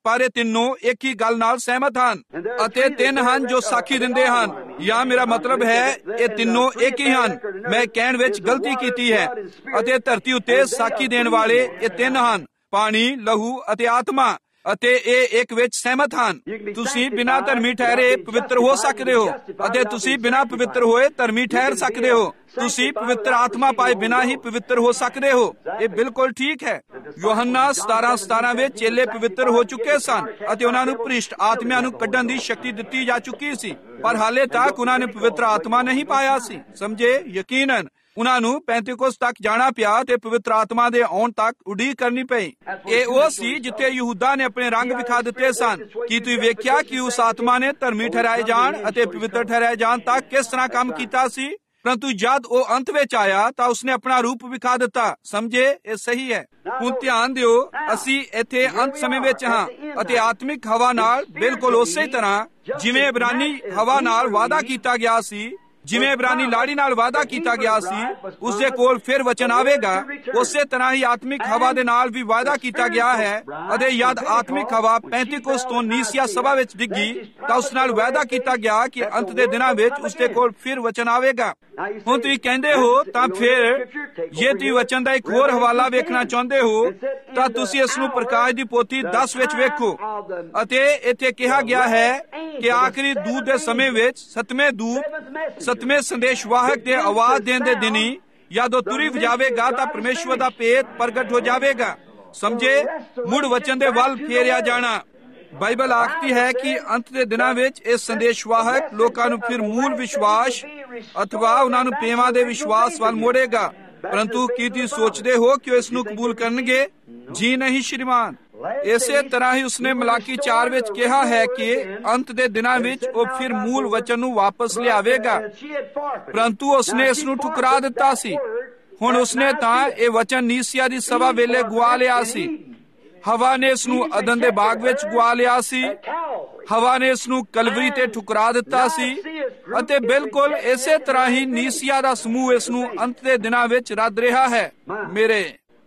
ਪਰ ਇਹ ਤਿੰਨੋਂ ਇੱਕ ਹੀ ਗੱਲ ਨਾਲ ਸਹਿਮਤ ਹਨ। ਅਤੇ ਤਿੰਨ ਹਨ ਜੋ ਸਾਖੀ ਦਿੰਦੇ ਹਨ, ਜਾਂ ਮੇਰਾ ਮਤਲਬ ਹੈ ਇਹ ਤਿੰਨੋਂ ਇੱਕ ਹੀ ਹਨ। ਮੈਂ ਕਹਿਣ ਵਿੱਚ ਗਲਤੀ ਕੀਤੀ ਹੈ। ਅਤੇ ਧਰਤੀ ਉੱਤੇ ਸਾਖੀ ਦੇਣ ਵਾਲੇ ਇਹ ਤਿੰਨ ਹਨ, ਪਾਣੀ, ਲਹੂ ਅਤੇ ਆਤਮਾ, ਅਤੇ ਇਹ ਇੱਕ ਵਿੱਚ ਸਹਿਮਤ ਹਨ। ਤੁਸੀਂ ਬਿਨਾਂ ਧਰਮੀ ਠਹਿਰੇ ਪਵਿੱਤਰ ਹੋ ਸਕਦੇ ਹੋ, ਅਤੇ ਤੁਸੀਂ ਬਿਨਾਂ ਪਵਿੱਤਰ ਹੋਏ ਧਰਮੀ ਠਹਿਰ ਸਕਦੇ ਹੋ। ਤੁਸੀਂ ਪਵਿੱਤਰ ਆਤਮਾ ਪਾਏ ਬਿਨਾਂ ਹੀ ਪਵਿੱਤਰ ਹੋ ਸਕਦੇ ਹੋ। ਇਹ ਬਿਲਕੁਲ ਠੀਕ ਹੈ। ਯੋਹੰਨਾ ਸਤਾਰਾਂ ਸਤਾਰਾਂ ਵਿੱਚ ਚੇਲੇ ਪਵਿੱਤਰ ਹੋ ਚੁੱਕੇ ਸਨ ਅਤੇ ਉਹਨਾਂ ਨੂੰ ਭ੍ਰਿਸ਼ਟ ਆਤਮਿਆਂ ਨੂੰ ਕੱਢਣ ਦੀ ਸ਼ਕਤੀ ਦਿੱਤੀ ਜਾ ਚੁੱਕੀ ਸੀ, ਪਰ ਹਾਲੇ ਤੱਕ ਉਹਨਾਂ ਨੇ ਪਵਿੱਤਰ ਆਤਮਾ ਨਹੀਂ ਪਾਇਆ ਸੀ। ਸਮਝੇ? ਯਕੀਨਨ ਉਹਨਾਂ ਨੂੰ ਪੈਂਤੀਕੋਸਤ ਤੱਕ ਜਾਣਾ ਪਿਆ ਤੇ ਪਵਿੱਤਰ ਆਤਮਾ ਦੇ ਆਉਣ ਤੱਕ ਉਡੀਕ ਕਰਨੀ ਪਈ। ਇਹ ਉਹ ਸੀ ਜਿੱਥੇ ਯਹੂਦਾ ਨੇ ਆਪਣੇ ਰੰਗ ਵਿਖਾ ਦਿੱਤੇ ਸਨ। ਕੀ ਤੁਸੀਂ ਵੇਖਿਆ ਕਿ ਉਸ ਆਤਮਾ ਨੇ ਧਰਮੀ ਠਹਿਰਾਏ ਜਾਣ ਅਤੇ ਪਵਿੱਤਰ ਠਹਿਰਾਏ ਜਾਣ ਤੱਕ ਕਿਸ ਤਰ੍ਹਾਂ ਕੰਮ ਕੀਤਾ ਸੀ? ਪਰੰਤੂ ਜਦ ਉਹ ਅੰਤ ਵਿੱਚ ਆਇਆ ਤਾਂ ਉਸਨੇ ਆਪਣਾ ਰੂਪ ਵਿਖਾ ਦਿੱਤਾ। ਸਮਝੇ? ਇਹ ਸਹੀ ਹੈ। ਹੁਣ ਧਿਆਨ ਦਿਓ, ਅਸੀਂ ਇੱਥੇ ਅੰਤ ਸਮੇਂ ਵਿੱਚ ਹਾਂ ਅਤੇ ਆਤਮਿਕ ਹਵਾ ਨਾਲ ਬਿਲਕੁਲ ਉਸੇ ਤਰ੍ਹਾਂ ਜਿਵੇਂ ਇਬਰਾਨੀ ਹਵਾ ਨਾਲ ਵਾਅਦਾ ਕੀਤਾ ਗਿਆ ਸੀ, ਜਿਵੇਂ ਇਬਰਾਨੀ ਲਾੜੀ ਨਾਲ ਵਾਅਦਾ ਕੀਤਾ ਗਿਆ ਸੀ, ਉਸਦੇ ਕੋਲ ਫਿਰ ਵਚਨ ਆਵੇਗਾ। ਉਸੇ ਤਰ੍ਹਾਂ ਹੀ ਆਤਮਿਕ ਹਵਾ ਦੇ ਨਾਲ ਵੀ ਵਾਅਦਾ ਕੀਤਾ ਗਿਆ ਹੈ। ਅਤੇ ਜਦ ਆਤਮਿਕ ਹਵਾ ਪੈਂਤੀਕੋਸਤ ਤੋਂ ਨੀਸੀਆ ਸਭਾ ਵਿੱਚ ਡਿੱਗੀ ਤਾਂ ਉਸ ਨਾਲ ਵਾਅਦਾ ਕੀਤਾ ਗਿਆ ਕਿ ਅੰਤ ਦੇ ਦਿਨਾਂ ਵਿੱਚ ਉਸਦੇ ਕੋਲ ਫਿਰ ਵਚਨ ਆਵੇਗਾ। ਹੁਣ ਤੁਸੀਂ ਕਹਿੰਦੇ ਹੋ ਤਾਂ ਫਿਰ ਜੇ ਤੁਸੀਂ ਵਚਨ ਦਾ ਇੱਕ ਹੋਰ ਹਵਾਲਾ ਵੇਖਣਾ ਚਾਹੁੰਦੇ ਹੋ ਤਾਂ ਤੁਸੀਂ ਇਸ ਨੂੰ ਪ੍ਰਕਾਸ਼ ਦੀ ਪੋਥੀ ਦਸ ਵਿੱਚ ਵੇਖੋ। ਅਤੇ ਇੱਥੇ ਕਿਹਾ ਗਿਆ ਹੈ ਕਿ ਆਖਰੀ ਦੂਤ ਦੇ ਸਮੇਂ ਵਿੱਚ ਸੱਤਵੇਂ ਦੂਤ ਸਤਵੇਂ ਸੰਦੇਸ਼ਵਾਹਕ ਦੇ ਆਵਾਜ਼ ਦੇਣ ਦੇ ਦਿਨੀ ਜਦੋਂ ਤੁਰੀ ਵਜਾਵੇਗਾ ਤਾਂ ਪਰਮੇਸ਼ਵਰ ਦਾ ਭੇਤ ਪ੍ਰਗਟ ਹੋ ਜਾਵੇਗਾ। ਸਮਝੇ? ਮੁੜ ਵਚਨ ਦੇ ਵੱਲ ਫੇਰਿਆ ਜਾਣਾ। ਬਾਈਬਲ ਆਖਦੀ ਹੈ ਕਿ ਅੰਤ ਦੇ ਦਿਨਾਂ ਵਿੱਚ ਇਹ ਸੰਦੇਸ਼ਵਾਹਕ ਲੋਕਾਂ ਨੂੰ ਫਿਰ ਮੂਲ ਵਿਸ਼ਵਾਸ ਅਥਵਾ ਉਹਨਾਂ ਨੂੰ ਪੇਵਾਂ ਦੇ ਵਿਸ਼ਵਾਸ ਵੱਲ ਮੋੜੇਗਾ। ਪਰੰਤੂ ਕੀ ਤੁਸੀਂ ਸੋਚਦੇ ਹੋ ਕਿ ਉਹ ਇਸ ਨੂੰ ਕਬੂਲ ਕਰਨਗੇ? ਜੀ ਨਹੀਂ ਸ਼੍ਰੀਮਾਨ। ਇਸੇ ਤਰ੍ਹਾਂ ਹੀ ਉਸਨੇ ਮਲਾਕੀ ਚਾਰ ਵਿੱਚ ਕਿਹਾ ਹੈ ਕਿ ਅੰਤ ਦੇ ਦਿਨਾਂ ਵਿੱਚ ਉਹ ਫਿਰ ਮੂਲ ਵਚਨ ਨੂੰ ਵਾਪਸ ਲਿਆਵੇਗਾ, ਪਰੰਤੂ ਉਸਨੇ ਇਸ ਨੂੰ ਠੁਕਰਾ ਦਿੱਤਾ ਸੀ। ਹੁਣ ਉਸਨੇ ਤਾਂ ਇਹ ਵਚਨ ਨੀਸੀਆ ਦੀ ਸਭਾ ਵੇਲੇ ਗੁਆ ਲਿਆ ਸੀ। ਹਵਾ ਨੇ ਇਸ ਨੂੰ ਅਦਨ ਦੇ ਬਾਗ ਵਿੱਚ ਗੁਆ ਲਿਆ ਸੀ। ਹਵਾ ਨੇ ਇਸ ਨੂੰ ਕਲਵਰੀ ਤੇ ਠੁਕਰਾ ਦਿੱਤਾ ਸੀ ਅਤੇ ਬਿਲਕੁਲ ਇਸੇ ਤਰ੍ਹਾਂ ਹੀ ਨੀਸੀਆ ਦਾ ਸਮੂਹ ਇਸ ਨੂੰ ਅੰਤ ਦੇ ਦਿਨਾਂ ਵਿੱਚ ਰੱਦ ਰਿਹਾ ਹੈ। ਮੇਰੇ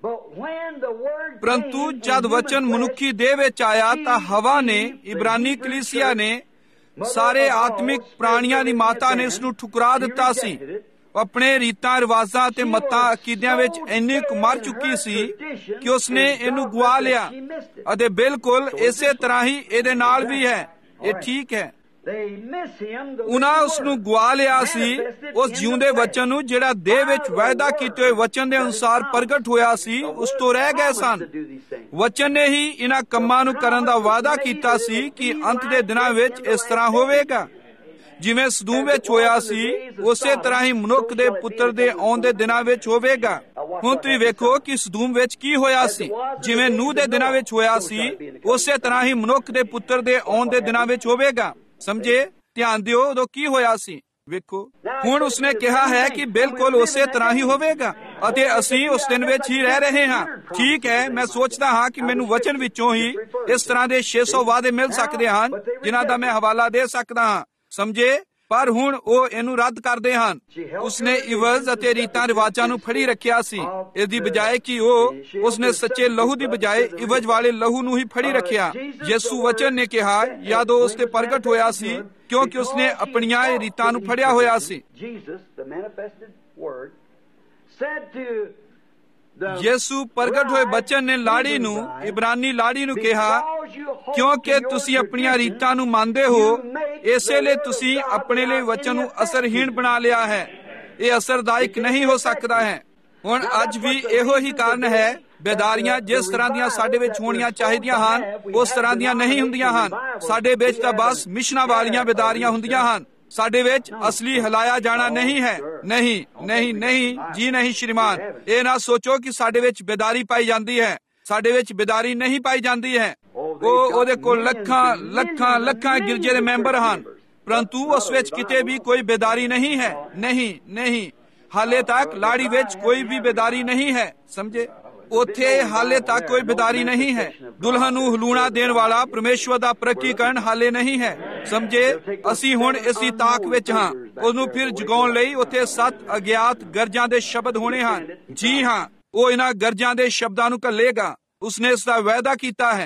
ਪਰੰਤੂ ਜਦ ਵਚਨ ਮਨੁੱਖੀ ਦੇਹ ਵਿੱਚ ਆਇਆ ਤਾਂ ਹਵਾ ਨੇ, ਇਬਰਾਨੀ ਕਲੀਸਿਆ ਨੇ, ਸਾਰੇ ਆਤਮਿਕ ਪ੍ਰਾਣੀਆਂ ਦੀ ਮਾਤਾ ਨੇ ਇਸ ਨੂੰ ਠੁਕਰਾ ਦਿੱਤਾ ਸੀ। ਆਪਣੇ ਰੀਤਾਂ ਰਿਵਾਜ਼ਾਂ ਤੇ ਮਤਾਂ ਅਕੀਦਿਆਂ ਵਿੱਚ ਇੰਨੀ ਕੁ ਮਰ ਚੁੱਕੀ ਸੀ ਕਿ ਉਸਨੇ ਇਹਨੂੰ ਗੁਆ ਲਿਆ। ਅਤੇ ਬਿਲਕੁਲ ਇਸੇ ਤਰ੍ਹਾਂ ਹੀ ਇਹਦੇ ਨਾਲ ਵੀ ਹੈ। ਇਹ ਠੀਕ ਹੈ। ਉਹਨਾਂ ਉਸ ਨੂੰ ਗੁਆ ਲਿਆ ਸੀ, ਉਸ ਜਿਉਂਦੇ ਵਚਨ ਨੂੰ ਜਿਹੜਾ ਦੇਹ ਵਿੱਚ ਵਾਅਦਾ ਕੀਤੇ ਹੋਏ ਵਚਨ ਦੇ ਅਨੁਸਾਰ ਪ੍ਰਗਟ ਹੋਇਆ ਸੀ, ਉਸ ਤੋਂ ਰਹਿ ਗਏ ਸਨ। ਵਚਨ ਨੇ ਹੀ ਇਹਨਾਂ ਕੰਮਾਂ ਨੂੰ ਕਰਨ ਦਾ ਵਾਅਦਾ ਕੀਤਾ ਸੀ ਕਿ ਅੰਤ ਦੇ ਦਿਨਾਂ ਵਿੱਚ ਇਸ ਤਰ੍ਹਾਂ ਹੋਵੇਗਾ। ਜਿਵੇਂ ਸਦੂਮ ਵਿੱਚ ਹੋਇਆ ਸੀ, ਉਸੇ ਤਰ੍ਹਾਂ ਹੀ ਮਨੁੱਖ ਦੇ ਪੁੱਤਰ ਦੇ ਆਉਣ ਦੇ ਦਿਨਾਂ ਵਿੱਚ ਹੋਵੇਗਾ। ਹੁਣ ਤੁਸੀਂ ਵੇਖੋ ਕਿ ਸਦੂਮ ਵਿੱਚ ਕੀ ਹੋਇਆ ਸੀ। ਜਿਵੇਂ ਨੂਹ ਦੇ ਦਿਨਾਂ ਵਿੱਚ ਹੋਇਆ ਸੀ, ਉਸੇ ਤਰ੍ਹਾਂ ਹੀ ਮਨੁੱਖ ਦੇ ਪੁੱਤਰ ਦੇ ਆਉਣ ਦੇ ਦਿਨਾਂ ਵਿੱਚ ਹੋਵੇਗਾ। ਸਮਝੇ? ਧਿਆਨ ਦਿਓ, ਉਦੋਂ ਕੀ ਹੋਇਆ ਸੀ। ਵੇਖੋ, ਹੁਣ ਉਸਨੇ ਕਿਹਾ ਹੈ ਕਿ ਬਿਲਕੁਲ ਉਸੇ ਤਰ੍ਹਾਂ ਹੀ ਹੋਵੇਗਾ ਅਤੇ ਅਸੀਂ ਉਸ ਦਿਨ ਵਿੱਚ ਹੀ ਰਹਿ ਰਹੇ ਹਾਂ। ਠੀਕ ਹੈ, ਮੈਂ ਸੋਚਦਾ ਹਾਂ ਕਿ ਮੈਨੂੰ ਵਚਨ ਵਿੱਚੋਂ ਹੀ ਇਸ ਤਰ੍ਹਾਂ ਦੇ ਛੇ ਸੌ ਵਾਅਦੇ ਮਿਲ ਸਕਦੇ ਹਨ ਜਿਨ੍ਹਾਂ ਦਾ ਮੈਂ ਹਵਾਲਾ ਦੇ ਸਕਦਾ ਹਾਂ। ਸਮਝੇ? ਪਰ ਹੁਣ ਉਹ ਇਹਨੂੰ ਰੱਦ ਕਰਦੇ ਹਨ। ਉਸਨੇ ਇਵਜ਼ ਅਤੇ ਰੀਤਾਂ ਰਿਵਾਜਾਂ ਨੂੰ ਫੜੀ ਰੱਖਿਆ ਸੀ, ਇਸ ਦੀ ਬਜਾਏ ਕਿ ਉਹ ਉਸਨੇ ਸੱਚੇ ਲਹੂ ਦੀ ਬਜਾਏ ਇਵਜ਼ ਵਾਲੇ ਲਹੂ ਨੂੰ ਹੀ ਫੜੀ ਰੱਖਿਆ। ਯਿਸੂ ਵਚਨ ਨੇ ਕਿਹਾ ਜਦੋਂ ਉਸ ਤੇ ਪ੍ਰਗਟ ਹੋਇਆ ਸੀ, ਕਿਉਂਕਿ ਉਸਨੇ ਆਪਣੀਆਂ ਇਹ ਰੀਤਾਂ ਨੂੰ ਫੜਿਆ ਹੋਇਆ ਸੀ। ਯਿਸੂ ਪ੍ਰਗਟ ਹੋਏ ਬਚਨ ਨੇ ਲਾੜੀ ਨੂੰ, ਇਬਰਾਨੀ ਲਾੜੀ ਨੂੰ ਕਿਹਾ, ਕਿਉਂਕਿ ਤੁਸੀਂ ਆਪਣੀਆਂ ਰੀਤਾਂ ਨੂੰ ਮੰਨਦੇ ਹੋ, ਇਸੇ ਲਈ ਤੁਸੀਂ ਆਪਣੇ ਲਈ ਵਚਨ ਨੂੰ ਅਸਰਹੀਣ ਬਣਾ ਲਿਆ ਹੈ। ਇਹ ਅਸਰਦਾਇਕ ਨਹੀਂ ਹੋ ਸਕਦਾ ਹੈ। ਹੁਣ ਅੱਜ ਵੀ ਇਹੋ ਹੀ ਕਾਰਨ ਹੈ, ਬੇਦਾਰੀਆਂ ਜਿਸ ਤਰ੍ਹਾਂ ਦੀਆਂ ਸਾਡੇ ਵਿੱਚ ਹੋਣੀਆਂ ਚਾਹੀਦੀਆਂ ਹਨ ਉਸ ਤਰ੍ਹਾਂ ਦੀਆਂ ਨਹੀਂ ਹੁੰਦੀਆਂ ਹਨ। ਸਾਡੇ ਵਿੱਚ ਤਾਂ ਬਸ ਮਿਸ਼ਨਾਂ ਵਾਲੀਆਂ ਬੇਦਾਰੀਆਂ ਹੁੰਦੀਆਂ ਹਨ। ਸਾਡੇ ਵਿੱਚ ਅਸਲੀ ਹਿਲਾਇਆ ਜਾਣਾ ਨਹੀਂ ਹੈ। ਨਹੀਂ ਨਹੀਂ ਨਹੀਂ ਜੀ ਨਹੀਂ ਸ਼੍ਰੀਮਾਨ। ਇਹ ਨਾ ਸੋਚੋ ਕਿ ਸਾਡੇ ਵਿੱਚ ਬੇਦਾਰੀ ਪਾਈ ਜਾਂਦੀ ਹੈ। ਸਾਡੇ ਵਿੱਚ ਬੇਦਾਰੀ ਨਹੀਂ ਪਾਈ ਜਾਂਦੀ ਹੈ। ਉਹ ਉਹਦੇ ਕੋਲ ਲੱਖਾਂ ਲੱਖਾਂ ਲੱਖਾਂ ਗਿਰਜੇ ਦੇ ਮੈਂਬਰ ਹਨ, ਪਰੰਤੂ ਉਸ ਵਿੱਚ ਕਿਤੇ ਵੀ ਕੋਈ ਬੇਦਾਰੀ ਨਹੀਂ ਹੈ। ਨਹੀਂ ਨਹੀਂ, ਹਾਲੇ ਤੱਕ ਲਾੜੀ ਵਿੱਚ ਕੋਈ ਵੀ ਬੇਦਾਰੀ ਨਹੀਂ ਹੈ। ਸਮਝੇ? ਉੱਥੇ ਹਾਲੇ ਤੱਕ ਕੋਈ ਬੇਦਾਰੀ ਨਹੀਂ ਹੈ। ਦੁਲਹਨ ਨੂੰ ਹਲੂਣਾ ਦੇਣ ਵਾਲਾ ਪਰਮੇਸ਼ਵਰ ਦਾ ਪ੍ਰਗਟੀਕਰਨ ਹਾਲੇ ਨਹੀਂ ਹੈ। ਸਮਝੇ? ਅਸੀਂ ਹੁਣ ਇਸੀ ਤਾਕ ਵਿੱਚ ਹਾਂ। ਉਹਨੂੰ ਫਿਰ ਜਗਾਉਣ ਲਈ ਉੱਥੇ ਸੱਤ ਅਗਿਆਤ ਗਰਜਾਂ ਦੇ ਸ਼ਬਦ ਹੋਣੇ ਹਨ। ਜੀ ਹਾਂ, ਉਹ ਇਹਨਾਂ ਗਰਜਾਂ ਦੇ ਸ਼ਬਦਾਂ ਨੂੰ ਘੱਲੇਗਾ। ਉਸਨੇ ਇਸ ਦਾ ਵਾਅਦਾ ਕੀਤਾ ਹੈ।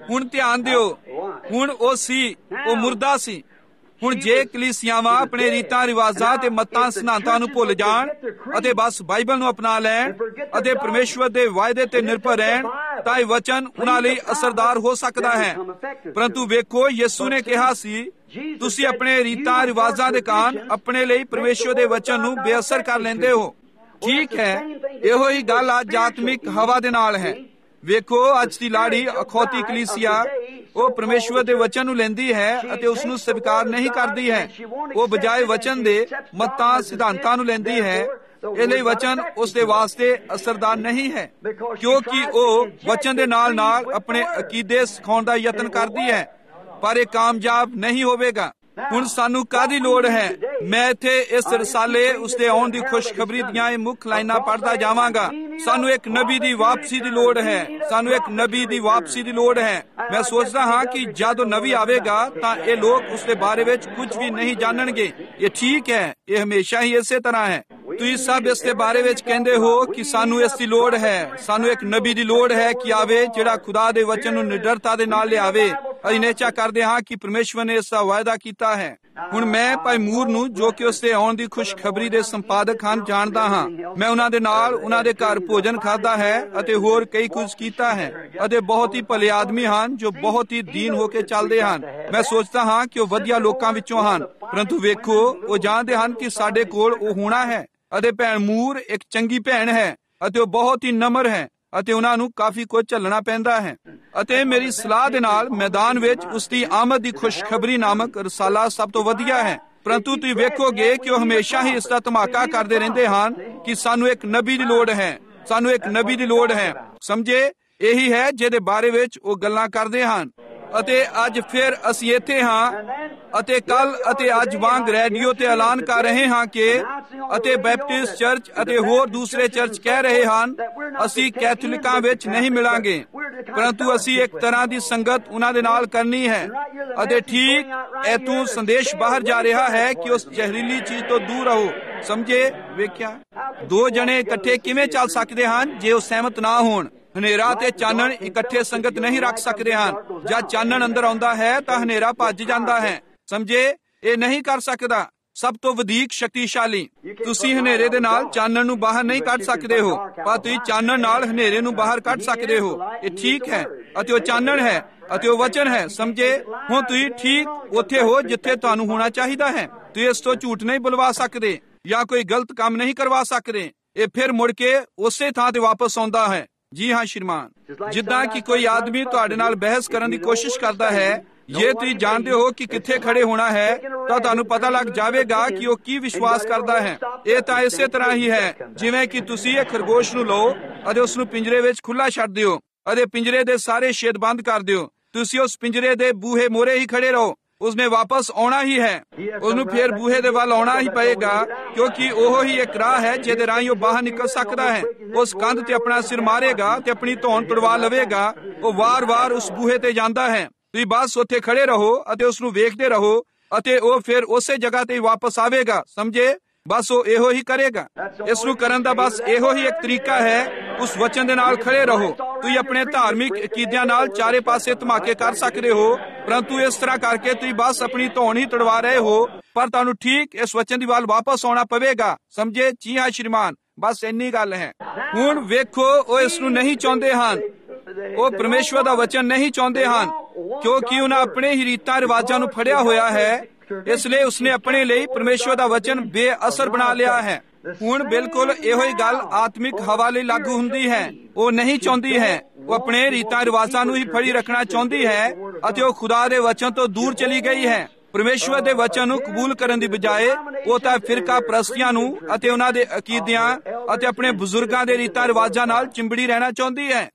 ਹੁਣ ਧਿਆਨ ਦਿਓ, ਹੁਣ ਉਹ ਸੀ, ਉਹ ਮੁਰਦਾ ਸੀ। ਹੁਣ ਜੇ ਕਲੀਸਿਆਵਾਂ ਆਪਣੇ ਰੀਤਾਂ ਰਿਵਾਜਾਂ ਤੇ ਮਤਾਂ ਸਿਧਾਂਤਾਂ ਨੂੰ ਭੁੱਲ ਜਾਣ ਅਤੇ ਬਸ ਬਾਈਬਲ ਨੂੰ ਅਪਣਾ ਲੈਣ ਅਤੇ ਪਰਮੇਸ਼ਵਰ ਦੇ ਵਾਅਦੇ ਤੇ ਨਿਰਭਰ ਰਹਿਣ ਤਾਂ ਇਹ ਵਚਨ ਉਹਨਾਂ ਲਈ ਅਸਰਦਾਰ ਹੋ ਸਕਦਾ ਹੈ। ਪਰੰਤੂ ਵੇਖੋ, ਯਿਸੂ ਨੇ ਕਿਹਾ ਸੀ, ਤੁਸੀਂ ਆਪਣੇ ਰੀਤਾਂ ਰਿਵਾਜਾਂ ਦੇ ਕਾਰਨ ਆਪਣੇ ਲਈ ਪਰਮੇਸ਼ਵਰ ਦੇ ਵਚਨ ਨੂੰ ਬੇਅਸਰ ਕਰ ਲੈਂਦੇ ਹੋ। ਠੀਕ ਹੈ, ਇਹੋ ਹੀ ਗੱਲ ਅੱਜ ਆਤਮਿਕ ਹਵਾ ਦੇ ਨਾਲ ਹੈ। ਵੇਖੋ, ਅੱਜ ਦੀ ਲਾੜੀ ਅਖੌਤੀ ਕਲੀਸਿਆ ਉਹ ਪਰਮੇਸ਼ਵਰ ਦੇ ਵਚਨ ਨੂੰ ਲੈਂਦੀ ਹੈ ਅਤੇ ਉਸ ਨੂੰ ਸਵੀਕਾਰ ਨਹੀਂ ਕਰਦੀ ਹੈ। ਉਹ ਬਜਾਏ ਵਚਨ ਦੇ ਮਤਾਂ ਸਿਧਾਂਤਾਂ ਨੂੰ ਲੈਂਦੀ ਹੈ। ਇਹ ਲਈ ਵਚਨ ਉਸ ਦੇ ਵਾਸਤੇ ਅਸਰਦਾਰ ਨਹੀਂ ਹੈ, ਕਿਉਂਕਿ ਉਹ ਵਚਨ ਦੇ ਨਾਲ ਨਾਲ ਆਪਣੇ ਅਕੀਦੇ ਸਿਖਾਉਣ ਦਾ ਯਤਨ ਕਰਦੀ ਹੈ, ਪਰ ਇਹ ਕਾਮਯਾਬ ਨਹੀਂ ਹੋਵੇਗਾ। ਹੁਣ ਸਾਨੂੰ ਕਾਹਦੀ ਲੋੜ ਹੈ? ਮੈਂ ਇੱਥੇ ਇਸ ਰਸਾਲੇ ਉਸ ਦੇ ਆਉਣ ਦੀ ਖੁਸ਼ਖਬਰੀ ਦੀਆਂ ਇਹ ਮੁੱਖ ਲਾਈਨਾਂ ਪੜ੍ਹਦਾ ਜਾਵਾਂਗਾ। ਸਾਨੂੰ ਇੱਕ ਨਬੀ ਦੀ ਵਾਪਸੀ ਦੀ ਲੋੜ ਹੈ। ਸਾਨੂੰ ਇੱਕ ਨਬੀ ਦੀ ਵਾਪਸੀ ਦੀ ਲੋੜ ਹੈ। ਮੈਂ ਸੋਚਦਾ ਹਾਂ ਕਿ ਜਦੋਂ ਨਬੀ ਆਵੇਗਾ ਤਾਂ ਇਹ ਲੋਕ ਉਸ ਦੇ ਬਾਰੇ ਵਿੱਚ ਕੁਝ ਵੀ ਨਹੀਂ ਜਾਣਨਗੇ। ਇਹ ਠੀਕ ਹੈ, ਇਹ ਹਮੇਸ਼ਾ ਹੀ ਇਸੇ ਤਰ੍ਹਾਂ ਹੈ। ਤੁਸੀਂ ਸਭ ਇਸ ਦੇ ਬਾਰੇ ਵਿੱਚ ਕਹਿੰਦੇ ਹੋ ਕਿ ਸਾਨੂੰ ਇਸ ਦੀ ਲੋੜ ਹੈ। ਸਾਨੂੰ ਇੱਕ ਨਬੀ ਦੀ ਲੋੜ ਹੈ ਕਿ ਆਵੇ ਜਿਹੜਾ ਖੁਦਾ ਦੇ ਵਚਨ ਨੂੰ ਨਿਡਰਤਾ ਦੇ ਨਾਲ ਲਿਆਵੇ। ਅਸੀਂ ਨਿਸ਼ਚਾ ਕਰਦੇ ਹਾਂ ਕਿ ਪਰਮੇਸ਼ਵਰ ਨੇ ਇਸ ਦਾ ਵਾਅਦਾ ਕੀਤਾ ਹੈ। ਹੁਣ ਮੈਂ ਭਾਈ ਮੂਰ ਨੂੰ, ਜੋ ਕਿ ਉਸ ਦੇ ਆਉਣ ਦੀ ਖੁਸ਼ਖਬਰੀ ਦੇ ਸੰਪਾਦਕ ਹਨ, ਜਾਣਦਾ ਹਾਂ। ਮੈਂ ਉਹਨਾਂ ਦੇ ਨਾਲ ਉਹਨਾਂ ਦੇ ਘਰ ਭੋਜਨ ਖਾਧਾ ਹੈ ਅਤੇ ਹੋਰ ਕਈ ਕੁਝ ਕੀਤਾ ਹੈ ਅਤੇ ਬਹੁਤ ਹੀ ਭਲੇ ਆਦਮੀ ਹਨ ਜੋ ਬਹੁਤ ਹੀ ਦੀਨ ਹੋ ਕੇ ਚੱਲਦੇ ਹਨ। ਮੈਂ ਸੋਚਦਾ ਹਾਂ ਕਿ ਉਹ ਵਧੀਆ ਲੋਕਾਂ ਵਿੱਚੋਂ ਹਨ। ਪਰੰਤੂ ਵੇਖੋ, ਉਹ ਜਾਣਦੇ ਹਨ ਕਿ ਸਾਡੇ ਕੋਲ ਉਹ ਹੋਣਾ ਹੈ ਅਤੇ ਭੈਣ ਮੂਰ ਇੱਕ ਚੰਗੀ ਭੈਣ ਹੈ ਅਤੇ ਉਹ ਬਹੁਤ ਹੀ ਨਮਰ ਹੈ ਅਤੇ ਉਹਨਾਂ ਨੂੰ ਕਾਫੀ ਕੁਝ ਝੱਲਣਾ ਪੈਂਦਾ ਹੈ। ਅਤੇ ਮੇਰੀ ਸਲਾਹ ਦੇ ਨਾਲ ਮੈਦਾਨ ਵਿੱਚ ਉਸ ਦੀ ਆਮਦ ਦੀ ਖੁਸ਼ਖਬਰੀ ਨਾਮਕ ਰਸਾਲਾ ਸਭ ਤੋਂ ਵਧੀਆ ਹੈ। ਪਰੰਤੂ ਤੁਸੀਂ ਵੇਖੋਗੇ ਕਿ ਉਹ ਹਮੇਸ਼ਾ ਹੀ ਇਸ ਦਾ ਧਮਾਕਾ ਕਰਦੇ ਰਹਿੰਦੇ ਹਨ ਕਿ ਸਾਨੂੰ ਇੱਕ ਨਬੀ ਦੀ ਲੋੜ ਹੈ, ਸਾਨੂੰ ਇੱਕ ਨਬੀ ਦੀ ਲੋੜ ਹੈ। ਸਮਝੇ, ਇਹੀ ਹੈ ਜਿਹਦੇ ਬਾਰੇ ਵਿੱਚ ਉਹ ਗੱਲਾਂ ਕਰਦੇ ਹਨ। ਅਤੇ ਅੱਜ ਫਿਰ ਅਸੀਂ ਇੱਥੇ ਹਾਂ ਅਤੇ ਕੱਲ ਅਤੇ ਅੱਜ ਵਾਂਗ ਰੇਡੀਓ ਤੇ ਐਲਾਨ ਕਰ ਰਹੇ ਹਾਂ ਕਿ ਅਤੇ ਬੈਪਟਿਸਟ ਚਰਚ ਅਤੇ ਹੋਰ ਦੂਸਰੇ ਚਰਚ ਕਹਿ ਰਹੇ ਹਨ ਅਸੀਂ ਕੈਥੋਲਿਕਾਂ ਵਿੱਚ ਨਹੀਂ ਮਿਲਾਂਗੇ, ਪਰੰਤੂ ਅਸੀਂ ਇੱਕ ਤਰ੍ਹਾਂ ਦੀ ਸੰਗਤ ਉਹਨਾਂ ਦੇ ਨਾਲ ਕਰਨੀ ਹੈ। ਅਤੇ ਠੀਕ ਇੱਥੋਂ ਸੰਦੇਸ਼ ਬਾਹਰ ਜਾ ਰਿਹਾ ਹੈ ਕਿ ਉਸ ਜ਼ਹਿਰੀਲੀ ਚੀਜ਼ ਤੋਂ ਦੂਰ ਰਹੋ। ਸਮਝੇ, ਵੇਖਿਆ, ਦੋ ਜਣੇ ਇਕੱਠੇ ਕਿਵੇਂ ਚੱਲ ਸਕਦੇ ਹਨ ਜੇ ਉਹ ਸਹਿਮਤ ਨਾ ਹੋਣ? ਹਨੇਰਾ ਤੇ ਚਾਨਣ ਇਕੱਠੇ ਸੰਗਤ ਨਹੀਂ ਰੱਖ ਸਕਦੇ ਹਨ। ਜਦ ਚਾਨਣ ਅੰਦਰ ਆਉਂਦਾ ਹੈ ਤਾਂ ਹਨੇਰਾ ਭੱਜ ਜਾਂਦਾ ਹੈ। ਸਮਝੇ, ਇਹ ਨਹੀਂ ਕਰ ਸਕਦਾ। ਸਭ ਤੋਂ ਵਧੇਕ ਸ਼ਕਤੀਸ਼ਾਲੀ, ਤੁਸੀਂ ਹਨੇਰੇ ਦੇ ਨਾਲ ਚਾਨਣ ਨੂੰ ਬਾਹਰ ਨਹੀਂ ਕੱਢ ਸਕਦੇ ਹੋ, ਪਰ ਤੁਸੀਂ ਚਾਨਣ ਨਾਲ ਹਨੇਰੇ ਨੂੰ ਬਾਹਰ ਕੱਢ ਸਕਦੇ ਹੋ। ਇਹ ਠੀਕ ਹੈ ਅਤੇ ਉਹ ਚਾਨਣ ਹੈ ਅਤੇ ਉਹ ਵਚਨ ਹੈ। ਸਮਝੇ, ਹੁਣ ਤੁਸੀਂ ਠੀਕ ਉੱਥੇ ਹੋ ਜਿੱਥੇ ਤੁਹਾਨੂੰ ਹੋਣਾ ਚਾਹੀਦਾ ਹੈ। ਤੁਸੀਂ ਇਸ ਤੋਂ ਝੂਠ ਨਹੀਂ ਬੁਲਵਾ ਸਕਦੇ ਜਾਂ ਕੋਈ ਗਲਤ ਕੰਮ ਨਹੀਂ ਕਰਵਾ ਸਕਦੇ। ਇਹ ਫਿਰ ਮੁੜ ਕੇ ਉਸੇ ਥਾਂ ਤੇ ਵਾਪਸ ਆਉਂਦਾ ਹੈ। ਜੀ ਹਾਂ ਸ਼੍ਰੀਮਾਨ, ਜਿੱਦਾਂ ਕਿ ਕੋਈ ਆਦਮੀ ਤੁਹਾਡੇ ਨਾਲ ਬਹਿਸ ਕਰਨ ਦੀ ਕੋਸ਼ਿਸ਼ ਕਰਦਾ ਹੈ, ਜੇ ਤੁਸੀਂ ਜਾਣਦੇ ਹੋ ਕਿ ਕਿੱਥੇ ਖੜੇ ਹੋਣਾ ਹੈ ਤਾਂ ਤੁਹਾਨੂੰ ਪਤਾ ਲੱਗ ਜਾਵੇਗਾ ਕਿ ਉਹ ਕੀ ਵਿਸ਼ਵਾਸ ਕਰਦਾ ਹੈ। ਇਹ ਤਾਂ ਇਸੇ ਤਰ੍ਹਾਂ ਹੀ ਹੈ ਜਿਵੇਂ ਕਿ ਤੁਸੀਂ ਇੱਕ ਖਰਗੋਸ਼ ਨੂੰ ਲਓ ਅਤੇ ਉਸ ਨੂੰ ਪਿੰਜਰੇ ਵਿੱਚ ਖੁੱਲਾ ਛੱਡ ਦਿਓ ਅਤੇ ਪਿੰਜਰੇ ਦੇ ਸਾਰੇ ਛੇਦ ਬੰਦ ਕਰ ਦਿਓ। ਤੁਸੀਂ ਉਸ ਪਿੰਜਰੇ ਦੇ ਬੂਹੇ ਮੋਰੇ ਹੀ ਖੜੇ ਰਹੋ, ਉਸਨੇ ਵਾਪਸ ਆਉਣਾ ਹੀ ਹੈ। ਉਹਨੂੰ ਫਿਰ ਬੂਹੇ ਦੇ ਵੱਲ ਆਉਣਾ ਹੀ ਪਏਗਾ, ਕਿਉਂਕਿ ਉਹ ਹੀ ਇੱਕ ਰਾਹ ਹੈ ਜਿਹਦੇ ਰਾਹੀਂ ਉਹ ਬਾਹਰ ਨਿਕਲ ਸਕਦਾ ਹੈ। ਉਸ ਕੰਧ ਤੇ ਆਪਣਾ ਸਿਰ ਮਾਰੇਗਾ ਤੇ ਆਪਣੀ ਧੌਣ ਤੁੜਵਾ ਲਵੇਗਾ। ਉਹ ਵਾਰ-ਵਾਰ ਉਸ ਬੂਹੇ ਤੇ ਜਾਂਦਾ ਹੈ। ਤੁਸੀਂ ਬਸ ਉੱਥੇ ਖੜੇ ਰਹੋ ਅਤੇ ਉਸ ਨੂੰ ਵੇਖਦੇ ਰਹੋ ਅਤੇ ਉਹ ਫਿਰ ਉਸੇ ਜਗ੍ਹਾ ਤੇ ਵਾਪਸ ਆਵੇਗਾ। ਸਮਝੇ, ਬਸ ਉਹ ਇਹੋ ਹੀ ਕਰੇਗਾ। ਇਸ ਨੂੰ ਕਰਨ ਦਾ ਬਸ ਇਹੋ ਹੀ ਇੱਕ ਤਰੀਕਾ ਹੈ, ਉਸ ਵਚਨ ਦੇ ਨਾਲ ਖੜੇ ਰਹੋ। ਤੁਸੀਂ ਆਪਣੇ ਧਾਰਮਿਕ ਅਕੀਦਿਆਂ ਨਾਲ ਚਾਰੇ ਪਾਸੇ ਧਮਾਕੇ ਕਰ ਸਕਦੇ ਹੋ, ਪਰੰਤੂ ਇਸ ਤਰ੍ਹਾਂ ਕਰਕੇ ਤੁਸੀਂ ਬਸ ਆਪਣੀ ਧੌਣ ਹੀ ਤੁੜਵਾ ਰਹੇ ਹੋ। ਪਰ ਤੁਹਾਨੂੰ ਠੀਕ ਇਸ ਵਚਨ ਦੀ ਵੱਲ ਵਾਪਸ ਆਉਣਾ ਪਵੇਗਾ। ਸਮਝੇ? ਜੀ ਹਾਂ ਸ਼੍ਰੀਮਾਨ, ਬਸ ਇੰਨੀ ਗੱਲ ਹੈ। ਹੁਣ ਵੇਖੋ, ਉਹ ਇਸ ਨੂੰ ਨਹੀਂ ਚਾਹੁੰਦੇ ਹਨ। ਉਹ ਪਰਮੇਸ਼ਵਰ ਦਾ ਵਚਨ ਨਹੀਂ ਚਾਹੁੰਦੇ ਹਨ, ਕਿਉਂਕਿ ਉਹਨਾਂ ਆਪਣੇ ਹੀ ਰੀਤਾਂ ਰਿਵਾਜਾਂ ਨੂੰ ਫੜਿਆ ਹੋਇਆ ਹੈ। ਇਸ ਲਈ ਉਸਨੇ ਆਪਣੇ ਲਈ ਪਰਮੇਸ਼ਵਰ ਦਾ ਵਚਨ ਬੇਅਸਰ ਬਣਾ ਲਿਆ ਹੈ। ਹੁਣ ਬਿਲਕੁਲ ਇਹੋ ਹੀ ਗੱਲ ਆਤਮਿਕ ਹਵਾ ਲਈ ਲਾਗੂ ਹੁੰਦੀ ਹੈ। ਉਹ ਨਹੀਂ ਚਾਹੁੰਦੀ ਹੈ, ਉਹ ਆਪਣੇ ਰੀਤਾਂ ਰਿਵਾਜਾਂ ਨੂੰ ਹੀ ਫੜੀ ਰੱਖਣਾ ਚਾਹੁੰਦੀ ਹੈ ਅਤੇ ਉਹ ਖੁਦਾ ਦੇ ਵਚਨ ਤੋਂ ਦੂਰ ਚਲੀ ਗਈ ਹੈ। ਪਰਮੇਸ਼ਵਰ ਦੇ ਵਚਨ ਨੂੰ ਕਬੂਲ ਕਰਨ ਦੀ ਬਜਾਏ ਉਹ ਤਾਂ ਫਿਰਕਾ ਪ੍ਰਸਤੀਆਂ ਨੂੰ ਅਤੇ ਉਹਨਾਂ ਦੇ ਅਕੀਦਿਆਂ ਅਤੇ ਆਪਣੇ ਬਜ਼ੁਰਗਾਂ ਦੇ ਰੀਤਾਂ ਰਿਵਾਜਾਂ ਨਾਲ ਚਿੰਬੜੀ ਰਹਿਣਾ ਚਾਹੁੰਦੀ ਹੈ।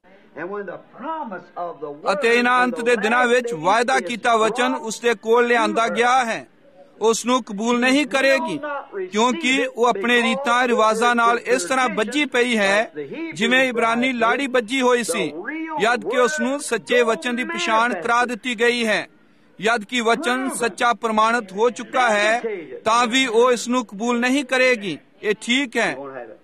ਅਤੇ ਇਹਨਾਂ ਅੰਤ ਦੇ ਦਿਨਾਂ ਵਿੱਚ ਵਾਅਦਾ ਕੀਤਾ ਵਚਨ ਉਸ ਦੇ ਕੋਲ ਲਿਆਂਦਾ ਗਿਆ ਹੈ, ਉਸ ਨੂੰ ਕਬੂਲ ਨਹੀਂ ਕਰੇਗੀ, ਕਿਉਂਕਿ ਉਹ ਆਪਣੇ ਰੀਤਾਂ ਰਿਵਾਜਾਂ ਨਾਲ ਇਸ ਤਰ੍ਹਾਂ ਬੱਝੀ ਪਈ ਹੈ ਜਿਵੇਂ ਇਬਰਾਨੀ ਲਾੜੀ ਬੱਝੀ ਹੋਈ ਸੀ। ਜਦ ਕਿ ਉਸ ਨੂੰ ਸੱਚੇ ਵਚਨ ਦੀ ਪਛਾਣ ਕਰਾ ਦਿੱਤੀ ਗਈ ਹੈ, ਜਦ ਕਿ ਵਚਨ ਸੱਚਾ ਪ੍ਰਮਾਣਿਤ ਹੋ ਚੁੱਕਾ ਹੈ, ਤਾਂ ਵੀ ਉਹ ਇਸ ਨੂੰ ਕਬੂਲ ਨਹੀਂ ਕਰੇਗੀ। ਇਹ ਠੀਕ ਹੈ,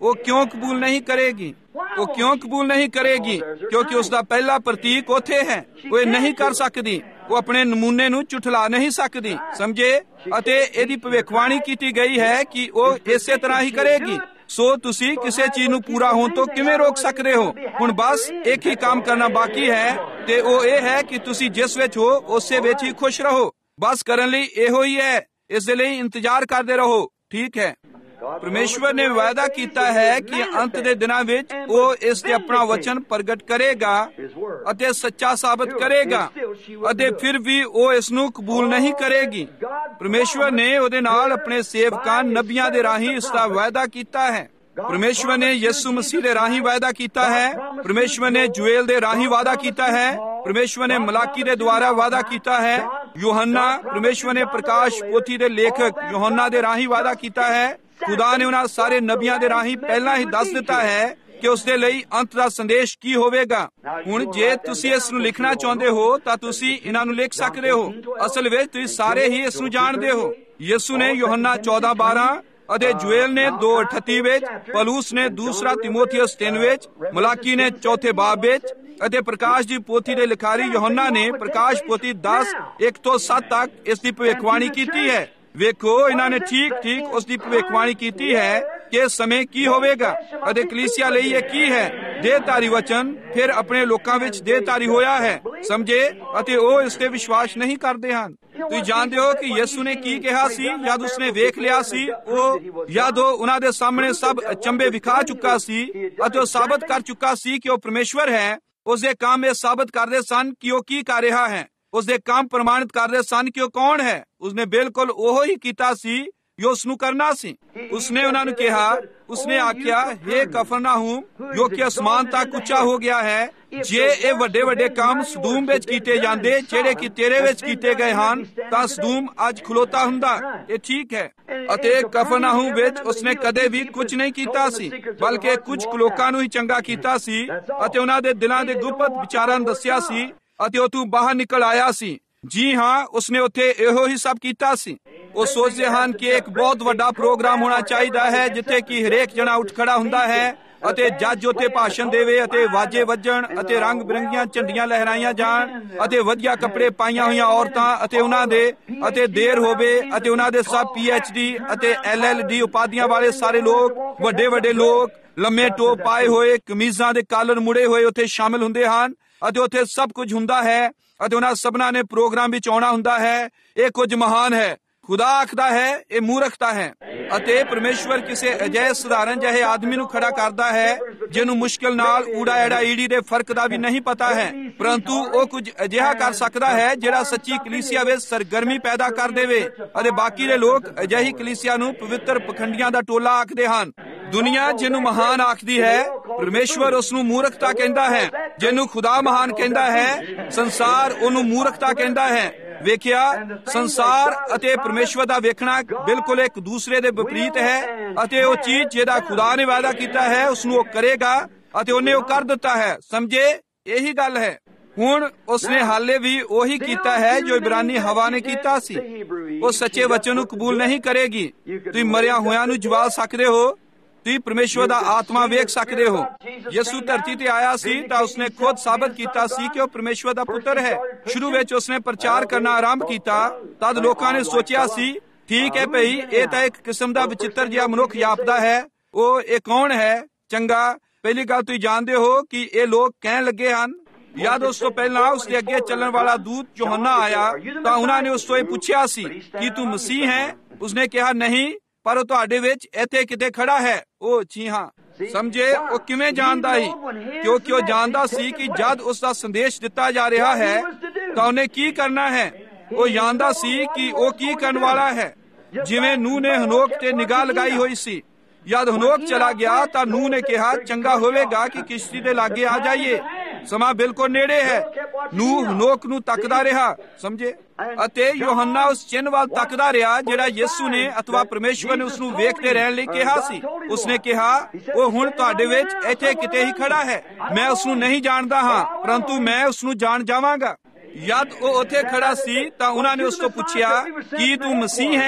ਉਹ ਕਿਉਂ ਕਬੂਲ ਨਹੀਂ ਕਰੇਗੀ? ਉਹ ਕਿਉਂ ਕਬੂਲ ਨਹੀਂ ਕਰੇਗੀ? ਕਿਉਂਕਿ ਉਸ ਦਾ ਪਹਿਲਾ ਪ੍ਰਤੀਕ ਉੱਥੇ ਹੈ। ਉਹ ਇਹ ਨਹੀਂ ਕਰ ਸਕਦੀ, ਉਹ ਆਪਣੇ ਨਮੂਨੇ ਨੂੰ ਝੁਠਲਾ ਨਹੀਂ ਸਕਦੀ, ਸਮਝੇ? ਅਤੇ ਇਹਦੀ ਭਵਿੱਖਬਾਣੀ ਕੀਤੀ ਗਈ ਹੈ ਕਿ ਉਹ ਇਸੇ ਤਰ੍ਹਾਂ ਹੀ ਕਰੇਗੀ। ਸੋ ਤੁਸੀਂ ਕਿਸੇ ਚੀਜ਼ ਨੂੰ ਪੂਰਾ ਹੋਣ ਤੋਂ ਕਿਵੇਂ ਰੋਕ ਸਕਦੇ ਹੋ? ਹੁਣ ਬਸ ਇੱਕ ਹੀ ਕੰਮ ਕਰਨਾ ਬਾਕੀ ਹੈ, ਤੇ ਉਹ ਇਹ ਹੈ ਕਿ ਤੁਸੀਂ ਜਿਸ ਵਿੱਚ ਹੋ ਉਸੇ ਵਿੱਚ ਹੀ ਖੁਸ਼ ਰਹੋ। ਬਸ ਕਰਨ ਲਈ ਇਹੋ ਹੀ ਹੈ, ਇਸ ਦੇ ਲਈ ਇੰਤਜ਼ਾਰ ਕਰਦੇ ਰਹੋ। ਠੀਕ ਹੈ, ਪਰਮੇਸ਼ਵਰ ਨੇ ਵਾਅਦਾ ਕੀਤਾ ਹੈ ਕਿ ਅੰਤ ਦੇ ਦਿਨਾਂ ਵਿੱਚ ਉਹ ਇਸ ਤੇ ਆਪਣਾ ਵਚਨ ਪ੍ਰਗਟ ਕਰੇਗਾ ਅਤੇ ਸੱਚਾ ਸਾਬਤ ਕਰੇਗਾ, ਅਤੇ ਫਿਰ ਵੀ ਉਹ ਇਸ ਨੂੰ ਕਬੂਲ ਨਹੀਂ ਕਰੇਗੀ। ਪਰਮੇਸ਼ਵਰ ਨੇ ਉਹਦੇ ਨਾਲ ਆਪਣੇ ਸੇਵਕਾਂ ਨਬੀਆਂ ਦੇ ਰਾਹੀਂ ਇਸ ਦਾ ਵਾਅਦਾ ਕੀਤਾ ਹੈ। ਪਰਮੇਸ਼ਵਰ ਨੇ ਯਿਸੂ ਮਸੀਹ ਦੇ ਰਾਹੀਂ ਵਾਅਦਾ ਕੀਤਾ ਹੈ। ਪਰਮੇਸ਼ਵਰ ਨੇ ਜੁਏਲ ਦੇ ਰਾਹੀਂ ਵਾਅਦਾ ਕੀਤਾ ਹੈ। ਪਰਮੇਸ਼ਵਰ ਨੇ ਮਲਾਕੀ ਦੇ ਦੁਆਰਾ ਵਾਅਦਾ ਕੀਤਾ ਹੈ। ਯੋਹੰਨਾ ਪਰਮੇਸ਼ਵਰ ਨੇ ਪ੍ਰਕਾਸ਼ ਪੋਥੀ ਦੇ ਲੇਖਕ ਯੋਹੰਨਾ ਦੇ ਰਾਹੀਂ ਵਾਅਦਾ ਕੀਤਾ ਹੈ। ਖੁਦਾ ਨੇ ਉਹਨਾਂ ਸਾਰੇ ਨਬੀਆਂ ਦੇ ਰਾਹੀਂ ਪਹਿਲਾਂ ਹੀ ਦੱਸ ਦਿੱਤਾ ਹੈ ਕਿ ਉਸ ਦੇ ਲਈ ਅੰਤ ਦਾ ਸੰਦੇਸ਼ ਕੀ ਹੋਵੇਗਾ। ਹੁਣ ਜੇ ਤੁਸੀਂ ਇਸ ਨੂੰ ਲਿਖਣਾ ਚਾਹੁੰਦੇ ਹੋ ਤਾਂ ਤੁਸੀਂ ਇਹਨਾਂ ਨੂੰ ਲਿਖ ਸਕਦੇ ਹੋ। ਅਸਲ ਵਿੱਚ ਤੁਸੀਂ ਸਾਰੇ ਹੀ ਇਸ ਨੂੰ ਜਾਣਦੇ ਹੋ। ਯਿਸੂ ਨੇ ਯੋਹੰਨਾ ਚੌਦਾਂ ਬਾਰਾਂ ਅਤੇ ਜੁਏਲ ਨੇ ਦੋ ਅਠੱਤੀ ਵਿੱਚ, ਪਲੂਸ ਨੇ ਦੂਸਰਾ ਤਿਮੋਥੀਅਸ ਤਿੰਨ ਵਿੱਚ, ਮਲਾਕੀ ਨੇ ਚੌਥੇ ਬਾਬ ਵਿੱਚ, ਅਤੇ ਪ੍ਰਕਾਸ਼ ਦੀ ਪੋਥੀ ਦੇ ਲਿਖਾਰੀ ਯੋਹੰਨਾ ਨੇ ਪ੍ਰਕਾਸ਼ ਪੋਥੀ ਦਸ ਇੱਕ ਤੋਂ ਸੱਤ ਤੱਕ ਇਸ ਦੀ ਭਵਿੱਖਬਾਣੀ ਕੀਤੀ ਹੈ। ਵੇਖੋ, ਇਹਨਾਂ ਨੇ ਠੀਕ ਠੀਕ ਉਸ ਦੀ ਭਵਿੱਖਬਾਣੀ ਕੀਤੀ ਹੈ ਕਿ ਇਸ ਸਮੇਂ ਕੀ ਹੋਵੇਗਾ ਅਤੇ ਕਲੀਸਿਆ ਲਈ ਇਹ ਕੀ ਹੈ। ਦੇਹਧਾਰੀ ਵਚਨ ਫਿਰ ਆਪਣੇ ਲੋਕਾਂ ਵਿੱਚ ਦੇਹਧਾਰੀ ਹੋਇਆ ਹੈ, ਸਮਝੇ? ਅਤੇ ਉਹ ਇਸ ਤੇ ਵਿਸ਼ਵਾਸ ਨਹੀਂ ਕਰਦੇ ਹਨ। ਤੁਸੀਂ ਜਾਣਦੇ ਹੋ ਕਿ ਯਿਸੂ ਨੇ ਕੀ ਕਿਹਾ ਸੀ? ਜਦ ਉਸਨੇ ਵੇਖ ਲਿਆ ਸੀ, ਉਹ ਯਾਦੋ ਉਹਨਾਂ ਦੇ ਸਾਹਮਣੇ ਸਭ ਅਚੰਭੇ ਵਿਖਾ ਚੁੱਕਾ ਸੀ ਅਤੇ ਉਹ ਸਾਬਤ ਕਰ ਚੁੱਕਾ ਸੀ ਕਿ ਉਹ ਪਰਮੇਸ਼ਵਰ ਹੈ। ਉਸਦੇ ਕੰਮ ਇਹ ਸਾਬਤ ਕਰਦੇ ਸਨ ਕਿ ਉਹ ਕੀ ਕਰ ਰਿਹਾ ਹੈ। ਉਸਦੇ ਕੰਮ ਪ੍ਰਮਾਣਿਤ ਕਰਦੇ ਸਨ ਕਿ ਉਹ ਕੌਣ ਹੈ। ਉਸਨੇ ਬਿਲਕੁਲ ਉਹੋ ਹੀ ਕੀਤਾ ਸੀ ਜੋ ਉਸਨੂੰ ਕਰਨਾ ਸੀ। ਉਸਨੇ ਉਹਨਾਂ ਨੂੰ ਕਿਹਾ, ਉਸਨੇ ਆਖਿਆ, ਹੇ ਕਫਰਨਾਹੂਮ ਜੋ ਕਿ ਅਸਮਾਨ ਤੱਕ ਉੱਚਾ ਹੋ ਗਿਆ ਹੈ, ਜੇ ਇਹ ਵੱਡੇ ਵੱਡੇ ਕੰਮ ਸਦੂਮ ਵਿੱਚ ਕੀਤੇ ਜਾਂਦੇ ਜਿਹੜੇ ਕਿ ਤੇਰੇ ਵਿੱਚ ਕੀਤੇ ਗਏ ਹਨ, ਤਾਂ ਸਦੂਮ ਅੱਜ ਖਲੋਤਾ ਹੁੰਦਾ। ਇਹ ਠੀਕ ਹੈ। ਅਤੇ ਕਫਰਨਾਹੂਮ ਵਿੱਚ ਉਸਨੇ ਕਦੇ ਵੀ ਕੁਝ ਨਹੀਂ ਕੀਤਾ ਸੀ, ਬਲਕਿ ਕੁਝ ਲੋਕਾਂ ਨੂੰ ਹੀ ਚੰਗਾ ਕੀਤਾ ਸੀ ਅਤੇ ਉਹਨਾਂ ਦੇ ਦਿਲਾਂ ਦੇ ਗੁਪਤ ਵਿਚਾਰਾਂ ਨੂੰ ਦੱਸਿਆ ਸੀ ਅਤੇ ਉਹ ਤੋਂ ਬਾਹਰ ਨਿਕਲ ਆਇਆ ਸੀ। ਜੀ ਹਾਂ, ਉਸਨੇ ਉੱਥੇ ਇਹੋ ਹੀ ਸਭ ਕੀਤਾ ਸੀ। ਉਹ ਸੋਚਦੇ ਹਨ ਕਿ ਇੱਕ ਬਹੁਤ ਵੱਡਾ ਪ੍ਰੋਗਰਾਮ ਹੋਣਾ ਚਾਹੀਦਾ ਹੈ ਜਿੱਥੇ ਕਿ ਹਰੇਕ ਜਣਾ ਉੱਠ ਖੜਾ ਹੁੰਦਾ ਹੈ ਅਤੇ ਜੱਜ ਉੱਥੇ ਭਾਸ਼ਣ ਦੇਵੇ ਅਤੇ ਵਾਜੇ ਵੱਜਣ ਅਤੇ ਰੰਗ ਬਿਰੰਗੀਆਂ ਝੰਡੀਆਂ ਲਹਿਰਾਈਆਂ ਜਾਣ ਅਤੇ ਵਧੀਆ ਕੱਪੜੇ ਪਾਈਆਂ ਹੋਈਆਂ ਔਰਤਾਂ ਅਤੇ ਉਹਨਾਂ ਦੇ ਅਤੇ ਦੇਰ ਹੋਵੇ ਅਤੇ ਉਹਨਾਂ ਦੇ ਸਭ ਪੀ ਐਚ ਡੀ ਅਤੇ ਐਲ ਐਲ ਡੀ ਉਪਾਧੀਆਂ ਵਾਲੇ ਸਾਰੇ ਲੋਕ, ਵੱਡੇ ਵੱਡੇ ਲੋਕ, ਲੰਮੇ ਟੋਪ ਪਾਏ ਹੋਏ, ਕਮੀਜ਼ਾਂ ਦੇ ਕਾਲਰ ਮੁੜੇ ਹੋਏ ਉੱਥੇ ਸ਼ਾਮਿਲ ਹੁੰਦੇ ਹਨ ਅਤੇ ਉੱਥੇ ਸਭ ਕੁਝ ਹੁੰਦਾ ਹੈ ਅਤੇ ਉਹਨਾਂ ਸਭਨਾਂ ਨੇ ਪ੍ਰੋਗਰਾਮ ਵਿੱਚ ਆਉਣਾ ਹੁੰਦਾ ਹੈ। ਇਹ ਕੁਝ ਮਹਾਨ ਹੈ। ਖੁਦਾ ਆਖਦਾ ਹੈ ਇਹ ਮੂਰਖਤਾ ਹੈ ਅਤੇ ਪਰਮੇਸ਼ਵਰ ਕਿਸੇ ਅਜਿਹੇ ਸਧਾਰਨ ਜਿਹੇ ਆਦਮੀ ਨੂੰ ਖੜਾ ਕਰਦਾ ਹੈ ਜਿਹਨੂੰ ਮੁਸ਼ਕਿਲ ਨਾਲ ਊੜਾ ਐੜਾ ਈੜੀ ਦੇ ਫਰਕ ਦਾ ਵੀ ਨਹੀਂ ਪਤਾ ਹੈ, ਪਰੰਤੂ ਉਹ ਕੁਝ ਅਜਿਹਾ ਕਰ ਸਕਦਾ ਹੈ ਜਿਹੜਾ ਸੱਚੀ ਕਲੀਸਿਆ ਵਿੱਚ ਸਰਗਰਮੀ ਪੈਦਾ ਕਰ ਦੇਵੇ ਅਤੇ ਬਾਕੀ ਦੇ ਲੋਕ ਅਜਿਹੀ ਕਲੀਸਿਆ ਨੂੰ ਪਵਿੱਤਰ ਪਖੰਡੀਆਂ ਦਾ ਟੋਲਾ ਆਖਦੇ ਹਨ। ਦੁਨੀਆ ਜਿਹਨੂੰ ਮਹਾਨ ਆਖਦੀ ਹੈ, ਪਰਮੇਸ਼ਵਰ ਉਸ ਨੂੰ ਮੂਰਖਤਾ ਕਹਿੰਦਾ ਹੈ। ਜਿਹਨੂੰ ਖੁਦਾ ਮਹਾਨ ਕਹਿੰਦਾ ਹੈ, ਸੰਸਾਰ ਉਹਨੂੰ ਮੂਰਖਤਾ ਕਹਿੰਦਾ ਹੈ। ਵੇਖਿਆ, ਸੰਸਾਰ ਅਤੇ ਪਰਮੇਸ਼ਵਰ ਦਾ ਵੇਖਣਾ ਬਿਲਕੁਲ ਇੱਕ ਦੂਸਰੇ ਦੇ ਵਿਪਰੀਤ ਹੈ ਅਤੇ ਉਹ ਚੀਜ਼ ਜਿਹਦਾ ਖੁਦਾ ਨੇ ਵਾਅਦਾ ਕੀਤਾ ਹੈ ਉਸ ਨੂੰ ਉਹ ਕਰੇਗਾ ਅਤੇ ਉਹਨੇ ਉਹ ਕਰ ਦਿੱਤਾ ਹੈ। ਸਮਝੇ? ਇਹੀ ਗੱਲ ਹੈ। ਹੁਣ ਉਸਨੇ ਹਾਲੇ ਵੀ ਉਹੀ ਕੀਤਾ ਹੈ ਜੋ ਇਬਰਾਨੀ ਹਵਾ ਨੇ ਕੀਤਾ ਸੀ। ਉਹ ਸੱਚੇ ਵਚਨ ਨੂੰ ਕਬੂਲ ਨਹੀਂ ਕਰੇਗੀ। ਤੁਸੀਂ ਮਰਿਆ ਹੋਇਆਂ ਨੂੰ ਜਵਾ ਸਕਦੇ ਹੋ, ਤੁਸੀਂ ਪਰਮੇਸ਼ਵਰ ਦਾ ਆਤਮਾ ਵੇਖ ਸਕਦੇ ਹੋ। ਯਿਸੂ ਧਰਤੀ ਤੇ ਆਇਆ ਸੀ ਤਾਂ ਉਸਨੇ ਖੁਦ ਸਾਬਤ ਕੀਤਾ ਸੀ ਕਿ ਉਹ ਪਰਮੇਸ਼ਵਰ ਦਾ ਪੁੱਤਰ ਹੈ। ਸ਼ੁਰੂ ਵਿੱਚ ਉਸਨੇ ਪ੍ਰਚਾਰ ਕਰਨਾ ਆਰੰਭ ਕੀਤਾ। ਤਦ ਲੋਕਾਂ ਨੇ ਸੋਚਿਆ ਸੀ, ਠੀਕ ਹੈ ਭਈ, ਇਹ ਤਾਂ ਇੱਕ ਕਿਸਮ ਦਾ ਵਿਚਿੱਤਰ ਜਿਹਾ ਮਨੁੱਖ ਜਾਪਦਾ ਹੈ। ਉਹ ਇਹ ਕੌਣ ਹੈ? ਚੰਗਾ, ਪਹਿਲੀ ਗੱਲ ਤੁਸੀਂ ਜਾਣਦੇ ਹੋ ਕਿ ਇਹ ਲੋਕ ਕਹਿਣ ਲੱਗੇ ਹਨ। ਯਾਦ ਉਸ ਤੋਂ ਪਹਿਲਾਂ ਉਸ ਦੇ ਅੱਗੇ ਚੱਲਣ ਵਾਲਾ ਦੂਤ ਯੋਹੰਨਾ ਆਇਆ ਤਾਂ ਉਹਨਾਂ ਨੇ ਉਸ ਤੋਂ ਇਹ ਪੁੱਛਿਆ ਸੀ ਕਿ ਤੂੰ ਮਸੀਹ ਹੈ? ਉਸਨੇ ਕਿਹਾ ਨਹੀਂ, ਪਰ ਉਹ ਤੁਹਾਡੇ ਵਿੱਚ ਇੱਥੇ ਕਿਤੇ ਖੜਾ ਹੈ। ਉਹ ਜੀ ਹਾਂ। ਸਮਝੇ? ਉਹ ਕਿਵੇਂ ਜਾਣਦਾ ਸੀ? ਕਿਉਂਕਿ ਉਹ ਜਾਣਦਾ ਸੀ ਕਿ ਜਦ ਉਸ ਦਾ ਸੰਦੇਸ਼ ਦਿੱਤਾ ਜਾ ਰਿਹਾ ਹੈ ਤਾਂ ਉਹਨੇ ਕੀ ਕਰਨਾ ਹੈ। ਉਹ ਜਾਣਦਾ ਸੀ ਕਿ ਉਹ ਕੀ ਕਰਨ ਵਾਲਾ ਹੈ। ਜਿਵੇਂ ਨੂਹ ਨੇ ਹਨੋਕ ਤੇ ਨਿਗਾਹ ਲਗਾਈ ਹੋਈ ਸੀ, ਜਦ ਹਨੋਕ ਚਲਾ ਗਿਆ ਤਾਂ ਨੂਹ ਨੇ ਕਿਹਾ ਚੰਗਾ ਹੋਵੇਗਾ ਕਿ ਕਿਸ਼ਤੀ ਦੇ ਲਾਗੇ ਆ ਜਾਈਏ, ਸਮਾਂ ਬਿਲਕੁਲ ਨੇੜੇ ਹੈ। ਨੂਹ ਹਨੋਕ ਨੂੰ ਤੱਕਦਾ ਰਿਹਾ। ਸਮਝੇ? ਅਤੇ ਯੋਹੰਨਾ ਉਸ ਚਿੰਨ ਵੱਲ ਤੱਕਦਾ ਰਿਹਾ ਜਿਹੜਾ ਯਿਸੂ ਨੇ ਅਥਵਾ ਪਰਮੇਸ਼ਵਰ ਨੇ ਉਸ ਨੂੰ ਵੇਖਦੇ ਰਹਿਣ ਲਈ ਕਿਹਾ ਸੀ। ਉਸਨੇ ਕਿਹਾ ਉਹ ਹੁਣ ਤੁਹਾਡੇ ਵਿੱਚ ਇੱਥੇ ਕਿਤੇ ਹੀ ਖੜਾ ਹੈ। ਮੈਂ ਉਸ ਨੂੰ ਨਹੀਂ ਜਾਣਦਾ ਹਾਂ, ਪਰੰਤੂ ਮੈਂ ਉਸ ਨੂੰ ਜਾਣ ਜਾਵਾਂਗਾ। ਜਦ ਉਹ ਉੱਥੇ ਖੜਾ ਸੀ ਤਾਂ ਉਹਨਾਂ ਨੇ ਉਸ ਤੋਂ ਪੁੱਛਿਆ ਕੀ ਤੂੰ ਮਸੀਹ ਹੈ?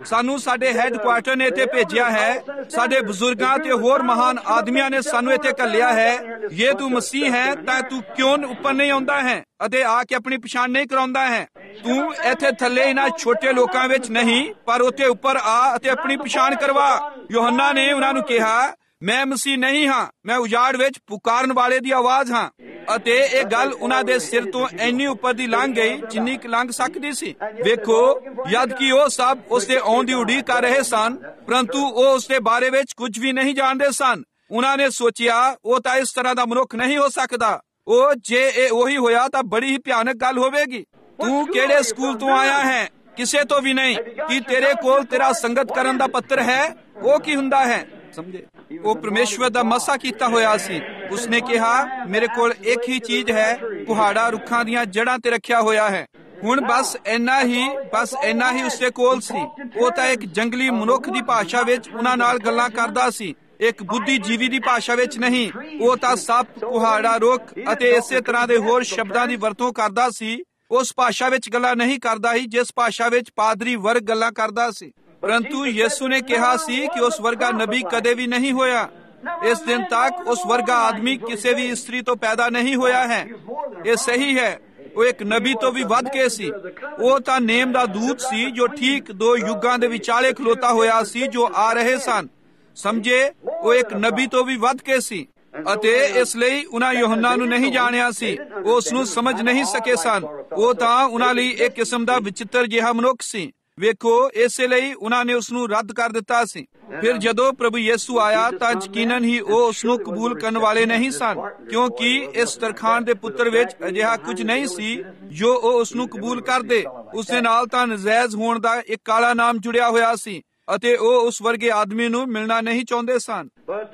ਸਾਨੂੰ ਸਾਡੇ ਹੈੱਡਕੁਆਰਟਰ ਨੇ ਇੱਥੇ ਭੇਜਿਆ ਹੈ, ਸਾਡੇ ਬਜ਼ੁਰਗਾਂ ਤੇ ਹੋਰ ਮਹਾਨ ਆਦਮੀਆਂ ਨੇ ਸਾਨੂੰ ਇੱਥੇ ਘੱਲਿਆ ਹੈ। ਜੇ ਤੂੰ ਮਸੀਹ ਹੈ ਤਾਂ ਤੂੰ ਕਿਉਂ ਉੱਪਰ ਨਹੀਂ ਆਉਂਦਾ ਹੈ ਅਤੇ ਆ ਕੇ ਆਪਣੀ ਪਛਾਣ ਨਹੀਂ ਕਰਾਉਂਦਾ ਹੈ? ਤੂੰ ਇੱਥੇ ਥੱਲੇ ਇਹਨਾਂ ਛੋਟੇ ਲੋਕਾਂ ਵਿੱਚ ਨਹੀਂ, ਪਰ ਉੱਥੇ ਉੱਪਰ ਆ ਅਤੇ ਆਪਣੀ ਪਛਾਣ ਕਰਵਾ। ਯੋਹੰਨਾ ਨੇ ਉਹਨਾਂ ਨੂੰ ਕਿਹਾ, ਮੈਂ ਮਸੀਹ ਨਹੀਂ ਹਾਂ, ਮੈਂ ਉਜਾੜ ਵਿੱਚ ਪੁਕਾਰਨ ਵਾਲੇ ਦੀ ਆਵਾਜ਼ ਹਾਂ। ਅਤੇ ਇਹ ਗੱਲ ਉਹਨਾਂ ਦੇ ਸਿਰ ਤੋਂ ਇੰਨੀ ਉੱਪਰ ਦੀ ਲੰਘ ਗਈ ਜਿੰਨੀ ਕਿ ਲੰਘ ਸਕਦੀ ਸੀ। ਵੇਖੋ, ਜਦ ਕਿ ਉਹ ਸਭ ਉਸ ਦੇ ਆਉਣ ਦੀ ਉਡੀਕ ਕਰ ਰਹੇ ਸਨ, ਪਰੰਤੂ ਉਹ ਉਸ ਦੇ ਬਾਰੇ ਵਿੱਚ ਕੁਝ ਵੀ ਨਹੀਂ ਜਾਣਦੇ ਸਨ। ਉਹਨਾਂ ਨੇ ਸੋਚਿਆ, ਉਹ ਤਾਂ ਇਸ ਤਰ੍ਹਾਂ ਦਾ ਮਨੁੱਖ ਨਹੀਂ ਹੋ ਸਕਦਾ। ਉਹ ਜੇ ਇਹ ਉਹੀ ਹੋਇਆ ਤਾਂ ਬੜੀ ਹੀ ਭਿਆਨਕ ਗੱਲ ਹੋਵੇਗੀ। ਤੂੰ ਕਿਹੜੇ ਸਕੂਲ ਤੋਂ ਆਇਆ ਹੈ? ਕਿਸੇ ਤੋਂ ਵੀ ਨਹੀਂ। ਕੀ ਤੇਰੇ ਕੋਲ ਤੇਰਾ ਸੰਗਤ ਕਰਨ ਦਾ ਪੱਤਰ ਹੈ? ਉਹ ਕੀ ਹੁੰਦਾ ਹੈ? ਸਮਝੇ, ਉਹ ਪਰਮੇਸ਼ਵਰ ਦਾ ਮਸਾ ਕੀਤਾ ਹੋਇਆ ਸੀ। ਉਸਨੇ ਕਿਹਾ, ਮੇਰੇ ਕੋਲ ਇੱਕ ਹੀ ਚੀਜ਼ ਹੈ, ਕੁਹਾੜਾ ਰੁੱਖਾਂ ਦੀਆਂ ਜੜ੍ਹਾਂ ਤੇ ਰੱਖਿਆ ਹੋਇਆ ਹੈ। ਹੁਣ ਬਸ ਇੰਨਾ ਹੀ ਬਸ ਇੰਨਾ ਹੀ ਉਸਦੇ ਕੋਲ ਸੀ। ਉਹ ਤਾਂ ਇੱਕ ਜੰਗਲੀ ਮਨੁੱਖ ਦੀ ਭਾਸ਼ਾ ਵਿੱਚ ਉਹਨਾਂ ਨਾਲ ਗੱਲਾਂ ਕਰਦਾ ਸੀ, ਇੱਕ ਬੁੱਧੀਜੀਵੀ ਦੀ ਭਾਸ਼ਾ ਵਿੱਚ ਨਹੀਂ। ਉਹ ਤਾਂ ਸੱਪ, ਕੁਹਾੜਾ ਰੁੱਖ ਅਤੇ ਇਸੇ ਤਰ੍ਹਾਂ ਦੇ ਹੋਰ ਸ਼ਬਦਾਂ ਦੀ ਵਰਤੋਂ ਕਰਦਾ ਸੀ। ਉਸ ਭਾਸ਼ਾ ਵਿੱਚ ਗੱਲਾਂ ਨਹੀਂ ਕਰਦਾ ਸੀ ਜਿਸ ਭਾਸ਼ਾ ਵਿੱਚ ਪਾਦਰੀ ਵਰਗ ਗੱਲਾਂ ਕਰਦਾ ਸੀ। ਪਰੰਤੂ ਯਿਸੂ ਨੇ ਕਿਹਾ ਸੀ ਕਿ ਉਸ ਵਰਗਾ ਨਬੀ ਕਦੇ ਵੀ ਨਹੀਂ ਹੋਇਆ। ਇਸ ਦਿਨ ਤੱਕ ਉਸ ਵਰਗਾ ਆਦਮੀ ਕਿਸੇ ਵੀ ਇਸਤਰੀ ਤੋਂ ਪੈਦਾ ਨਹੀਂ ਹੋਇਆ ਹੈ। ਇਹ ਸਹੀ ਹੈ, ਉਹ ਇੱਕ ਨਬੀ ਤੋਂ ਵੀ ਵੱਧ ਕੇ ਸੀ। ਉਹ ਤਾਂ ਨੇਮ ਦਾ ਦੂਤ ਸੀ ਜੋ ਠੀਕ ਦੋ ਯੁੱਗਾਂ ਦੇ ਵਿਚਾਲੇ ਖਲੋਤਾ ਹੋਇਆ ਸੀ ਜੋ ਆ ਰਹੇ ਸਨ। ਸਮਝੇ, ਉਹ ਇੱਕ ਨਬੀ ਤੋਂ ਵੀ ਵੱਧ ਕੇ ਸੀ। ਅਤੇ ਇਸ ਲਈ ਉਹਨਾਂ ਯੋਹੰਨਾ ਨੂੰ ਨਹੀਂ ਜਾਣਿਆ ਸੀ। ਉਹ ਉਸ ਨੂੰ ਸਮਝ ਨਹੀਂ ਸਕੇ ਸਨ। ਉਹ ਤਾਂ ਉਹਨਾਂ ਲਈ ਇੱਕ ਕਿਸਮ ਦਾ ਵਿਚਿੱਤਰ ਜਿਹਾ ਮਨੁੱਖ ਸੀ। ਵੇਖੋ, ਇਸੇ ਲਈ ਉਹਨਾਂ ਨੇ ਉਸ ਨੂੰ ਰੱਦ ਕਰ ਦਿੱਤਾ ਸੀ। ਫਿਰ ਜਦੋਂ ਪ੍ਰਭੂ ਯਿਸੂ ਆਇਆ ਤਾਂ ਯਕੀਨਨ ਹੀ ਉਹ ਉਸ ਨੂੰ ਕਬੂਲ ਕਰਨ ਵਾਲੇ ਨਹੀਂ ਸਨ, ਕਿਉਂਕਿ ਇਸ ਤਰਖਾਣ ਦੇ ਪੁੱਤਰ ਵਿੱਚ ਅਜਿਹਾ ਕੁਝ ਨਹੀਂ ਸੀ ਜੋ ਉਹ ਉਸ ਨੂੰ ਕਬੂਲ ਕਰਦੇ। ਉਸ ਦੇ ਨਾਲ ਤਾਂ ਨਜਾਇਜ਼ ਹੋਣ ਦਾ ਇੱਕ ਕਾਲਾ ਨਾਮ ਜੁੜਿਆ ਹੋਇਆ ਸੀ ਅਤੇ ਉਹ ਉਸ ਵਰਗੇ ਆਦਮੀ ਨੂੰ ਮਿਲਣਾ ਨਹੀਂ ਚਾਹੁੰਦੇ ਸਨ।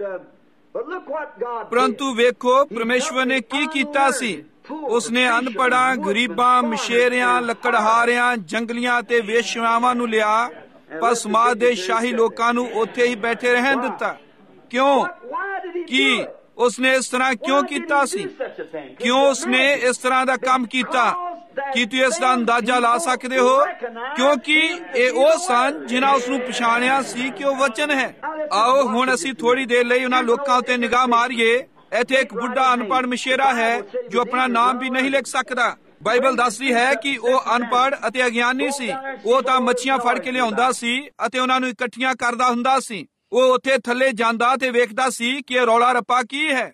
ਪਰੰਤੂ ਵੇਖੋ, ਪਰਮੇਸ਼ਵਰ ਨੇ ਕੀ ਕੀਤਾ ਸੀ। ਉਸਨੇ ਅਨਪੜ੍ਹਾਂ, ਗਰੀਬਾਂ, ਮਸ਼ੇਰਿਆਂ, ਲੱਕੜਹਾਰਿਆਂ, ਜੰਗਲੀਆਂ ਤੇ ਵੇਸ਼ਵਾਵਾਂ ਨੂੰ ਲਿਆ, ਪਰ ਸਮਾਜ ਦੇ ਸ਼ਾਹੀ ਲੋਕਾਂ ਨੂੰ ਉੱਥੇ ਹੀ ਬੈਠੇ ਰਹਿਣ ਦਿੱਤਾ। ਕਿਉਂ? ਕੀ ਉਸਨੇ ਇਸ ਤਰ੍ਹਾਂ ਕਿਉਂ ਕੀਤਾ ਸੀ? ਕਿਉਂ ਉਸਨੇ ਇਸ ਤਰ੍ਹਾਂ ਦਾ ਕੰਮ ਕੀਤਾ? ਕੀ ਤੁਸੀਂ ਇਸ ਦਾ ਅੰਦਾਜ਼ਾ ਲਾ ਸਕਦੇ ਹੋ? ਕਿਉਂਕਿ ਇਹ ਉਹ ਸਨ ਜਿਨ੍ਹਾਂ ਉਸ ਨੂੰ ਪਛਾਣਿਆ ਸੀ ਕਿ ਉਹ ਵਚਨ ਹੈ। ਆਓ ਹੁਣ ਅਸੀਂ ਥੋੜੀ ਦੇਰ ਲਈ ਉਹਨਾਂ ਲੋਕਾਂ ਉੱਤੇ ਨਿਗਾਹ ਮਾਰੀਏ। ਇੱਥੇ ਇੱਕ ਬੁੱਢਾ ਅਨਪੜ੍ਹ ਮਸ਼ੇਰਾ ਹੈ ਜੋ ਆਪਣਾ ਨਾਮ ਵੀ ਨਹੀਂ ਲਿਖ ਸਕਦਾ। ਬਾਈਬਲ ਦੱਸਦੀ ਹੈ ਕਿ ਉਹ ਅਨਪੜ੍ਹ ਅਤੇ ਅਗਿਆਨੀ ਸੀ। ਉਹ ਤਾਂ ਮੱਛੀਆਂ ਫੜ ਕੇ ਲਿਆਉਂਦਾ ਸੀ ਅਤੇ ਉਹਨਾਂ ਨੂੰ ਇਕੱਠੀਆਂ ਕਰਦਾ ਹੁੰਦਾ ਸੀ। ਉਹ ਉੱਥੇ ਥੱਲੇ ਜਾਂਦਾ ਤੇ ਵੇਖਦਾ ਸੀ ਕਿ ਇਹ ਰੌਲਾ ਰੱਪਾ ਕੀ ਹੈ।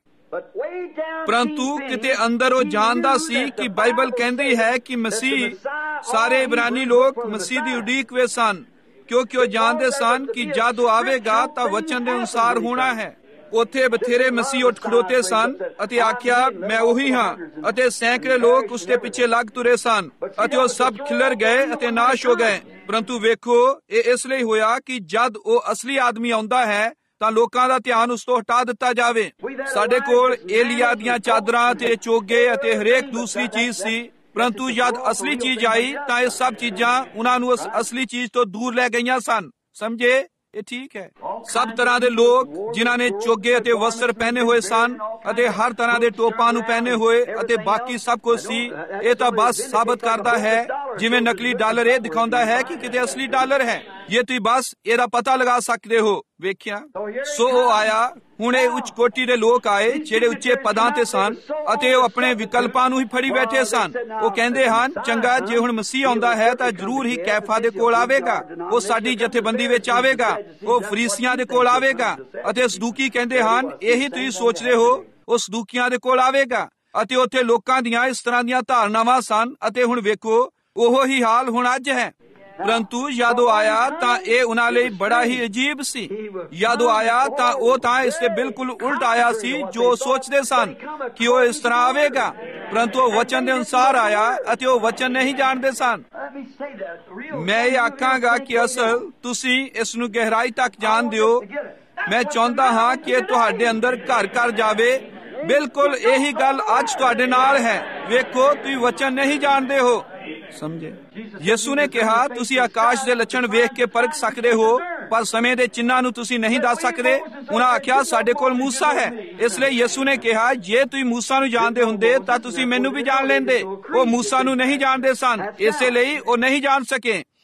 ਪਰੰਤੂ ਕਿਤੇ ਅੰਦਰ ਉਹ ਜਾਣਦਾ ਸੀ ਕਿ ਬਾਈਬਲ ਕਹਿੰਦੀ ਹੈ ਕਿ ਮਸੀਹ, ਸਾਰੇ ਇਬਰਾਨੀ ਲੋਕ ਮਸੀਹ ਦੀ ਉਡੀਕ ਵਿੱਚ ਸਨ, ਕਿਉਂਕਿ ਉਹ ਜਾਣਦੇ ਸਨ ਕਿ ਜਦ ਉਹ ਆਵੇਗਾ ਤਾਂ ਵਚਨ ਦੇ ਅਨੁਸਾਰ ਹੋਣਾ ਹੈ। ਉੱਥੇ ਬਥੇਰੇ ਮਸੀਹ ਉੱਠ ਖੜੋਤੇ ਸਨ ਅਤੇ ਆਖਿਆ, ਮੈਂ ਉਹੀ ਹਾਂ, ਅਤੇ ਸੈਂਕੜੇ ਲੋਕ ਉਸ ਦੇ ਪਿੱਛੇ ਲੱਗ ਤੁਰੇ ਸਨ ਅਤੇ ਉਹ ਸਭ ਖਿਲਰ ਗਏ ਅਤੇ ਨਾਸ਼ ਹੋ ਗਏ। ਪਰੰਤੂ ਵੇਖੋ, ਇਹ ਇਸ ਲਈ ਹੋਇਆ ਕਿ ਜਦ ਉਹ ਅਸਲੀ ਆਦਮੀ ਆਉਂਦਾ ਹੈ ਤਾਂ ਲੋਕਾਂ ਦਾ ਧਿਆਨ ਉਸ ਤੋਂ ਹਟਾ ਦਿੱਤਾ ਜਾਵੇ। ਸਾਡੇ ਕੋਲ ਏਲੀਆ ਦੀਆਂ ਚਾਦਰਾਂ ਤੇ ਚੋਗੇ ਅਤੇ ਹਰੇਕ ਦੂਸਰੀ ਚੀਜ਼ ਸੀ, ਪਰੰਤੂ ਜਦ ਅਸਲੀ ਚੀਜ਼ ਆਈ ਤਾਂ ਇਹ ਸਭ ਚੀਜ਼ਾਂ ਉਹਨਾਂ ਨੂੰ ਉਸ ਅਸਲੀ ਚੀਜ਼ ਤੋਂ ਦੂਰ ਲੈ ਗਈਆਂ ਸਨ। ਸਮਝੇ, ਇਹ ਠੀਕ ਹੈ। ਸਭ ਤਰ੍ਹਾਂ ਦੇ ਲੋਕ ਜਿਨ੍ਹਾਂ ਨੇ ਚੋਗੇ ਅਤੇ ਵਸਤਰ ਪਹਿਨੇ ਹੋਏ ਸਨ ਅਤੇ ਹਰ ਤਰ੍ਹਾਂ ਦੇ ਟੋਪਾਂ ਨੂੰ ਪਹਿਨੇ ਹੋਏ ਅਤੇ ਬਾਕੀ ਸਭ ਕੁਝ ਸੀ, ਇਹ ਤਾਂ ਬਸ ਸਾਬਤ ਕਰਦਾ ਹੈ, ਜਿਵੇਂ ਨਕਲੀ ਡਾਲਰ ਇਹ ਦਿਖਾਉਂਦਾ ਹੈ ਕਿ ਕਿਤੇ ਅਸਲੀ ਡਾਲਰ ਹੈ। ਇਹ ਤੁਸੀਂ ਬਸ ਇਹਦਾ ਪਤਾ ਲਗਾ ਸਕਦੇ ਹੋ। ਵੇਖਿਆ, ਸੋ ਉਹ ਆਇਆ। ਹੁਣ ਇਹ ਉੱਚ ਕੋਟੀ ਦੇ ਲੋਕ ਆਏ ਜਿਹੜੇ ਉੱਚੇ ਪਦਾਂ ਤੇ ਸਨ ਅਤੇ ਉਹ ਆਪਣੇ ਵਿਕਲਪਾਂ ਨੂੰ ਹੀ ਫੜੀ ਬੈਠੇ ਸਨ। ਉਹ ਕਹਿੰਦੇ ਹਨ, ਚੰਗਾ, ਜੇ ਹੁਣ ਮਸੀਹ ਆਉਂਦਾ ਹੈ ਤਾਂ ਜ਼ਰੂਰ ਹੀ ਕੈਫਾ ਦੇ ਕੋਲ ਆਵੇਗਾ, ਉਹ ਸਾਡੀ ਜਥੇਬੰਦੀ ਵਿੱਚ ਆਵੇਗਾ, ਉਹ ਫਰੀਸੀਆਂ ਦੇ ਕੋਲ ਆਵੇਗਾ। ਅਤੇ ਸਦੂਕੀ ਕਹਿੰਦੇ ਹਨ, ਇਹੀ ਤੁਸੀਂ ਸੋਚਦੇ ਹੋ, ਉਹ ਸਦੂਕੀਆਂ ਦੇ ਕੋਲ ਆਵੇਗਾ। ਅਤੇ ਉੱਥੇ ਲੋਕਾਂ ਦੀਆਂ ਇਸ ਤਰ੍ਹਾਂ ਦੀਆਂ ਧਾਰਨਾਵਾਂ ਸਨ। ਅਤੇ ਹੁਣ ਵੇਖੋ, ਉਹੋ ਹੀ ਹਾਲ ਹੁਣ ਅੱਜ ਹੈ। ਪਰੰਤੂ ਜਦੋਂ ਆਇਆ ਤਾਂ ਇਹ ਉਹਨਾਂ ਲਈ ਬੜਾ ਹੀ ਅਜੀਬ ਸੀ। ਜਦੋਂ ਆਇਆ ਤਾਂ ਉਹ ਤਾਂ ਇਸ ਦੇ ਬਿਲਕੁਲ ਉਲਟ ਆਇਆ ਸੀ ਜੋ ਸੋਚਦੇ ਸਨ ਕਿ ਉਹ ਇਸ ਤਰ੍ਹਾਂ ਆਵੇਗਾ, ਪਰੰਤੂ ਉਹ ਵਚਨ ਦੇ ਅਨੁਸਾਰ ਆਇਆ ਅਤੇ ਉਹ ਵਚਨ ਨਹੀਂ ਜਾਣਦੇ ਸਨ। ਮੈਂ ਇਹ ਆਖਾਂਗਾ ਕਿ ਅਸਲ ਤੁਸੀਂ ਇਸ ਨੂੰ ਗਹਿਰਾਈ ਤੱਕ ਜਾਣਦੇ ਹੋ। ਮੈਂ ਚਾਹੁੰਦਾ ਹਾਂ ਕਿ ਇਹ ਤੁਹਾਡੇ ਅੰਦਰ ਘਰ ਘਰ ਜਾਵੇ। ਬਿਲਕੁਲ ਇਹੀ ਗੱਲ ਅੱਜ ਤੁਹਾਡੇ ਨਾਲ ਹੈ। ਵੇਖੋ, ਤੁਸੀਂ ਵਚਨ ਨਹੀਂ ਜਾਣਦੇ ਹੋ। ਸਮਝੇ, ਯਿਸੂ ਨੇ ਕਿਹਾ, ਤੁਸੀਂ ਆਕਾਸ਼ ਦੇ ਲੱਛਣ ਵੇਖ ਕੇ ਪਰਖ ਸਕਦੇ ਹੋ, ਪਰ ਸਮੇਂ ਦੇ ਚਿੰਨ੍ਹਾਂ ਨੂੰ ਤੁਸੀਂ ਨਹੀਂ ਦੱਸ ਸਕਦੇ। ਉਹਨਾਂ ਆਖਿਆ, ਸਾਡੇ ਕੋਲ ਮੂਸਾ ਹੈ। ਇਸ ਲਈ ਯਿਸੂ ਨੇ ਕਿਹਾ, ਜੇ ਤੁਸੀਂ ਮੂਸਾ ਨੂੰ ਜਾਣਦੇ ਹੁੰਦੇ ਤਾਂ ਤੁਸੀਂ ਮੈਨੂੰ ਵੀ ਜਾਣ ਲੈਂਦੇ। ਉਹ ਮੂਸਾ ਨੂੰ ਨਹੀਂ ਜਾਣਦੇ ਸਨ, ਇਸੇ ਲਈ ਉਹ ਨਹੀਂ ਜਾਣ ਸਕੇ।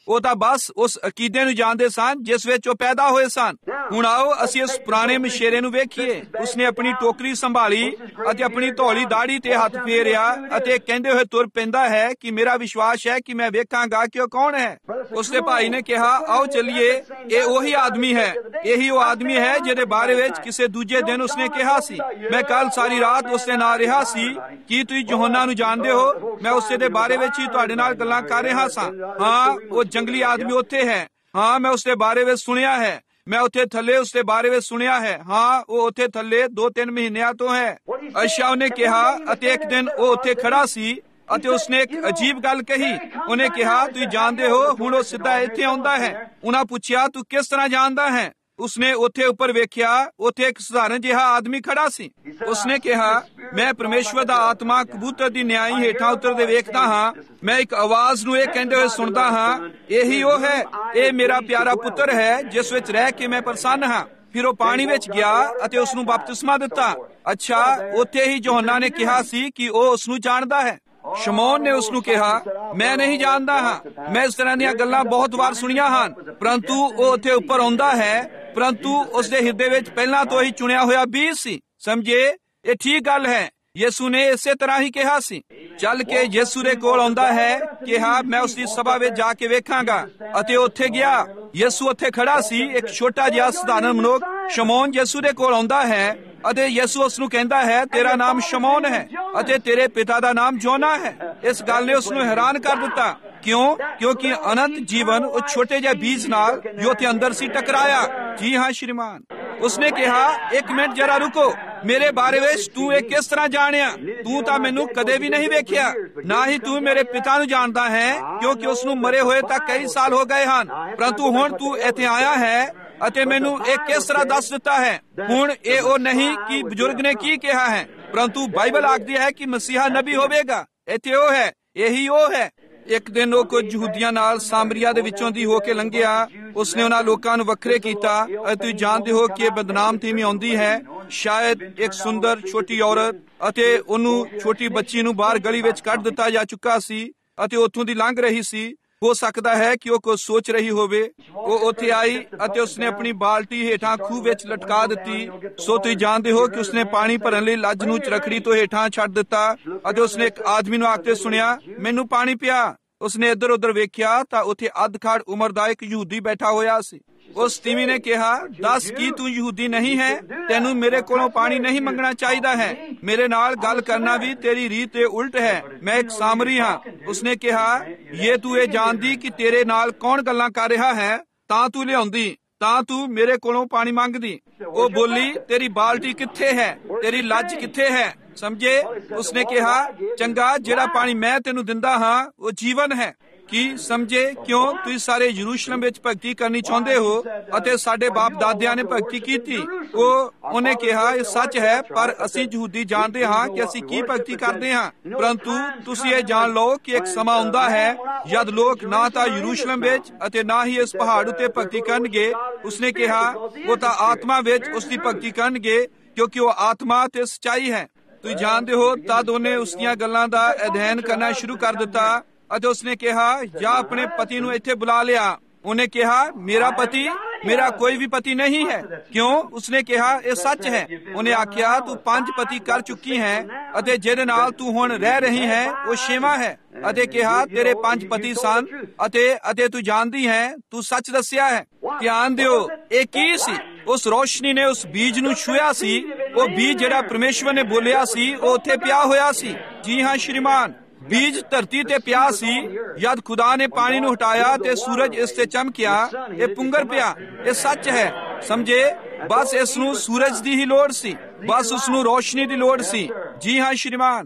ਉਹ ਤਾਂ ਬਸ ਉਸ ਅਕੀਦੇ ਨੂੰ ਜਾਣਦੇ ਸਨ ਜਿਸ ਵਿੱਚ ਉਹ ਪੈਦਾ ਹੋਏ ਸਨ। ਹੁਣ ਆਓ ਅਸੀਂ ਉਸ ਪੁਰਾਣੇ ਮਛੇਰੇ ਨੂੰ ਵੇਖੀਏ। ਉਸਨੇ ਆਪਣੀ ਟੋਕਰੀ ਸੰਭਾਲੀ ਅਤੇ ਆਪਣੀ ਧੌਲੀ ਦਾੜੀ ਤੇ ਹੱਥ ਫੇਰਿਆ ਅਤੇ ਕਹਿੰਦੇ ਹੋਏ ਤੁਰ ਪੈਂਦਾ ਹੈ ਕਿ ਮੇਰਾ ਵਿਸ਼ਵਾਸ ਹੈ ਕਿ ਮੈਂ ਵੇਖਾਂਗਾ ਕਿ ਉਹ ਕੌਣ ਹੈ। ਉਸਦੇ ਭਾਈ ਨੇ ਕਿਹਾ, ਆਓ ਚੱਲੀਏ, ਇਹ ਉਹੀ ਆਦਮੀ ਹੈ, ਇਹੀ ਉਹ ਆਦਮੀ ਹੈ ਜਿਹਦੇ ਬਾਰੇ ਵਿੱਚ ਕਿਸੇ ਦੂਜੇ ਦਿਨ ਉਸਨੇ ਕਿਹਾ ਸੀ, ਮੈਂ ਕੱਲ ਸਾਰੀ ਰਾਤ ਉਸਦੇ ਨਾਲ ਰਿਹਾ ਸੀ। ਕੀ ਤੁਸੀਂ ਯਹੋਨਾ ਨੂੰ ਜਾਣਦੇ ਹੋ? ਮੈਂ ਉਸੇ ਦੇ ਬਾਰੇ ਵਿੱਚ ਹੀ ਤੁਹਾਡੇ ਨਾਲ ਗੱਲਾਂ ਕਰ ਰਿਹਾ ਸਾਂ। ਹਾਂ, ਉਹ ਜੰਗਲੀ ਆਦਮੀ ਉੱਥੇ ਹੈ। ਹਾਂ, ਮੈਂ ਉਸਦੇ ਬਾਰੇ ਵਿੱਚ ਸੁਣਿਆ ਹੈ। ਮੈਂ ਉੱਥੇ ਥੱਲੇ ਉਸਦੇ ਬਾਰੇ ਵਿੱਚ ਸੁਣਿਆ ਹੈ। ਹਾਂ, ਉਹ ਉੱਥੇ ਥੱਲੇ ਦੋ ਤਿੰਨ ਮਹੀਨਿਆਂ ਤੋਂ ਹੈ। ਅੱਛਾ, ਉਹਨੇ ਕਿਹਾ, ਅਤੇ ਇੱਕ ਦਿਨ ਉਹ ਉੱਥੇ ਖੜਾ ਸੀ ਅਤੇ ਉਸਨੇ ਇੱਕ ਅਜੀਬ ਗੱਲ ਕਹੀ। ਉਹਨੇ ਕਿਹਾ, ਤੁਸੀਂ ਜਾਣਦੇ ਹੋ, ਹੁਣ ਉਹ ਸਿੱਧਾ ਇੱਥੇ ਆਉਂਦਾ ਹੈ। ਉਹਨਾਂ ਪੁੱਛਿਆ, ਤੂੰ ਕਿਸ ਤਰ੍ਹਾਂ ਜਾਣਦਾ ਹੈ? ਉਸਨੇ ਉੱਥੇ ਉੱਪਰ ਵੇਖਿਆ, ਉੱਥੇ ਇੱਕ ਸਧਾਰਨ ਜਿਹਾ ਆਦਮੀ ਖੜਾ ਸੀ। ਉਸਨੇ ਕਿਹਾ, ਮੈਂ ਪਰਮੇਸ਼ਵਰ ਦਾ ਆਤਮਾ ਕਬੂਤਰ ਦੀ ਨਿਆਈ ਹੇਠਾਂ ਉਤਰਦੇ ਵੇਖਦਾ ਹਾਂ। ਮੈਂ ਇੱਕ ਆਵਾਜ਼ ਨੂੰ ਇਹ ਕਹਿੰਦੇ ਹੋਏ ਸੁਣਦਾ ਹਾਂ, ਇਹੀ ਉਹ ਹੈ, ਇਹ ਮੇਰਾ ਪਿਆਰਾ ਪੁੱਤਰ ਹੈ ਜਿਸ ਵਿੱਚ ਰਹਿ ਕੇ ਮੈਂ ਪ੍ਰਸੰਨ ਹਾਂ। ਫਿਰ ਉਹ ਪਾਣੀ ਵਿੱਚ ਗਿਆ ਅਤੇ ਉਸ ਨੂੰ ਬਪਤਿਸਮਾ ਦਿੱਤਾ। ਅੱਛਾ, ਉੱਥੇ ਹੀ ਯਹੋਨਾ ਨੇ ਕਿਹਾ ਸੀ ਕਿ ਉਹ ਉਸ ਨੂੰ ਜਾਣਦਾ ਹੈ। ਸ਼ਮੌਨ ਨੇ ਉਸ ਨੂੰ ਕਿਹਾ, ਮੈਂ ਨਹੀਂ ਜਾਣਦਾ ਹਾਂ। ਮੈਂ ਇਸ ਤਰ੍ਹਾਂ ਦੀਆਂ ਗੱਲਾਂ ਬਹੁਤ ਵਾਰ ਸੁਣੀਆਂ ਹਨ, ਪਰੰਤੂ ਉਹ ਉੱਥੇ ਉੱਪਰ ਆਉਂਦਾ ਹੈ। ਪਰੰਤੂ ਉਸਦੇ ਹਿਰਦੇ ਵਿੱਚ ਪਹਿਲਾਂ ਤੋਂ ਹੀ ਚੁਣਿਆ ਹੋਇਆ ਬੀਜ ਸੀ। ਸਮਝੇ, ਇਹ ਠੀਕ ਗੱਲ ਹੈ। ਯਿਸੂ ਨੇ ਇਸੇ ਤਰ੍ਹਾਂ ਹੀ ਕਿਹਾ ਸੀ। ਚੱਲ ਕੇ ਯਿਸੂ ਦੇ ਕੋਲ ਆਉਂਦਾ ਹੈ, ਕਿਹਾ, ਮੈਂ ਉਸ ਦੀ ਸਭਾ ਵਿੱਚ ਜਾ ਕੇ ਵੇਖਾਂਗਾ। ਅਤੇ ਉੱਥੇ ਗਿਆ। ਯਿਸੂ ਉੱਥੇ ਖੜਾ ਸੀ, ਇੱਕ ਛੋਟਾ ਜਿਹਾ ਸਧਾਰਨ ਮਨੁੱਖ। ਸ਼ਮੌਨ ਯਿਸੂ ਦੇ ਕੋਲ ਆਉਂਦਾ ਹੈ ਅਤੇ ਯਿਸੂ ਉਸ ਨੂੰ ਕਹਿੰਦਾ ਹੈ, ਤੇਰਾ ਨਾਮ ਸ਼ਮੌਨ ਹੈ ਅਤੇ ਤੇਰੇ ਪਿਤਾ ਦਾ ਨਾਮ ਜੋਨਾ ਹੈ। ਇਸ ਗੱਲ ਨੇ ਉਸ ਨੂੰ ਹੈਰਾਨ ਕਰ ਦਿੱਤਾ। ਕਿਉਂ? ਕਿਉਂਕਿ ਅਨੰਤ ਜੀਵਨ ਉਹ ਛੋਟੇ ਜਿਹੇ ਬੀਜ ਨਾਲ ਜੋ ਉੱਥੇ ਅੰਦਰ ਸੀ ਟਕਰਾਇਆ। ਜੀ ਹਾਂ ਸ਼੍ਰੀਮਾਨ। ਉਸਨੇ ਕਿਹਾ, ਇੱਕ ਮਿੰਟ ਜਰਾ ਰੁਕੋ, ਮੇਰੇ ਬਾਰੇ ਵਿੱਚ ਤੂੰ ਇਹ ਕਿਸ ਤਰ੍ਹਾਂ ਜਾਣਿਆ? ਤੂੰ ਤਾਂ ਮੈਨੂੰ ਕਦੇ ਵੀ ਨਹੀਂ ਵੇਖਿਆ, ਨਾ ਹੀ ਤੂੰ ਮੇਰੇ ਪਿਤਾ ਨੂੰ ਜਾਣਦਾ ਹੈ, ਕਿਉਂਕਿ ਉਸ ਨੂੰ ਮਰੇ ਹੋਏ ਤਾਂ ਕਈ ਸਾਲ ਹੋ ਗਏ ਹਨ। ਪਰੰਤੂ ਹੁਣ ਤੂੰ ਇੱਥੇ ਆਇਆ ਹੈ ਅਤੇ ਮੈਨੂੰ ਇਹ ਕਿਸ ਤਰ੍ਹਾਂ ਦੱਸ ਦਿੱਤਾ ਹੈ? ਹੁਣ ਇਹ ਉਹ ਨਹੀਂ ਕਿ ਬਜ਼ੁਰਗ ਨੇ ਕੀ ਕਿਹਾ ਹੈ, ਪਰੰਤੂ ਬਾਈਬਲ ਆਖਦੀ ਹੈ ਕਿ ਮਸੀਹਾ ਨਬੀ ਹੋਵੇਗਾ। ਇੱਥੇ ਉਹ ਹੈ, ਇਹੀ ਉਹ ਹੈ। ਇੱਕ ਦਿਨ ਉਹ ਕੁਝ ਯਹੂਦੀਆਂ ਨਾਲ ਸਾਮਰੀਆ ਦੇ ਵਿੱਚੋਂ ਦੀ ਹੋ ਕੇ ਲੰਘਿਆ। ਉਸਨੇ ਉਹਨਾਂ ਲੋਕਾਂ ਨੂੰ ਵੱਖਰੇ ਕੀਤਾ। ਅਤੇ ਤੁਸੀਂ ਜਾਣਦੇ ਹੋ ਕਿ ਬਦਨਾਮ ਥੀਮੀ ਆਉਂਦੀ ਹੈ। ਸ਼ਾਇਦ ਇੱਕ ਸੁੰਦਰ ਛੋਟੀ ਔਰਤ ਅਤੇ ਉਹਨੂੰ ਛੋਟੀ ਬੱਚੀ ਨੂੰ ਬਾਹਰ ਗਲੀ ਵਿੱਚ ਕੱਢ ਦਿੱਤਾ ਜਾ ਚੁੱਕਾ ਸੀ ਅਤੇ ਉੱਥੋਂ ਦੀ ਲੰਘ ਰਹੀ ਸੀ। ਹੋ ਸਕਦਾ ਹੈ ਕਿ ਉਹ ਕੁਝ ਸੋਚ ਰਹੀ ਹੋਵੇ। ਉਹ ਉੱਥੇ ਆਈ ਅਤੇ ਉਸਨੇ ਆਪਣੀ ਬਾਲਟੀ ਹੇਠਾਂ ਖੂਹ ਵਿੱਚ ਲਟਕਾ ਦਿੱਤੀ। ਸੋ ਤੁਸੀਂ ਜਾਣਦੇ ਹੋ ਕਿ ਉਸਨੇ ਪਾਣੀ ਭਰਨ ਲਈ ਲੱਜ ਨੂੰ ਚਰਖੜੀ ਤੋਂ ਹੇਠਾਂ ਛੱਡ ਦਿੱਤਾ ਅਤੇ ਉਸਨੇ ਇੱਕ ਆਦਮੀ ਨੂੰ ਆਖਦੇ ਸੁਣਿਆ, ਮੈਨੂੰ ਪਾਣੀ ਪਿਆ। ਉਸਨੇ ਇੱਧਰ ਉੱਧਰ ਵੇਖਿਆ ਤਾਂ ਉੱਥੇ ਅੱਧ-ਖੜ ਉਮਰ ਦਾ ਇੱਕ ਯਹੂਦੀ ਬੈਠਾ ਹੋਇਆ ਸੀ। ਉਸ ਤੀਵੀ ਨੇ ਕਿਹਾ, ਦੱਸ, ਕੀ ਤੂੰ ਯਹੂਦੀ ਨਹੀਂ ਹੈ? ਤੈਨੂੰ ਮੇਰੇ ਕੋਲੋਂ ਪਾਣੀ ਨਹੀਂ ਮੰਗਣਾ ਚਾਹੀਦਾ ਹੈ। ਮੇਰੇ ਨਾਲ ਗੱਲ ਕਰਨਾ ਵੀ ਤੇਰੀ ਰੀਤ ਦੇ ਉਲਟ ਹੈ। ਮੈਂ ਇੱਕ ਸਾਮਰੀ ਹਾਂ। ਉਸਨੇ ਕਿਹਾ, ਇਹ ਤੂੰ ਇਹ ਜਾਣਦੀ ਕਿ ਤੇਰੇ ਨਾਲ ਕੌਣ ਗੱਲਾਂ ਕਰ ਰਿਹਾ ਹੈ, ਤਾਂ ਤੂੰ ਲਿਆਉਂਦੀ, ਤਾਂ ਤੂੰ ਮੇਰੇ ਕੋਲੋਂ ਪਾਣੀ ਮੰਗਦੀ। ਉਹ ਬੋਲੀ, ਤੇਰੀ ਬਾਲਟੀ ਕਿੱਥੇ ਹੈ? ਤੇਰੀ ਲੱਜ ਕਿੱਥੇ ਹੈ? ਸਮਝੇ? ਉਸਨੇ ਕਿਹਾ, ਚੰਗਾ, ਜਿਹੜਾ ਪਾਣੀ ਮੈਂ ਤੈਨੂੰ ਦਿੰਦਾ ਹਾਂ ਉਹ ਜੀਵਨ ਹੈ। ਕੀ ਸਮਝੇ? ਕਿਉਂ? ਤੁਸੀਂ ਸਾਰੇ ਯਰੂਸ਼ਲਮ ਵਿੱਚ ਭਗਤੀ ਕਰਨੀ ਚਾਹੁੰਦੇ ਹੋ ਅਤੇ ਸਾਡੇ ਬਾਪ ਦਾਦਿਆਂ ਨੇ ਭਗਤੀ ਕੀਤੀ। ਉਹ ਉਹਨੇ ਕਿਹਾ, ਇਹ ਸੱਚ ਹੈ, ਪਰ ਅਸੀਂ ਯਹੂਦੀ ਜਾਣਦੇ ਹਾਂ ਕਿ ਅਸੀਂ ਕੀ ਭਗਤੀ ਕਰਦੇ ਹਾਂ। ਪਰੰਤੂ ਤੁਸੀਂ ਇਹ ਜਾਣ ਲਓ ਕਿ ਇੱਕ ਸਮਾਂ ਆਉਂਦਾ ਹੈ ਜਦ ਲੋਕ ਨਾ ਤਾਂ ਯਰੂਸ਼ਲਮ ਵਿੱਚ ਅਤੇ ਨਾ ਹੀ ਇਸ ਪਹਾੜ ਉੱਤੇ ਭਗਤੀ ਕਰਨਗੇ। ਉਸਨੇ ਕਿਹਾ, ਉਹ ਤਾਂ ਆਤਮਾ ਵਿੱਚ ਉਸ ਦੀ ਭਗਤੀ ਕਰਨਗੇ, ਕਿਉਂਕਿ ਉਹ ਆਤਮਾ ਤੇ ਸੱਚਾਈ ਹੈ। ਤੁਸੀਂ ਜਾਣਦੇ ਹੋ, ਤਦ ਉਹਨੇ ਉਸ ਦੀਆਂ ਗੱਲਾਂ ਦਾ ਅਧਿਐਨ ਕਰਨਾ ਸ਼ੁਰੂ ਕਰ ਦਿੱਤਾ ਅਤੇ ਉਸਨੇ ਕਿਹਾ, ਜਾਂ ਆਪਣੇ ਪਤੀ ਨੂੰ ਇੱਥੇ ਬੁਲਾ ਲਿਆ। ਉਹਨੇ ਕਿਹਾ, ਮੇਰਾ ਪਤੀ? ਮੇਰਾ ਕੋਈ ਵੀ ਪਤੀ ਨਹੀਂ ਹੈ। ਕਿਉਂ? ਉਸਨੇ ਕਿਹਾ, ਇਹ ਸੱਚ ਹੈ। ਉਹਨੇ ਆਖਿਆ, ਤੂੰ ਪੰਜ ਪਤੀ ਕਰ ਚੁੱਕੀ ਹੈ ਅਤੇ ਜਿਹਦੇ ਨਾਲ ਤੂੰ ਹੁਣ ਰਹਿ ਰਹੀ ਹੈ ਉਹ ਛੇਵਾਂ ਹੈ। ਅਤੇ ਕਿਹਾ, ਤੇਰੇ ਪੰਜ ਪਤੀ ਸਨ ਅਤੇ ਅਤੇ ਤੂੰ ਜਾਣਦੀ ਹੈ, ਤੂੰ ਸੱਚ ਦੱਸਿਆ ਹੈ। ਧਿਆਨ ਦਿਓ, ਇਹ ਕੀ ਸੀ? ਉਸ ਰੋਸ਼ਨੀ ਨੇ ਉਸ ਬੀਜ ਨੂੰ ਛੂਇਆ ਸੀ। ਉਹ ਬੀਜ ਜਿਹੜਾ ਪਰਮੇਸ਼ਵਰ ਨੇ ਬੋਲਿਆ ਸੀ, ਉਹ ਉੱਥੇ ਪਿਆ ਹੋਇਆ ਸੀ। ਜੀ ਹਾਂ ਸ਼੍ਰੀਮਾਨ, ਬੀਜ ਧਰਤੀ ਤੇ ਪਿਆ ਸੀ। ਜਦ ਖੁਦਾ ਨੇ ਪਾਣੀ ਨੂੰ ਹਟਾਇਆ ਤੇ ਸੂਰਜ ਇਸ ਤੇ ਚਮਕਿਆ, ਇਹ ਪੁੰਗਰ ਪਿਆ। ਇਹ ਸੱਚ ਹੈ। ਸਮਝੇ? ਬਸ ਇਸ ਨੂੰ ਸੂਰਜ ਦੀ ਹੀ ਲੋੜ ਸੀ, ਬਸ ਉਸ ਨੂੰ ਰੋਸ਼ਨੀ ਦੀ ਲੋੜ ਸੀ। ਜੀ ਹਾਂ ਸ਼੍ਰੀਮਾਨ।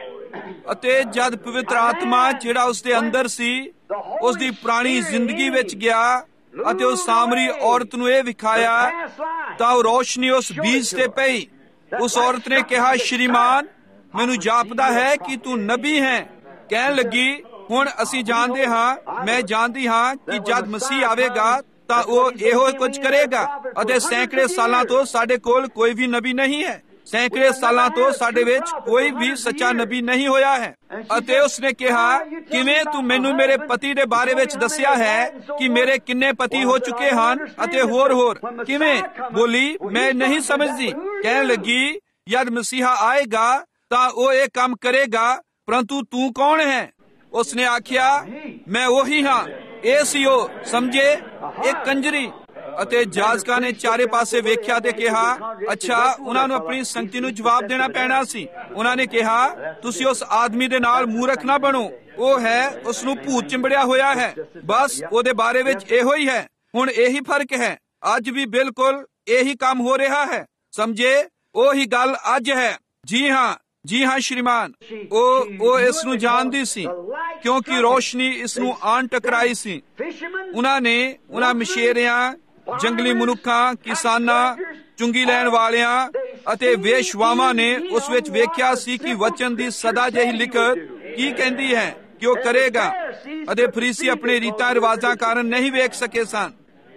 ਅਤੇ ਜਦ ਪਵਿੱਤਰ ਆਤਮਾ ਜਿਹੜਾ ਉਸ ਦੇ ਅੰਦਰ ਸੀ, ਉਸ ਦੀ ਪੁਰਾਣੀ ਜ਼ਿੰਦਗੀ ਵਿੱਚ ਗਿਆ ਅਤੇ ਉਸ ਸਾਮਰੀ ਔਰਤ ਨੂੰ ਇਹ ਵਿਖਾਇਆ, ਤਾਂ ਉਹ ਰੋਸ਼ਨੀ ਉਸ ਬੀਜ ਤੇ ਪਈ। ਉਸ ਔਰਤ ਨੇ ਕਿਹਾ, ਸ਼੍ਰੀਮਾਨ, ਮੈਨੂੰ ਜਾਪਦਾ ਹੈ ਕਿ ਤੂੰ ਨਬੀ ਹੈ। ਕਹਿਣ ਲੱਗੀ, ਹੁਣ ਅਸੀਂ ਜਾਣਦੇ ਹਾਂ, ਮੈਂ ਜਾਣਦੀ ਹਾਂ ਕਿ ਜਦ ਮਸੀਹ ਆਵੇਗਾ ਤਾਂ ਉਹ ਇਹੋ ਕੁਝ ਕਰੇਗਾ ਅਤੇ ਸੈਂਕੜੇ ਸਾਲਾਂ ਤੋਂ ਸਾਡੇ ਕੋਲ ਕੋਈ ਵੀ ਨਬੀ ਨਹੀਂ ਹੈ। ਸੈਂਕੜੇ ਸਾਲਾਂ ਤੋਂ ਸਾਡੇ ਵਿੱਚ ਕੋਈ ਵੀ ਸੱਚਾ ਨਬੀ ਨਹੀਂ ਹੋਇਆ ਹੈ। ਅਤੇ ਉਸਨੇ ਕਿਹਾ, ਕਿਵੇਂ ਤੂੰ ਮੈਨੂੰ ਮੇਰੇ ਪਤੀ ਦੇ ਬਾਰੇ ਵਿੱਚ ਦੱਸਿਆ ਹੈ ਕਿ ਮੇਰੇ ਕਿੰਨੇ ਪਤੀ ਹੋ ਚੁੱਕੇ ਹਨ ਅਤੇ ਹੋਰ ਹੋਰ ਕਿਵੇਂ? ਬੋਲੀ, ਮੈਂ ਨਹੀਂ ਸਮਝਦੀ। ਕਹਿਣ ਲੱਗੀ, ਜਦ ਮਸੀਹਾ ਆਏਗਾ ਤਾਂ ਉਹ ਇਹ ਕੰਮ ਕਰੇਗਾ, ਪਰੰਤੂ ਤੂੰ ਕੌਣ ਹੈ? ਉਸਨੇ ਆਖਿਆ, ਮੈਂ ਉਹੀ ਹਾਂ। ਇਹ ਸੀ ਉਹ, ਸਮਝੇ, ਇੱਕ ਕੰਜਰੀ। ਅਤੇ ਜਾਜਕਾਂ ਨੇ ਚਾਰੇ ਪਾਸੇ ਵੇਖਿਆ ਤੇ ਕਿਹਾ, ਅੱਛਾ, ਉਹਨਾਂ ਨੂੰ ਆਪਣੀ ਸੰਗਤੀ ਨੂੰ ਜਵਾਬ ਦੇਣਾ ਪੈਣਾ ਸੀ। ਉਹਨਾਂ ਨੇ ਕਿਹਾ, ਤੁਸੀਂ ਉਸ ਆਦਮੀ ਦੇ ਨਾਲ ਮੂਰਖ ਨਾ ਬਣੋ, ਉਹ ਹੈ, ਉਸ ਨੂੰ ਭੂਤ ਚਿੰਬੜਿਆ ਹੋਇਆ ਹੈ। ਬਸ ਉਹਦੇ ਬਾਰੇ ਵਿੱਚ ਇਹੋ ਹੀ ਹੈ। ਹੁਣ ਇਹੀ ਫਰਕ ਹੈ, ਅੱਜ ਵੀ ਬਿਲਕੁਲ ਇਹੀ ਕੰਮ ਹੋ ਰਿਹਾ ਹੈ, ਸਮਝੇ, ਉਹੀ ਗੱਲ ਅੱਜ ਹੈ। ਜੀ ਹਾਂ, ਜੀ ਹਾਂ ਸ਼੍ਰੀਮਾਨ, ਉਹ ਉਹ ਇਸ ਨੂੰ ਜਾਣਦੀ ਸੀ ਕਿਉਂਕਿ ਰੋਸ਼ਨੀ ਇਸ ਨੂੰ ਆਣ ਟਕਰਾਈ ਸੀ। ਉਹਨਾਂ ਨੇ ਉਹਨਾਂ ਮਛੇਰਿਆਂ, ਜੰਗਲੀ ਮਨੁੱਖਾਂ, ਕਿਸਾਨਾਂ, ਚੁੰਗੀ ਲੈਣ ਵਾਲਿਆਂ ਅਤੇ ਵੇਸ਼ਵਾਵਾਂ ਨੇ ਉਸ ਵਿੱਚ ਵੇਖਿਆ ਸੀ ਕਿ ਵਚਨ ਦੀ ਸਦਾ ਜਿਹੀ ਲਿਖਤ ਕੀ ਕਹਿੰਦੀ ਹੈ ਕਿ ਉਹ ਕਰੇਗਾ। ਅਤੇ ਫਰੀਸੀ ਆਪਣੇ ਰੀਤਾਂ ਰਿਵਾਜਾਂ ਕਾਰਨ ਨਹੀਂ ਵੇਖ ਸਕੇ ਸਨ।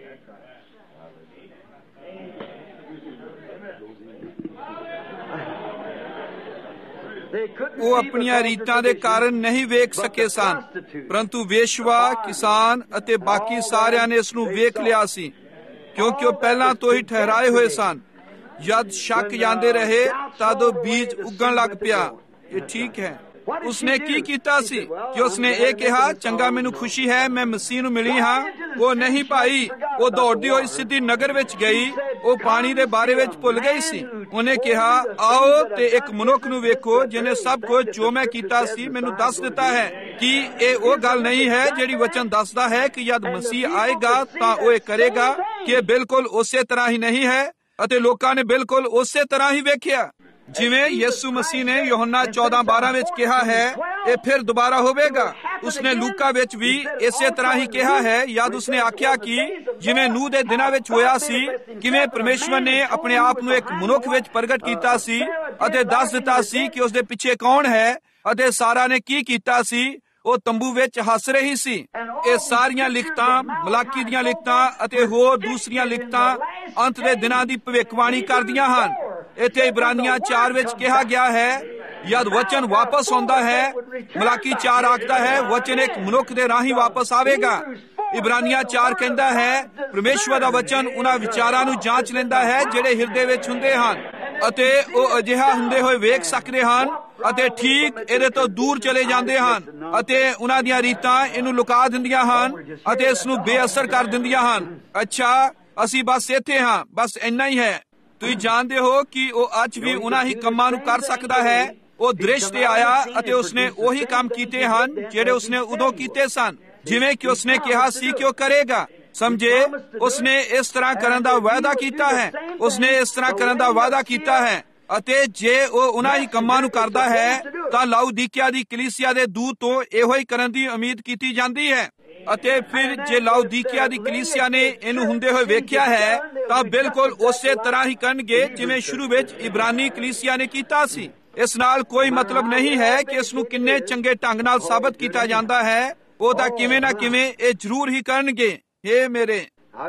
ਉਹ ਆਪਣੀਆਂ ਰੀਤਾਂ ਦੇ ਕਾਰਨ ਨਹੀਂ ਵੇਖ ਸਕੇ ਸਨ, ਪਰੰਤੂ ਵੇਸ਼ਵਾ, ਕਿਸਾਨ ਅਤੇ ਬਾਕੀ ਸਾਰਿਆਂ ਨੇ ਇਸ ਨੂੰ ਵੇਖ ਲਿਆ ਸੀ ਕਿਉਂਕਿ ਉਹ ਪਹਿਲਾਂ ਤੋਂ ਹੀ ਠਹਿਰਾਏ ਹੋਏ ਸਨ। ਜਦ ਸ਼ੱਕ ਜਾਂਦੇ ਰਹੇ ਤਦ ਉਹ ਬੀਜ ਉੱਗਣ ਲੱਗ ਪਿਆ। ਇਹ ਠੀਕ ਹੈ। ਉਸਨੇ ਕੀ ਕੀਤਾ ਸੀ ਕਿ ਉਸਨੇ ਇਹ ਕਿਹਾ, ਚੰਗਾ, ਮੈਨੂੰ ਖੁਸ਼ੀ ਹੈ, ਮੈਂ ਮਸੀਹ ਨੂੰ ਮਿਲੀ ਹਾਂ। ਉਹ ਨਹੀਂ ਭਾਈ, ਉਹ ਦੌੜਦੀ ਹੋਈ ਸਿੱਧੀ ਨਗਰ ਵਿੱਚ ਗਈ। ਉਹ ਪਾਣੀ ਦੇ ਬਾਰੇ ਵਿੱਚ ਭੁੱਲ ਗਈ ਸੀ। ਉਹਨੇ ਕਿਹਾ, ਆਓ ਤੇ ਇੱਕ ਮਨੁੱਖ ਨੂੰ ਵੇਖੋ ਜਿਹਨੇ ਸਭ ਕੁਝ ਜੋ ਮੈਂ ਕੀਤਾ ਸੀ ਮੈਨੂੰ ਦੱਸ ਦਿੱਤਾ ਹੈ। ਕੀ ਇਹ ਉਹ ਗੱਲ ਨਹੀਂ ਹੈ ਜਿਹੜੀ ਵਚਨ ਦੱਸਦਾ ਹੈ ਕਿ ਜਦ ਮਸੀਹ ਆਏਗਾ ਤਾਂ ਉਹ ਇਹ ਕਰੇਗਾ? ਕਿ ਇਹ ਬਿਲਕੁਲ ਉਸੇ ਤਰ੍ਹਾਂ ਹੀ ਨਹੀਂ ਹੈ? ਅਤੇ ਲੋਕਾਂ ਨੇ ਬਿਲਕੁਲ ਉਸੇ ਤਰ੍ਹਾਂ ਹੀ ਵੇਖਿਆ ਜਿਵੇਂ ਯਿਸੂ ਮਸੀਹ ਨੇ ਯੋਹੰਨਾ ਚੌਦਾਂ ਬਾਰਾਂ ਵਿੱਚ ਕਿਹਾ ਹੈ, ਇਹ ਫਿਰ ਦੁਬਾਰਾ ਹੋਵੇਗਾ। ਉਸਨੇ ਲੂਕਾ ਵਿੱਚ ਵੀ ਇਸੇ ਤਰ੍ਹਾਂ ਹੀ ਕਿਹਾ ਹੈ। ਯਾਦ ਉਸਨੇ ਆਖਿਆ ਕਿ ਜਿਵੇਂ ਨੂਹ ਦੇ ਦਿਨਾਂ ਵਿੱਚ ਹੋਇਆ ਸੀ, ਕਿਵੇਂ ਪਰਮੇਸ਼ਵਰ ਨੇ ਆਪਣੇ ਆਪ ਨੂੰ ਇੱਕ ਮਨੁੱਖ ਵਿੱਚ ਪ੍ਰਗਟ ਕੀਤਾ ਸੀ ਅਤੇ ਦੱਸ ਦਿੱਤਾ ਸੀ ਕਿ ਉਸਦੇ ਪਿੱਛੇ ਕੌਣ ਹੈ। ਅਤੇ ਸਾਰਾ ਨੇ ਕੀ ਕੀਤਾ ਸੀ? ਉਹ ਤੰਬੂ ਵਿੱਚ ਹੱਸ ਰਹੀ ਸੀ। ਇਹ ਸਾਰੀਆਂ ਲਿਖਤਾਂ, ਮਲਾਕੀ ਦੀਆਂ ਲਿਖਤਾਂ ਅਤੇ ਹੋਰ ਦੂਸਰੀਆਂ ਲਿਖਤਾਂ ਅੰਤ ਦੇ ਦਿਨਾਂ ਦੀ ਭਵਿੱਖਬਾਣੀ ਕਰਦੀਆਂ ਹਨ। ਇੱਥੇ ਇਬਰਾਨੀਆਂ ਚਾਰ ਵਿੱਚ ਕਿਹਾ ਗਿਆ ਹੈ, ਜਦ ਵਚਨ ਵਾਪਸ ਆਉਂਦਾ ਹੈ, ਮਲਾਕੀ ਚਾਰ ਆਖਦਾ ਹੈ, ਵਚਨ ਇੱਕ ਮਨੁੱਖ ਦੇ ਰਾਹੀਂ ਵਾਪਸ ਆਵੇਗਾ। ਇਬਰਾਨੀਆਂ ਚਾਰ ਕਹਿੰਦਾ ਹੈ, ਪਰਮੇਸ਼ਵਰ ਦਾ ਵਚਨ ਉਹਨਾਂ ਵਿਚਾਰਾਂ ਨੂੰ ਜਾਂਚ ਲੈਂਦਾ ਹੈ ਜਿਹੜੇ ਹਿਰਦੇ ਵਿੱਚ ਹੁੰਦੇ ਹਨ ਅਤੇ ਉਹ ਅਜਿਹਾ ਹੁੰਦੇ ਹੋਏ ਵੇਖ ਸਕਦੇ ਹਨ ਅਤੇ ਠੀਕ ਇਹਦੇ ਤੋਂ ਦੂਰ ਚਲੇ ਜਾਂਦੇ ਹਨ ਅਤੇ ਉਹਨਾਂ ਦੀਆਂ ਰੀਤਾਂ ਇਹਨੂੰ ਲੁਕਾ ਦਿੰਦੀਆਂ ਹਨ ਅਤੇ ਇਸ ਨੂੰ ਬੇਅਸਰ ਕਰ ਦਿੰਦੀਆਂ ਹਨ। ਅੱਛਾ, ਅਸੀਂ ਬਸ ਇੱਥੇ ਹਾਂ, ਬਸ ਇੰਨਾ ਹੀ ਹੈ। ਤੁਸੀਂ ਜਾਣਦੇ ਹੋ ਕਿ ਉਹ ਅੱਜ ਵੀ ਉਹਨਾਂ ਹੀ ਕੰਮਾਂ ਨੂੰ ਕਰ ਸਕਦਾ ਹੈ। ਉਹ ਦ੍ਰਿਸ਼ ਤੇ ਆਇਆ ਅਤੇ ਉਸਨੇ ਉਹੀ ਕੰਮ ਕੀਤੇ ਹਨ ਜਿਹੜੇ ਉਸਨੇ ਉਦੋਂ ਕੀਤੇ ਸਨ, ਜਿਵੇਂ ਕਿ ਉਸਨੇ ਕਿਹਾ ਸੀ ਕਿ ਉਹ ਕਰੇਗਾ। ਸਮਝੇ, ਉਸਨੇ ਇਸ ਤਰ੍ਹਾਂ ਕਰਨ ਦਾ ਵਾਅਦਾ ਕੀਤਾ ਹੈ। ਉਸਨੇ ਇਸ ਤਰ੍ਹਾਂ ਕਰਨ ਦਾ ਵਾਅਦਾ ਕੀਤਾ ਹੈ ਅਤੇ ਜੇ ਉਹ ਉਹਨਾਂ ਹੀ ਕੰਮਾਂ ਨੂੰ ਕਰਦਾ ਹੈ ਤਾਂ ਲਾਉਦੀਕਿਆ ਦੀ ਕਲੀਸਿਆ ਦੇ ਦੂਤ ਤੋਂ ਇਹੋ ਹੀ ਕਰਨ ਦੀ ਉਮੀਦ ਕੀਤੀ ਜਾਂਦੀ ਹੈ। ਅਤੇ ਫਿਰ ਜੇ ਲਾਉਦੀਕਿਆ ਦੀ ਕਲੀਸਿਆ ਨੇ ਇਹਨੂੰ ਹੁੰਦੇ ਹੋਏ ਵੇਖਿਆ ਹੈ ਤਾਂ ਬਿਲਕੁਲ ਉਸੇ ਤਰ੍ਹਾਂ ਹੀ ਕਰਨਗੇ ਜਿਵੇਂ ਸ਼ੁਰੂ ਵਿੱਚ ਇਬਰਾਨੀ ਕਲੀਸਿਆ ਨੇ ਕੀਤਾ ਸੀ। ਇਸ ਨਾਲ ਕੋਈ ਮਤਲਬ ਨਹੀਂ ਹੈ ਕਿ ਇਸ ਨੂੰ ਕਿੰਨੇ ਚੰਗੇ ਢੰਗ ਨਾਲ ਸਾਬਤ ਕੀਤਾ ਜਾਂਦਾ ਹੈ, ਉਹ ਤਾਂ ਕਿਵੇਂ ਨਾ ਕਿਵੇਂ ਇਹ ਜ਼ਰੂਰ ਹੀ ਕਰਨਗੇ। ਇਹ ਮੇਰੇ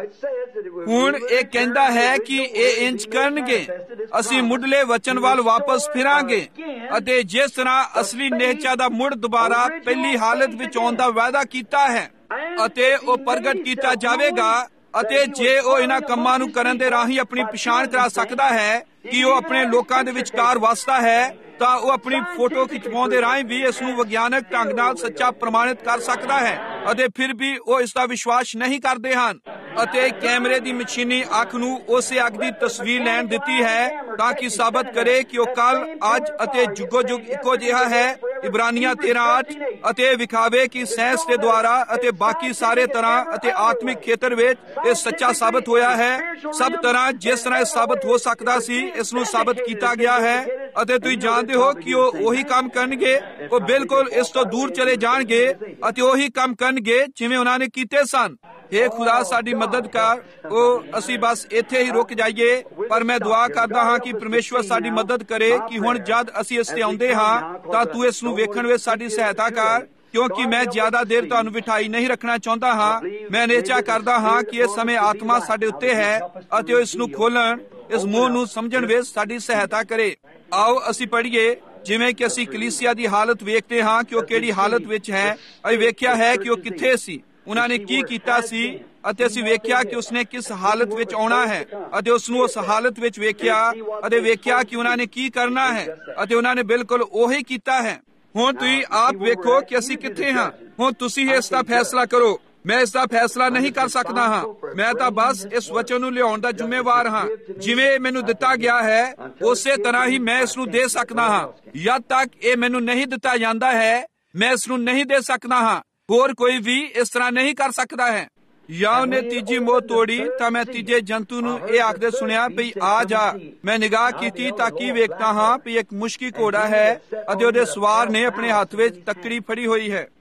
ਹੁਣ ਇਹ ਕਹਿੰਦਾ ਹੈ ਕਿ ਇਹ ਇੰਜ ਕਰਨਗੇ। ਅਸੀਂ ਮੁੱਢਲੇ ਵਚਨ ਵੱਲ ਵਾਪਸ ਫਿਰਾਂਗੇ ਅਤੇ ਜਿਸ ਤਰ੍ਹਾਂ ਅਸਲੀ ਨਿਹਚਾ ਦਾ ਮੁੜ ਦੁਬਾਰਾ ਪਹਿਲੀ ਹਾਲਤ ਵਿੱਚ ਆਉਣ ਦਾ ਵਾਅਦਾ ਕੀਤਾ ਹੈ ਅਤੇ ਉਹ ਪ੍ਰਗਟ ਕੀਤਾ ਜਾਵੇਗਾ। ਅਤੇ ਜੇ ਉਹ ਇਹਨਾਂ ਕੰਮਾਂ ਨੂੰ ਕਰਨ ਦੇ ਰਾਹੀਂ ਆਪਣੀ ਪਛਾਣ ਕਰਾ ਸਕਦਾ ਹੈ ਕਿ ਉਹ ਆਪਣੇ ਲੋਕਾਂ ਦੇ ਵਿਚਕਾਰ ਵਸਦਾ ਹੈ ਤਾਂ ਉਹ ਆਪਣੀ ਫੋਟੋ ਖਿਚਵਾਉਣ ਦੇ ਰਾਹੀਂ ਵੀ ਇਸ ਨੂੰ ਵਿਗਿਆਨਕ ਢੰਗ ਨਾਲ ਸੱਚਾ ਪ੍ਰਮਾਣਿਤ ਕਰ ਸਕਦਾ ਹੈ। ਅਤੇ ਫਿਰ ਵੀ ਉਹ ਇਸ ਦਾ ਵਿਸ਼ਵਾਸ ਨਹੀਂ ਕਰਦੇ ਹਨ ਅਤੇ ਕੈਮਰੇ ਦੀ ਮਸ਼ੀਨੀ ਅੱਖ ਨੂੰ ਉਸੇ ਅੱਗ ਦੀ ਤਸਵੀਰ ਲੈਣ ਦਿੱਤੀ ਹੈ ਤਾਂ ਕਿ ਸਾਬਤ ਕਰੇ ਕਿ ਉਹ ਕੱਲ, ਅੱਜ ਅਤੇ ਜੁਗੋ ਜੁਗ ਇੱਕੋ ਜਿਹਾ ਹੈ। ਇਬਰਾਨੀਆਂ ਤੇਰਾਂ ਅੱਠ ਅਤੇ ਵਿਖਾਵੇ ਕਿ ਸਾਇੰਸ ਦੇ ਦੁਆਰਾ ਅਤੇ ਬਾਕੀ ਸਾਰੇ ਤਰ੍ਹਾਂ ਅਤੇ ਆਤਮਿਕ ਖੇਤਰ ਵਿੱਚ ਇਹ ਸੱਚਾ ਸਾਬਤ ਹੋਇਆ ਹੈ। ਸਭ ਤਰ੍ਹਾਂ ਜਿਸ ਤਰ੍ਹਾਂ ਇਹ ਸਾਬਤ ਹੋ ਸਕਦਾ ਸੀ ਇਸ ਨੂੰ ਸਾਬਤ ਕੀਤਾ ਗਿਆ ਹੈ ਅਤੇ ਤੁਸੀਂ ਜਾਣਦੇ ਹੋ ਕਿ ਉਹ ਉਹੀ ਕੰਮ ਕਰਨਗੇ। ਉਹ ਬਿਲਕੁਲ ਇਸ ਤੋਂ ਦੂਰ ਚਲੇ ਜਾਣਗੇ ਅਤੇ ਉਹੀ ਕੰਮ ਕਰਨਗੇ ਜਿਵੇਂ ਉਹਨਾਂ ਨੇ ਕੀਤੇ ਸਨ। ਇਹ ਖੁਦਾ ਸਾਡੀ ਮਦਦ ਕਰ। ਉਹ ਅਸੀਂ ਬਸ ਇੱਥੇ ਹੀ ਰੁਕ ਜਾਈਏ, ਪਰ ਮੈਂ ਦੁਆ ਕਰਦਾ ਹਾਂ ਕਿ ਪਰਮੇਸ਼ਵਰ ਸਾਡੀ ਮਦਦ ਕਰੇ ਕਿ ਹੁਣ ਜਦ ਅਸੀਂ ਇਸ ਤੇ ਆਉਂਦੇ ਹਾਂ ਤਾਂ ਤੂੰ ਇਸ ਨੂੰ ਵੇਖਣ ਵਿੱਚ ਸਾਡੀ ਸਹਾਇਤਾ ਕਰ, ਕਿਉਂਕਿ ਮੈਂ ਜ਼ਿਆਦਾ ਦੇਰ ਤੁਹਾਨੂੰ ਬਿਠਾਈ ਨਹੀਂ ਰੱਖਣਾ ਚਾਹੁੰਦਾ ਹਾਂ। ਮੈਂ ਨਿਹਚਾ ਕਰਦਾ ਹਾਂ ਕਿ ਇਸ ਸਮੇਂ ਆਤਮਾ ਸਾਡੇ ਉੱਤੇ ਹੈ ਅਤੇ ਉਹ ਇਸ ਨੂੰ ਖੋਲਣ, ਇਸ ਮੋਹ ਨੂੰ ਸਮਝਣ ਵਿੱਚ ਸਾਡੀ ਸਹਾਇਤਾ ਕਰੇ। ਆਓ ਅਸੀਂ ਪੜ੍ਹੀਏ, ਜਿਵੇਂ ਕਿ ਅਸੀਂ ਕਲੀਸਿਆ ਦੀ ਹਾਲਤ ਵੇਖਦੇ ਹਾਂ ਕਿ ਉਹ ਕਿਹੜੀ ਹਾਲਤ ਵਿੱਚ ਹੈ। ਅਸੀਂ ਵੇਖਿਆ ਹੈ ਕਿ ਉਹ ਕਿੱਥੇ ਸੀ, ਉਹਨਾਂ ਨੇ ਕੀ ਕੀਤਾ ਸੀ, ਅਤੇ ਅਸੀਂ ਵੇਖਿਆ ਕਿ ਉਸਨੇ ਕਿਸ ਹਾਲਤ ਵਿੱਚ ਆਉਣਾ ਹੈ, ਅਤੇ ਉਸ ਨੂੰ ਉਸ ਹਾਲਤ ਵਿੱਚ ਵੇਖਿਆ ਅਤੇ ਵੇਖਿਆ ਕਿ ਉਹਨਾਂ ਨੇ ਕੀ ਕਰਨਾ ਹੈ, ਅਤੇ ਉਹਨਾਂ ਨੇ ਬਿਲਕੁਲ ਉਹੀ ਕੀਤਾ ਹੈ। ਹੁਣ ਤੁਸੀਂ ਆਪ ਵੇਖੋ ਕਿ ਅਸੀਂ ਕਿੱਥੇ ਹਾਂ। ਹੁਣ ਤੁਸੀਂ ਇਸ ਦਾ ਫੈਸਲਾ ਕਰੋ। ਮੈਂ ਇਸ ਦਾ ਫੈਸਲਾ ਨਹੀਂ ਕਰ ਸਕਦਾ ਹਾਂ। ਮੈਂ ਤਾਂ ਬਸ ਇਸ ਵਚਨ ਨੂੰ ਲਿਆਉਣ ਦਾ ਜ਼ਿੰਮੇਵਾਰ ਹਾਂ। ਜਿਵੇਂ ਮੈਨੂੰ ਦਿੱਤਾ ਗਿਆ ਹੈ ਉਸੇ ਤਰ੍ਹਾਂ ਹੀ ਮੈਂ ਇਸ ਨੂੰ ਦੇ ਸਕਦਾ ਹਾਂ। ਜਦ ਤੱਕ ਇਹ ਮੈਨੂੰ ਨਹੀਂ ਦਿੱਤਾ ਜਾਂਦਾ ਹੈ ਮੈਂ ਇਸ ਨੂੰ ਨਹੀਂ ਦੇ ਸਕਦਾ ਹਾਂ। ਹੋਰ ਕੋਈ ਵੀ ਇਸ ਤਰ੍ਹਾਂ ਨਹੀਂ ਕਰ ਸਕਦਾ ਹੈ। ਜਾਂ ਉਹਨੇ ਤੀਜੀ ਮੋਹ ਤੋੜੀ ਤਾਂ ਮੈਂ ਤੀਜੇ ਜੰਤੂ ਨੂੰ ਇਹ ਆਖਦੇ ਸੁਣਿਆ ਵੀ ਆ ਜਾ। ਮੈਂ ਨਿਗਾਹ ਕੀਤੀ ਤਾਂ ਕੀ ਵੇਖਦਾ ਹਾਂ ਵੀ ਇੱਕ ਮੁਸ਼ਕੀ ਘੋੜਾ ਹੈ ਅਤੇ ਉਹਦੇ ਸਵਾਰ ਨੇ ਆਪਣੇ ਹੱਥ ਵਿੱਚ ਤੱਕੜੀ ਫੜੀ ਹੋਈ ਹੈ।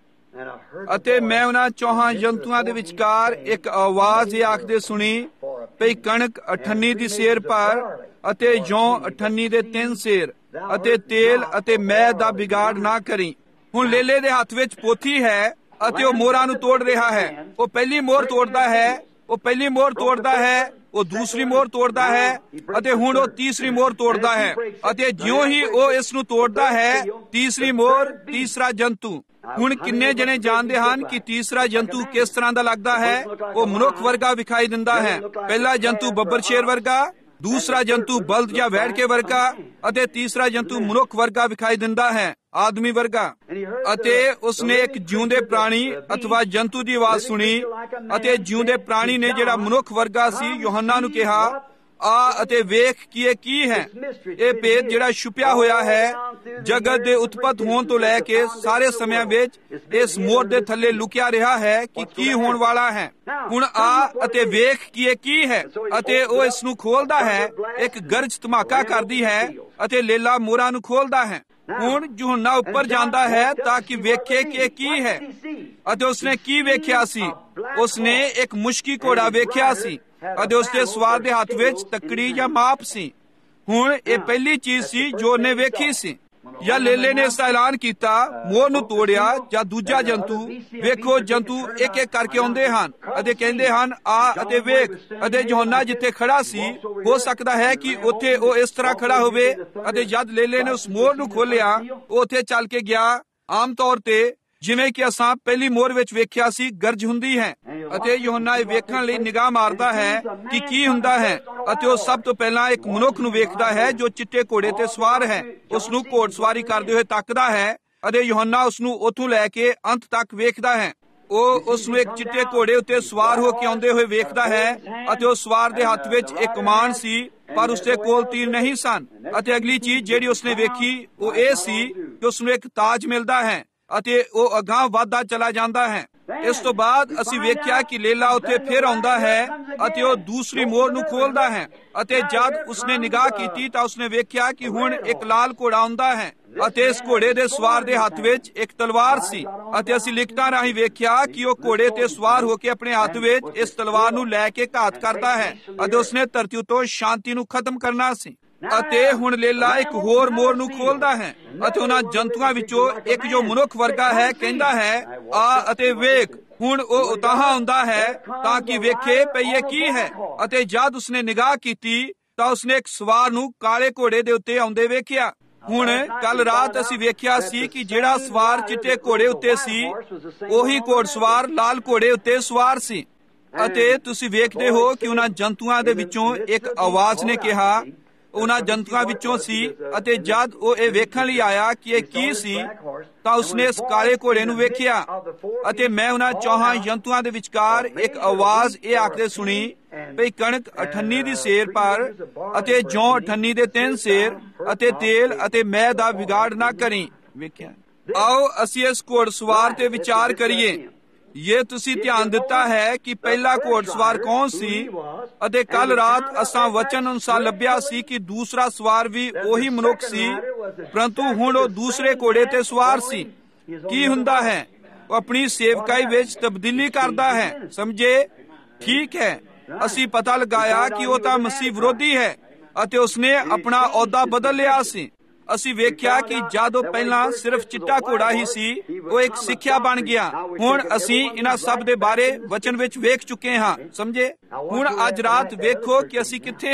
ਅਤੇ ਮੈਂ ਉਹਨਾਂ ਚੌਹਾਂ ਜੰਤੂਆਂ ਦੇ ਵਿਚਕਾਰ ਇੱਕ ਆਵਾਜ਼ ਇਹ ਆਖਦੇ ਸੁਣੀ ਵੀ ਕਣਕ ਅਠੰਨੀ ਦੀ ਸੇਰ ਭਰ ਅਤੇ ਜੌਂ ਅਠੰਨੀ ਦੇ ਤਿੰਨ ਸੇਰ ਅਤੇ ਤੇਲ ਅਤੇ ਮੈਦ ਦਾ ਵਿਗਾੜ ਨਾ ਕਰੀ। ਹੁਣ ਲੇਲੇ ਦੇ ਹੱਥ ਵਿੱਚ ਪੋਥੀ ਹੈ ਅਤੇ ਉਹ ਮੋਹਰਾਂ ਨੂੰ ਤੋੜ ਰਿਹਾ ਹੈ। ਉਹ ਪਹਿਲੀ ਮੋਹਰ ਤੋੜਦਾ ਹੈ, ਉਹ ਪਹਿਲੀ ਮੋਹਰ ਤੋੜਦਾ ਹੈ, ਉਹ ਦੂਸਰੀ ਮੋਹਰ ਤੋੜਦਾ ਹੈ ਅਤੇ ਹੁਣ ਉਹ ਤੀਸਰੀ ਮੋਹਰ ਤੋੜਦਾ ਹੈ। ਅਤੇ ਜਿਉਂ ਹੀ ਉਹ ਇਸ ਨੂੰ ਤੋੜਦਾ ਹੈ ਤੀਸਰੀ ਮੋਹਰ, ਤੀਸਰਾ ਜੰਤੂ। ਹੁਣ ਕਿੰਨੇ ਜਣੇ ਜਾਣਦੇ ਹਨ ਕਿ ਤੀਸਰਾ ਜੰਤੂ ਕਿਸ ਤਰ੍ਹਾਂ ਦਾ ਲੱਗਦਾ ਹੈ? ਉਹ ਮਨੁੱਖ ਵਰਗਾ ਵਿਖਾਈ ਦਿੰਦਾ ਹੈ। ਪਹਿਲਾ ਜੰਤੂ ਬੱਬਰ ਸ਼ੇਰ ਵਰਗਾ, ਦੂਸਰਾ ਜੰਤੂ ਬਲਦ ਜਾਂ ਵੈੜ ਕੇ ਵਰਗਾ ਅਤੇ ਤੀਸਰਾ ਜੰਤੂ ਮਨੁੱਖ ਵਰਗਾ ਵਿਖਾਈ ਦਿੰਦਾ ਹੈ, ਆਦਮੀ ਵਰਗਾ। ਅਤੇ ਉਸਨੇ ਇੱਕ ਜਿਉਂਦੇ ਪ੍ਰਾਣੀ ਅਥਵਾ ਜੰਤੂ ਦੀ ਆਵਾਜ਼ ਸੁਣੀ ਅਤੇ ਜਿਉਂਦੇ ਪ੍ਰਾਣੀ ਨੇ ਜਿਹੜਾ ਮਨੁੱਖ ਵਰਗਾ ਸੀ ਯੋਹੰਨਾ ਨੂੰ ਕਿਹਾ, ਆ ਅਤੇ ਵੇਖ ਕਿ ਇਹ ਕੀ ਹੈ। ਇਹ ਭੇਦ ਜਿਹੜਾ ਛੁਪਿਆ ਹੋਇਆ ਹੈ ਜਗਤ ਦੇ ਉਤਪਤ ਹੋਣ ਤੋਂ ਲੈ ਕੇ ਸਾਰੇ ਸਮਿਆਂ ਵਿੱਚ ਇਸ ਮੋਹਰ ਦੇ ਥੱਲੇ ਲੁਕਿਆ ਰਿਹਾ ਹੈ ਕਿ ਕੀ ਹੋਣ ਵਾਲਾ ਹੈ। ਹੁਣ ਆ ਅਤੇ ਵੇਖ ਕਿ ਇਹ ਕੀ ਹੈ ਅਤੇ ਉਹ ਇਸ ਨੂੰ ਖੋਲਦਾ ਹੈ। ਇੱਕ ਗਰਜ ਧਮਾਕਾ ਕਰਦੀ ਹੈ ਅਤੇ ਲੇਲਾ ਮੋਹਰਾਂ ਨੂੰ ਖੋਲਦਾ ਹੈ। ਹੁਣ ਯੋਹੰਨਾ ਉੱਪਰ ਜਾਂਦਾ ਹੈ ਤਾਂ ਕਿ ਵੇਖੇ ਕਿ ਇਹ ਕੀ ਹੈ। ਅਤੇ ਉਸਨੇ ਕੀ ਵੇਖਿਆ ਸੀ? ਉਸਨੇ ਇੱਕ ਮੁਸ਼ਕੀ ਘੋੜਾ ਵੇਖਿਆ ਸੀ ਅਤੇ ਉਸਦੇ ਸਵਾਰ ਦੇ ਹੱਥ ਵਿੱਚ ਤੱਕੜੀ ਜਾਂ ਮਾਪ ਸੀ। ਹੁਣ ਇਹ ਪਹਿਲੀ ਚੀਜ਼ ਸੀ ਜੋ ਉਹਨੇ ਵੇਖੀ ਸੀ। ਜਾਂ ਲੇਲੇ ਨੇ ਇਸ ਦਾ ਐਲਾਨ ਕੀਤਾ, ਮੋਹਰ ਨੂੰ ਤੋੜਿਆ। ਜਾਂ ਦੂਜਾ ਜੰਤੂ, ਵੇਖੋ ਜੰਤੂ ਇੱਕ ਇੱਕ ਕਰਕੇ ਆਉਂਦੇ ਹਨ ਅਤੇ ਕਹਿੰਦੇ ਹਨ ਆ ਅਤੇ ਵੇਖ। ਅਤੇ ਯੋਹੰਨਾ ਜਿੱਥੇ ਖੜਾ ਸੀ ਹੋ ਸਕਦਾ ਹੈ ਕਿ ਉੱਥੇ ਉਹ ਇਸ ਤਰ੍ਹਾਂ ਖੜਾ ਹੋਵੇ ਅਤੇ ਜਦ ਲੇਲੇ ਨੇ ਉਸ ਮੋਹਰ ਨੂੰ ਖੋਲਿਆ ਉਹ ਉੱਥੇ ਚੱਲ ਕੇ ਗਿਆ। ਆਮ ਤੌਰ ਤੇ ਜਿਵੇਂ ਕਿ ਅਸਾਂ ਪਹਿਲੀ ਮੋਹਰ ਵਿੱਚ ਵੇਖਿਆ ਸੀ ਗਰਜ ਹੁੰਦੀ ਹੈ ਅਤੇ ਯੋਹੰਨਾ ਇਹ ਵੇਖਣ ਲਈ ਨਿਗਾਹ ਮਾਰਦਾ ਹੈ ਕਿ ਕੀ ਹੁੰਦਾ ਹੈ। ਅਤੇ ਉਹ ਸਭ ਤੋਂ ਪਹਿਲਾਂ ਇੱਕ ਮਨੁੱਖ ਨੂੰ ਵੇਖਦਾ ਹੈ ਜੋ ਚਿੱਟੇ ਘੋੜੇ ਤੇ ਸਵਾਰ ਹੈ। ਉਸ ਨੂੰ ਘੋੜਸਵਾਰੀ ਕਰਦੇ ਹੋਏ ਤੱਕਦਾ ਹੈ ਅਤੇ ਯੋਹੰਨਾ ਉਸ ਨੂੰ ਉੱਥੋਂ ਲੈ ਕੇ ਅੰਤ ਤੱਕ ਵੇਖਦਾ ਹੈ। ਉਹ ਉਸ ਨੂੰ ਇੱਕ ਚਿੱਟੇ ਘੋੜੇ ਉੱਤੇ ਸਵਾਰ ਹੋ ਕੇ ਆਉਂਦੇ ਹੋਏ ਵੇਖਦਾ ਹੈ ਅਤੇ ਉਹ ਸਵਾਰ ਦੇ ਹੱਥ ਵਿੱਚ ਇੱਕ ਕਮਾਨ ਸੀ ਪਰ ਉਸਦੇ ਕੋਲ ਤੀਰ ਨਹੀਂ ਸਨ। ਅਤੇ ਅਗਲੀ ਚੀਜ਼ ਜਿਹੜੀ ਉਸਨੇ ਵੇਖੀ ਉਹ ਇਹ ਸੀ ਕਿ ਉਸ ਨੂੰ ਇੱਕ ਤਾਜ ਮਿਲਦਾ ਹੈ ਅਤੇ ਉਹ ਅਗਾਂਹ ਵਧਦਾ ਚਲਾ ਜਾਂਦਾ ਹੈ। ਇਸ ਤੋਂ ਬਾਅਦ ਅਸੀਂ ਵੇਖਿਆ ਕਿ ਲੇਲਾ ਉੱਥੇ ਫਿਰ ਆਉਂਦਾ ਹੈ ਅਤੇ ਉਹ ਦੂਸਰੀ ਮੋਹਰ ਨੂੰ ਖੋਲਦਾ ਹੈ। ਅਤੇ ਜਦ ਉਸਨੇ ਨਿਗਾਹ ਕੀਤੀ ਤਾਂ ਉਸਨੇ ਵੇਖਿਆ ਕਿ ਹੁਣ ਇੱਕ ਲਾਲ ਘੋੜਾ ਆਉਂਦਾ ਹੈ ਅਤੇ ਇਸ ਘੋੜੇ ਦੇ ਸਵਾਰ ਦੇ ਹੱਥ ਵਿੱਚ ਇੱਕ ਤਲਵਾਰ ਸੀ। ਅਤੇ ਅਸੀਂ ਲਿਖਤਾਂ ਰਾਹੀਂ ਵੇਖਿਆ ਕਿ ਉਹ ਘੋੜੇ ਤੇ ਸਵਾਰ ਹੋ ਕੇ ਆਪਣੇ ਹੱਥ ਵਿੱਚ ਇਸ ਤਲਵਾਰ ਨੂੰ ਲੈ ਕੇ ਘਾਤ ਕਰਦਾ ਹੈ ਅਤੇ ਉਸਨੇ ਧਰਤੀ ਉੱਤੋਂ ਸ਼ਾਂਤੀ ਨੂੰ ਖਤਮ ਕਰਨਾ ਸੀ। ਅਤੇ ਹੁਣ ਲੇਲਾ ਇੱਕ ਹੋਰ ਮੋਹਰ ਨੂੰ ਖੋਲਦਾ ਹੈ ਅਤੇ ਉਹਨਾਂ ਜੰਤੂਆਂ ਵਿੱਚੋਂ ਇੱਕ ਜੋ ਮਨੁੱਖ ਵਰਗਾ ਹੈ ਕਹਿੰਦਾ ਹੈ ਆ ਅਤੇ ਵੇਖ। ਹੁਣ ਉਹ ਉਤਾਹਾਂ ਹੁੰਦਾ ਹੈ ਤਾਂ ਕਿ ਵੇਖੇ ਪਈ ਇਹ ਕੀ ਹੈ। ਅਤੇ ਜਦ ਉਸਨੇ ਨਿਗਾਹ ਕੀਤੀ ਤਾਂ ਉਸਨੇ ਇੱਕ ਸਵਾਰ ਨੂੰ ਕਾਲੇ ਘੋੜੇ ਦੇ ਉੱਤੇ ਆਉਂਦੇ ਵੇਖਿਆ। ਹੁਣ ਕੱਲ ਰਾਤ ਅਸੀਂ ਵੇਖਿਆ ਸੀ ਕਿ ਜਿਹੜਾ ਸਵਾਰ ਚਿੱਟੇ ਘੋੜੇ ਉੱਤੇ ਸੀ ਉਹੀ ਘੋੜਸਵਾਰ ਲਾਲ ਘੋੜੇ ਉੱਤੇ ਸਵਾਰ ਸੀ। ਅਤੇ ਤੁਸੀਂ ਵੇਖਦੇ ਹੋ ਕਿ ਉਹਨਾਂ ਜੰਤੂਆਂ ਦੇ ਵਿੱਚੋਂ ਇੱਕ ਆਵਾਜ਼ ਨੇ ਕਿਹਾ, ਉਹਨਾਂ ਜੰਤੂਆਂ ਵਿੱਚੋਂ ਸੀ। ਅਤੇ ਜਦ ਉਹ ਇਹ ਵੇਖਣ ਲਈ ਆਇਆ ਕਿ ਇਹ ਕੀ ਸੀ ਤਾਂ ਉਸਨੇ ਇਸ ਕਾਲੇ ਘੋੜੇ ਨੂੰ ਵੇਖਿਆ। ਅਤੇ ਮੈਂ ਉਹਨਾਂ ਚੌਹਾਂ ਜੰਤੂਆਂ ਦੇ ਵਿਚਕਾਰ ਇੱਕ ਆਵਾਜ਼ ਇਹ ਆਖਦੇ ਸੁਣੀ ਵੀ ਕਣਕ ਅਠੰਨੀ ਦੀ ਸੇਰ ਪਰ ਅਤੇ ਜੌਂ ਅਠੰਨੀ ਦੇ ਤਿੰਨ ਸੇਰ ਅਤੇ ਤੇਲ ਅਤੇ ਮੈਦ ਦਾ ਵਿਗਾੜ ਨਾ ਕਰੀ। ਵੇਖਿਆ। ਆਓ ਅਸੀਂ ਇਸ ਘੋੜਸਵਾਰ ਤੇ ਵਿਚਾਰ ਕਰੀਏ। ਇਹ ਤੁਸੀਂ ਧਿਆਨ ਦਿੱਤਾ ਹੈ ਕਿ ਪਹਿਲਾ ਘੋੜਸਵਾਰ ਕੌਣ ਸੀ? ਅਤੇ ਕੱਲ ਰਾਤ ਅਸਾਂ ਵਚਨ ਅਨੁਸਾਰ ਲੱਭਿਆ ਸੀ ਕਿ ਦੂਸਰਾ ਸਵਾਰ ਵੀ ਉਹੀ ਮਨੁੱਖ ਸੀ, ਪਰੰਤੂ ਹੁਣ ਉਹ ਦੂਸਰੇ ਘੋੜੇ ਤੇ ਸਵਾਰ ਸੀ। ਕੀ ਹੁੰਦਾ ਹੈ? ਉਹ ਆਪਣੀ ਸੇਵਕਾਈ ਵਿੱਚ ਤਬਦੀਲੀ ਕਰਦਾ ਹੈ। ਸਮਝੇ? ਠੀਕ ਹੈ। ਅਸੀਂ ਪਤਾ ਲਗਾਇਆ ਕਿ ਉਹ ਤਾਂ ਮਸੀਹ ਵਿਰੋਧੀ ਹੈ ਅਤੇ ਉਸਨੇ ਆਪਣਾ ਅਹੁਦਾ ਬਦਲ ਲਿਆ ਸੀ। ਅਸੀਂ ਵੇਖਿਆ ਕਿ ਜਦ ਉਹ ਪਹਿਲਾਂ ਸਿਰਫ ਚਿੱਟਾ ਘੋੜਾ ਹੀ ਸੀ ਉਹ ਇੱਕ ਸਿੱਖਿਆ ਬਣ ਗਿਆ। ਹੁਣ ਅਸੀਂ ਇਹਨਾਂ ਸਭ ਦੇ ਬਾਰੇ ਵਚਨ ਵਿੱਚ ਵੇਖ ਚੁੱਕੇ ਹਾਂ। ਸਮਝੇ? ਹੁਣ ਅੱਜ ਰਾਤ ਵੇਖੋ ਕਿ ਅਸੀਂ ਕਿੱਥੇ ਹਾਂ।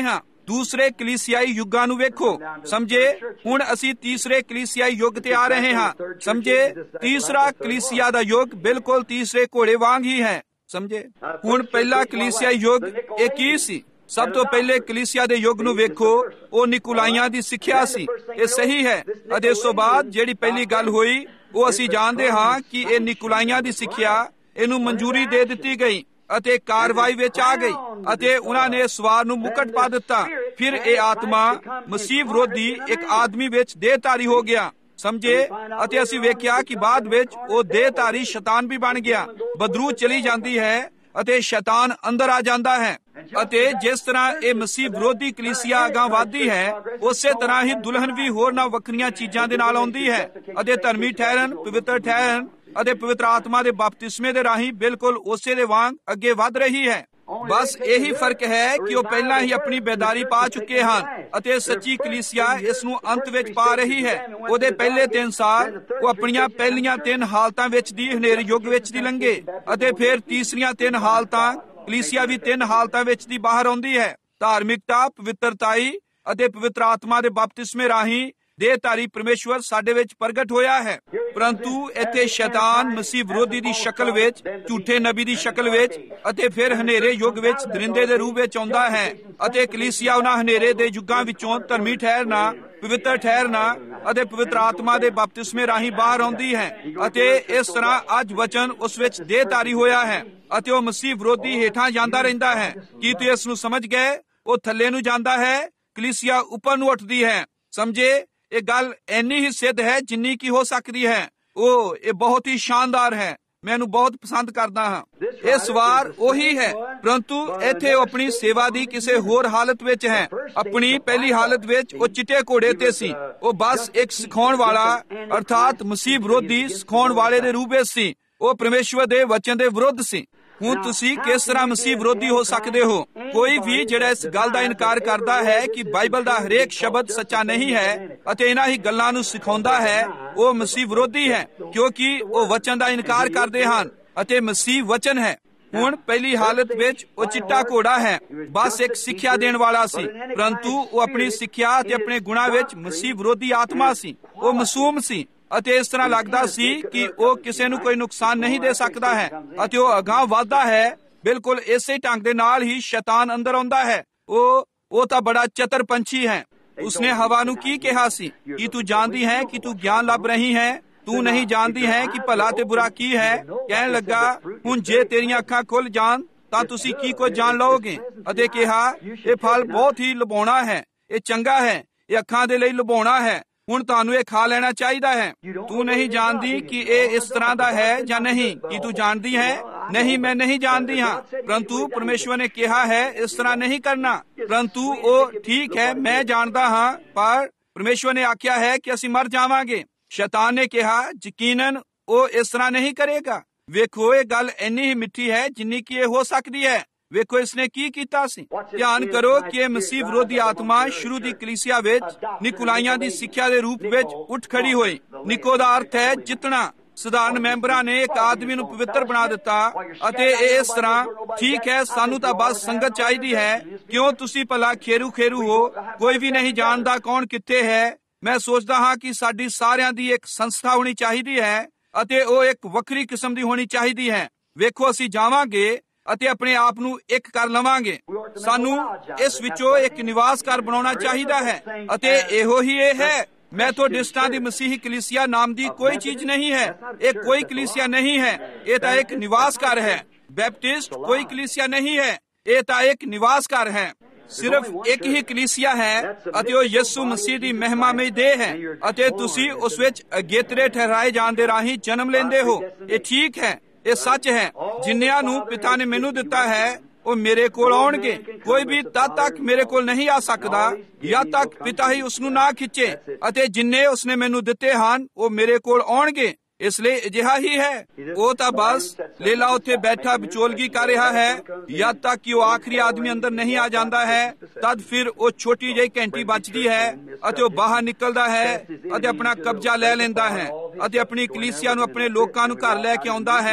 ਦੂਸਰੇ ਕਲੀਸਿਆਈ ਯੁੱਗਾਂ ਨੂੰ ਵੇਖੋ। ਸਮਝੇ, ਹੁਣ ਅਸੀਂ ਤੀਸਰੇ ਕਲੀਸਿਆਈ ਯੁੱਗ ਤੇ ਆ ਰਹੇ ਹਾਂ। ਸਮਝੇ, ਤੀਸਰਾ ਕਲੀਸਿਆ ਦਾ ਯੁੱਗ ਬਿਲਕੁਲ ਤੀਸਰੇ ਘੋੜੇ ਵਾਂਗ ਹੀ ਹੈ। ਸਮਝੇ, ਹੁਣ ਪਹਿਲਾ ਕਲੀਸਿਆਈ ਯੁੱਗ ਇਹ ਕੀ ਸੀ? ਸਭ ਤੋਂ ਪਹਿਲੇ ਕਲੀਸਿਆ ਦੇ ਯੁੱਗ ਨੂੰ ਵੇਖੋ, ਉਹ ਨਿਕੋਲਾਈਆਂ ਦੀ ਸਿੱਖਿਆ ਸੀ। ਇਹ ਸਹੀ ਹੈ। ਅਤੇ ਇਸ ਤੋਂ ਬਾਅਦ ਜਿਹੜੀ ਪਹਿਲੀ ਗੱਲ ਹੋਈ, ਉਹ ਅਸੀਂ ਜਾਣਦੇ ਹਾਂ ਕਿ ਇਹ ਨਿਕੋਲਾਈਆਂ ਦੀ ਸਿੱਖਿਆ, ਇਹਨੂੰ ਮਨਜ਼ੂਰੀ ਦੇ ਦਿੱਤੀ ਗਈ ਅਤੇ ਕਾਰਵਾਈ ਵਿੱਚ ਆ ਗਈ ਅਤੇ ਉਹਨਾਂ ਨੇ ਸਵਾਰ ਨੂੰ ਮੁਕਟ ਪਾ ਦਿੱਤਾ। ਫਿਰ ਇਹ ਆਤਮਾ ਮਸੀਹ ਵਿਰੋਧੀ ਇੱਕ ਆਦਮੀ ਵਿੱਚ ਦੇਹਧਾਰੀ ਹੋ ਗਿਆ। ਸਮਝੇ, ਅਤੇ ਅਸੀਂ ਵੇਖਿਆ ਕਿ ਬਾਅਦ ਵਿੱਚ ਉਹ ਦੇਹਧਾਰੀ ਸ਼ੈਤਾਨ ਵੀ ਬਣ ਗਿਆ। ਬਦਰੂ ਚਲੀ ਜਾਂਦੀ ਹੈ ਅਤੇ ਸ਼ੈਤਾਨ ਅੰਦਰ ਆ ਜਾਂਦਾ ਹੈ। ਅਤੇ ਜਿਸ ਤਰ੍ਹਾਂ ਇਹ ਮਸੀਹ ਵਿਰੋਧੀ ਕਲੀਸਿਆ ਅਗਾਂਹ ਵਧਦੀ ਹੈ, ਉਸੇ ਤਰ੍ਹਾਂ ਹੀ ਦੁਲਹਨ ਵੀ ਹੋਰ ਨਾ ਵੱਖਰੀਆਂ ਚੀਜ਼ਾਂ ਦੇ ਨਾਲ ਆਉਂਦੀ ਹੈ ਅਤੇ ਧਰਮੀ ਠਹਿਰਨ, ਪਵਿੱਤਰ ਠਹਿਰਨ ਅਤੇ ਪਵਿੱਤਰ ਆਤਮਾ ਦੇ ਬਪਤਿਸਮੇ ਦੇ ਰਾਹੀਂ ਬਿਲਕੁਲ ਉਸੇ ਦੇ ਵਾਂਗ ਅੱਗੇ ਵਧ ਰਹੀ ਹੈ। ਬਸ ਇਹੀ ਫਰਕ ਹੈ ਕਿ ਉਹ ਪਹਿਲਾਂ ਹੀ ਆਪਣੀ ਬੇਦਾਰੀ ਪਾ ਚੁੱਕੇ ਹਨ ਅਤੇ ਸੱਚੀ ਕਲੀਸਿਆ ਇਸ ਨੂੰ ਅੰਤ ਵਿੱਚ ਪਾ ਰਹੀ ਹੈ। ਉਹਦੇ ਪਹਿਲੇ ਤਿੰਨ ਸਾਲ ਉਹ ਆਪਣੀਆਂ ਪਹਿਲੀਆਂ ਤਿੰਨ ਹਾਲਤਾਂ ਵਿੱਚ ਦੀ ਹਨੇਰੇ ਯੁੱਗ ਵਿੱਚ ਦੀ ਲੰਘੇ ਅਤੇ ਫਿਰ ਤੀਸਰੀਆਂ ਤਿੰਨ ਹਾਲਤਾਂ ਕਲੀਸਿਆ ਵੀ ਤਿੰਨ ਹਾਲਤਾਂ ਵਿੱਚ ਦੀ ਬਾਹਰ ਆਉਂਦੀ ਹੈ। ਧਾਰਮਿਕਤਾ, ਪਵਿੱਤਰਤਾਈ ਅਤੇ ਪਵਿੱਤਰ ਆਤਮਾ ਦੇ ਬਪਤਿਸਮੇ ਰਾਹੀਂ ਦੇਹਧਾਰੀ ਪਰਮੇਸ਼ਵਰ ਸਾਡੇ ਵਿੱਚ ਪ੍ਰਗਟ ਹੋਇਆ ਹੈ। ਪਰੰਤੂ ਇੱਥੇ ਸ਼ੈਤਾਨ ਮਸੀਹ ਵਿਰੋਧੀ ਦੀ ਸ਼ਕਲ ਵਿੱਚ, ਝੂਠੇ ਨਬੀ ਦੀ ਸ਼ਕਲ ਵਿੱਚ ਅਤੇ ਫਿਰ ਹਨੇਰੇ ਯੁੱਗ ਵਿੱਚ ਦਰਿੰਦੇ ਦੇ ਰੂਪ ਵਿੱਚ ਆਉਂਦਾ ਹੈ ਅਤੇ ਕਲੀਸਿਆ ਉਹਨਾਂ ਹਨੇਰੇ ਦੇ ਯੁੱਗਾਂ ਵਿੱਚੋਂ ਧਰਮੀ ਠਹਿਰਨਾ, ਪਵਿੱਤਰ ਠਹਿਰਨਾ ਅਤੇ ਪਵਿੱਤਰ ਆਤਮਾ ਦੇ ਬਪਤਿਸਮੇ ਰਾਹੀਂ ਬਾਹਰ ਆਉਂਦੀ ਹੈ ਅਤੇ ਇਸ ਤਰ੍ਹਾਂ ਅੱਜ ਵਚਨ ਉਸ ਵਿੱਚ ਦੇਹਧਾਰੀ ਹੋਇਆ ਹੈ ਅਤੇ ਉਹ ਮਸੀਹ ਵਿਰੋਧੀ ਹੇਠਾਂ ਜਾਂਦਾ ਰਹਿੰਦਾ ਹੈ। ਕੀ ਤੁਸੀਂ ਇਸ ਨੂੰ ਸਮਝ ਗਏ? ਉਹ ਥੱਲੇ ਨੂੰ ਜਾਂਦਾ ਹੈ, ਕਲੀਸਿਆ ਉੱਪਰ ਨੂੰ ਉੱਠਦੀ ਹੈ। ਸਮਝੇ, ਇਹ ਗੱਲ ਇੰਨੀ ਹੀ ਸਿੱਧ ਹੈ ਜਿੰਨੀ ਕੀ ਹੋ ਸਕਦੀ ਹੈ। ਉਹ ਇਹ ਬਹੁਤ ਹੀ ਸ਼ਾਨਦਾਰ ਹੈ। ਮੈਂ ਇਹਨੂੰ ਬਹੁਤ ਪਸੰਦ ਕਰਦਾ ਹਾਂ। ਇਹ ਸਵਾਰ ਉਹੀ ਹੈ, ਪਰੰਤੂ ਇੱਥੇ ਉਹ ਆਪਣੀ ਸੇਵਾ ਦੀ ਕਿਸੇ ਹੋਰ ਹਾਲਤ ਵਿੱਚ ਹੈ। ਆਪਣੀ ਪਹਿਲੀ ਹਾਲਤ ਵਿੱਚ ਉਹ ਚਿੱਟੇ ਘੋੜੇ ਤੇ ਸੀ। ਉਹ ਬਸ ਇੱਕ ਸਿਖਾਉਣ ਵਾਲਾ ਅਰਥਾਤ ਮਸੀਹ ਵਿਰੋਧੀ ਸਿਖਾਉਣ ਵਾਲੇ ਦੇ ਰੂਪ ਵਿੱਚ ਸੀ। ਉਹ ਪਰਮੇਸ਼ਵਰ ਦੇ ਵਚਨ ਦੇ ਵਿਰੁੱਧ ਸੀ। ਹੁਣ ਤੁਸੀਂ ਕਿਸ ਤਰ੍ਹਾਂ ਮਸੀਹ ਵਿਰੋਧੀ ਹੋ ਸਕਦੇ ਹੋ? ਕੋਈ ਵੀ ਜਿਹੜਾ ਇਸ ਗੱਲ ਦਾ ਇਨਕਾਰ ਕਰਦਾ ਹੈ ਕਿ ਬਾਈਬਲ ਦਾ ਹਰੇਕ ਸ਼ਬਦ ਸੱਚਾ ਨਹੀਂ ਹੈ ਅਤੇ ਇਹਨਾਂ ਹੀ ਗੱਲਾਂ ਨੂੰ ਸਿਖਾਉਂਦਾ ਹੈ, ਉਹ ਮਸੀਹ ਵਿਰੋਧੀ ਹੈ, ਕਿਉਂਕਿ ਉਹ ਵਚਨ ਦਾ ਇਨਕਾਰ ਕਰਦੇ ਹਨ ਅਤੇ ਮਸੀਹ ਵਚਨ ਹੈ। ਹੁਣ ਪਹਿਲੀ ਹਾਲਤ ਵਿੱਚ ਉਹ ਚਿੱਟਾ ਘੋੜਾ ਹੈ, ਬਸ ਇੱਕ ਸਿੱਖਿਆ ਦੇਣ ਵਾਲਾ ਸੀ, ਪਰੰਤੂ ਉਹ ਆਪਣੀ ਸਿੱਖਿਆ ਅਤੇ ਆਪਣੇ ਗੁਣਾਂ ਵਿੱਚ ਮਸੀਹ ਵਿਰੋਧੀ ਆਤਮਾ ਸੀ। ਉਹ ਮਾਸੂਮ ਸੀ ਅਤੇ ਇਸ ਤਰ੍ਹਾਂ ਲੱਗਦਾ ਸੀ ਕਿ ਉਹ ਕਿਸੇ ਨੂੰ ਕੋਈ ਨੁਕਸਾਨ ਨਹੀਂ ਦੇ ਸਕਦਾ ਹੈ ਅਤੇ ਉਹ ਅਗਾਂਹ ਵਧਦਾ ਹੈ। ਬਿਲਕੁਲ ਇਸੇ ਢੰਗ ਦੇ ਨਾਲ ਹੀ ਸ਼ੈਤਾਨ ਅੰਦਰ ਆਉਂਦਾ ਹੈ। ਉਹ ਉਹ ਤਾਂ ਬੜਾ ਚਤਰ ਪੰਛੀ ਹੈ। ਉਸਨੇ ਹਵਾ ਨੂੰ ਕੀ ਕਿਹਾ ਸੀ ਕਿ ਤੂੰ ਜਾਣਦੀ ਹੈ ਕਿ ਤੂੰ ਗਿਆਨ ਲੱਭ ਰਹੀ ਹੈ, ਤੂੰ ਨਹੀਂ ਜਾਣਦੀ ਹੈ ਕਿ ਭਲਾ ਤੇ ਬੁਰਾ ਕੀ ਹੈ। ਕਹਿਣ ਲੱਗਾ, ਹੁਣ ਜੇ ਤੇਰੀਆਂ ਅੱਖਾਂ ਖੁੱਲ ਜਾਣ ਤਾਂ ਤੁਸੀਂ ਕੀ ਕੁਝ ਜਾਣ ਲਓਗੇ। ਅਤੇ ਕਿਹਾ, ਇਹ ਫਲ ਬਹੁਤ ਹੀ ਲੁਭਾਉਣਾ ਹੈ, ਇਹ ਚੰਗਾ ਹੈ, ਇਹ ਅੱਖਾਂ ਦੇ ਲਈ ਲੁਭਾਉਣਾ ਹੈ, ਹੁਣ ਤੁਹਾਨੂੰ ਇਹ ਖਾ ਲੈਣਾ ਚਾਹੀਦਾ ਹੈ। ਤੂੰ ਨਹੀਂ ਜਾਣਦੀ ਕਿ ਇਹ ਇਸ ਤਰ੍ਹਾਂ ਦਾ ਹੈ ਜਾਂ ਨਹੀਂ। ਕੀ ਤੂੰ ਜਾਣਦੀ ਹੈ? ਨਹੀਂ, ਮੈਂ ਨਹੀਂ ਜਾਣਦੀ ਹਾਂ, ਪਰੰਤੂ ਪਰਮੇਸ਼ਵਰ ਨੇ ਕਿਹਾ ਹੈ ਇਸ ਤਰ੍ਹਾਂ ਨਹੀਂ ਕਰਨਾ। ਪਰੰਤੂ ਉਹ ਠੀਕ ਹੈ, ਮੈਂ ਜਾਣਦਾ ਹਾਂ, ਪਰ ਪਰਮੇਸ਼ਵਰ ਨੇ ਆਖਿਆ ਹੈ ਕਿ ਅਸੀਂ ਮਰ ਜਾਵਾਂਗੇ। ਸ਼ੈਤਾਨ ਨੇ ਕਿਹਾ, ਯਕੀਨਨ ਉਹ ਇਸ ਤਰ੍ਹਾਂ ਨਹੀਂ ਕਰੇਗਾ। ਵੇਖੋ, ਇਹ ਗੱਲ ਇੰਨੀ ਹੀ ਮਿੱਠੀ ਹੈ ਜਿੰਨੀ ਕਿ ਇਹ ਹੋ ਸਕਦੀ ਹੈ। ਵੇਖੋ ਇਸਨੇ ਕੀ ਕੀਤਾ ਸੀ। ਧਿਆਨ ਕਰੋ ਕਿ ਇਹ ਮਸੀਹ ਵਿਰੋਧੀ ਆਤਮਾ ਸ਼ੁਰੂ ਦੀ ਕਲੀਸਿਆ ਵਿੱਚ ਨਿਕੋਲਾਈਆਂ ਦੀ ਸਿੱਖਿਆ ਦੇ ਰੂਪ ਵਿੱਚ ਉੱਠ ਖੜੀ ਹੋਈ। ਨਿਕੋ ਦਾ ਅਰਥ ਹੈ ਜਿੱਤਣਾ। ਸਧਾਰਨ ਮੈਂਬਰਾਂ ਨੇ ਇੱਕ ਆਦਮੀ ਨੂੰ ਪਵਿੱਤਰ ਬਣਾ ਦਿੱਤਾ ਅਤੇ ਇਹ ਇਸ ਤਰ੍ਹਾਂ, ਠੀਕ ਹੈ, ਸਾਨੂੰ ਤਾਂ ਬਸ ਸੰਗਤ ਚਾਹੀਦੀ ਹੈ। ਕਿਉਂ ਤੁਸੀਂ ਭਲਾ ਖੇਰੂ ਖੇਰੂ ਹੋ? ਕੋਈ ਵੀ ਨਹੀਂ ਜਾਣਦਾ ਕੌਣ ਕਿੱਥੇ ਹੈ। ਮੈਂ ਸੋਚਦਾ ਹਾਂ ਕਿ ਸਾਡੀ ਸਾਰਿਆਂ ਦੀ ਇੱਕ ਸੰਸਥਾ ਹੋਣੀ ਚਾਹੀਦੀ ਹੈ ਅਤੇ ਉਹ ਇੱਕ ਵੱਖਰੀ ਕਿਸਮ ਦੀ ਹੋਣੀ ਚਾਹੀਦੀ ਹੈ। ਵੇਖੋ, ਅਸੀਂ ਜਾਵਾਂਗੇ ਅਤੇ ਆਪਣੇ ਆਪ ਨੂੰ ਇੱਕ ਕਰ ਲਵਾਂਗੇ। ਸਾਨੂੰ ਇਸ ਵਿੱਚੋਂ ਇੱਕ ਨਿਵਾਸ ਘਰ ਬਣਾਉਣਾ ਚਾਹੀਦਾ ਹੈ ਅਤੇ ਇਹੋ ਹੀ ਇਹ ਹੈ। ਮੈਥੋਡਿਸਟਾਂ ਦੀ ਮਸੀਹੀ ਕਲੀਸਿਆ ਨਾਮ ਦੀ ਕੋਈ ਚੀਜ਼ ਨਹੀਂ ਹੈ। ਇਹ ਕੋਈ ਕਲੀਸਿਆ ਨਹੀਂ ਹੈ, ਇਹ ਤਾਂ ਇੱਕ ਨਿਵਾਸ ਘਰ ਹੈ। ਬੈਪਟਿਸਟ ਕੋਈ ਕਲੀਸਿਆ ਨਹੀਂ ਹੈ, ਇਹ ਤਾਂ ਇੱਕ ਨਿਵਾਸ ਘਰ ਹੈ। ਸਿਰਫ ਇੱਕ ਹੀ ਕਲੀਸਿਆ ਹੈ ਅਤੇ ਉਹ ਯਿਸੂ ਮਸੀਹ ਦੀ ਮਹਿਮਾਮਈ ਦੇਹ ਹੈ ਅਤੇ ਤੁਸੀਂ ਉਸ ਵਿੱਚ ਅਗੇਤਰੇ ਠਹਿਰਾਏ ਜਾਣ ਦੇ ਰਾਹੀਂ ਜਨਮ ਲੈਂਦੇ ਹੋ। ਇਹ ਠੀਕ ਹੈ, ਇਹ ਸੱਚ ਹੈ। ਜਿੰਨਿਆਂ ਨੂੰ ਪਿਤਾ ਨੇ ਮੈਨੂੰ ਦਿੱਤਾ ਹੈ ਉਹ ਮੇਰੇ ਕੋਲ ਆਉਣਗੇ। ਕੋਈ ਵੀ ਤਦ ਤੱਕ ਮੇਰੇ ਕੋਲ ਨਹੀਂ ਆ ਸਕਦਾ ਜਦ ਤੱਕ ਪਿਤਾ ਹੀ ਉਸ ਨੂੰ ਨਾ ਖਿੱਚੇ, ਅਤੇ ਜਿੰਨੇ ਉਸਨੇ ਮੈਨੂੰ ਦਿੱਤੇ ਹਨ ਉਹ ਮੇਰੇ ਕੋਲ ਆਉਣਗੇ। ਇਸ ਲਈ ਅਜਿਹਾ ਹੀ ਹੈ। ਉਹ ਤਾਂ ਬਸ ਲੇਲਾ ਉੱਥੇ ਬੈਠਾ ਵਿਚੋਲਗੀ ਕਰ ਰਿਹਾ ਹੈ ਜਦ ਤੱਕ ਕਿ ਉਹ ਆਖਰੀ ਆਦਮੀ ਅੰਦਰ ਨਹੀਂ ਆ ਜਾਂਦਾ ਹੈ। ਤਦ ਫਿਰ ਉਹ ਛੋਟੀ ਜਿਹੀ ਘੰਟੀ ਵੱਜਦੀ ਹੈ ਅਤੇ ਉਹ ਬਾਹਰ ਨਿਕਲਦਾ ਹੈ ਅਤੇ ਆਪਣਾ ਕਬਜ਼ਾ ਲੈ ਲੈਂਦਾ ਹੈ ਅਤੇ ਆਪਣੀ ਕਲੀਸਿਆ ਨੂੰ, ਆਪਣੇ ਲੋਕਾਂ ਨੂੰ ਘਰ ਲੈ ਕੇ ਆਉਂਦਾ ਹੈ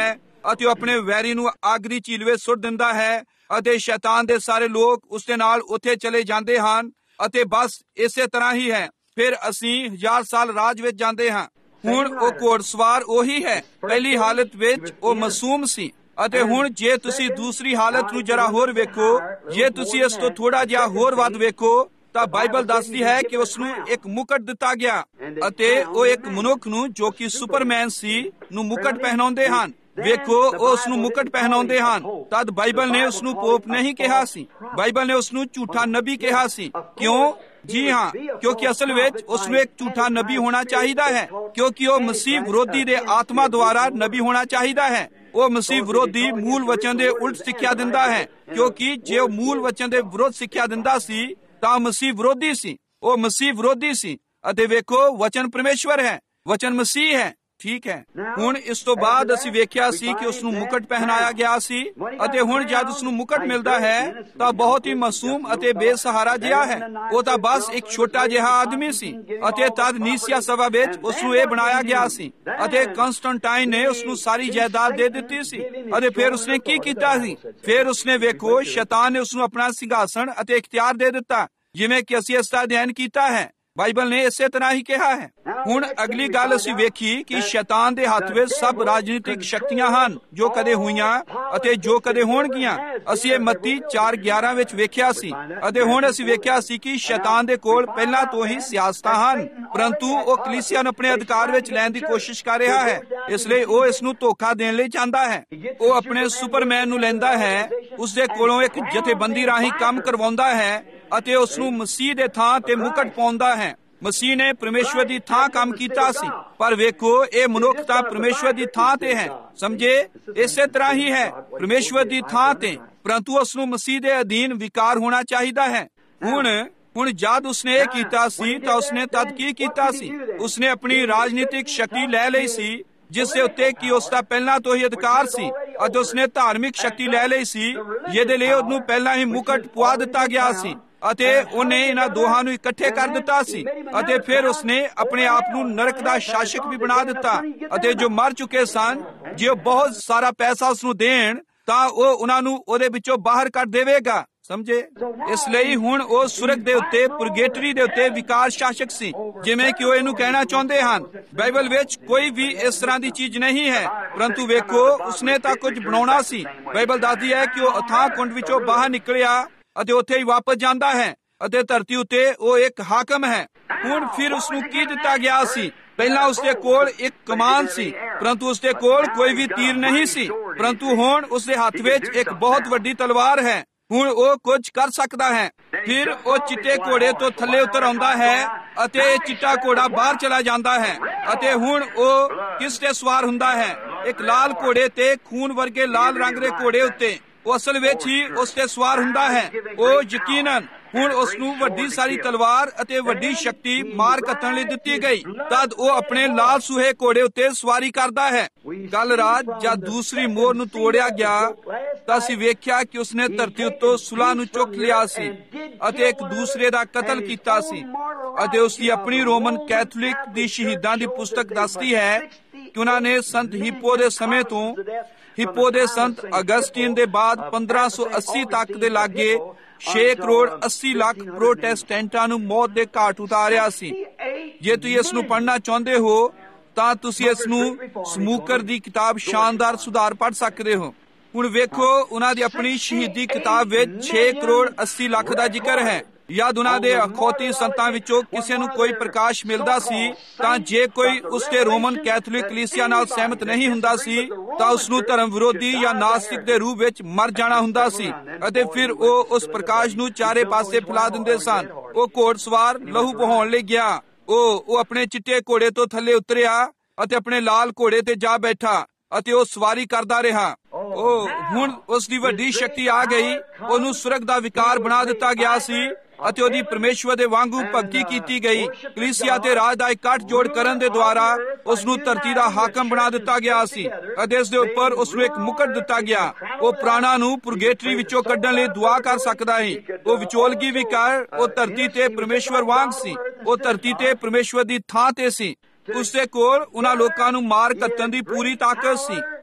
ਅਤੇ ਉਹ ਆਪਣੇ ਵੈਰੀ ਨੂੰ ਅੱਗ ਦੀ ਝੀਲ ਵਿੱਚ ਸੁੱਟ ਦਿੰਦਾ ਹੈ ਅਤੇ ਸ਼ੈਤਾਨ ਦੇ ਸਾਰੇ ਲੋਕ ਉਸ ਦੇ ਨਾਲ ਉੱਥੇ ਚਲੇ ਜਾਂਦੇ ਹਨ ਅਤੇ ਬਸ ਇਸੇ ਤਰ੍ਹਾਂ ਹੀ ਹੈ। ਫਿਰ ਅਸੀਂ ਹਜ਼ਾਰ ਸਾਲ ਰਾਜ ਵਿੱਚ ਜਾਂਦੇ ਹਾਂ। ਹੁਣ ਉਹ ਘੋੜਸਵਾਰ ਉਹੀ ਹੈ। ਪਹਿਲੀ ਹਾਲਤ ਵਿੱਚ ਉਹ ਮਾਸੂਮ ਸੀ ਅਤੇ ਹੁਣ ਜੇ ਤੁਸੀਂ ਦੂਸਰੀ ਹਾਲਤ ਨੂੰ ਜਰਾ ਹੋਰ ਵੇਖੋ, ਜੇ ਤੁਸੀਂ ਇਸ ਤੋਂ ਥੋੜਾ ਜਿਹਾ ਹੋਰ ਵੱਧ ਵੇਖੋ ਤਾਂ ਬਾਈਬਲ ਦੱਸਦੀ ਹੈ ਕਿ ਉਸ ਨੂੰ ਇੱਕ ਮੁਕਟ ਦਿੱਤਾ ਗਿਆ ਅਤੇ ਉਹ ਇੱਕ ਮਨੁੱਖ ਨੂੰ ਜੋ ਕਿ ਸੁਪਰਮੈਨ ਸੀ ਨੂੰ ਮੁਕਟ ਪਹਿਨਾਉਂਦੇ ਹਨ। ਵੇਖੋ ਉਹ ਉਸ ਨੂੰ ਮੁਕਟ ਪਹਿਨਾਉਂਦੇ ਹਨ। ਤਦ ਬਾਈਬਲ ਨੇ ਉਸ ਨੂੰ ਪੋਪ ਨਹੀਂ ਕਿਹਾ ਸੀ, ਬਾਈਬਲ ਨੇ ਉਸ ਨੂੰ ਝੂਠਾ ਨਬੀ ਕਿਹਾ ਸੀ। ਕਿਉਂ? ਜੀ ਹਾਂ, ਕਿਉਂਕਿ ਅਸਲ ਵਿੱਚ ਉਸ ਨੂੰ ਇੱਕ ਝੂਠਾ ਨਬੀ ਹੋਣਾ ਚਾਹੀਦਾ ਹੈ, ਕਿਉਂਕਿ ਉਹ ਮਸੀਹ ਵਿਰੋਧੀ ਦੇ ਆਤਮਾ ਦੁਆਰਾ ਨਬੀ ਹੋਣਾ ਚਾਹੀਦਾ ਹੈ। ਉਹ ਮਸੀਹ ਵਿਰੋਧੀ ਮੂਲ ਵਚਨ ਦੇ ਉਲਟ ਸਿੱਖਿਆ ਦਿੰਦਾ ਹੈ, ਕਿਉਂਕਿ ਜੇ ਉਹ ਮੂਲ ਵਚਨ ਦੇ ਵਿਰੋਧ ਸਿੱਖਿਆ ਦਿੰਦਾ ਸੀ ਤਾਂ ਮਸੀਹ ਵਿਰੋਧੀ ਸੀ। ਉਹ ਮਸੀਹ ਵਿਰੋਧੀ ਸੀ ਅਤੇ ਵੇਖੋ ਵਚਨ ਪਰਮੇਸ਼ਵਰ ਹੈ, ਵਚਨ ਮਸੀਹ ਹੈ। ਠੀਕ ਹੈ। ਹੁਣ ਇਸ ਤੋਂ ਬਾਅਦ ਅਸੀਂ ਵੇਖਿਆ ਸੀ ਕਿ ਉਸ ਨੂੰ ਮੁਕਟ ਪਹਿਨਾਇਆ ਗਿਆ ਸੀ ਅਤੇ ਹੁਣ ਜਦ ਉਸ ਨੂੰ ਮੁਕਟ ਮਿਲਦਾ ਹੈ ਤਾਂ ਬਹੁਤ ਹੀ ਮਾਸੂਮ ਅਤੇ ਬੇਸਹਾਰਾ ਜਿਹਾ ਹੈ। ਉਹ ਤਾਂ ਬਸ ਇੱਕ ਛੋਟਾ ਜਿਹਾ ਆਦਮੀ ਸੀ ਅਤੇ ਤਦ ਨੀਸੀਆ ਸਭਾ ਵਿੱਚ ਉਸ ਨੂੰ ਇਹ ਬਣਾਇਆ ਗਿਆ ਸੀ ਅਤੇ ਕਨਸਟੈਂਟਾਈਨ ਨੇ ਉਸ ਨੂੰ ਸਾਰੀ ਜਾਇਦਾਦ ਦੇ ਦਿੱਤੀ ਸੀ। ਅਤੇ ਫਿਰ ਉਸਨੇ ਕੀ ਕੀਤਾ ਸੀ? ਫਿਰ ਉਸਨੇ ਵੇਖੋ ਸ਼ੈਤਾਨ ਨੇ ਉਸ ਨੂੰ ਆਪਣਾ ਸਿੰਘਾਸਣ ਅਤੇ ਇਖਤਿਆਰ ਦੇ ਦਿੱਤਾ, ਜਿਵੇਂ ਕਿ ਅਸੀਂ ਇਸ ਦਾ ਅਧਿਐਨ ਕੀਤਾ ਹੈ। ਬਾਈਬਲ ਨੇ ਇਸੇ ਤਰ੍ਹਾਂ ਹੀ ਕਿਹਾ ਹੈ। ਹੁਣ ਅਗਲੀ ਗੱਲ ਅਸੀਂ ਵੇਖੀ ਕਿ ਸ਼ੈਤਾਨ ਦੇ ਹੱਥ ਵਿੱਚ ਸਭ ਰਾਜਨੀਤਿਕ ਸ਼ਕਤੀਆਂ ਹਨ ਜੋ ਕਦੇ ਹੋਈਆਂ ਅਤੇ ਜੋ ਕਦੇ ਹੋਣਗੀਆਂ। ਅਸੀਂ ਇਹ ਮੱਤੀ ਚਾਰ ਗਿਆਰਾਂ ਵਿੱਚ ਵੇਖਿਆ ਸੀ ਅਤੇ ਹੁਣ ਅਸੀਂ ਵੇਖਿਆ ਸੀ ਕਿ ਸ਼ੈਤਾਨ ਦੇ ਕੋਲ ਪਹਿਲਾਂ ਤੋਂ ਹੀ ਸਿਆਸਤਾਂ ਹਨ, ਪਰੰਤੂ ਉਹ ਕਲੀਸਿਆ ਨੂੰ ਆਪਣੇ ਅਧਿਕਾਰ ਵਿੱਚ ਲੈਣ ਦੀ ਕੋਸ਼ਿਸ਼ ਕਰ ਰਿਹਾ ਹੈ। ਇਸ ਲਈ ਉਹ ਇਸ ਨੂੰ ਧੋਖਾ ਦੇਣ ਲਈ ਚਾਹੁੰਦਾ ਹੈ। ਉਹ ਆਪਣੇ ਸੁਪਰਮੈਨ ਨੂੰ ਲੈਂਦਾ ਹੈ, ਉਸ ਦੇ ਕੋਲੋਂ ਇੱਕ ਜਥੇਬੰਦੀ ਰਾਹੀਂ ਕੰਮ ਕਰਵਾਉਂਦਾ ਹੈ ਅਤੇ ਉਸ ਨੂੰ ਮਸੀਹ ਦੇ ਥਾਂ ਤੇ ਮੁਕਟ ਪਾਉਂਦਾ ਹੈ। ਮਸੀਹ ਨੇ ਪਰਮੇਸ਼ਵਰ ਦੀ ਥਾਂ ਕੰਮ ਕੀਤਾ ਸੀ, ਪਰ ਵੇਖੋ ਇਹ ਮਨੁੱਖ ਤਾਂ ਪਰਮੇਸ਼ਵਰ ਦੀ ਥਾਂ ਤੇ ਹੈ। ਸਮਝੇ? ਇਸੇ ਤਰ੍ਹਾਂ ਹੀ ਹੈ ਪਰਮੇਸ਼ਵਰ ਦੀ ਥਾਂ ਤੇ, ਪਰੰਤੂ ਉਸ ਨੂੰ ਮਸੀਹ ਦੇ ਅਧੀਨ ਵਿਕਾਰ ਹੋਣਾ ਚਾਹੀਦਾ ਹੈ। ਹੁਣ ਹੁਣ ਜਦ ਉਸਨੇ ਇਹ ਕੀਤਾ ਸੀ ਤਾਂ ਉਸਨੇ ਤਦ ਕੀ ਕੀਤਾ ਸੀ? ਉਸਨੇ ਆਪਣੀ ਰਾਜਨੀਤਿਕ ਸ਼ਕਤੀ ਲੈ ਲਈ ਸੀ ਜਿਸ ਦੇ ਉੱਤੇ ਕਿ ਉਸ ਦਾ ਪਹਿਲਾਂ ਤੋਂ ਹੀ ਅਧਿਕਾਰ ਸੀ ਅਤੇ ਉਸਨੇ ਧਾਰਮਿਕ ਸ਼ਕਤੀ ਲੈ ਲਈ ਸੀ ਜਿਹਦੇ ਲਈ ਉਹਨੂੰ ਪਹਿਲਾਂ ਹੀ ਮੁਕਟ ਪਵਾ ਦਿੱਤਾ ਗਿਆ ਸੀ ਅਤੇ ਉਹਨੇ ਇਹਨਾਂ ਦੋਹਾਂ ਨੂੰ ਇਕੱਠੇ ਕਰ ਦਿੱਤਾ ਸੀ ਅਤੇ ਫਿਰ ਉਸਨੇ ਆਪਣੇ ਆਪ ਨੂੰ ਨਰਕ ਦਾ ਸ਼ਾਸਕ ਵੀ ਬਣਾ ਦਿੱਤਾ ਅਤੇ ਜੋ ਮਰ ਚੁੱਕੇ ਸਨ, ਜੇ ਉਹ ਬਹੁਤ ਸਾਰਾ ਪੈਸਾ ਉਸ ਨੂੰ ਦੇਣ ਤਾਂ ਉਹ ਉਹਨਾਂ ਨੂੰ ਉਹਦੇ ਵਿੱਚੋਂ ਬਾਹਰ ਕੱਢ ਦੇਵੇਗਾ। ਸਮਝੇ? ਇਸ ਲਈ ਹੁਣ ਉਹ ਸੁਰਗ ਦੇ ਉੱਤੇ, ਪੁਰਗੇਟਰੀ ਦੇ ਉੱਤੇ ਵਿਕਾਰ ਸ਼ਾਸਕ ਸੀ, ਜਿਵੇਂ ਕਿ ਉਹ ਇਹਨੂੰ ਕਹਿਣਾ ਚਾਹੁੰਦੇ ਹਨ। ਬਾਈਬਲ ਵਿੱਚ ਕੋਈ ਵੀ ਇਸ ਤਰ੍ਹਾਂ ਦੀ ਚੀਜ਼ ਨਹੀਂ ਹੈ, ਪਰੰਤੂ ਵੇਖੋ ਉਸਨੇ ਤਾਂ ਕੁਝ ਬਣਾਉਣਾ ਸੀ। ਬਾਈਬਲ ਦੱਸਦੀ ਹੈ ਕਿ ਉਹ ਅਥਾਹ ਕੁੰਡ ਵਿੱਚੋਂ ਬਾਹਰ ਨਿਕਲਿਆ ਅਤੇ ਉੱਥੇ ਹੀ ਵਾਪਸ ਜਾਂਦਾ ਹੈ ਅਤੇ ਧਰਤੀ ਉੱਤੇ ਉਹ ਇੱਕ ਹਾਕਮ ਹੈ। ਹੁਣ ਫਿਰ ਉਸ ਨੂੰ ਕੀ ਦਿੱਤਾ ਗਿਆ ਸੀ? ਪਹਿਲਾਂ ਉਸਦੇ ਕੋਲ ਇੱਕ ਕਮਾਨ ਸੀ, ਪਰੰਤੂ ਉਸਦੇ ਕੋਲ ਕੋਈ ਵੀ ਤੀਰ ਨਹੀਂ ਸੀ, ਪਰੰਤੂ ਹੁਣ ਉਸਦੇ ਹੱਥ ਵਿੱਚ ਇੱਕ ਬਹੁਤ ਵੱਡੀ ਤਲਵਾਰ ਹੈ। ਹੁਣ ਉਹ ਕੁਝ ਕਰ ਸਕਦਾ ਹੈ। ਫਿਰ ਉਹ ਚਿੱਟੇ ਘੋੜੇ ਤੋਂ ਥੱਲੇ ਉਤਰ ਆਉਂਦਾ ਹੈ ਅਤੇ ਇਹ ਚਿੱਟਾ ਘੋੜਾ ਬਾਹਰ ਚਲਾ ਜਾਂਦਾ ਹੈ ਅਤੇ ਹੁਣ ਉਹ ਕਿਸ ਤੇ ਸਵਾਰ ਹੁੰਦਾ ਹੈ? ਇੱਕ ਲਾਲ ਘੋੜੇ ਤੇ, ਖੂਨ ਵਰਗੇ ਲਾਲ ਰੰਗ ਦੇ ਘੋੜੇ ਉੱਤੇ। ਉਹ ਅਸਲ ਵਿੱਚ ਹੀ ਉਸ ਤੇ ਸਵਾਰ ਹੁੰਦਾ ਹੈ। ਉਹ ਯਕੀਨਨ ਹੁਣ ਉਸ ਨੂੰ ਵੱਡੀ ਸਾਰੀ ਤਲਵਾਰ ਅਤੇ ਵੱਡੀ ਸ਼ਕਤੀ ਮਾਰ ਕੱਟਣ ਲਈ ਦਿੱਤੀ ਗਈ। ਤਦ ਉਹ ਆਪਣੇ ਲਾਲ ਸੂਹੇ ਘੋੜੇ ਉੱਤੇ ਸਵਾਰੀ ਕਰਦਾ ਹੈ। ਕੱਲ ਰਾਤ ਜਦ ਦੂਸਰੀ ਮੋਹਰ ਨੂੰ ਤੋੜਿਆ ਗਿਆ ਤਾਂ ਅਸੀਂ ਵੇਖਿਆ ਕਿ ਉਸਨੇ ਧਰਤੀ ਉੱਤੋਂ ਸੁਲਾਹ ਨੂੰ ਚੁੱਕ ਲਿਆ ਸੀ ਅਤੇ ਇੱਕ ਦੂਸਰੇ ਦਾ ਕਤਲ ਕੀਤਾ ਸੀ ਅਤੇ ਉਸਦੀ ਆਪਣੀ ਰੋਮਨ ਕੈਥੋਲਿਕ ਦੀ ਸ਼ਹੀਦਾਂ ਦੀ ਪੁਸਤਕ ਦੱਸਦੀ ਹੈ ਕਿ ਉਹਨਾਂ ਨੇ ਸੰਤ ਹਿੱਪੋ ਦੇ ਸਮੇਂ ਤੋਂ ਹਿੱਪੋ ਦੇ ਸੰਤ ਅਗਸਟੀਨ ਦੇ ਬਾਅਦ ਪੰਦਰਾਂ ਸੌ ਅੱਸੀ ਤੱਕ ਦੇ ਲਾਗੇ ਛੇ ਕਰੋੜ ਅੱਸੀ ਲੱਖ ਪ੍ਰੋਟੈਸਟੈਂਟਾਂ ਨੂੰ ਮੌਤ ਦੇ ਘਾਟ ਉਤਾਰਿਆ ਸੀ। ਜੇ ਤੁਸੀਂ ਇਸ ਨੂੰ ਪੜ੍ਹਨਾ ਚਾਹੁੰਦੇ ਹੋ ਤਾਂ ਤੁਸੀਂ ਇਸ ਨੂੰ ਸਮੂਕਰ ਦੀ ਕਿਤਾਬ ਸ਼ਾਨਦਾਰ ਸੁਧਾਰ ਪੜ੍ਹ ਸਕਦੇ ਹੋ। ਹੁਣ ਵੇਖੋ ਉਹਨਾਂ ਦੀ ਆਪਣੀ ਸ਼ਹੀਦੀ ਕਿਤਾਬ ਵਿੱਚ ਛੇ ਕਰੋੜ ਅੱਸੀ ਲੱਖ ਦਾ ਜ਼ਿਕਰ ਹੈ। ਜਦ ਉਹਨਾਂ ਦੇ ਅਖੌਤੀ ਸੰਤਾਂ ਵਿੱਚੋਂ ਕਿਸੇ ਨੂੰ ਕੋਈ ਪ੍ਰਕਾਸ਼ ਮਿਲਦਾ ਸੀ ਤਾਂ ਜੇ ਕੋਈ ਉਸ ਦੇ ਰੋਮਨ ਕੈਥੋਲਿਕ ਕਲੀਸਿਆ ਨਾਲ ਸਹਿਮਤ ਨਹੀਂ ਹੁੰਦਾ ਸੀ ਤਾਂ ਉਸ ਨੂੰ ਧਰਮ ਵਿਰੋਧੀ ਜਾਂ ਨਾਸਤਿਕ ਦੇ ਰੂਪ ਵਿੱਚ ਮਰ ਜਾਣਾ ਹੁੰਦਾ ਸੀ ਅਤੇ ਫਿਰ ਉਹ ਉਸ ਪ੍ਰਕਾਸ਼ ਨੂੰ ਚਾਰੇ ਪਾਸੇ ਫੈਲਾ ਦਿੰਦੇ ਸਨ। ਉਹ ਘੋੜਸਵਾਰ ਲਹੂ ਬਹਾਉਣ ਲਈ ਗਿਆ। ਉਹ ਉਹ ਆਪਣੇ ਚਿੱਟੇ ਘੋੜੇ ਤੋਂ ਥੱਲੇ ਉਤਰਿਆ ਅਤੇ ਆਪਣੇ ਲਾਲ ਘੋੜੇ ਤੇ ਜਾ ਬੈਠਾ ਅਤੇ ਉਹ ਸਵਾਰੀ ਕਰਦਾ ਰਿਹਾ। ਉਹ ਹੁਣ ਉਸ ਦੀ ਵੱਡੀ ਸ਼ਕਤੀ ਆ ਗਈ। ਉਹਨੂੰ ਸੁਰਗ ਦਾ ਵਿਕਾਰ ਬਣਾ ਦਿੱਤਾ ਗਿਆ ਸੀ ਅਤੇ ਉਹਦੀ ਪਰਮੇਸ਼ਵਰ ਦੇ ਵਾਂਗੂ ਭਗਤੀ ਕੀਤੀ ਗਈ। ਕਲੀਸਿਆ ਤੇ ਰਾਜ ਦਾ ਇਕੱਠ ਜੋੜ ਕਰਨ ਦੇ ਦੁਆਰਾ ਉਸ ਨੂੰ ਧਰਤੀ ਦਾ ਹਾਕਮ ਬਣਾ ਦਿੱਤਾ ਗਿਆ ਸੀ ਅਤੇ ਇਸ ਦੇ ਉੱਪਰ ਉਸ ਨੂੰ ਇੱਕ ਮੁਕਟ ਦਿੱਤਾ ਗਿਆ। ਉਹ ਪ੍ਰਾਣਾਂ ਨੂੰ ਪੁਰਗੇਟਰੀ ਵਿੱਚੋਂ ਕੱਢਣ ਲਈ ਦੁਆ ਕਰ ਸਕਦਾ ਹੈ। ਉਹ ਵਿਚੋਲਗੀ ਵੀ ਕਰ, ਉਹ ਧਰਤੀ ਤੇ ਪਰਮੇਸ਼ਵਰ ਵਾਂਗ ਸੀ। ਉਹ ਧਰਤੀ ਤੇ ਪਰਮੇਸ਼ਵਰ ਦੀ ਥਾਂ ਤੇ ਸੀ। ਉਸਦੇ ਕੋਲ ਉਹਨਾਂ ਲੋਕਾਂ ਨੂੰ ਮਾਰ ਕੱਟਣ ਦੀ ਪੂਰੀ ਤਾਕਤ ਸੀ।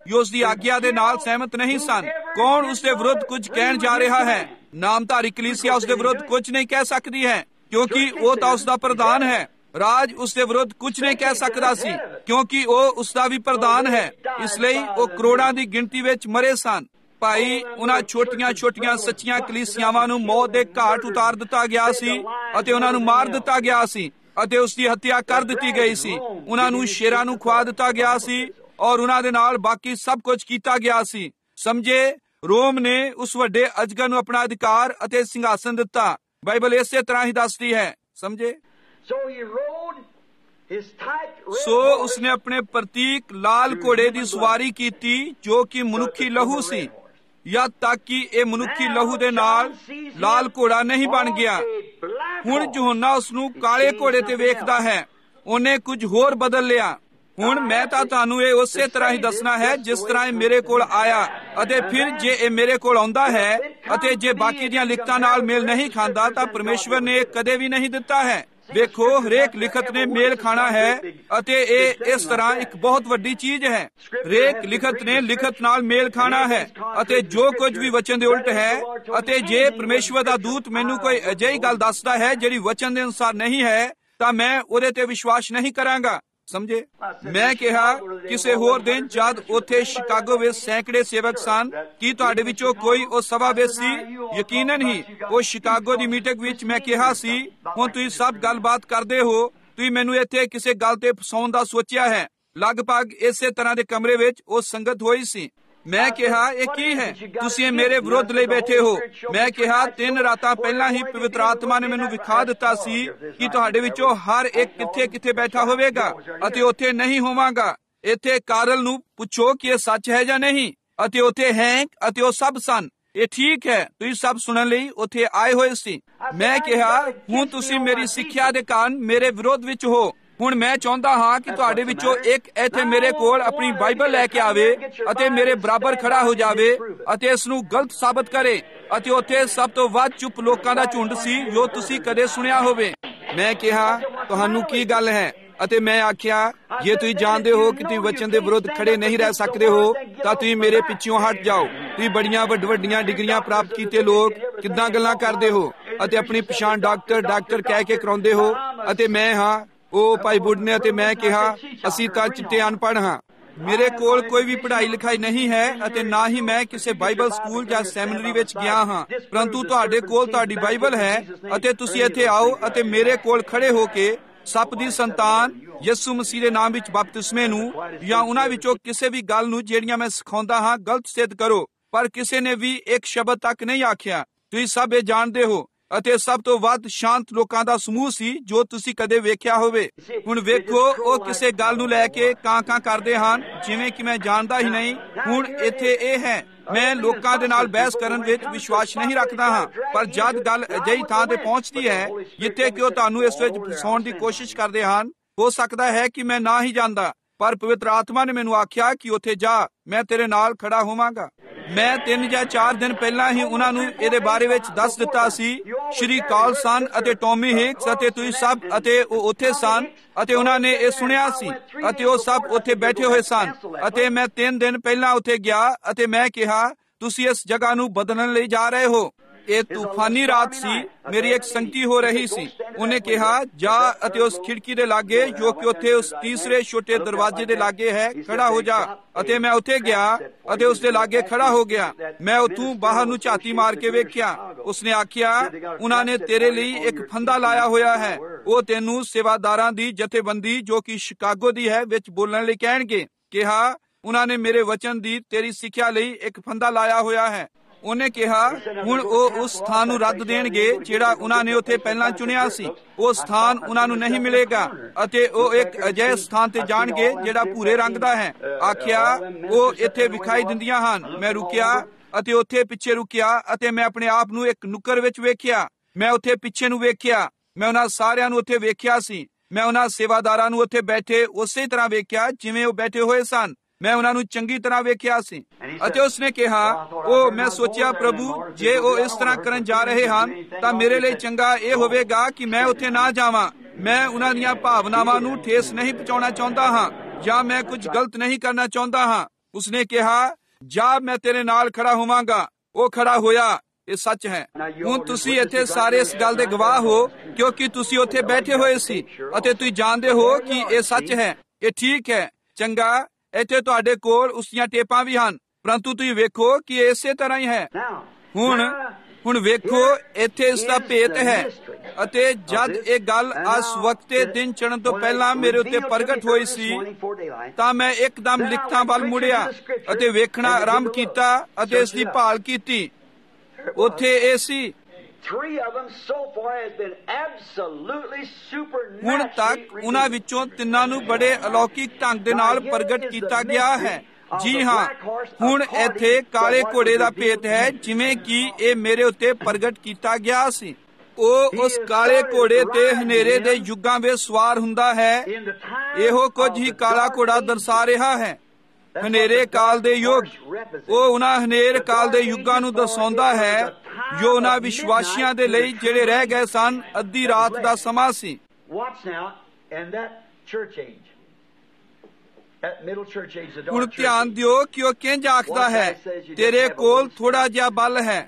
ਜੋ ਉਸ ਦੀ ਆਗਿਆ ਦੇ ਨਾਲ ਸਹਿਮਤ ਨਹੀਂ ਸਨ। ਕੌਣ ਉਸ ਦੇ ਵਿਰੁੱਧ ਕੁਝ ਕਹਿਣ ਜਾ ਰਿਹਾ ਹੈ? ਨਾਮਧਾਰੀ ਕਲੀਸਿਆ ਉਸ ਦੇ ਵਿਰੁੱਧ ਕੁਝ ਨਹੀਂ ਕਹਿ ਸਕਦੀ ਹੈ, ਕਿਉਂਕਿ ਉਹ ਤਾਂ ਉਸ ਦਾ ਪ੍ਰਧਾਨ ਹੈ। ਰਾਜ ਉਸ ਦੇ ਵਿਰੁੱਧ ਕੁਝ ਨਹੀਂ ਕਹਿ ਸਕਦਾ ਸੀ, ਕਿਉਂਕਿ ਉਹ ਉਸ ਦਾ ਵੀ ਪ੍ਰਧਾਨ ਹੈ। ਇਸ ਲਈ ਉਹ ਕਰੋੜਾਂ ਦੀ ਗਿਣਤੀ ਵਿੱਚ ਮਰੇ ਸਨ। ਭਾਈ, ਉਹਨਾਂ ਛੋਟੀਆਂ ਛੋਟੀਆਂ ਸੱਚੀਆਂ ਕਲੀਸਿਆਵਾਂ ਨੂੰ ਮੌਤ ਦੇ ਘਾਟ ਉਤਾਰ ਦਿੱਤਾ ਗਿਆ ਸੀ ਅਤੇ ਉਹਨਾਂ ਨੂੰ ਮਾਰ ਦਿੱਤਾ ਗਿਆ ਸੀ ਅਤੇ ਉਸ ਦੀ ਹੱਤਿਆ ਕਰ ਦਿੱਤੀ ਗਈ ਸੀ। ਉਹਨਾਂ ਨੂੰ ਸ਼ੇਰਾਂ ਨੂੰ ਖਵਾ ਦਿੱਤਾ ਗਿਆ ਸੀ ਔਰ ਉਹਨਾਂ ਦੇ ਨਾਲ ਬਾਕੀ ਸਭ ਕੁਝ ਕੀਤਾ ਗਿਆ ਸੀ। ਸਮਝੇ, ਰੋਮ ਨੇ ਉਸ ਵੱਡੇ ਅਜਗਰ ਨੂੰ ਆਪਣਾ ਅਧਿਕਾਰ ਅਤੇ ਸਿੰਘਾਸਨ ਦਿੱਤਾ। ਬਾਈਬਲ ਇਸੇ ਤਰ੍ਹਾਂ ਹੀ ਦੱਸਦੀ ਹੈ। ਸਮਝੇ, ਸੋ ਉਸਨੇ ਆਪਣੇ ਪ੍ਰਤੀਕ ਲਾਲ ਘੋੜੇ ਦੀ ਸਵਾਰੀ ਕੀਤੀ, ਜੋ ਕਿ ਮਨੁੱਖੀ ਲਹੂ ਸੀ, ਜਦ ਤੱਕ ਕਿ ਇਹ ਮਨੁੱਖੀ ਲਹੂ ਦੇ ਨਾਲ ਲਾਲ ਘੋੜਾ ਨਹੀਂ ਬਣ ਗਿਆ। ਹੁਣ ਯਹੋਨਾ ਉਸ ਨੂੰ ਕਾਲੇ ਘੋੜੇ ਤੇ ਵੇਖਦਾ ਹੈ। ਉਹਨੇ ਕੁਝ ਹੋਰ ਬਦਲ ਲਿਆ। ਹੁਣ ਮੈਂ ਤਾਂ ਤੁਹਾਨੂੰ ਇਹ ਉਸੇ ਤਰ੍ਹਾਂ ਹੀ ਦੱਸਣਾ ਹੈ ਜਿਸ ਤਰ੍ਹਾਂ ਇਹ ਮੇਰੇ ਕੋਲ ਆਇਆ, ਅਤੇ ਫਿਰ ਜੇ ਇਹ ਮੇਰੇ ਕੋਲ ਆਉਂਦਾ ਹੈ ਅਤੇ ਜੇ ਬਾਕੀ ਦੀਆਂ ਲਿਖਤਾਂ ਨਾਲ ਮੇਲ ਨਹੀਂ ਖਾਂਦਾ ਤਾਂ ਪਰਮੇਸ਼ਵਰ ਨੇ ਇਹ ਕਦੇ ਵੀ ਨਹੀਂ ਦਿੱਤਾ ਹੈ। ਵੇਖੋ, ਹਰੇਕ ਲਿਖਤ ਨੇ ਮੇਲ ਖਾਣਾ ਹੈ ਅਤੇ ਇਹ ਇਸ ਤਰ੍ਹਾਂ ਇੱਕ ਬਹੁਤ ਵੱਡੀ ਚੀਜ਼ ਹੈ। ਹਰੇਕ ਲਿਖਤ ਨੇ ਲਿਖਤ ਨਾਲ ਮੇਲ ਖਾਣਾ ਹੈ ਅਤੇ ਜੋ ਕੁਝ ਵੀ ਵਚਨ ਦੇ ਉਲਟ ਹੈ, ਅਤੇ ਜੇ ਪਰਮੇਸ਼ਵਰ ਦਾ ਦੂਤ ਮੈਨੂੰ ਕੋਈ ਅਜਿਹੀ ਗੱਲ ਦੱਸਦਾ ਹੈ ਜਿਹੜੀ ਵਚਨ ਦੇ ਅਨੁਸਾਰ ਨਹੀਂ ਹੈ, ਤਾਂ ਮੈਂ ਉਹਦੇ ਤੇ ਵਿਸ਼ਵਾਸ ਨਹੀਂ ਕਰਾਂਗਾ। ਸਮਝੇ, ਮੈਂ ਕਿਹਾ ਕਿਸੇ ਹੋਰ ਦਿਨ ਜਦ ਉੱਥੇ ਸ਼ਿਕਾਗੋ ਵਿੱਚ ਸੈਂਕੜੇ ਸੇਵਕ ਸਨ, ਕੀ ਤੁਹਾਡੇ ਵਿੱਚੋਂ ਕੋਈ ਉਹ ਸਭਾ ਵਿੱਚ ਸੀ? ਯਕੀਨਨ ਹੀ ਉਹ ਸ਼ਿਕਾਗੋ ਦੀ ਮੀਟਿੰਗ ਵਿੱਚ ਮੈਂ ਕਿਹਾ ਸੀ, ਹੁਣ ਤੁਸੀਂ ਸਭ ਗੱਲਬਾਤ ਕਰਦੇ ਹੋ, ਤੁਸੀਂ ਮੈਨੂੰ ਇੱਥੇ ਕਿਸੇ ਗੱਲ ਤੇ ਫਸਾਉਣ ਦਾ ਸੋਚਿਆ ਹੈ। ਲਗਭਗ ਇਸੇ ਤਰ੍ਹਾਂ ਦੇ ਕਮਰੇ ਵਿੱਚ ਉਹ ਸੰਗਤ ਹੋਈ ਸੀ। ਮੈਂ ਕਿਹਾ, ਇਹ ਕੀ ਹੈ? ਤੁਸੀਂ ਮੇਰੇ ਵਿਰੋਧ ਲਈ ਬੈਠੇ ਹੋ। ਮੈਂ ਕਿਹਾ, ਤਿੰਨ ਰਾਤਾਂ ਪਹਿਲਾਂ ਹੀ ਪਵਿੱਤਰ ਆਤਮਾ ਨੇ ਮੈਨੂੰ ਵਿਖਾ ਦਿੱਤਾ ਸੀ ਕਿ ਤੁਹਾਡੇ ਵਿੱਚੋਂ ਹਰ ਇੱਕ ਕਿੱਥੇ ਕਿੱਥੇ ਬੈਠਾ ਹੋਵੇਗਾ ਅਤੇ ਉੱਥੇ ਨਹੀਂ ਹੋਵਾਂਗਾ। ਇੱਥੇ ਕਾਰਲ ਨੂੰ ਪੁੱਛੋ ਕਿ ਇਹ ਸੱਚ ਹੈ ਜਾਂ ਨਹੀਂ, ਅਤੇ ਉੱਥੇ ਹੈਂਕ ਅਤੇ ਉਹ ਸਭ ਸਨ। ਇਹ ਠੀਕ ਹੈ, ਤੁਸੀਂ ਸਭ ਸੁਣਨ ਲਈ ਉੱਥੇ ਆਏ ਹੋਏ ਸੀ। ਮੈਂ ਕਿਹਾ, ਹੁਣ ਤੁਸੀਂ ਮੇਰੀ ਸਿੱਖਿਆ ਦੇ ਕਾਰਨ ਮੇਰੇ ਵਿਰੋਧ ਵਿੱਚ ਹੋ। ਹੁਣ ਮੈਂ ਚਾਹੁੰਦਾ ਹਾਂ ਕਿ ਤੁਹਾਡੇ ਵਿੱਚੋਂ ਇੱਕ ਇੱਥੇ ਮੇਰੇ ਕੋਲ ਆਪਣੀ ਬਾਈਬਲ ਲੈ ਕੇ ਆਵੇ ਅਤੇ ਮੇਰੇ ਬਰਾਬਰ ਖੜਾ ਹੋ ਜਾਵੇ ਅਤੇ ਇਸ ਨੂੰ ਗਲਤ ਸਾਬਤ ਕਰੇ। ਅਤੇ ਉੱਥੇ ਸਭ ਤੋਂ ਵੱਧ ਚੁੱਪ ਲੋਕਾਂ ਦਾ ਝੁੰਡ ਸੀ ਜੋ ਤੁਸੀਂ ਕਦੇ ਸੁਣਿਆ ਹੋਵੇ। ਮੈਂ ਕਿਹਾ, ਤੁਹਾਨੂੰ ਕੀ ਗੱਲ ਹੈ? ਅਤੇ ਮੈਂ ਆਖਿਆ, ਜੇ ਤੁਸੀਂ ਜਾਣਦੇ ਹੋ ਕਿ ਤੁਸੀਂ ਵਚਨ ਦੇ ਵਿਰੁੱਧ ਖੜੇ ਨਹੀਂ ਰਹਿ ਸਕਦੇ ਹੋ ਤਾਂ ਤੁਸੀਂ ਮੇਰੇ ਪਿੱਛੋਂ ਹਟ ਜਾਓ। ਤੁਸੀਂ ਬੜੀਆਂ ਵੱਡ ਵੱਡੀਆਂ ਡਿਗਰੀਆਂ ਪ੍ਰਾਪਤ ਕੀਤੇ ਲੋਕ ਕਿੱਦਾਂ ਗੱਲਾਂ ਕਰਦੇ ਹੋ ਅਤੇ ਆਪਣੀ ਪਛਾਣ ਡਾਕਟਰ ਡਾਕਟਰ ਕਹਿ ਕੇ ਕਰਾਉਂਦੇ ਹੋ, ਅਤੇ ਮੈਂ ਹਾਂ ਉਹ ਭਾਈ ਬੁੱਢ ਨੇ ਅਤੇ ਮੈਂ ਕਿਹਾ, ਅਸੀਂ ਤਾਂ ਚਿੱਟੇ ਅਨਪੜ੍ਹ ਹਾਂ। ਮੇਰੇ ਕੋਲ ਕੋਈ ਵੀ ਪੜ੍ਹਾਈ ਲਿਖਾਈ ਨਹੀਂ ਹੈ ਅਤੇ ਨਾ ਹੀ ਮੈਂ ਕਿਸੇ ਬਾਈਬਲ ਸਕੂਲ ਜਾਂ ਸੈਮਿਨਰੀ ਵਿੱਚ ਗਿਆ ਹਾਂ, ਪਰੰਤੂ ਤੁਹਾਡੇ ਕੋਲ ਤੁਹਾਡੀ ਬਾਈਬਲ ਹੈ ਅਤੇ ਤੁਸੀਂ ਇੱਥੇ ਆਓ ਅਤੇ ਮੇਰੇ ਕੋਲ ਖੜੇ ਹੋ ਕੇ ਸੱਪ ਦੀ ਸੰਤਾਨ ਯਿਸੂ ਮਸੀਹ ਦੇ ਨਾਮ ਵਿੱਚ ਬਪਤਿਸਮੇ ਨੂੰ ਜਾਂ ਉਹਨਾਂ ਵਿੱਚੋਂ ਕਿਸੇ ਵੀ ਗੱਲ ਨੂੰ ਜਿਹੜੀਆਂ ਮੈਂ ਸਿਖਾਉਂਦਾ ਹਾਂ ਗਲਤ ਸਿੱਧ ਕਰੋ। ਪਰ ਕਿਸੇ ਨੇ ਵੀ ਇੱਕ ਸ਼ਬਦ ਤੱਕ ਨਹੀਂ ਆਖਿਆ। ਤੁਸੀਂ ਸਭ ਇਹ ਜਾਣਦੇ ਹੋ ਅਤੇ ਸਭ ਤੋਂ ਵੱਧ ਸ਼ਾਂਤ ਲੋਕਾਂ ਦਾ ਸਮੂਹ ਸੀ ਜੋ ਤੁਸੀਂ ਕਦੇ ਵੇਖਿਆ ਹੋਵੇ। ਹੁਣ ਵੇਖੋ, ਉਹ ਕਿਸੇ ਗੱਲ ਨੂੰ ਲੈ ਕੇ ਕਾਂ ਕਾਂ ਕਰਦੇ ਹਨ ਜਿਵੇਂ ਕਿ ਮੈਂ ਜਾਣਦਾ ਹੀ ਨਹੀਂ। ਹੁਣ ਇੱਥੇ ਇਹ ਹੈ, ਮੈਂ ਲੋਕਾਂ ਦੇ ਨਾਲ ਬਹਿਸ ਕਰਨ ਵਿੱਚ ਵਿਸ਼ਵਾਸ ਨਹੀਂ ਰੱਖਦਾ ਹਾਂ, ਪਰ ਜਦ ਗੱਲ ਅਜਿਹੀ ਥਾਂ ਤੇ ਪਹੁੰਚਦੀ ਹੈ ਜਿੱਥੇ ਕਿ ਉਹ ਤੁਹਾਨੂੰ ਇਸ ਵਿੱਚ ਫਸਾਉਣ ਦੀ ਕੋਸ਼ਿਸ਼ ਕਰਦੇ ਹਨ, ਹੋ ਸਕਦਾ ਹੈ ਕਿ ਮੈਂ ਨਾ ਹੀ ਜਾਂਦਾ, ਪਰ ਪਵਿੱਤਰ ਆਤਮਾ ਨੇ ਮੈਨੂੰ ਆਖਿਆ ਕਿ ਉੱਥੇ ਜਾ, ਮੈਂ ਤੇਰੇ ਨਾਲ ਖੜਾ ਹੋਵਾਂਗਾ। ਮੈਂ ਤਿੰਨ ਜਾਂ ਚਾਰ ਦਿਨ ਪਹਿਲਾਂ ਹੀ ਉਹਨਾਂ ਨੂੰ ਇਹਦੇ ਬਾਰੇ ਵਿੱਚ ਦੱਸ ਦਿੱਤਾ ਸੀ। ਸ਼੍ਰੀ ਕਾਲਸਨ ਅਤੇ ਟੌਮੀ ਹਿਕਸ ਅਤੇ ਤੁਸੀਂ ਸਭ ਅਤੇ ਉਹ ਉੱਥੇ ਸਨ ਅਤੇ ਉਹਨਾਂ ਨੇ ਇਹ ਸੁਣਿਆ ਸੀ ਅਤੇ ਉਹ ਸਭ ਉੱਥੇ ਬੈਠੇ ਹੋਏ ਸਨ। ਅਤੇ ਮੈਂ ਤਿੰਨ ਦਿਨ ਪਹਿਲਾਂ ਉੱਥੇ ਗਿਆ ਅਤੇ ਮੈਂ ਕਿਹਾ, ਤੁਸੀਂ ਇਸ ਜਗ੍ਹਾ ਨੂੰ ਬਦਲਣ ਲਈ ਜਾ ਰਹੇ ਹੋ। ਇਹ ਤੂਫਾਨੀ ਰਾਤ ਸੀ। ਮੇਰੀ ਇੱਕ ਸੰਗਤੀ ਹੋ ਰਹੀ ਸੀ। ਉਹਨੇ ਕਿਹਾ, ਜਾ ਅਤੇ ਉਸ ਖਿੜਕੀ ਦੇ ਲਾਗੇ ਜੋ ਕਿ ਉੱਥੇ ਉਸ ਤੀਸਰੇ ਛੋਟੇ ਦਰਵਾਜ਼ੇ ਦੇ ਲਾਗੇ ਹੈ ਖੜਾ ਹੋ ਜਾ। ਅਤੇ ਮੈਂ ਉੱਥੇ ਗਿਆ ਅਤੇ ਉਸ ਦੇ ਲਾਗੇ ਖੜਾ ਹੋ ਗਿਆ। ਮੈਂ ਉੱਥੋਂ ਬਾਹਰ ਨੂੰ ਝਾਤੀ ਮਾਰ ਕੇ ਵੇਖਿਆ। ਉਸਨੇ ਆਖਿਆ, ਉਹਨਾਂ ਨੇ ਤੇਰੇ ਲਈ ਇੱਕ ਫੰਦਾ ਲਾਇਆ ਹੋਇਆ ਹੈ। ਉਹ ਤੈਨੂੰ ਸੇਵਾਦਾਰਾਂ ਦੀ ਜਥੇਬੰਦੀ ਜੋ ਕਿ ਸ਼ਿਕਾਗੋ ਦੀ ਹੈ ਵਿੱਚ ਬੋਲਣ ਲਈ ਕਹਿਣਗੇ। ਕਿਹਾ, ਉਹਨਾਂ ਨੇ ਮੇਰੇ ਵਚਨ ਦੀ ਤੇਰੀ ਸਿੱਖਿਆ ਲਈ ਇੱਕ ਫੰਦਾ ਲਾਇਆ ਹੋਇਆ ਹੈ। ਉਹਨੇ ਕਿਹਾ, ਹੁਣ ਉਹ ਉਸ ਸਥਾਨ ਨੂੰ ਰੱਦ ਦੇਣਗੇ ਜਿਹੜਾ ਉਹਨਾਂ ਨੇ ਉੱਥੇ ਪਹਿਲਾਂ ਚੁਣਿਆ ਸੀ। ਉਹ ਸਥਾਨ ਉਹਨਾਂ ਨੂੰ ਨਹੀਂ ਮਿਲੇਗਾ ਅਤੇ ਉਹ ਇੱਕ ਅਜਿਹੇ ਸਥਾਨ ਤੇ ਜਾਣਗੇ ਜਿਹੜਾ ਭੂਰੇ ਰੰਗ ਦਾ ਹੈ। ਆਖਿਆ, ਉਹ ਇੱਥੇ ਵਿਖਾਈ ਦਿੰਦੀਆਂ ਹਨ। ਮੈਂ ਰੁਕਿਆ ਅਤੇ ਉੱਥੇ ਪਿੱਛੇ ਰੁਕਿਆ ਅਤੇ ਮੈਂ ਆਪਣੇ ਆਪ ਨੂੰ ਇੱਕ ਨੁੱਕਰ ਵਿੱਚ ਵੇਖਿਆ। ਮੈਂ ਉੱਥੇ ਪਿੱਛੇ ਨੂੰ ਵੇਖਿਆ। ਮੈਂ ਉਹਨਾਂ ਸਾਰਿਆਂ ਨੂੰ ਉੱਥੇ ਵੇਖਿਆ ਸੀ। ਮੈਂ ਉਹਨਾਂ ਸੇਵਾਦਾਰਾਂ ਨੂੰ ਉੱਥੇ ਬੈਠੇ ਉਸੇ ਤਰ੍ਹਾਂ ਵੇਖਿਆ ਜਿਵੇਂ ਉਹ ਬੈਠੇ ਹੋਏ ਸਨ। ਮੈਂ ਉਹਨਾਂ ਨੂੰ ਚੰਗੀ ਤਰ੍ਹਾਂ ਵੇਖਿਆ ਸੀ। ਅਤੇ ਉਸਨੇ ਕਿਹਾ, ਉਹ ਮੈਂ ਸੋਚਿਆ, ਪ੍ਰਭੂ, ਜੇ ਉਹ ਇਸ ਤਰ੍ਹਾਂ ਕਰਨ ਜਾ ਰਹੇ ਹਨ ਤਾਂ ਮੇਰੇ ਲਈ ਚੰਗਾ ਇਹ ਹੋਵੇਗਾ ਕਿ ਮੈਂ ਉੱਥੇ ਨਾ ਜਾਵਾਂ। ਮੈਂ ਉਹਨਾਂ ਦੀਆਂ ਭਾਵਨਾਵਾਂ ਨੂੰ ਠੇਸ ਨਹੀਂ ਪਹੁੰਚਾਉਣਾ ਚਾਹੁੰਦਾ ਹਾਂ ਜਾਂ ਮੈਂ ਕੁਝ ਗਲਤ ਨਹੀਂ ਕਰਨਾ ਚਾਹੁੰਦਾ ਹਾਂ। ਉਸਨੇ ਕਿਹਾ, ਜਾ ਮੈਂ ਤੇਰੇ ਨਾਲ ਖੜਾ ਹੋਵਾਂਗਾ। ਉਹ ਖੜਾ ਹੋਇਆ। ਇਹ ਸੱਚ ਹੈ। ਹੁਣ ਤੁਸੀਂ ਇੱਥੇ ਸਾਰੇ ਇਸ ਗੱਲ ਦੇ ਗਵਾਹ ਹੋ, ਕਿਉਂਕਿ ਤੁਸੀਂ ਉੱਥੇ ਬੈਠੇ ਹੋਏ ਸੀ ਅਤੇ ਤੁਸੀਂ ਜਾਣਦੇ ਹੋ ਕਿ ਇਹ ਸੱਚ ਹੈ। ਇਹ ਠੀਕ ਹੈ। ਚੰਗਾ, ਇੱਥੇ ਤੁਹਾਡੇ ਕੋਲ ਉਸ ਦੀਆਂ ਟੇਪਾਂ ਵੀ ਹਨ, ਪਰੰਤੂ ਤੁਸੀਂ ਵੇਖੋ ਕਿ ਇਹ ਇਸੇ ਤਰ੍ਹਾਂ ਹੀ ਹੈ। ਹੁਣ ਹੁਣ ਵੇਖੋ, ਇੱਥੇ ਇਸ ਦਾ ਭੇਤ ਹੈ। ਅਤੇ ਜਦ ਇਹ ਗੱਲ ਇਸ ਵਕਤ ਦੇ ਦਿਨ ਚੜ੍ਹਨ ਤੋਂ ਪਹਿਲਾਂ ਮੇਰੇ ਉੱਤੇ ਪ੍ਰਗਟ ਹੋਈ ਸੀ, ਤਾਂ ਮੈਂ ਇੱਕਦਮ ਲਿਖਤਾਂ ਵੱਲ ਮੁੜਿਆ ਅਤੇ ਵੇਖਣਾ ਆਰੰਭ ਕੀਤਾ ਅਤੇ ਇਸ ਦੀ ਭਾਲ ਕੀਤੀ। ਉੱਥੇ ਇਹ ਸੀ। ਹੁਣ ਤੱਕ ਉਹਨਾਂ ਵਿੱਚੋਂ ਤਿੰਨਾਂ ਨੂੰ ਬੜੇ ਅਲੌਕਿਕ ਢੰਗ ਦੇ ਨਾਲ ਪ੍ਰਗਟ ਕੀਤਾ ਗਿਆ ਹੈ। ਜੀ ਹਾਂ, ਹੁਣ ਇੱਥੇ ਕਾਲੇ ਘੋੜੇ ਦਾ ਭੇਤ ਹੈ, ਜਿਵੇਂ ਕਿ ਇਹ ਮੇਰੇ ਉੱਤੇ ਪ੍ਰਗਟ ਕੀਤਾ ਗਿਆ ਸੀ। ਉਹ ਉਸ ਕਾਲੇ ਘੋੜੇ ਤੇ ਹਨੇਰੇ ਦੇ ਯੁੱਗਾਂ ਵਿੱਚ ਸਵਾਰ ਹੁੰਦਾ ਹੈ। ਇਹੋ ਕੁਝ ਹੀ ਕਾਲਾ ਘੋੜਾ ਦਰਸਾ ਰਿਹਾ ਹੈ। ਹਨੇਰੇ ਕਾਲ ਦੇ ਯੁੱਗ, ਉਹ ਉਹਨਾਂ ਹਨੇਰ ਕਾਲ ਦੇ ਯੁੱਗਾਂ ਨੂੰ ਦਰਸਾਉਂਦਾ ਹੈ ਜੋ ਉਹਨਾਂ ਵਿਸ਼ਵਾਸੀਆਂ ਦੇ ਲਈ ਜਿਹੜੇ ਰਹਿ ਗਏ ਸਨ, ਅੱਧੀ ਰਾਤ ਦਾ ਸਮਾਂ ਸੀ। ਹੁਣ ਧਿਆਨ ਦਿਓ ਕਿ ਉਹ ਕਿੰਜ ਆਖਦਾ ਹੈ, ਤੇਰੇ ਕੋਲ ਥੋੜਾ ਜਿਹਾ ਬਲ ਹੈ।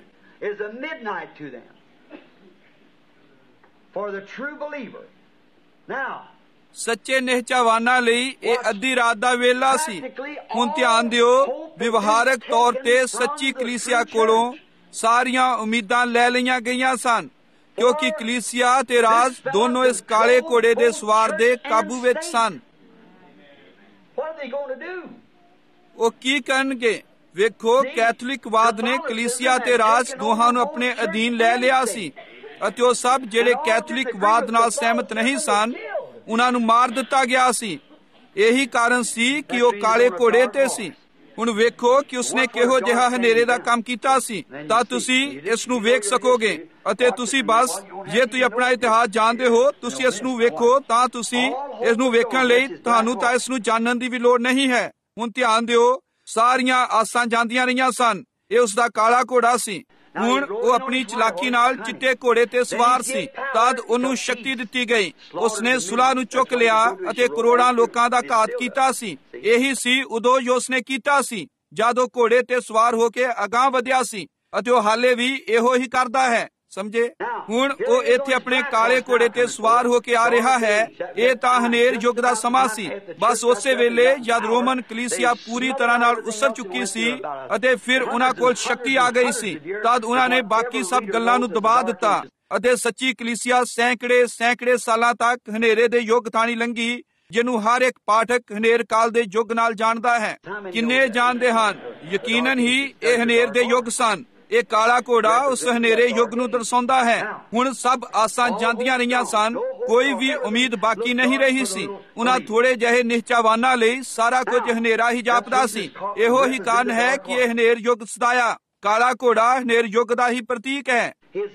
ਸੱਚੇ ਨਿਹਚਾਵਾਨਾਂ ਲਈ ਇਹ ਅੱਧੀ ਰਾਤ ਦਾ ਵੇਲਾ ਸੀ। ਹੁਣ ਧਿਆਨ ਦਿਓ, ਵਿਵਹਾਰਕ ਤੌਰ ਤੇ ਸੱਚੀ ਕਲੀਸਿਆ ਕੋਲੋਂ ਸਾਰੀਆਂ ਉਮੀਦਾਂ ਲੈ ਲਈਆਂ ਗਈਆਂ ਸਨ, ਕਿਉਂਕਿ ਕਲੀਸਿਆ ਤੇ ਰਾਜ ਦੋਨੋਂ ਇਸ ਕਾਲੇ ਘੋੜੇ ਦੇ ਸਵਾਰ ਦੇ ਕਾਬੂ ਵਿੱਚ ਸਨ। ਉਹ ਕੀ ਕਰਨਗੇ? ਵੇਖੋ, ਕੈਥੋਲਿਕਵਾਦ ਨੇ ਕਲੀਸਿਆ ਤੇ ਰਾਜ ਦੋਹਾਂ ਨੂੰ ਆਪਣੇ ਅਧੀਨ ਲੈ ਲਿਆ ਸੀ, ਅਤੇ ਉਹ ਸਭ ਜਿਹੜੇ ਕੈਥੋਲਿਕਵਾਦ ਨਾਲ ਸਹਿਮਤ ਨਹੀਂ ਸਨ, ਉਹਨਾਂ ਨੂੰ ਮਾਰ ਦਿੱਤਾ ਗਿਆ ਸੀ। ਇਹੀ ਕਾਰਨ ਸੀ ਕਿ ਉਹ ਕਾਲੇ ਘੋੜੇ ਤੇ ਸੀ। ਹੁਣ ਵੇਖੋ ਕਿ ਉਸਨੇ ਕਿਹੋ ਜਿਹਾ ਹਨੇਰੇ ਦਾ ਕੰਮ ਕੀਤਾ ਸੀ, ਤਾਂ ਤੁਸੀਂ ਇਸ ਨੂੰ ਵੇਖ ਸਕੋਗੇ। ਅਤੇ ਤੁਸੀਂ ਬਸ, ਜੇ ਤੁਸੀਂ ਆਪਣਾ ਇਤਿਹਾਸ ਜਾਣਦੇ ਹੋ, ਤੁਸੀਂ ਇਸ ਨੂੰ ਵੇਖੋ, ਤਾਂ ਤੁਸੀਂ ਇਸ ਨੂੰ ਵੇਖਣ ਲਈ ਤੁਹਾਨੂੰ ਤਾਂ ਇਸ ਨੂੰ ਜਾਣਨ ਦੀ ਵੀ ਲੋੜ ਨਹੀਂ ਹੈ। ਹੁਣ ਧਿਆਨ ਦਿਓ, ਸਾਰੀਆਂ ਆਸਾਂ ਜਾਂਦੀਆਂ ਰਹੀਆਂ ਸਨ। ਇਹ ਉਸ ਦਾ ਕਾਲਾ ਘੋੜਾ ਸੀ। ਹੁਣ ਉਹ ਆਪਣੀ ਚਲਾਕੀ ਨਾਲ ਚਿੱਟੇ ਘੋੜੇ ਤੇ ਸਵਾਰ ਸੀ। ਤਦ ਉਹਨੂੰ ਸ਼ਕਤੀ ਦਿੱਤੀ ਗਈ। ਉਸਨੇ ਸੁਲਾਹ ਨੂੰ ਚੁੱਕ ਲਿਆ ਅਤੇ ਕਰੋੜਾਂ ਲੋਕਾਂ ਦਾ ਘਾਤ ਕੀਤਾ ਸੀ। ਇਹੀ ਸੀ ਉਦੋਂ ਜੋ ਉਸਨੇ ਕੀਤਾ ਸੀ, ਜਦ ਉਹ ਘੋੜੇ ਤੇ ਸਵਾਰ ਹੋ ਕੇ ਅਗਾਂਹ ਵਧਿਆ ਸੀ, ਅਤੇ ਉਹ ਹਾਲੇ ਵੀ ਇਹੋ ਹੀ ਕਰਦਾ ਹੈ। ਸਮਝੇ? ਹੁਣ ਉਹ ਇੱਥੇ ਆਪਣੇ ਕਾਲੇ ਘੋੜੇ ਤੇ ਸਵਾਰ ਹੋ ਕੇ ਆ ਰਿਹਾ ਹੈ। ਇਹ ਤਾਂ ਹਨੇਰ ਯੁੱਗ ਦਾ ਸਮਾਂ ਸੀ। ਬਸ ਉਸੇ ਵੇਲੇ ਜਦ ਰੋਮਨ ਕਲੀਸਿਆ ਪੂਰੀ ਤਰ੍ਹਾਂ ਨਾਲ ਉਸਰ ਚੁੱਕੀ ਸੀ ਅਤੇ ਫਿਰ ਉਹਨਾਂ ਕੋਲ ਸ਼ਕਤੀ ਆ ਗਈ ਸੀ, ਤਦ ਉਹਨਾਂ ਨੇ ਬਾਕੀ ਸਭ ਗੱਲਾਂ ਨੂੰ ਦਬਾ ਦਿੱਤਾ ਅਤੇ ਸੱਚੀ ਕਲੀਸਿਆ ਸੈਂਕੜੇ ਸੈਂਕੜੇ ਸਾਲਾਂ ਤੱਕ ਹਨੇਰੇ ਦੇ ਯੁੱਗ ਥਾਣੀ ਲੰਘੀ, ਜਿਹਨੂੰ ਹਰ ਇੱਕ ਪਾਠਕ ਹਨੇਰ ਕਾਲ ਦੇ ਯੁੱਗ ਨਾਲ ਜਾਣਦਾ ਹੈ। ਕਿੰਨੇ ਜਾਣਦੇ ਹਨ? ਯਕੀਨਨ ਹੀ ਇਹ ਹਨੇਰ ਦੇ ਯੁੱਗ ਸਨ। ਇਹ ਕਾਲਾ ਘੋੜਾ ਉਸ ਹਨੇਰੇ ਯੁੱਗ ਨੂੰ ਦਰਸਾਉਂਦਾ ਹੈ। ਹੁਣ ਸਭ ਆਸਾਂ ਜਾਂਦੀਆਂ ਰਹੀਆਂ ਸਨ, ਕੋਈ ਵੀ ਉਮੀਦ ਬਾਕੀ ਨਹੀਂ ਰਹੀ ਸੀ। ਉਹਨਾਂ ਥੋੜੇ ਜਿਹੇ ਨਿਹਚਾਵਾਨਾਂ ਲਈ ਸਾਰਾ ਕੁਝ ਹਨੇਰਾ ਹੀ ਜਾਪਦਾ ਸੀ। ਇਹੋ ਹੀ ਕਾਰਨ ਹੈ ਕਿ ਇਹ ਹਨੇਰ ਯੁੱਗ ਸਦਾਇਆ। ਕਾਲਾ ਘੋੜਾ ਹਨੇਰ ਯੁੱਗ ਦਾ ਹੀ ਪ੍ਰਤੀਕ ਹੈ।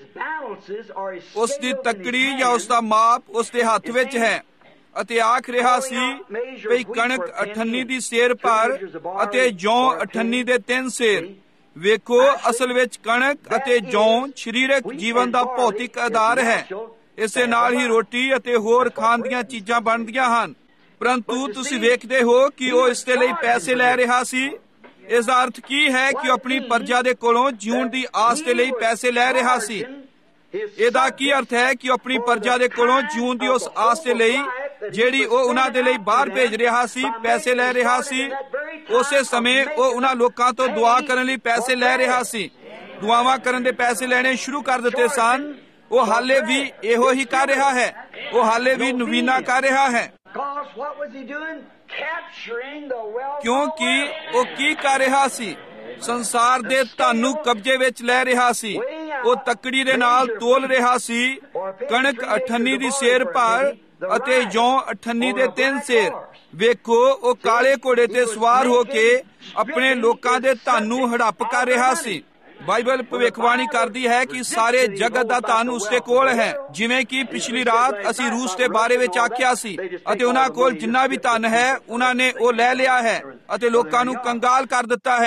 ਉਸ ਦੀ ਤੱਕੜੀ ਜਾਂ ਉਸ ਦਾ ਮਾਪ ਉਸ ਦੇ ਹੱਥ ਵਿੱਚ ਹੈ, ਅਤੇ ਆਖ ਰਿਹਾ ਸੀ ਭਈ ਕਣਕ ਅਠੰਨੀ ਦੀ ਸੇਰ ਭਰ ਅਤੇ ਜੌਂ ਅਠੰਨੀ ਦੇ ਤਿੰਨ ਸੇਰ। ਵੇਖੋ, ਅਸਲ ਵਿੱਚ ਕਣਕ ਅਤੇ ਜੌਂ ਸਰੀਰਕ ਜੀਵਨ ਦਾ ਭੌਤਿਕ ਆਧਾਰ ਹੈ। ਇਸੇ ਨਾਲ ਹੀ ਰੋਟੀ ਅਤੇ ਹੋਰ ਖਾਣ ਦੀਆਂ ਚੀਜ਼ਾਂ ਬਣਦੀਆਂ ਹਨ। ਪਰੰਤੂ ਤੁਸੀਂ ਵੇਖਦੇ ਹੋ ਕਿ ਉਹ ਇਸ ਦੇ ਲਈ ਪੈਸੇ ਲੈ ਰਿਹਾ ਸੀ। ਇਸ ਦਾ ਅਰਥ ਕੀ ਹੈ ਕਿ ਉਹ ਆਪਣੀ ਪਰਜਾ ਦੇ ਕੋਲੋਂ ਜਿਉਣ ਦੀ ਆਸ ਦੇ ਲਈ ਪੈਸੇ ਲੈ ਰਿਹਾ ਸੀ। ਇਹਦਾ ਕੀ ਅਰਥ ਹੈ ਕਿ ਉਹ ਆਪਣੀ ਪਰਜਾ ਦੇ ਕੋਲੋਂ ਜਿਉਣ ਦੀ ਉਸ ਆਸ ਦੇ ਲਈ ਜਿਹੜੀ ਉਹ ਉਹਨਾਂ ਦੇ ਲਈ ਬਾਹਰ ਭੇਜ ਰਿਹਾ ਸੀ, ਪੈਸੇ ਲੈ ਰਿਹਾ ਸੀ। ਉਸੇ ਸਮੇਂ ਉਹ ਉਹਨਾਂ ਲੋਕਾਂ ਤੋਂ ਦੁਆ ਕਰਨ ਲਈ ਪੈਸੇ ਲੈ ਰਿਹਾ ਸੀ। ਦੁਆਵਾਂ ਕਰਨ ਦੇ ਪੈਸੇ ਲੈਣੇ ਸ਼ੁਰੂ ਕਰ ਦਿੱਤੇ ਸਨ। ਉਹ ਹਾਲੇ ਵੀ ਇਹੋ ਹੀ ਕਰ ਰਿਹਾ ਹੈ। ਉਹ ਹਾਲੇ ਵੀ ਨਵੀਨਾ ਕਰ ਰਿਹਾ ਹੈ। ਕਿਉਂਕਿ ਉਹ ਕੀ ਕਰ ਰਿਹਾ ਸੀ? ਸੰਸਾਰ ਦੇ ਧਨ ਨੂੰ ਕਬਜ਼ੇ ਵਿੱਚ ਲੈ ਰਿਹਾ ਸੀ। ਉਹ ਤੱਕੜੀ ਦੇ ਨਾਲ ਤੋਲ ਰਿਹਾ ਸੀ। ਕਣਕ ਅਠੰਨੀ ਦੀ ਸੇਰ ਭਰ ਅਤੇ ਜੌਂ ਅਠੰਨੀ ਦੇ ਤਿੰਨ ਸੇਰ। ਵੇਖੋ, ਉਹ ਕਾਲੇ ਘੋੜੇ ਤੇ ਸਵਾਰ ਹੋ ਕੇ ਆਪਣੇ ਲੋਕਾਂ ਦੇ ਧਨ ਨੂੰ ਹੜੱਪ ਕਰ ਰਿਹਾ ਸੀ। ਬਾਈਬਲ ਭਵਿੱਖਬਾਣੀ ਕਰਦੀ ਹੈ ਕਿ ਸਾਰੇ ਜਗਤ ਦਾ ਧਨ ਉਸਦੇ ਕੋਲ ਹੈ। ਜਿਵੇਂ ਕਿ ਪਿਛਲੀ ਰਾਤ ਅਸੀਂ ਰੂਸ ਦੇ ਬਾਰੇ ਵਿੱਚ ਆਖਿਆ ਸੀ, ਅਤੇ ਉਹਨਾਂ ਕੋਲ ਜਿੰਨਾ ਵੀ ਧਨ ਹੈ ਉਹਨਾਂ ਨੇ ਉਹ ਲੈ ਲਿਆ ਹੈ ਅਤੇ ਲੋਕਾਂ ਨੂੰ ਕੰਗਾਲ ਕਰ ਦਿੱਤਾ ਹੈ।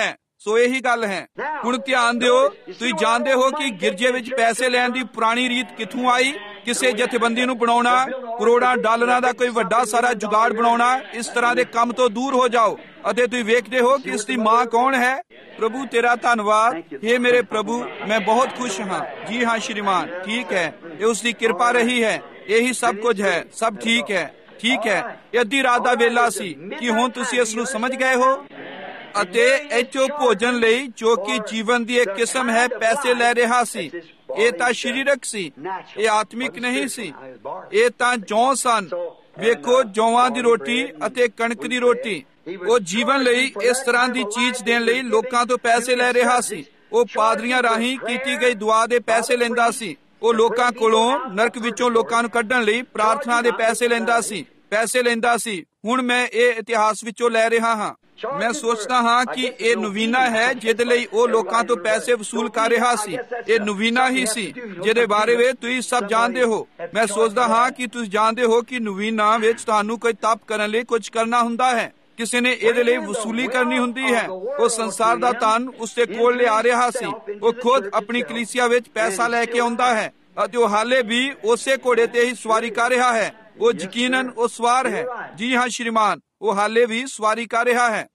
ਸੋ ਇਹੀ ਗੱਲ ਹੈ। ਹੁਣ ਧਿਆਨ ਦਿਓ, ਤੁਸੀਂ ਜਾਣਦੇ ਹੋ ਕਿ ਗਿਰਜੇ ਵਿੱਚ ਪੈਸੇ ਲੈਣ ਦੀ ਪੁਰਾਣੀ ਰੀਤ ਕਿੱਥੋਂ ਆਈ? ਕਿਸੇ ਜਥੇਬੰਦੀ ਨੂੰ ਬਣਾਉਣਾ, ਕਰੋੜਾਂ ਡਾਲਰਾਂ ਦਾ ਕੋਈ ਵੱਡਾ ਸਾਰਾ ਜੁਗਾੜ ਬਣਾਉਣਾ, ਇਸ ਤਰ੍ਹਾਂ ਦੇ ਕੰਮ ਤੋਂ ਦੂਰ ਹੋ ਜਾਓ। ਅਤੇ ਤੁਸੀਂ ਵੇਖਦੇ ਹੋ ਕਿ ਇਸ ਦੀ ਮਾਂ ਕੌਣ ਹੈ? ਪ੍ਰਭੂ ਤੇਰਾ ਧੰਨਵਾਦ। हे ਮੇਰੇ ਪ੍ਰਭੂ, ਮੈਂ ਬਹੁਤ ਖੁਸ਼ ਹਾਂ। ਜੀ ਹਾਂ ਸ਼੍ਰੀਮਾਨ, ਠੀਕ ਹੈ, ਇਹ ਉਸ ਦੀ ਕਿਰਪਾ ਰਹੀ ਹੈ। ਇਹੀ ਸਭ ਕੁਝ ਹੈ, ਸਭ ਠੀਕ ਹੈ, ਠੀਕ ਹੈ। ਇਹ ਅੱਧੀ ਰਾਤ ਦਾ ਵੇਲਾ ਸੀ। ਕਿ ਹੁਣ ਤੁਸੀਂ ਇਸ ਨੂੰ ਸਮਝ ਗਏ ਹੋ? ਅਤੇ ਇੱਥੋਂ ਭੋਜਨ ਲਈ, ਜੋ ਕਿ ਜੀਵਨ ਦੀ ਇੱਕ ਕਿਸਮ ਹੈ, ਪੈਸੇ ਲੈ ਰਿਹਾ ਸੀ। ਇਹ ਤਾਂ ਸਰੀਰਕ ਸੀ, ਇਹ ਆਤਮਿਕ ਨਹੀਂ ਸੀ। ਇਹ ਤਾਂ ਜੌਂ ਸਨ। ਵੇਖੋ, ਜੌਆਂ ਦੀ ਰੋਟੀ ਅਤੇ ਕਣਕ ਦੀ ਰੋਟੀ। ਉਹ ਜੀਵਨ ਲਈ ਇਸ ਤਰ੍ਹਾਂ ਦੀ ਚੀਜ਼ ਦੇਣ ਲਈ ਲੋਕਾਂ ਤੋਂ ਪੈਸੇ ਲੈ ਰਿਹਾ ਸੀ। ਉਹ ਪਾਦਰੀਆਂ ਰਾਹੀਂ ਕੀਤੀ ਗਈ ਦੁਆ ਦੇ ਪੈਸੇ ਲੈਂਦਾ ਸੀ। ਉਹ ਲੋਕਾਂ ਕੋਲੋਂ ਨਰਕ ਵਿੱਚੋਂ ਲੋਕਾਂ ਨੂੰ ਕੱਢਣ ਲਈ ਪ੍ਰਾਰਥਨਾ ਦੇ ਪੈਸੇ ਲੈਂਦਾ ਸੀ ਪੈਸੇ ਲੈਂਦਾ ਸੀ ਹੁਣ ਮੈਂ ਇਹ ਇਤਿਹਾਸ ਵਿੱਚੋਂ ਲੈ ਰਿਹਾ ਹਾਂ। ਮੈਂ ਸੋਚਦਾ ਹਾਂ ਕਿ ਇਹ ਨਵੀਨਾ ਹੈ ਜਿਹਦੇ ਲਈ ਉਹ ਲੋਕਾਂ ਤੋਂ ਪੈਸੇ ਵਸੂਲ ਕਰ ਰਿਹਾ ਸੀ। ਇਹ ਨਵੀਨਾ ਹੀ ਸੀ ਜਿਹਦੇ ਬਾਰੇ ਵਿੱਚ ਤੁਸੀਂ ਸਭ ਜਾਣਦੇ ਹੋ। ਮੈਂ ਸੋਚਦਾ ਹਾਂ ਕਿ ਤੁਸੀਂ ਜਾਣਦੇ ਹੋ ਕਿ ਨਵੀਨਾ ਵਿੱਚ ਤੁਹਾਨੂੰ ਕੋਈ ਤਪ ਕਰਨ ਲਈ ਕੁਝ ਕਰਨਾ ਹੁੰਦਾ ਹੈ। ਕਿਸੇ ਨੇ ਇਹਦੇ ਲਈ ਵਸੂਲੀ ਕਰਨੀ ਹੁੰਦੀ ਹੈ। ਉਹ ਸੰਸਾਰ ਦਾ ਧਨ ਉਸਦੇ ਕੋਲ ਲਿਆ ਰਿਹਾ ਸੀ। ਉਹ ਖੁਦ ਆਪਣੀ ਕਲੀਸਿਆ ਵਿੱਚ ਪੈਸਾ ਲੈ ਕੇ ਆਉਂਦਾ ਹੈ ਅਤੇ ਉਹ ਹਾਲੇ ਵੀ ਉਸੇ ਘੋੜੇ ਤੇ ਹੀ ਸਵਾਰੀ ਕਰ ਰਿਹਾ ਹੈ। ਉਹ ਯਕੀਨਨ ਉਹ ਸਵਾਰ ਹੈ। ਜੀ ਹਾਂ ਸ਼੍ਰੀਮਾਨ, ਉਹ ਹਾਲੇ ਵੀ ਸਵਾਰੀ ਕਰ ਰਿਹਾ ਹੈ।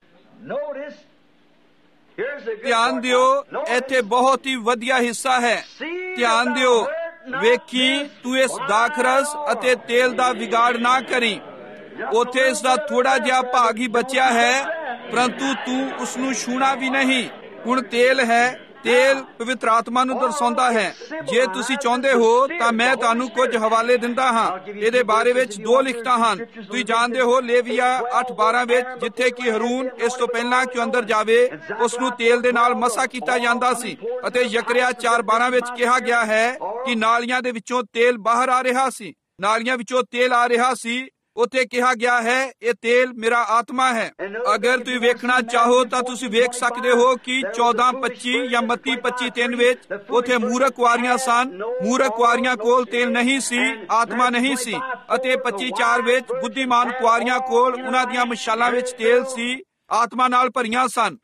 ਧਿਆਨ ਦਿਓ, ਇੱਥੇ ਬਹੁਤ ਹੀ ਵਧੀਆ ਹਿੱਸਾ ਹੈ। ਧਿਆਨ ਦਿਓ, ਵੇਖੀ ਤੂੰ ਇਸ ਦਾਖਰਸ ਅਤੇ ਤੇਲ ਦਾ ਵਿਗਾੜ ਨਾ ਕਰੀ। ਉੱਥੇ ਇਸ ਦਾ ਥੋੜਾ ਜਿਹਾ ਭਾਗ ਹੀ ਬਚਿਆ ਹੈ, ਪਰੰਤੂ ਤੂੰ ਉਸ ਨੂੰ ਛੂਣਾ ਵੀ ਨਹੀਂ। ਹੁਣ ਤੇਲ ਹੈ, ਤੇਲ ਪਵਿੱਤਰ ਆਤਮਾ ਨੂੰ ਦਰਸਾਉਂਦਾ ਹੈ। ਜੇ ਤੁਸੀਂ ਚਾਹੁੰਦੇ ਹੋ ਤਾਂ ਮੈਂ ਤੁਹਾਨੂੰ ਕੁਝ ਹਵਾਲੇ ਦਿੰਦਾ ਹਾਂ। ਇਹਦੇ ਬਾਰੇ ਵਿੱਚ ਦੋ ਲਿਖਤਾਂ ਹਨ। ਤੁਸੀਂ ਜਾਣਦੇ ਹੋ ਲੇਵੀਆ ਅੱਠ ਬਾਰਾਂ ਵਿੱਚ, ਜਿੱਥੇ ਕਿ ਹਰੂਨ ਇਸ ਤੋਂ ਪਹਿਲਾਂ ਕਿ ਅੰਦਰ ਜਾਵੇ ਉਸ ਨੂੰ ਤੇਲ ਦੇ ਨਾਲ ਮਸਾ ਕੀਤਾ ਜਾਂਦਾ ਸੀ। ਅਤੇ ਯਕਰਿਆ ਚਾਰ ਬਾਰਾਂ ਵਿੱਚ ਕਿਹਾ ਗਿਆ ਹੈ ਕਿ ਨਾਲੀਆਂ ਦੇ ਵਿੱਚੋਂ ਤੇਲ ਬਾਹਰ ਆ ਰਿਹਾ ਸੀ। ਨਾਲੀਆਂ ਵਿੱਚੋਂ ਤੇਲ ਆ ਰਿਹਾ ਸੀ। ਉੱਥੇ ਕਿਹਾ ਗਿਆ ਹੈ ਇਹ ਤੇਲ ਮੇਰਾ ਆਤਮਾ ਹੈ। ਅਗਰ ਤੁਸੀਂ ਵੇਖਣਾ ਚਾਹੋ ਤਾਂ ਤੁਸੀਂ ਵੇਖ ਸਕਦੇ ਹੋ ਕਿ ਚੌਦਾਂ ਪੱਚੀ ਜਾਂ ਮੱਤੀ ਪੱਚੀ ਤਿੰਨ ਵਿੱਚ ਉੱਥੇ ਮੂਰਖ ਕੁਆਰੀਆਂ ਸਨ। ਮੂਰਖ ਕੁਆਰੀਆਂ ਕੋਲ ਤੇਲ ਨਹੀਂ ਸੀ, ਆਤਮਾ ਨਹੀਂ ਸੀ। ਅਤੇ ਪੱਚੀ ਚਾਰ ਵਿੱਚ ਬੁੱਧੀਮਾਨ ਕੁਆਰੀਆਂ ਕੋਲ ਉਹਨਾਂ ਦੀਆਂ ਮਸ਼ਾਲਾਂ ਵਿੱਚ ਤੇਲ ਸੀ, ਆਤਮਾ ਨਾਲ ਭਰੀਆਂ ਸਨ।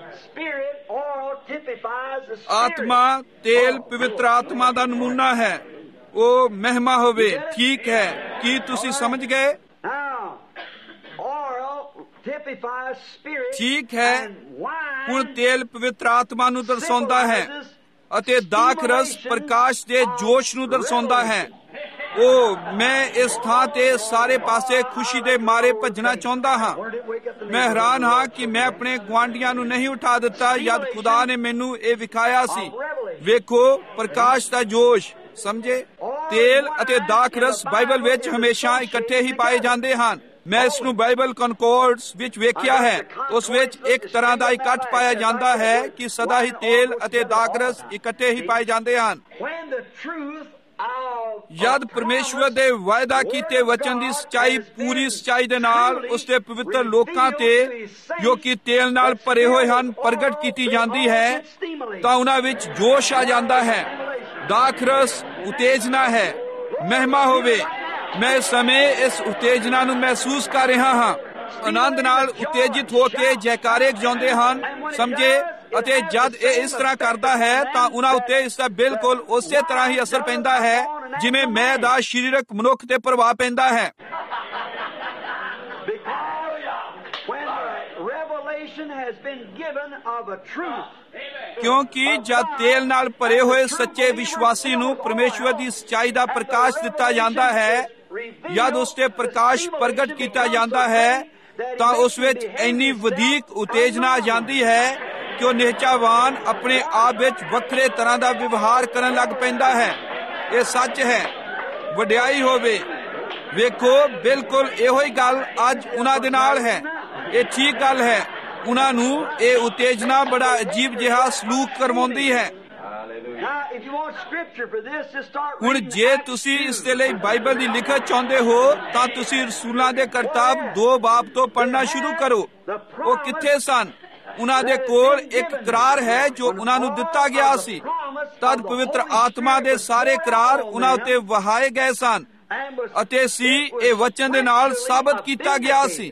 ਆਤਮਾ ਤੇਲ ਪਵਿੱਤਰ ਆਤਮਾ ਦਾ ਨਮੂਨਾ ਹੈ। ਉਹ ਮਹਿਮਾ ਹੋਵੇ। ਠੀਕ ਹੈ, ਕੀ ਤੁਸੀਂ ਸਮਝ ਗਏ? ਠੀਕ ਹੈ। ਹੁਣ ਤੇਲ ਪਵਿੱਤਰ ਆਤਮਾ ਨੂੰ ਦਰਸਾਉਂਦਾ ਹੈ ਅਤੇ ਦਾਖਰਸ ਪ੍ਰਕਾਸ਼ ਦੇ ਜੋਸ਼ ਨੂੰ ਦਰਸਾਉਂਦਾ ਹੈ। ਉਹ ਮੈਂ ਇਸ ਥਾਂ ਤੇ ਸਾਰੇ ਪਾਸੇ ਖੁਸ਼ੀ ਦੇ ਮਾਰੇ ਭੱਜਣਾ ਚਾਹੁੰਦਾ ਹਾਂ। ਮੈਂ ਹੈਰਾਨ ਹਾਂ ਕਿ ਮੈਂ ਆਪਣੇ ਗੁਆਂਢੀਆਂ ਨੂੰ ਨਹੀਂ ਉਠਾ ਦਿੱਤਾ ਜਦ ਖੁਦਾ ਨੇ ਮੈਨੂੰ ਇਹ ਵਿਖਾਇਆ ਸੀ। ਵੇਖੋ, ਪ੍ਰਕਾਸ਼ ਦਾ ਜੋਸ਼। ਸਮਝੇ? ਤੇਲ ਅਤੇ ਦਾਖਰਸ ਬਾਈਬਲ ਵਿੱਚ ਹਮੇਸ਼ਾ ਇਕੱਠੇ ਹੀ ਪਾਏ ਜਾਂਦੇ ਹਨ। ਮੈਂ ਇਸ ਨੂੰ ਬਾਈਬਲ ਕਨਕੋਰਡਸ ਵਿੱਚ ਵੇਖਿਆ ਹੈ। ਉਸ ਵਿੱਚ ਇੱਕ ਤਰ੍ਹਾਂ ਦਾ ਇਕੱਠ ਪਾਇਆ ਜਾਂਦਾ ਹੈ ਕਿ ਸਦਾ ਹੀ ਤੇਲ ਅਤੇ ਦਾਖਰਸ ਇਕੱਠੇ ਹੀ ਪਾਏ ਜਾਂਦੇ ਹਨ। ਜਦ ਪਰਮੇਸ਼ਵਰ ਦੇ ਵਾਅਦਾ ਕੀਤੇ ਵਚਨ ਦੀ ਸੱਚਾਈ ਪੂਰੀ ਸੱਚਾਈ ਦੇ ਨਾਲ ਉਸਦੇ ਪਵਿੱਤਰ ਲੋਕਾਂ ਤੇ ਜੋ ਕਿ ਤੇਲ ਨਾਲ ਭਰੇ ਹੋਏ ਹਨ ਪ੍ਰਗਟ ਕੀਤੀ ਜਾਂਦੀ ਹੈ ਤਾਂ ਉਹਨਾਂ ਵਿੱਚ ਜੋਸ਼ ਆ ਜਾਂਦਾ ਹੈ। ਦਾਖਰਸ ਉਤੇਜਨਾ ਹੈ। ਮਹਿਮਾ ਹੋਵੇ। ਮੈਂ ਇਸ ਸਮੇਂ ਇਸ ਉਤੇਜਨਾ ਨੂੰ ਮਹਿਸੂਸ ਕਰ ਰਿਹਾ ਹਾਂ। ਆਨੰਦ ਨਾਲ ਉਤੇਜਿਤ ਹੋ ਕੇ ਜੈਕਾਰੇ ਗਾਉਂਦੇ ਹਨ। ਸਮਝੇ? ਅਤੇ ਜਦ ਇਹ ਇਸ ਤਰ੍ਹਾਂ ਕਰਦਾ ਹੈ ਤਾਂ ਉਹਨਾਂ ਉੱਤੇ ਇਸ ਦਾ ਬਿਲਕੁਲ ਉਸੇ ਤਰ੍ਹਾਂ ਹੀ ਅਸਰ ਪੈਂਦਾ ਹੈ ਜਿਵੇਂ ਮੈਂ ਦਾ ਸਰੀਰਕ ਮਨੁੱਖ ਤੇ ਪ੍ਰਭਾਵ ਪੈਂਦਾ ਹੈ। ਕਿਉਂਕਿ ਜਦ ਤੇਲ ਨਾਲ ਭਰੇ ਹੋਏ ਸੱਚੇ ਵਿਸ਼ਵਾਸੀ ਨੂੰ ਪਰਮੇਸ਼ਵਰ ਦੀ ਸੱਚਾਈ ਦਾ ਪ੍ਰਕਾਸ਼ ਦਿੱਤਾ ਜਾਂਦਾ ਹੈ, ਜਦ ਉਸ ਤੇ ਪ੍ਰਕਾਸ਼ ਪ੍ਰਗਟ ਕੀਤਾ ਜਾਂਦਾ ਹੈ ਤਾਂ ਉਸ ਵਿੱਚ ਇੰਨੀ ਵਧੇਕ ਉਤੇਜਨਾ ਆ ਜਾਂਦੀ ਹੈ ਕਿ ਉਹ ਨਿਹਚਾਵਾਨ ਆਪਣੇ ਆਪ ਵਿੱਚ ਵੱਖਰੇ ਤਰ੍ਹਾਂ ਦਾ ਵਿਵਹਾਰ ਕਰਨ ਲੱਗ ਪੈਂਦਾ ਹੈ। ਇਹ ਸੱਚ ਹੈ। ਵਡਿਆਈ ਹੋਵੇ। ਵੇਖੋ, ਬਿਲਕੁਲ ਇਹੋ ਹੀ ਗੱਲ ਅੱਜ ਉਹਨਾਂ ਦੇ ਨਾਲ ਹੈ। ਇਹ ਠੀਕ ਗੱਲ ਹੈ। ਉਹਨਾਂ ਨੂੰ ਇਹ ਉਤੇਜਨਾ ਬੜਾ ਅਜੀਬ ਜਿਹਾ ਸਲੂਕ ਕਰਵਾਉਂਦੀ ਹੈ। ਹੁਣ ਜੇ ਤੁਸੀਂ ਇਸ ਦੇ ਲਈ ਬਾਈਬਲ ਦੀ ਲਿਖਤ ਚਾਹੁੰਦੇ ਹੋ ਤਾਂ ਤੁਸੀਂ ਰਸੂਲਾਂ ਦੇ ਕਰਤੱਵ ਦੋ ਬਾਬ ਤੋਂ ਪੜ੍ਹਨਾ ਸ਼ੁਰੂ ਕਰੋ। ਉਹ ਕਿੱਥੇ ਸਨ? ਉਹਨਾਂ ਦੇ ਕੋਲ ਇੱਕ ਕਰਾਰ ਹੈ ਜੋ ਉਹਨਾਂ ਨੂੰ ਦਿੱਤਾ ਗਿਆ ਸੀ। ਤਦ ਪਵਿੱਤਰ ਆਤਮਾ ਦੇ ਸਾਰੇ ਕਰਾਰ ਉਹਨਾਂ ਉੱਤੇ ਵਹਾਏ ਗਏ ਸਨ ਅਤੇ ਸੀ ਇਹ ਵਚਨ ਦੇ ਨਾਲ ਸਾਬਤ ਕੀਤਾ ਗਿਆ ਸੀ।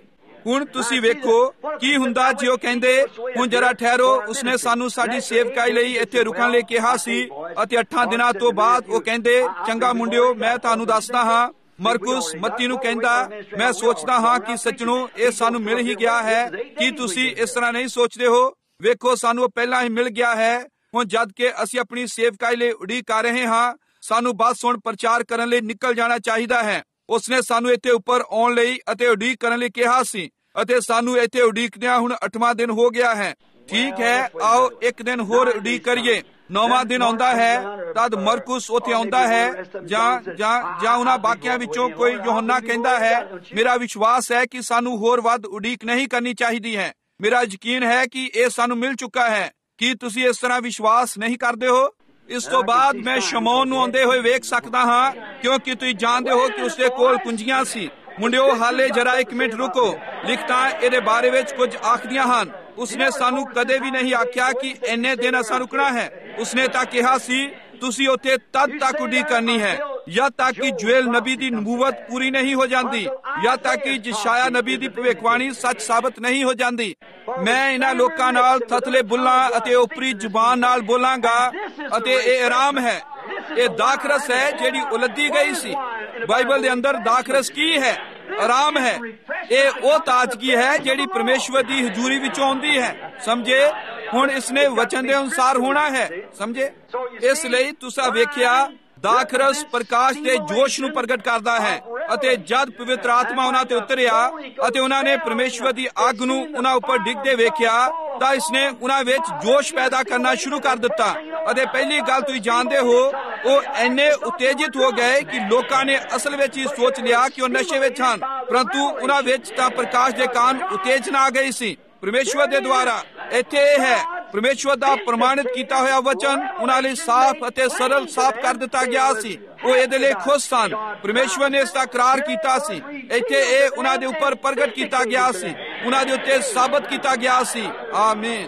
ਹੁਣ ਤੁਸੀਂ ਵੇਖੋ ਕੀ ਹੁੰਦਾ ਜੇ ਉਹ ਕਹਿੰਦੇ ਹੁਣ ਜਰਾ ਠਹਿਰੋ, ਉਸਨੇ ਸਾਨੂੰ ਸਾਡੀ ਸੇਵਕਾਈ ਲਈ ਇੱਥੇ ਰੁਕਣ ਲਈ ਕਿਹਾ ਸੀ ਅਤੇ ਅੱਠਾਂ ਦਿਨਾਂ ਤੋਂ ਬਾਅਦ ਉਹ ਕਹਿੰਦੇ ਚੰਗਾ ਮੁੰਡਿਓ, ਮੈਂ ਤੁਹਾਨੂੰ ਦੱਸਦਾ ਹਾਂ। ਮਰਕੁਸ ਮੱਤੀ ਨੂੰ ਕਹਿੰਦਾ, ਮੈਂ ਸੋਚਦਾ ਹਾਂ ਕਿ ਸੱਚਣੋਂ ਇਹ ਸਾਨੂੰ ਮਿਲ ਹੀ ਗਿਆ ਹੈ। ਕੀ ਤੁਸੀਂ ਇਸ ਤਰ੍ਹਾਂ ਨਹੀਂ ਸੋਚਦੇ ਹੋ? ਵੇਖੋ, ਸਾਨੂੰ ਪਹਿਲਾਂ ਹੀ ਮਿਲ ਗਿਆ ਹੈ। ਹੁਣ ਜਦ ਕਿ ਅਸੀਂ ਆਪਣੀ ਸੇਵਕਾਈ ਲਈ ਉਡੀਕ ਕਰ ਰਹੇ ਹਾਂ, ਸਾਨੂੰ ਬਸ ਹੁਣ ਪ੍ਰਚਾਰ ਕਰਨ ਲਈ ਨਿਕਲ ਜਾਣਾ ਚਾਹੀਦਾ ਹੈ। ਉਸਨੇ ਸਾਨੂੰ ਇੱਥੇ ਉੱਪਰ ਆਉਣ ਲਈ ਅਤੇ ਉਡੀਕ ਕਰਨ ਲਈ ਕਿਹਾ ਸੀ ਅਤੇ ਸਾਨੂੰ ਇੱਥੇ ਉਡੀਕਦਿਆਂ ਹੁਣ ਅੱਠਵਾਂ ਦਿਨ ਹੋ ਗਿਆ ਹੈ। ਠੀਕ ਹੈ, ਆਓ ਇੱਕ ਦਿਨ ਹੋਰ ਉਡੀਕ ਕਰੀਏ। ਨੌਵਾਂ ਦਿਨ ਆਉਂਦਾ ਹੈ, ਤਦ ਮਰਕੁਸ ਉੱਥੇ ਆਉਂਦਾ ਹੈ ਜਾਂ ਜਾਂ ਜਾਂ ਉਹਨਾਂ ਬਾਕੀਆਂ ਵਿੱਚੋਂ ਕੋਈ ਯੋਹੰਨਾ ਕਹਿੰਦਾ ਹੈ। ਮੇਰਾ ਵਿਸ਼ਵਾਸ ਹੈ ਕਿ ਸਾਨੂੰ ਹੋਰ ਵੱਧ ਉਡੀਕ ਨਹੀਂ ਕਰਨੀ ਚਾਹੀਦੀ ਹੈ। ਮੇਰਾ ਯਕੀਨ ਹੈ ਕਿ ਇਹ ਸਾਨੂੰ ਮਿਲ ਚੁੱਕਾ ਹੈ। ਕੀ ਤੁਸੀਂ ਇਸ ਤਰ੍ਹਾਂ ਵਿਸ਼ਵਾਸ ਨਹੀਂ ਕਰਦੇ ਹੋ? ਇਸ ਤੋਂ ਬਾਅਦ ਮੈਂ ਸ਼ਮੌਨ ਨੂੰ ਆਉਂਦੇ ਹੋਏ ਵੇਖ ਸਕਦਾ ਹਾਂ, ਕਿਉਂਕਿ ਤੁਸੀਂ ਜਾਣਦੇ ਹੋ ਕਿ ਉਸਦੇ ਕੋਲ ਕੁੰਜੀਆਂ ਸੀ। ਮੁੰਡਿਓ, ਹਾਲੇ ਜਰਾ ਇੱਕ ਮਿੰਟ ਰੁਕੋ। ਲਿਖਤਾਂ ਇਹਦੇ ਬਾਰੇ ਵਿੱਚ ਕੁਝ ਆਖਦੀਆਂ ਹਨ। ਉਸਨੇ ਸਾਨੂੰ ਕਦੇ ਵੀ ਨਹੀਂ ਆਖਿਆ ਕਿ ਇੰਨੇ ਦਿਨ ਅਸਾਂ ਰੁਕਣਾ ਹੈ। ਉਸਨੇ ਤਾਂ ਕਿਹਾ ਸੀ ਤੁਸੀਂ ਉੱਥੇ ਤਦ ਤੱਕ ਉਡੀਕ ਕਰਨੀ ਹੈ ਜਦ ਤੱਕ ਕਿ ਜੁਏਲ ਨਬੀ ਦੀ ਨਬੂਵਤ ਪੂਰੀ ਨਹੀਂ ਹੋ ਜਾਂਦੀ, ਜਦ ਤੱਕ ਕਿ ਯਸ਼ਾਇਆ ਨਬੀ ਦੀ ਭਵਿੱਖਬਾਣੀ ਸੱਚ ਸਾਬਤ ਨਹੀਂ ਹੋ ਜਾਂਦੀ। ਮੈਂ ਇਹਨਾਂ ਲੋਕਾਂ ਨਾਲ ਥਥਲੇ ਬੁੱਲਾਂ ਅਤੇ ਉਪਰੀ ਜ਼ੁਬਾਨ ਨਾਲ ਬੋਲਾਂਗਾ ਅਤੇ ਇਹ ਆਰਾਮ ਹੈ। ਇਹ ਦਾਖਰਸ ਹੈ ਜਿਹੜੀ ਉਲੱਦੀ ਗਈ ਸੀ। ਬਾਈਬਲ ਦੇ ਅੰਦਰ ਦਾਖਰਸ ਕੀ ਹੈ? ਆਰਾਮ ਹੈ। ਇਹ ਉਹ ਤਾਜ਼ਗੀ ਹੈ ਜਿਹੜੀ ਪਰਮੇਸ਼ਵਰ ਦੀ ਹਜ਼ੂਰੀ ਵਿੱਚੋਂ ਆਉਂਦੀ ਹੈ। ਸਮਝੇ? ਹੁਣ ਇਸਨੇ ਵਚਨ ਦੇ ਅਨੁਸਾਰ ਹੋਣਾ ਹੈ। ਸਮਝੇ? ਇਸ ਲਈ ਤੁਸੀਂ ਵੇਖਿਆ, ਦਾਖਰਸ ਪ੍ਰਕਾਸ਼ ਦੇ ਜੋਸ਼ ਨੂੰ ਪ੍ਰਗਟ ਕਰਦਾ ਹੈ ਅਤੇ ਜਦ ਪਵਿੱਤਰ ਆਤਮਾ ਉਹਨਾਂ ਤੇ ਉਤਰਿਆ ਅਤੇ ਉਹਨਾਂ ਨੇ ਪਰਮੇਸ਼ਵਰ ਦੀ ਅੱਗ ਨੂੰ ਉਹਨਾਂ ਉੱਪਰ ਡਿੱਗਦੇ ਵੇਖਿਆ ਤਾਂ ਇਸਨੇ ਉਹਨਾਂ ਵਿੱਚ ਜੋਸ਼ ਪੈਦਾ ਕਰਨਾ ਸ਼ੁਰੂ ਕਰ ਦਿੱਤਾ। ਅਤੇ ਪਹਿਲੀ ਗੱਲ ਤੁਸੀਂ ਜਾਣਦੇ ਹੋ, ਉਹ ਇੰਨੇ ਉਤੇਜਿਤ ਹੋ ਗਏ ਕਿ ਲੋਕਾਂ ਨੇ ਅਸਲ ਵਿੱਚ ਹੀ ਸੋਚ ਲਿਆ ਕਿ ਉਹ ਨਸ਼ੇ ਵਿੱਚ ਹਨ, ਪਰੰਤੂ ਉਹਨਾਂ ਵਿੱਚ ਤਾਂ ਪ੍ਰਕਾਸ਼ ਦੇ ਕਾਰਨ ਉਤੇਜਨਾ ਆ ਗਈ ਸੀ ਪਰਮੇਸ਼ਵਰ ਦੇ ਦੁਆਰਾ। ਇੱਥੇ ਇਹ ਹੈ, ਪਰਮੇਸ਼ਵਰ ਦਾ ਪ੍ਰਮਾਣਿਤ ਕੀਤਾ ਹੋਇਆ ਵਚਨ ਉਹਨਾਂ ਲਈ ਸਾਫ਼ ਅਤੇ ਸਰਲ ਸਾਫ਼ ਕਰ ਦਿੱਤਾ ਗਿਆ ਸੀ। ਉਹ ਇਹਦੇ ਲਈ ਖੁਸ਼ ਸਨ। ਪਰਮੇਸ਼ਵਰ ਨੇ ਇਸ ਦਾ ਇਕਰਾਰ ਕੀਤਾ ਸੀ। ਇੱਥੇ ਇਹ ਉਹਨਾਂ ਦੇ ਉੱਪਰ ਪ੍ਰਗਟ ਕੀਤਾ ਗਿਆ ਸੀ, ਉਹਨਾਂ ਦੇ ਉੱਤੇ ਸਾਬਤ ਕੀਤਾ ਗਿਆ ਸੀ। ਆਮੀਨ।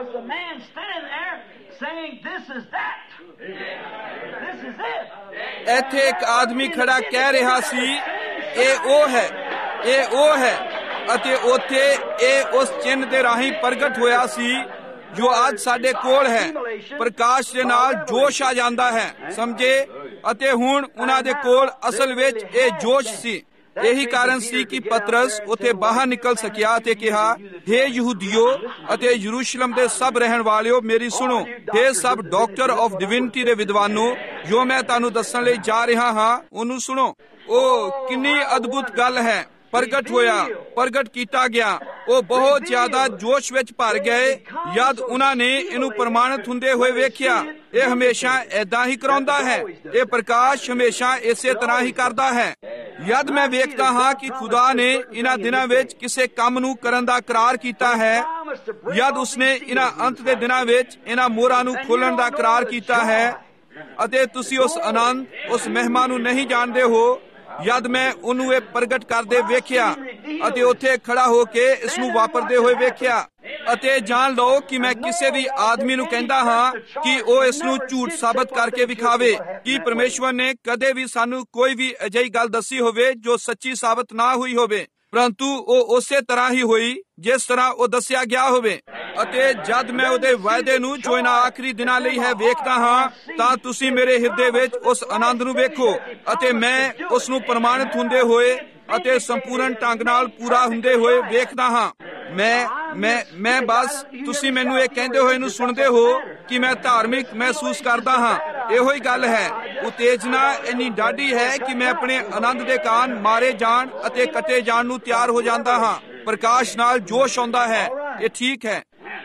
ਇੱਥੇ ਇੱਕ ਆਦਮੀ ਖੜਾ ਕਹਿ ਰਿਹਾ ਸੀ, ਇਹ ਉਹ ਹੈ, ਇਹ ਉਹ ਹੈ। ਅਤੇ ਉੱਥੇ ਇਹ ਉਸ ਚਿੰਨ੍ਹ ਦੇ ਰਾਹੀਂ ਪ੍ਰਗਟ ਹੋਇਆ ਸੀ ਜੋ ਅੱਜ ਸਾਡੇ ਕੋਲ ਹੈ। ਪ੍ਰਕਾਸ਼ ਦੇ ਨਾਲ ਜੋਸ਼ ਆ ਜਾਂਦਾ ਹੈ। ਸਮਝੇ? ਅਤੇ ਹੁਣ ਉਹਨਾਂ ਦੇ ਕੋਲ ਅਸਲ ਵਿੱਚ ਇਹ ਜੋਸ਼ ਸੀ। ਇਹੀ ਕਾਰਨ ਸੀ ਕਿ ਪਤਰਸ ਉੱਥੇ ਬਾਹਰ ਨਿਕਲ ਸਕਿਆ ਅਤੇ ਕਿਹਾ, ਹੇ ਯਹੂਦੀਓ ਅਤੇ ਯਰੂਸ਼ਲਮ ਦੇ ਸਭ ਰਹਿਣ ਵਾਲਿਓ, ਮੇਰੀ ਸੁਣੋ। ਹੇ ਸਭ ਡਾਕਟਰ ਆਫ ਡਿਵਿਨਿਟੀ ਦੇ ਵਿਦਵਾਨੋ, ਜੋ ਮੈਂ ਤੁਹਾਨੂੰ ਦੱਸਣ ਲਈ ਜਾ ਰਿਹਾ ਹਾਂ ਉਹਨੂੰ ਸੁਣੋ। ਉਹ ਕਿੰਨੀ ਅਦਭੁਤ ਗੱਲ ਹੈ। ਪ੍ਰਗਟ ਹੋਇਆ, ਪ੍ਰਗਟ ਕੀਤਾ ਗਿਆ। ਉਹ ਬਹੁਤ ਜ਼ਿਆਦਾ ਜੋਸ਼ ਵਿੱਚ ਭਰ ਗਏ ਜਦ ਉਹਨਾਂ ਨੇ ਇਹਨੂੰ ਪ੍ਰਮਾਣਿਤ ਹੁੰਦੇ ਹੋਏ ਵੇਖਿਆ। ਇਹ ਹਮੇਸ਼ਾ ਏਦਾਂ ਹੀ ਕਰਾਉਂਦਾ ਹੈ। ਇਹ ਪ੍ਰਕਾਸ਼ ਹਮੇਸ਼ਾ ਇਸੇ ਤਰ੍ਹਾਂ ਹੀ ਕਰਦਾ ਹੈ। ਜਦ ਮੈਂ ਵੇਖਦਾ ਹਾਂ ਕਿ ਖੁਦਾ ਨੇ ਇਹਨਾਂ ਦਿਨਾਂ ਵਿੱਚ ਕਿਸੇ ਕੰਮ ਨੂੰ ਕਰਨ ਦਾ ਇਕਰਾਰ ਕੀਤਾ ਹੈ, ਜਦ ਉਸਨੇ ਇਹਨਾਂ ਅੰਤ ਦੇ ਦਿਨਾਂ ਵਿੱਚ ਇਹਨਾਂ ਮੋਹਰਾਂ ਨੂੰ ਖੋਲਣ ਦਾ ਇਕਰਾਰ ਕੀਤਾ ਹੈ, ਅਤੇ ਤੁਸੀਂ ਉਸ ਆਨੰਦ, ਉਸ ਮਹਿਮਾ ਨੂੰ ਨਹੀਂ ਜਾਣਦੇ ਹੋ, ਜਦ ਮੈਂ ਉਹਨੂੰ ਇਹ ਪ੍ਰਗਟ ਕਰਦੇ ਵੇਖਿਆ ਅਤੇ ਉੱਥੇ ਖੜਾ ਹੋ ਕੇ ਇਸ ਨੂੰ ਵਾਪਰਦੇ ਹੋਏ ਵੇਖਿਆ, ਅਤੇ ਜਾਣ ਲਓ ਕਿ ਮੈਂ ਕਿਸੇ ਵੀ ਆਦਮੀ ਨੂੰ ਕਹਿੰਦਾ ਹਾਂ ਕਿ ਉਹ ਇਸ ਨੂੰ ਝੂਠ ਸਾਬਤ ਕਰਕੇ ਵਿਖਾਵੇ ਕਿ ਪਰਮੇਸ਼ਵਰ ਨੇ ਕਦੇ ਵੀ ਸਾਨੂੰ ਕੋਈ ਵੀ ਅਜਿਹੀ ਗੱਲ ਦੱਸੀ ਹੋਵੇ ਜੋ ਸੱਚੀ ਸਾਬਤ ਨਾ ਹੋਈ ਹੋਵੇ, ਪਰੰਤੂ ਉਹ ਉਸੇ ਤਰ੍ਹਾਂ ਹੀ ਹੋਈ ਜਿਸ ਤਰ੍ਹਾਂ ਉਹ ਦੱਸਿਆ ਗਿਆ ਹੋਵੇ। ਅਤੇ ਜਦ ਮੈਂ ਉਹਦੇ ਵਾਅਦੇ ਨੂੰ ਜੋ ਇਹਨਾਂ ਆਖਰੀ ਦਿਨਾਂ ਲਈ ਹੈ ਵੇਖਦਾ ਹਾਂ, ਤਾਂ ਤੁਸੀਂ ਮੇਰੇ ਹਿਰਦੇ ਵਿੱਚ ਉਸ ਆਨੰਦ ਨੂੰ ਵੇਖੋ ਅਤੇ ਮੈਂ ਉਸ ਨੂੰ ਪ੍ਰਮਾਣਿਤ ਹੁੰਦੇ ਹੋਏ ਅਤੇ ਸੰਪੂਰਨ ਢੰਗ ਨਾਲ ਪੂਰਾ ਹੁੰਦੇ ਹੋਏ ਵੇਖਦਾ ਹਾਂ। ਮੈਂ ਮੈਂ ਮੈਂ ਬਸ ਤੁਸੀਂ ਮੈਨੂੰ ਇਹ ਕਹਿੰਦੇ ਹੋਏ ਨੂੰ ਸੁਣਦੇ ਹੋ ਕਿ ਮੈਂ ਧਾਰਮਿਕ ਮਹਿਸੂਸ ਕਰਦਾ ਹਾਂ। ਇਹੋ ਹੀ ਗੱਲ ਹੈ। ਉਤੇਜਨਾ ਇੰਨੀ ਡਾਢੀ ਹੈ ਕਿ ਮੈਂ ਆਪਣੇ ਆਨੰਦ ਦੇ ਕਾਰਨ ਮਾਰੇ ਜਾਣ ਅਤੇ ਕੱਟੇ ਜਾਣ ਨੂੰ ਤਿਆਰ ਹੋ ਜਾਂਦਾ ਹਾਂ। ਪ੍ਰਕਾਸ਼ ਨਾਲ ਜੋਸ਼ ਆਉਂਦਾ ਹੈ। ਇਹ ਠੀਕ ਹੈ।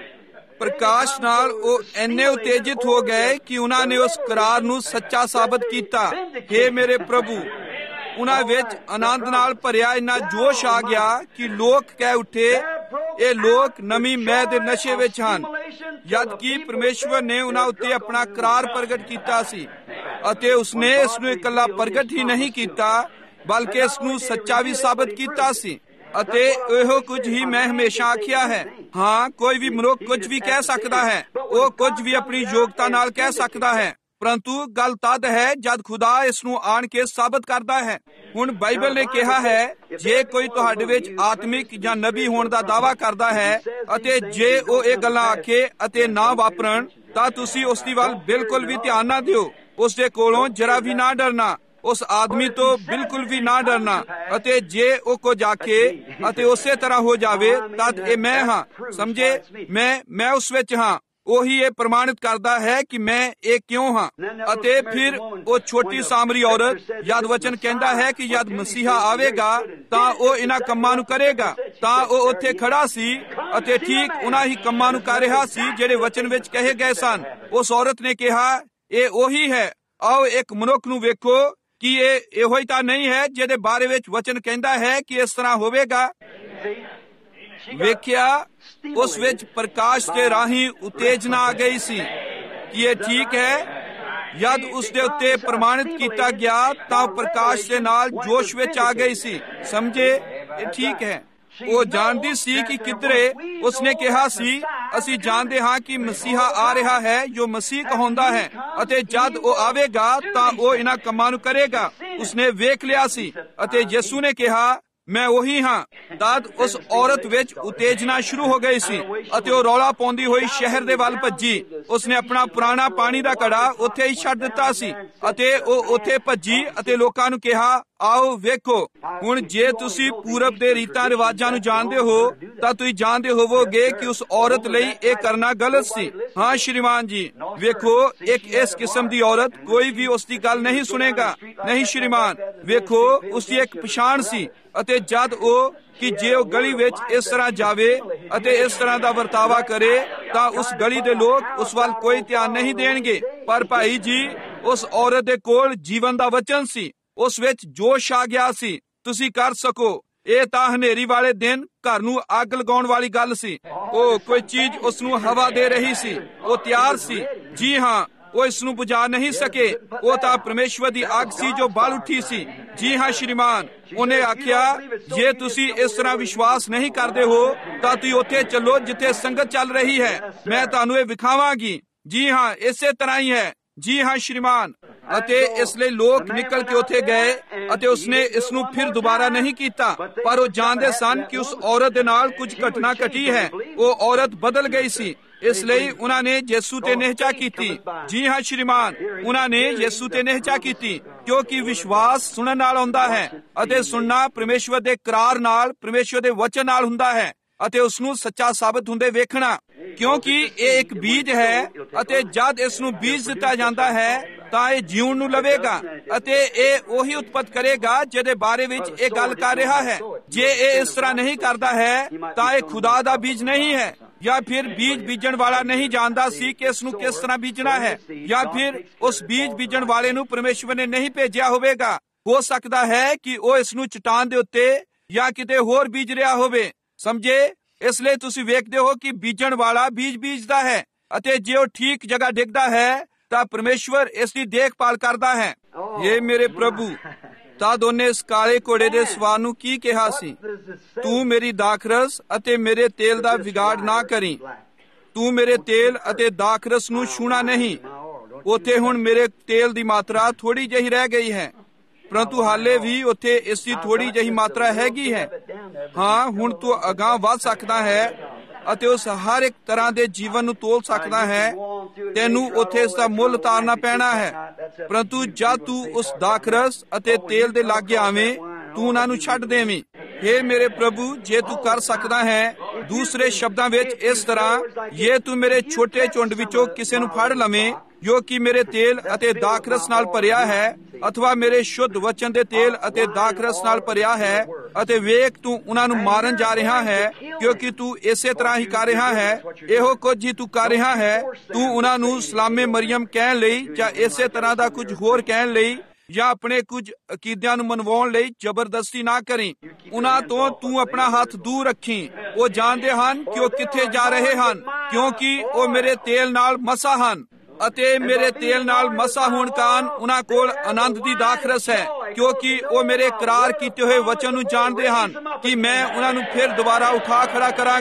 ਪ੍ਰਕਾਸ਼ ਨਾਲ ਉਹ ਇੰਨੇ ਉਤੇਜਿਤ ਹੋ ਗਏ ਕਿ ਉਹਨਾਂ ਨੇ ਉਸ ਕਰਾਰ ਨੂੰ ਸੱਚਾ ਸਾਬਤ ਕੀਤਾ। ਹੇ ਮੇਰੇ ਪ੍ਰਭੂ, ਉਹਨਾਂ ਵਿੱਚ ਆਨੰਦ ਨਾਲ ਭਰਿਆ ਇੰਨਾ ਜੋਸ਼ ਆ ਗਿਆ ਕਿ ਲੋਕ ਕਹਿ ਉੱਠੇ, ਇਹ ਲੋਕ ਨਵੀਂ ਮੈਹ ਦੇ ਨਸ਼ੇ ਵਿੱਚ ਹਨ, ਜਦ ਕਿ ਪਰਮੇਸ਼ਵਰ ਨੇ ਉਹਨਾਂ ਉੱਤੇ ਆਪਣਾ ਕਰਾਰ ਪ੍ਰਗਟ ਕੀਤਾ ਸੀ। ਅਤੇ ਉਸਨੇ ਇਸ ਨੂੰ ਇਕੱਲਾ ਪ੍ਰਗਟ ਹੀ ਨਹੀਂ ਕੀਤਾ, ਬਲਕਿ ਇਸ ਨੂੰ ਸੱਚਾ ਵੀ ਸਾਬਤ ਕੀਤਾ ਸੀ। ਅਤੇ ਇਹੋ ਕੁਝ ਹੀ ਮੈਂ ਹਮੇਸ਼ਾ ਆਖਿਆ ਹੈ। ਹਾਂ, ਕੋਈ ਵੀ ਮਨੁੱਖ ਕੁਝ ਵੀ ਕਹਿ ਸਕਦਾ ਹੈ, ਉਹ ਕੁਝ ਵੀ ਆਪਣੀ ਯੋਗਤਾ ਨਾਲ ਕਹਿ ਸਕਦਾ ਹੈ, ਪਰੰਤੂ ਗੱਲ ਤਦ ਹੈ ਜਦ ਖੁਦਾ ਇਸ ਨੂੰ ਆਣ ਕੇ ਸਾਬਤ ਕਰਦਾ ਹੈ। ਹੁਣ ਬਾਈਬਲ ਨੇ ਕਿਹਾ ਹੈ, ਜੇ ਕੋਈ ਤੁਹਾਡੇ ਵਿੱਚ ਆਤਮਿਕ ਜਾਂ ਨਬੀ ਹੋਣ ਦਾ ਦਾਅਵਾ ਕਰਦਾ ਹੈ ਅਤੇ ਜੇ ਉਹ ਇਹ ਗੱਲਾਂ ਆਖੇ ਅਤੇ ਨਾ ਵਾਪਰਨ, ਤਾਂ ਤੁਸੀਂ ਉਸ ਦੀ ਵੱਲ ਬਿਲਕੁਲ ਵੀ ਧਿਆਨ ਨਾ ਦਿਓ। ਉਸ ਦੇ ਕੋਲੋਂ ਜਰਾ ਵੀ ਨਾ ਡਰਨਾ, ਉਸ ਆਦਮੀ ਤੋਂ ਬਿਲਕੁਲ ਵੀ ਨਾ ਡਰਨਾ। ਅਤੇ ਜੇ ਉਹ ਕੁਝ ਆਖੇ ਅਤੇ ਉਸੇ ਤਰ੍ਹਾਂ ਹੋ ਜਾਵੇ, ਤਦ ਇਹ ਮੈਂ ਹਾਂ। ਸਮਝੇ, ਮੈਂ ਮੈਂ ਉਸ ਵਿੱਚ ਹਾਂ। ਉਹੀ ਇਹ ਪ੍ਰਮਾਣਿਤ ਕਰਦਾ ਹੈ ਕਿ ਮੈਂ ਇਹ ਕਿਉਂ ਹਾਂ। ਅਤੇ ਫਿਰ ਉਹ ਛੋਟੀ ਸਾਮਰੀ ਔਰਤ, ਜਦ ਵਚਨ ਕਹਿੰਦਾ ਹੈ ਕਿ ਜਦ ਮਸੀਹਾ ਆਵੇਗਾ ਤਾਂ ਉਹ ਇਹਨਾਂ ਕੰਮਾਂ ਨੂੰ ਕਰੇਗਾ, ਤਾਂ ਉਹ ਉੱਥੇ ਖੜਾ ਸੀ ਅਤੇ ਠੀਕ ਉਹਨਾਂ ਹੀ ਕੰਮਾਂ ਨੂੰ ਕਰ ਰਿਹਾ ਸੀ ਜਿਹੜੇ ਵਚਨ ਵਿੱਚ ਕਹੇ ਗਏ ਸਨ। ਉਸ ਔਰਤ ਨੇ ਕਿਹਾ, ਇਹ ਉਹੀ ਹੈ। ਆਓ ਇੱਕ ਮਨੁੱਖ ਨੂੰ ਵੇਖੋ ਕਿ ਇਹ ਇਹੋ ਹੀ ਤਾਂ ਨਹੀਂ ਹੈ ਜਿਹਦੇ ਬਾਰੇ ਵਿੱਚ ਵਚਨ ਕਹਿੰਦਾ ਹੈ ਕਿ ਇਸ ਤਰ੍ਹਾਂ ਹੋਵੇਗਾ। ਵੇਖਿਆ, ਉਸ ਵਿੱਚ ਪ੍ਰਕਾਸ਼ ਦੇ ਰਾਹੀਂ ਉਤੇਜਨਾ ਆ ਗਈ ਸੀ ਕਿ ਇਹ ਠੀਕ ਹੈ। ਜਦ ਉਸ ਦੇ ਉੱਤੇ ਪ੍ਰਮਾਣਿਤ ਕੀਤਾ ਗਿਆ ਤਾਂ ਪ੍ਰਕਾਸ਼ ਦੇ ਨਾਲ ਜੋਸ਼ ਵਿੱਚ ਆ ਗਈ ਸੀ। ਸਮਝੇ, ਇਹ ਠੀਕ ਹੈ। ਉਹ ਜਾਣਦੀ ਸੀ ਕਿ ਕਿਧਰੇ ਉਸਨੇ ਕਿਹਾ ਸੀ, ਅਸੀਂ ਜਾਣਦੇ ਹਾਂ ਕਿ ਮਸੀਹਾ ਆ ਰਿਹਾ ਹੈ ਜੋ ਮਸੀਹ ਕਹਾਉਂਦਾ ਹੈ, ਅਤੇ ਜਦ ਉਹ ਆਵੇਗਾ ਤਾਂ ਉਹ ਇਹਨਾਂ ਕੰਮਾਂ ਨੂੰ ਕਰੇਗਾ। ਉਸਨੇ ਵੇਖ ਲਿਆ ਸੀ ਅਤੇ ਯਿਸੂ ਨੇ ਕਿਹਾ, ਮੈਂ ਉਹੀ ਹਾਂ। ਤਦ ਉਸ ਔਰਤ ਵਿੱਚ ਉਤੇਜਨਾ ਸ਼ੁਰੂ ਹੋ ਗਈ ਸੀ ਅਤੇ ਉਹ ਰੌਲਾ ਪਾਉਂਦੀ ਹੋਈ ਸ਼ਹਿਰ ਦੇ ਵੱਲ ਭੱਜੀ। ਉਸਨੇ ਆਪਣਾ ਪੁਰਾਣਾ ਪਾਣੀ ਦਾ ਘੜਾ ਉੱਥੇ ਹੀ ਛੱਡ ਦਿੱਤਾ ਸੀ ਅਤੇ ਉਹ ਉੱਥੇ ਭੱਜੀ ਅਤੇ ਲੋਕਾਂ ਨੂੰ ਕਿਹਾ, ਆਓ ਵੇਖੋ। ਹੁਣ ਜੇ ਤੁਸੀਂ ਪੂਰਬ ਦੇ ਰੀਤਾਂ ਰਿਵਾਜਾਂ ਨੂੰ ਜਾਣਦੇ ਹੋ ਤਾਂ ਤੁਸੀਂ ਜਾਣਦੇ ਹੋਵੋਗੇ ਕਿ ਉਸ ਔਰਤ ਲਈ ਇਹ ਕਰਨਾ ਗਲਤ ਸੀ। ਹਾਂ ਸ਼੍ਰੀਮਾਨ ਜੀ, ਵੇਖੋ, ਇੱਕ ਇਸ ਕਿਸਮ ਦੀ ਔਰਤ ਕੋਈ ਵੀ ਉਸ ਦੀ ਗੱਲ ਨਹੀਂ ਸੁਣੇਗਾ। ਨਹੀਂ ਸ਼੍ਰੀਮਾਨ, ਵੇਖੋ, ਉਸ ਦੀ ਇੱਕ ਪਛਾਣ ਸੀ। ਅਤੇ ਜਦ ਉਹ ਕਿ ਜੇ ਉਹ ਗਲੀ ਵਿੱਚ ਇਸ ਤਰ੍ਹਾਂ ਜਾਵੇ ਅਤੇ ਇਸ ਤਰ੍ਹਾਂ ਦਾ ਵਰਤਾਵਾ ਕਰੇ ਤਾਂ ਉਸ ਗਲੀ ਦੇ ਲੋਕ ਉਸ ਵੱਲ ਕੋਈ ਧਿਆਨ ਨਹੀਂ ਦੇਣਗੇ। ਪਰ ਭਾਈ ਜੀ, ਉਸ ਔਰਤ ਦੇ ਕੋਲ ਜੀਵਨ ਦਾ ਵਚਨ ਸੀ। ਉਸ ਵਿੱਚ ਜੋਸ਼ ਆ ਗਿਆ ਸੀ। ਤੁਸੀਂ ਕਰ ਸਕੋ। ਇਹ ਤਾਂ ਹਨੇਰੀ ਵਾਲੇ ਦਿਨ ਘਰ ਨੂੰ ਅੱਗ ਲਗਾਉਣ ਵਾਲੀ ਗੱਲ ਸੀ। ਉਹ ਕੋਈ ਚੀਜ਼ ਉਸ ਨੂੰ ਹਵਾ ਦੇ ਰਹੀ ਸੀ। ਉਹ ਤਿਆਰ ਸੀ। ਜੀ ਹਾਂ, ਉਹ ਇਸ ਨੂੰ ਬੁਝਾ ਨਹੀਂ ਸਕੇ। ਉਹ ਤਾਂ ਪਰਮੇਸ਼ਵਰ ਦੀ ਅੱਗ ਸੀ ਜੋ ਬਲ ਉੱਠੀ ਸੀ। ਜੀ ਹਾਂ ਸ਼੍ਰੀਮਾਨ, ਉਹਨੇ ਆਖਿਆ, ਜੇ ਤੁਸੀਂ ਇਸ ਤਰ੍ਹਾਂ ਵਿਸ਼ਵਾਸ ਨਹੀਂ ਕਰਦੇ ਹੋ ਤਾਂ ਤੁਸੀਂ ਉੱਥੇ ਚੱਲੋ ਜਿੱਥੇ ਸੰਗਤ ਚੱਲ ਰਹੀ ਹੈ। ਮੈਂ ਤੁਹਾਨੂੰ ਇਹ ਵਿਖਾਵਾਂਗੀ। ਜੀ ਹਾਂ, ਇਸੇ ਤਰ੍ਹਾਂ ਹੀ ਹੈ। ਜੀ ਹਾਂ ਸ਼੍ਰੀਮਾਨ। ਅਤੇ ਇਸ ਲਈ ਲੋਕ ਨਿਕਲ ਕੇ ਉੱਥੇ ਗਏ ਅਤੇ ਉਸਨੇ ਇਸ ਨੂੰ ਫਿਰ ਦੁਬਾਰਾ ਨਹੀਂ ਕੀਤਾ। ਪਰ ਉਹ ਜਾਣਦੇ ਸਨ ਕਿ ਉਸ ਔਰਤ ਦੇ ਨਾਲ ਕੁਝ ਘਟਨਾ ਘਟੀ ਹੈ। ਉਹ ਔਰਤ ਬਦਲ ਗਈ ਸੀ। ਇਸ ਲਈ ਉਹਨਾਂ ਨੇ ਯਿਸੂ ਤੇ ਨਿਹਚਾ ਕੀਤੀ। ਜੀ ਹਾਂ ਸ਼੍ਰੀਮਾਨ, ਉਹਨਾਂ ਨੇ ਯਿਸੂ ਤੇ ਨਿਹਚਾ ਕੀਤੀ, ਕਿਉਂਕਿ ਵਿਸ਼ਵਾਸ ਸੁਣਨ ਨਾਲ ਹੁੰਦਾ ਹੈ ਅਤੇ ਸੁਣਨਾ ਪਰਮੇਸ਼ਵਰ ਦੇ ਕਰਾਰ ਨਾਲ, ਪਰਮੇਸ਼ਵਰ ਦੇ ਵਚਨ ਨਾਲ ਹੁੰਦਾ ਹੈ ਅਤੇ ਉਸ ਨੂੰ ਸੱਚਾ ਸਾਬਤ ਹੁੰਦੇ ਵੇਖਣਾ। ਕਿਉਂਕਿ ਇਹ ਇੱਕ ਬੀਜ ਹੈ ਅਤੇ ਜਦ ਇਸ ਨੂੰ ਬੀਜ ਦਿੱਤਾ ਜਾਂਦਾ ਹੈ ਤਾਂ ਇਹ ਜੀਉਣ ਨੂੰ ਲਵੇਗਾ ਅਤੇ ਇਹ ਉਹੀ ਉਤਪਤ ਕਰੇਗਾ ਜਿਹਦੇ ਬਾਰੇ ਵਿੱਚ ਇਹ ਗੱਲ ਕਰ ਰਿਹਾ ਹੈ। ਜੇ ਇਹ ਇਸ ਤਰ੍ਹਾਂ ਨਹੀਂ ਕਰਦਾ ਹੈ ਤਾਂ ਇਹ ਖੁਦਾ ਦਾ ਬੀਜ ਨਹੀਂ ਹੈ, ਜਾਂ ਫਿਰ ਬੀਜ ਬੀਜਣ ਵਾਲਾ ਨਹੀਂ ਜਾਣਦਾ ਸੀ ਕਿ ਇਸ ਨੂੰ ਕਿਸ ਤਰ੍ਹਾਂ ਬੀਜਣਾ ਹੈ, ਜਾਂ ਫਿਰ ਉਸ ਬੀਜ ਬੀਜਣ ਵਾਲੇ ਨੂੰ ਪਰਮੇਸ਼ਵਰ ਨੇ ਨਹੀਂ ਭੇਜਿਆ ਹੋਵੇਗਾ। ਹੋ ਸਕਦਾ ਹੈ ਕਿ ਉਹ ਇਸ ਨੂੰ ਚਟਾਨ ਦੇ ਉੱਤੇ ਜਾਂ ਕਿਤੇ ਹੋਰ ਬੀਜ ਰਿਹਾ ਹੋਵੇ। ਸਮਝੇ, ਇਸ ਲਈ ਤੁਸੀਂ ਵੇਖਦੇ ਹੋ ਕਿ ਬੀਜਣ ਵਾਲਾ ਬੀਜ ਬੀਜਦਾ ਹੈ ਅਤੇ ਜੇ ਉਹ ਠੀਕ ਜਗ੍ਹਾ ਡਿੱਗਦਾ ਹੈ ਤਾਂ ਪਰਮੇਸ਼ਵਰ ਇਸ ਦੀ ਦੇਖਭਾਲ ਕਰਦਾ ਹੈ। ਇਹ ਮੇਰੇ ਪ੍ਰਭੂ, ਤਦ ਉਹਨੇ ਇਸ ਕਾਲੇ ਘੋੜੇ ਦੇ ਸਵਾਰ ਨੂੰ ਕੀ ਕਿਹਾ ਸੀ? ਤੂੰ ਮੇਰੀ ਦਾਖਰਸ ਅਤੇ ਮੇਰੇ ਤੇਲ ਦਾ ਵਿਗਾੜ ਨਾ ਕਰੀ। ਤੂੰ ਮੇਰੇ ਤੇਲ ਅਤੇ ਦਾਖਰਸ ਨੂੰ ਛੂਣਾ ਨਹੀਂ। ਉੱਥੇ ਹੁਣ ਮੇਰੇ ਤੇਲ ਦੀ ਮਾਤਰਾ ਥੋੜੀ ਜਿਹੀ ਰਹਿ ਗਈ ਹੈ, ਪਰੰਤੂ ਹਾਲੇ ਵੀ ਉੱਥੇ ਇਸ ਦੀ ਥੋੜੀ ਜਿਹੀ ਮਾਤਰਾ ਹੈਗੀ ਹੈ। ਹਾਂ, ਹੁਣ ਤੂੰ ਅਗਾਂਹ ਵੱਧ ਸਕਦਾ ਹੈ ਅਤੇ ਉਸ ਹਰ ਇੱਕ ਤਰ੍ਹਾਂ ਦੇ ਜੀਵਨ ਨੂੰ ਤੋਲ ਸਕਦਾ ਹੈ। ਤੈਨੂੰ ਉੱਥੇ ਇਸ ਦਾ ਮੁੱਲ ਉਤਾਰਨਾ ਪੈਣਾ ਹੈ, ਪਰੰਤੂ ਜਦ ਤੂੰ ਉਸ ਦਾਖਰਸ ਅਤੇ ਤੇਲ ਦੇ ਲਾਗੇ ਆਵੇਂ, ਤੂੰ ਉਹਨਾਂ ਨੂੰ ਛੱਡ ਦੇਵੀਂ। ਹੇ ਮੇਰੇ ਪ੍ਰਭੂ, ਜੇ ਤੂੰ ਕਰ ਸਕਦਾ ਹੈ, ਦੂਸਰੇ ਸ਼ਬਦਾਂ ਵਿੱਚ ਇਸ ਤਰ੍ਹਾਂ, ਜੇ ਤੂੰ ਮੇਰੇ ਛੋਟੇ ਝੁੰਡ ਵਿੱਚੋਂ ਕਿਸੇ ਨੂੰ ਫੜ ਲਵੇਂ ਜੋ ਕਿ ਮੇਰੇ ਤੇਲ ਅਤੇ ਦਾਖਰਸ ਨਾਲ ਭਰਿਆ ਹੈ, ਅਥਵਾ ਮੇਰੇ ਸ਼ੁੱਧ ਵਚਨ ਦੇ ਤੇਲ ਅਤੇ ਦਾਖਰਸ ਨਾਲ ਭਰਿਆ ਹੈ, ਅਤੇ ਵੇਖ ਤੂੰ ਉਹਨਾਂ ਨੂੰ ਮਾਰਨ ਜਾ ਰਿਹਾ ਹੈ, ਕਿਉਂਕਿ ਤੂੰ ਇਸੇ ਤਰ੍ਹਾਂ ਹੀ ਕਰ ਰਿਹਾ ਹੈ। ਇਹੋ ਕੁਝ ਹੀ ਤੂੰ ਕਰ ਰਿਹਾ ਹੈ। ਤੂੰ ਉਹਨਾਂ ਨੂੰ ਸਲਾਮੇ ਮਰੀਮ ਕਹਿਣ ਲਈ ਜਾਂ ਇਸੇ ਤਰ੍ਹਾਂ ਦਾ ਕੁਝ ਹੋਰ ਕਹਿਣ ਲਈ ਜਾਂ ਆਪਣੇ ਕੁਝ ਅਕੀਦਿਆਂ ਨੂੰ ਮਨਵਾਉਣ ਲਈ ਜ਼ਬਰਦਸਤੀ ਨਾ ਕਰੀ। ਉਹਨਾਂ ਤੋਂ ਤੂੰ ਆਪਣਾ ਹੱਥ ਦੂਰ ਰੱਖੀ। ਉਹ ਜਾਣਦੇ ਹਨ ਕਿ ਉਹ ਕਿੱਥੇ ਜਾ ਰਹੇ ਹਨ, ਕਿਉਂਕਿ ਉਹ ਮੇਰੇ ਤੇਲ ਨਾਲ ਮਸਾ ਹਨ ਅਤੇ ਮੇਰੇ ਤੇਲ ਨਾਲ ਮਸਾ ਹੋਣ ਕਾਰਨ ਉਹਨਾਂ ਕੋਲ ਆਨੰਦ ਦੀ ਦਾਖਰਸ ਹੈ, ਕਿਉਂਕਿ ਉਹ ਮੇਰੇ ਇਕਰਾਰ ਕੀਤੇ ਹੋਏ ਵਚਨ ਨੂੰ ਜਾਣਦੇ ਹਨ ਕਿ ਮੈਂ ਉਹਨਾਂ ਨੂੰ ਫਿਰ ਦੁਬਾਰਾ ਉਠਾ ਖੜਾ ਕਰਾਂਗਾ।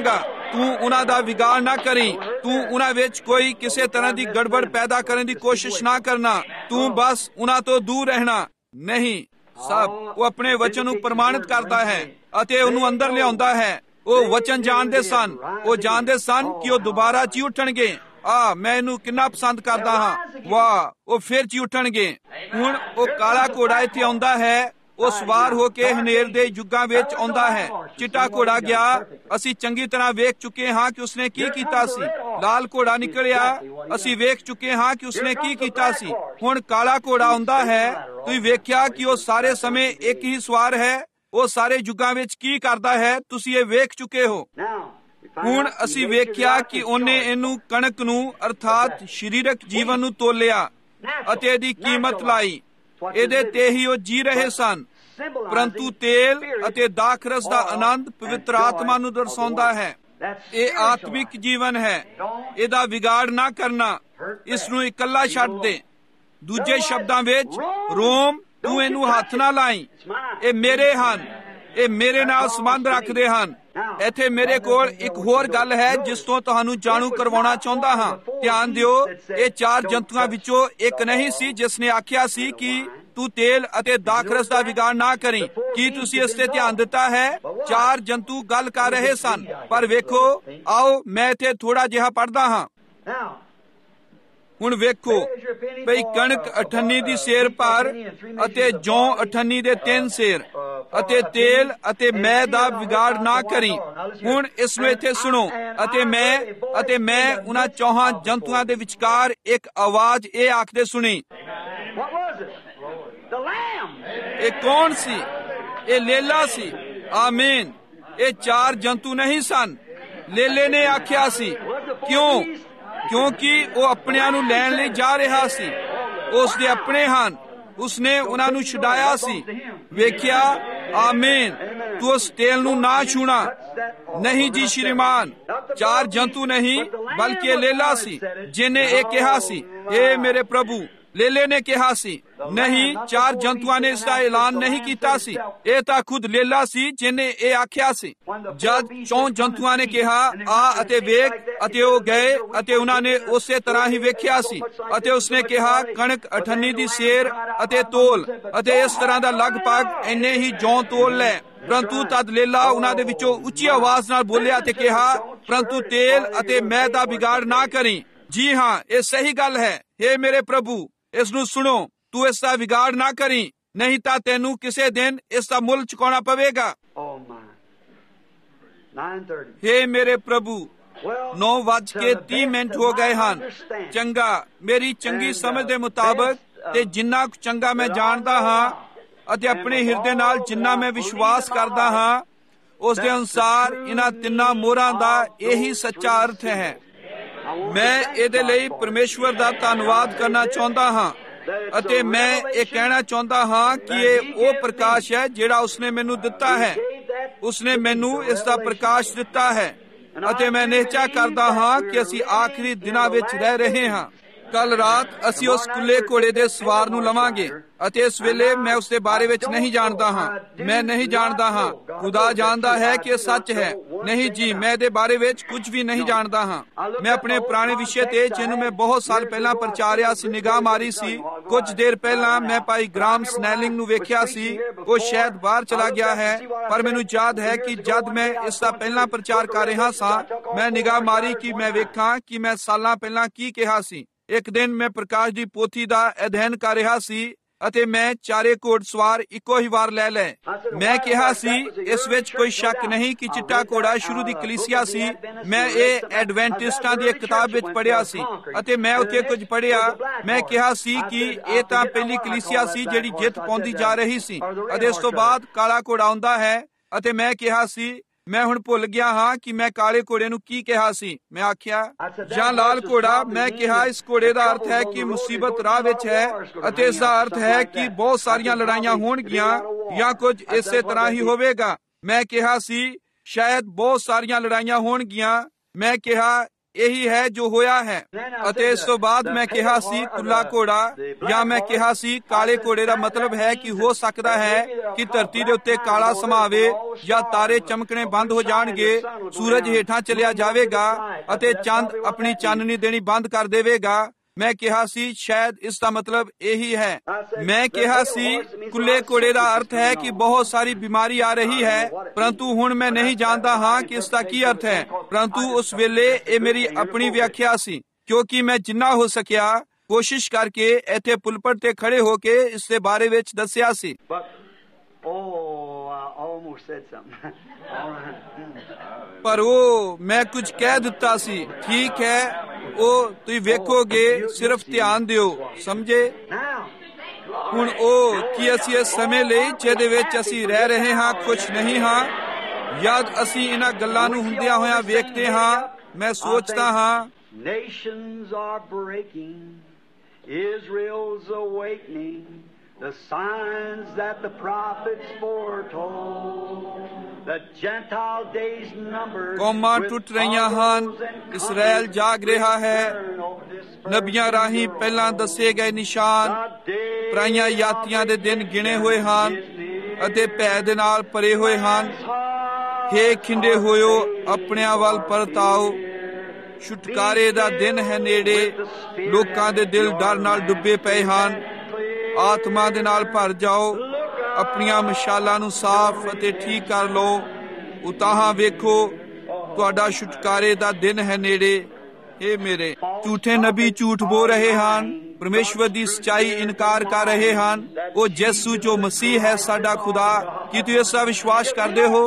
ਤੂੰ ਉਹਨਾਂ ਦਾ ਵਿਗਾੜ ਨਾ ਕਰੀ, ਤੂੰ ਉਹਨਾਂ ਵਿੱਚ ਕੋਈ ਕਿਸੇ ਤਰ੍ਹਾਂ ਦੀ ਗੜਬੜ ਪੈਦਾ ਕਰਨ ਦੀ ਕੋਸ਼ਿਸ਼ ਨਾ ਕਰਨਾ, ਤੂੰ ਬਸ ਉਹਨਾਂ ਤੋਂ ਦੂਰ ਰਹਿਣਾ। ਨਹੀਂ, ਸਭ ਉਹ ਆਪਣੇ ਵਚਨ ਨੂੰ ਪ੍ਰਮਾਣਿਤ ਕਰਦਾ ਹੈ ਅਤੇ ਉਹਨੂੰ ਅੰਦਰ ਲਿਆਉਂਦਾ ਹੈ। ਉਹ ਵਚਨ ਜਾਣਦੇ ਸਨ, ਉਹ ਜਾਣਦੇ ਸਨ ਕਿ ਉਹ ਦੁਬਾਰਾ ਜੀ ਉੱਠਣਗੇ। ਆ ਮੈਂ ਇਹਨੂੰ ਕਿੰਨਾ ਪਸੰਦ ਕਰਦਾ ਹਾਂ। ਵਾਹ, ਉਹ ਫਿਰ ਜੀ ਉੱਠਣਗੇ। ਹੁਣ ਉਹ ਕਾਲਾ ਘੋੜਾ ਇੱਥੇ ਆਉਂਦਾ ਹੈ, ਉਹ ਸਵਾਰ ਹੋ ਕੇ ਹਨੇਰ ਦੇ ਯੁੱਗਾਂ ਵਿੱਚ ਆਉਂਦਾ ਹੈ। ਚਿੱਟਾ ਘੋੜਾ ਗਿਆ, ਅਸੀਂ ਚੰਗੀ ਤਰ੍ਹਾਂ ਵੇਖ ਚੁੱਕੇ ਹਾਂ ਕਿ ਉਸਨੇ ਕੀ ਕੀਤਾ ਸੀ। ਲਾਲ ਘੋੜਾ ਨਿਕਲਿਆ, ਅਸੀਂ ਵੇਖ ਚੁੱਕੇ ਹਾਂ ਕਿ ਉਸਨੇ ਕੀ ਕੀਤਾ ਸੀ। ਹੁਣ ਕਾਲਾ ਘੋੜਾ ਆਉਂਦਾ ਹੈ, ਤੁਸੀਂ ਵੇਖਿਆ ਕਿ ਉਹ ਸਾਰੇ ਸਮੇਂ ਇੱਕ ਹੀ ਸਵਾਰ ਹੈ। ਉਹ ਸਾਰੇ ਯੁੱਗਾਂ ਵਿੱਚ ਕੀ ਕਰਦਾ ਹੈ, ਤੁਸੀਂ ਇਹ ਵੇਖ ਚੁੱਕੇ ਹੋ। ਹੁਣ ਅਸੀਂ ਵੇਖਿਆ ਕਿ ਉਹਨੇ ਇਹਨੂੰ ਕਣਕ ਨੂੰ ਅਰਥਾਤ ਸਰੀਰਕ ਜੀਵਨ ਨੂੰ ਤੋਲਿਆ ਅਤੇ ਇਹਦੀ ਕੀਮਤ ਲਾਈ। ਇਹਦੇ ਤੇ ਹੀ ਉਹ ਜੀ ਰਹੇ ਸਨ, ਪਰੰਤੂ ਤੇਲ ਅਤੇ ਦਾਖਰਸ ਦਾ ਆਨੰਦ ਪਵਿੱਤਰ ਆਤਮਾ ਨੂੰ ਦਰਸਾਉਂਦਾ ਹੈ। ਇਹ ਆਤਮਿਕ ਜੀਵਨ ਹੈ, ਇਹਦਾ ਵਿਗਾੜ ਨਾ ਕਰਨਾ, ਇਸ ਨੂੰ ਇਕੱਲਾ ਛੱਡ ਦੇ। ਦੂਜੇ ਸ਼ਬਦਾਂ ਵਿੱਚ, ਰੋਮ, ਤੂੰ ਇਹਨੂੰ ਹੱਥ ਨਾ ਲਾਈ, ਇਹ ਮੇਰੇ ਹਨ, ਇਹ ਮੇਰੇ ਨਾਲ ਸੰਬੰਧ ਰੱਖਦੇ ਹਨ। ਇੱਥੇ ਮੇਰੇ ਕੋਲ ਇੱਕ ਹੋਰ ਗੱਲ ਹੈ ਜਿਸ ਤੋਂ ਤੁਹਾਨੂੰ ਜਾਣੂ ਕਰਵਾਉਣਾ ਚਾਹੁੰਦਾ ਹਾਂ। ਧਿਆਨ ਦਿਓ, ਇਹ ਚਾਰ ਜੰਤੂਆਂ ਵਿੱਚੋਂ ਇੱਕ ਨਹੀਂ ਸੀ ਜਿਸ ਨੇ ਆਖਿਆ ਸੀ ਕਿ ਤੂੰ ਤੇਲ ਅਤੇ ਦਾਖਰਸ ਦਾ ਵਿਗਾੜ ਨਾ ਕਰੀ। ਕੀ ਤੁਸੀਂ ਇਸ ਤੇ ਧਿਆਨ ਦਿੱਤਾ ਹੈ? ਚਾਰ ਜੰਤੂ ਗੱਲ ਕਰ ਰਹੇ ਸਨ। ਪਰ ਵੇਖੋ, ਆਓ ਮੈਂ ਇੱਥੇ ਥੋੜਾ ਜਿਹਾ ਪੜ੍ਹਦਾ ਹਾਂ। ਹੁਣ ਵੇਖੋ ਬਈ, ਕਣਕ ਅਠੰਨੀ ਦੀ ਸੇਰ ਭਰ ਅਤੇ ਜੌਂ ਅਠੰਨੀ ਦੇ ਤਿੰਨ ਸੇਰ ਅਤੇ ਤੇਲ ਅਤੇ ਮੈਦਾ ਦਾ ਵਿਗਾੜ ਨਾ ਕਰੀ। ਹੁਣ ਇਸ ਨੂੰ ਇੱਥੇ ਸੁਣੋ। ਅਤੇ ਮੈਂ ਅਤੇ ਮੈਂ ਉਹਨਾਂ ਚੌਹਾਂ ਜੰਤੂਆਂ ਦੇ ਵਿਚਕਾਰ ਇੱਕ ਆਵਾਜ਼ ਇਹ ਆਖਦੇ ਸੁਣੀ। ਇਹ ਕੌਣ ਸੀ? ਇਹ ਲੇਲਾ ਸੀ। ਆਮੀਨ। ਇਹ ਚਾਰ ਜੰਤੂ ਨਹੀਂ ਸਨ, ਲੇਲੇ ਨੇ ਆਖਿਆ ਸੀ। ਕਿਉਂ? ਕਿਉਂਕਿ ਉਹ ਆਪਣਿਆਂ ਨੂੰ ਲੈਣ ਲਈ ਜਾ ਰਿਹਾ ਸੀ। ਉਸ ਦੇ ਆਪਣੇ ਹਨ, ਉਸਨੇ ਉਹਨਾਂ ਨੂੰ ਛੁਡਾਇਆ ਸੀ। ਵੇਖਿਆ? ਆਮੀਨ। ਤੂੰ ਉਸ ਤੇਲ ਨੂੰ ਨਾ ਛੂਣਾ। ਨਹੀਂ ਜੀ ਸ਼੍ਰੀਮਾਨ, ਚਾਰ ਜੰਤੂ ਨਹੀਂ ਬਲਕਿ ਲੇਲਾ ਸੀ ਜਿਹਨੇ ਇਹ ਕਿਹਾ ਸੀ। ਏ ਮੇਰੇ ਪ੍ਰਭੂ, ਲੇਲੇ ਨੇ ਕਿਹਾ ਸੀ। ਨਹੀਂ, ਚਾਰ ਜੰਤੂਆਂ ਨੇ ਇਸ ਦਾ ਐਲਾਨ ਨਹੀਂ ਕੀਤਾ ਸੀ। ਇਹ ਤਾਂ ਖੁਦ ਲੇਲਾ ਸੀ ਜਿਹਨੇ ਇਹ ਆਖਿਆ ਸੀ। ਜਦ ਚੌਂ ਜੰਤੂਆਂ ਨੇ ਕਿਹਾ ਆ ਅਤੇ ਵੇਖ, ਅਤੇ ਉਹ ਗਏ ਅਤੇ ਉਹਨਾਂ ਨੇ ਉਸੇ ਤਰ੍ਹਾਂ ਹੀ ਵੇਖਿਆ ਸੀ। ਅਤੇ ਉਸਨੇ ਕਿਹਾ ਕਣਕ ਅਠੰਨੀ ਦੀ ਸੇਰ ਅਤੇ ਤੋਲ, ਅਤੇ ਇਸ ਤਰ੍ਹਾਂ ਦਾ ਲਗਭਗ ਇੰਨੇ ਹੀ ਜੌਂ ਤੋਲ ਲੈ। ਪਰੰਤੂ ਤਦ ਲੇਲਾ ਉਹਨਾਂ ਦੇ ਵਿੱਚੋਂ ਉੱਚੀ ਆਵਾਜ਼ ਨਾਲ ਬੋਲਿਆ ਤੇ ਕਿਹਾ, ਪਰੰਤੂ ਤੇਲ ਅਤੇ ਮੈਦਾ ਦਾ ਵਿਗਾੜ ਨਾ ਕਰੀ। ਜੀ ਹਾਂ, ਇਹ ਸਹੀ ਗੱਲ ਹੈ। ਹੇ ਮੇਰੇ ਪ੍ਰਭੂ, ਇਸ ਨੂੰ ਸੁਣੋ, ਤੂੰ ਇਸ ਦਾ ਵਿਗਾੜ ਨਾ ਕਰੀ, ਨਹੀਂ ਤਾਂ ਤੈਨੂੰ ਕਿਸੇ ਦਿਨ ਇਸ ਦਾ ਮੁੱਲ ਚੁਕਾਉਣਾ ਪਵੇਗਾ। ਹੇ ਮੇਰੇ ਪ੍ਰਭੂ, ਨੌ ਵੱਜ ਕੇ ਤੀਹ ਮਿੰਟ ਹੋ ਗਏ ਹਨ। ਚੰਗਾ, ਮੇਰੀ ਚੰਗੀ ਸਮਝ ਦੇ ਮੁਤਾਬਕ ਤੇ ਜਿੰਨਾ ਕੁ ਚੰਗਾ ਮੈਂ ਜਾਣਦਾ ਹਾਂ ਅਤੇ ਆਪਣੇ ਹਿਰਦੇ ਨਾਲ ਜਿੰਨਾ ਮੈਂ ਵਿਸ਼ਵਾਸ ਕਰਦਾ ਹਾਂ, ਉਸ ਦੇ ਅਨੁਸਾਰ ਇਹਨਾਂ ਤਿੰਨਾਂ ਮੋਹਰਾਂ ਦਾ ਇਹੀ ਸੱਚਾ ਅਰਥ ਹੈ। ਮੈਂ ਇਹਦੇ ਲਈ ਪਰਮੇਸ਼ਵਰ ਦਾ ਧੰਨਵਾਦ ਕਰਨਾ ਚਾਹੁੰਦਾ ਹਾਂ ਅਤੇ ਮੈਂ ਇਹ ਕਹਿਣਾ ਚਾਹੁੰਦਾ ਹਾਂ ਕਿ ਇਹ ਉਹ ਪ੍ਰਕਾਸ਼ ਹੈ ਜਿਹੜਾ ਉਸਨੇ ਮੈਨੂੰ ਦਿੱਤਾ ਹੈ। ਉਸਨੇ ਮੈਨੂੰ ਇਸ ਦਾ ਪ੍ਰਕਾਸ਼ ਦਿੱਤਾ ਹੈ ਅਤੇ ਮੈਂ ਨਿਹਚਾ ਕਰਦਾ ਹਾਂ ਕਿ ਅਸੀਂ ਆਖਰੀ ਦਿਨਾਂ ਵਿੱਚ ਰਹਿ ਰਹੇ ਹਾਂ। ਕੱਲ ਰਾਤ ਅਸੀਂ ਉਸ ਕੁੱਲੇ ਘੋੜੇ ਦੇ ਸਵਾਰ ਨੂੰ ਲਵਾਂਗੇ ਅਤੇ ਇਸ ਵੇਲੇ ਮੈਂ ਉਸ ਦੇ ਬਾਰੇ ਵਿੱਚ ਨਹੀਂ ਜਾਣਦਾ ਹਾਂ। ਮੈਂ ਨਹੀਂ ਜਾਣਦਾ ਹਾਂ। ਖੁਦਾ ਜਾਣਦਾ ਹੈ ਕਿ ਇਹ ਸੱਚ ਹੈ। ਨਹੀਂ ਜੀ, ਮੈਂ ਇਹਦੇ ਬਾਰੇ ਵਿੱਚ ਕੁਝ ਵੀ ਨਹੀਂ ਜਾਣਦਾ ਹਾਂ। ਮੈਂ ਆਪਣੇ ਪੁਰਾਣੇ ਵਿਸ਼ੇ ਤੇ, ਜਿਹਨੂੰ ਮੈਂ ਬਹੁਤ ਸਾਲ ਪਹਿਲਾਂ ਪ੍ਰਚਾਰਿਆ ਸੀ, ਨਿਗਾਹ ਮਾਰੀ ਸੀ। ਕੁਝ ਦੇਰ ਪਹਿਲਾਂ ਮੈਂ ਭਾਈ ਗ੍ਰਾਮ ਸਨੈਲਿੰਗ ਨੂੰ ਵੇਖਿਆ ਸੀ। ਉਹ ਸ਼ਾਇਦ ਬਾਹਰ ਚਲਾ ਗਿਆ ਹੈ, ਪਰ ਮੈਨੂੰ ਯਾਦ ਹੈ ਕਿ ਜਦ ਮੈਂ ਇਸ ਦਾ ਪਹਿਲਾਂ ਪ੍ਰਚਾਰ ਕਰ ਰਿਹਾ ਸਾਂ, ਮੈਂ ਨਿਗਾਹ ਮਾਰੀ ਕਿ ਮੈਂ ਵੇਖਾਂ ਕਿ ਮੈਂ ਸਾਲਾਂ ਪਹਿਲਾਂ ਕੀ ਕਿਹਾ ਸੀ। ਇੱਕ ਦਿਨ ਮੈਂ ਪ੍ਰਕਾਸ਼ ਦੀ ਪੋਥੀ ਦਾ ਅਧਿਐਨ ਕਰ ਰਿਹਾ ਸੀ ਅਤੇ ਮੈਂ ਚਾਰੇ ਘੋੜ ਸਵਾਰ ਇੱਕੋ ਹੀ ਵਾਰ ਲੈ ਲਏ। ਮੈਂ ਕਿਹਾ ਸੀ, ਇਸ ਵਿੱਚ ਕੋਈ ਸ਼ੱਕ ਨਹੀਂ ਕਿ ਚਿੱਟਾ ਘੋੜਾ ਸ਼ੁਰੂ ਦੀ ਕਲੀਸਿਆ ਸੀ। ਮੈਂ ਇਹ ਐਡਵੈਂਟਿਸਟਾਂ ਦੀ ਇੱਕ ਕਿਤਾਬ ਵਿੱਚ ਪੜ੍ਹਿਆ ਸੀ ਅਤੇ ਮੈਂ ਉੱਥੇ ਕੁਝ ਪੜ੍ਹਿਆ। ਮੈਂ ਕਿਹਾ ਸੀ ਕਿ ਇਹ ਤਾਂ ਪਹਿਲੀ ਕਲੀਸਿਆ ਸੀ ਜਿਹੜੀ ਜਿੱਤ ਪਾਉਂਦੀ ਜਾ ਰਹੀ ਸੀ ਅਤੇ ਇਸ ਤੋਂ ਬਾਅਦ ਕਾਲਾ ਘੋੜਾ ਆਉਂਦਾ ਹੈ। ਅਤੇ ਮੈਂ ਕਿਹਾ ਸੀ, ਮੈਂ ਹੁਣ ਭੁੱਲ ਗਿਆ ਹਾਂ ਕਿ ਮੈਂ ਕਾਲੇ ਘੋੜੇ ਨੂੰ ਕੀ ਕਿਹਾ ਸੀ। ਮੈਂ ਆਖਿਆ ਜਾਂ ਲਾਲ ਘੋੜਾ। ਮੈਂ ਕਿਹਾ ਇਸ ਘੋੜੇ ਦਾ ਅਰਥ ਹੈ ਕਿ ਮੁਸੀਬਤ ਰਾਹ ਵਿੱਚ ਹੈ ਅਤੇ ਇਸ ਦਾ ਅਰਥ ਹੈ ਕਿ ਬਹੁਤ ਸਾਰੀਆਂ ਲੜਾਈਆਂ ਹੋਣਗੀਆਂ ਜਾਂ ਕੁਝ ਇਸੇ ਤਰ੍ਹਾਂ ਹੀ ਹੋਵੇਗਾ। ਮੈਂ ਕਿਹਾ ਸੀ ਸ਼ਾਇਦ ਬਹੁਤ ਸਾਰੀਆਂ ਲੜਾਈਆਂ ਹੋਣਗੀਆਂ। ਮੈਂ ਕਿਹਾ ਇਹੀ ਹੈ ਜੋ ਹੋਇਆ ਹੈ। ਅਤੇ ਇਸ ਤੋਂ ਬਾਅਦ ਮੈਂ ਕਿਹਾ ਸੀ ਕੁੱਲਾ ਘੋੜਾ, ਜਾਂ ਮੈਂ ਕਿਹਾ ਸੀ ਕਾਲੇ ਘੋੜੇ ਦਾ ਮਤਲਬ ਹੈ ਕਿ ਹੋ ਸਕਦਾ ਹੈ ਕਿ ਧਰਤੀ ਦੇ ਉੱਤੇ ਕਾਲਾ ਸਮਾਵੇ, ਜਾਂ ਤਾਰੇ ਚਮਕਣੇ ਬੰਦ ਹੋ ਜਾਣਗੇ, ਸੂਰਜ ਹੇਠਾਂ ਚਲਿਆ ਜਾਵੇਗਾ ਅਤੇ ਚੰਦ ਆਪਣੀ ਚਾਨਣੀ ਦੇਣੀ ਬੰਦ ਕਰ ਦੇਵੇਗਾ। ਮੈਂ ਕਿਹਾ ਸੀ ਸ਼ਾਇਦ ਇਸ ਦਾ ਮਤਲਬ ਇਹੀ ਹੈ। ਮੈਂ ਕਿਹਾ ਸੀ ਕੁੱਲੇ ਘੋੜੇ ਦਾ ਅਰਥ ਹੈ ਕਿ ਬਹੁਤ ਸਾਰੀ ਬਿਮਾਰੀ ਆ ਰਹੀ ਹੈ, ਪਰੰਤੂ ਹੁਣ ਮੈਂ ਨਹੀਂ ਜਾਣਦਾ ਹਾਂ ਕਿ ਇਸ ਦਾ ਕੀ ਅਰਥ ਹੈ। ਪਰੰਤੂ ਉਸ ਵੇਲੇ ਇਹ ਮੇਰੀ ਆਪਣੀ ਵਿਆਖਿਆ ਸੀ, ਕਿਉਂਕਿ ਮੈਂ ਜਿੰਨਾ ਹੋ ਸਕਿਆ ਕੋਸ਼ਿਸ਼ ਕਰਕੇ ਇੱਥੇ ਪੁਲਪਟ ਤੇ ਖੜੇ ਹੋ ਕੇ ਇਸ ਦੇ ਬਾਰੇ ਵਿੱਚ ਦੱਸਿਆ ਸੀ। ਪਰ ਉਹ ਮੈਂ ਕੁਝ ਕਹਿ ਦਿੱਤਾ ਸੀ। ਠੀਕ ਹੈ, ਉਹ ਤੁਸੀਂ ਵੇਖੋਗੇ, ਸਿਰਫ ਧਿਆਨ ਦਿਓ, ਸਮਝੇ। ਹੁਣ ਉਹ ਕੀ ਅਸੀਂ ਇਸ ਸਮੇਂ ਲਈ ਜਿਹਦੇ ਵਿੱਚ ਅਸੀਂ ਰਹਿ ਰਹੇ ਹਾਂ ਖੁਸ਼ ਨਹੀਂ ਹਾਂ? ਜਦ ਅਸੀਂ ਇਹਨਾਂ ਗੱਲਾਂ ਨੂੰ ਹੁੰਦਿਆਂ ਹੋਇਆਂ ਵੇਖਦੇ ਹਾਂ, ਮੈਂ ਸੋਚਦਾ ਹਾਂ nations are breaking, Israel's awakening, the signs that the prophets foretold, the Gentile days numbered, ਕੌਮਾਂ ਟੁੱਟ ਰਹੀਆਂ ਹਨ, ਇਸਰਾਇਲ ਜਾਗ ਰਿਹਾ ਹੈ। ਨਬੀਆਂ ਰਾਹੀਂ ਪਹਿਲਾਂ ਦੱਸੇ ਗਏ ਨਿਸ਼ਾਨ, ਪਰਾਈਆਂ ਯਾਤੀਆਂ ਦੇ ਦਿਨ ਗਿਣੇ ਹੋਏ ਹਨ ਅਤੇ ਭੈ ਦੇ ਨਾਲ ਭਰੇ ਹੋਏ ਹਨ। ਹੇ ਖਿੰਡੇ ਹੋਇਓ, ਆਪਣਿਆਂ ਵੱਲ ਪਰਤਾਓ, ਛੁਟਕਾਰੇ ਦਾ ਦਿਨ ਹੈ ਨੇੜੇ। ਲੋਕਾਂ ਦੇ ਦਿਲ ਡਰ ਨਾਲ ਡੁੱਬੇ ਪਏ ਹਨ। ਆਤਮਾ ਦੇ ਨਾਲ ਭਰ ਜਾਓ, ਆਪਣੀਆਂ ਮਸ਼ਾਲਾਂ ਨੂੰ ਸਾਫ਼ ਅਤੇ ਠੀਕ ਕਰ ਲਓ। ਉਤਾਹਾਂ ਵੇਖੋ, ਤੁਹਾਡਾ ਛੁਟਕਾਰੇ ਦਾ ਦਿਨ ਹੈ ਨੇੜੇ। ਇਹ ਮੇਰੇ ਝੂਠੇ ਨਬੀ ਝੂਠ ਬੋਲ ਰਹੇ ਹਨ, ਪਰਮੇਸ਼ਵਰ ਦੀ ਸੱਚਾਈ ਇਨਕਾਰ ਕਰ ਰਹੇ ਹਨ। ਉਹ ਯਿਸੂ ਜੋ ਮਸੀਹ ਹੈ ਸਾਡਾ ਖੁਦਾ, ਕੀ ਤੁਸੀਂ ਇਸ ਦਾ ਵਿਸ਼ਵਾਸ ਕਰਦੇ ਹੋ?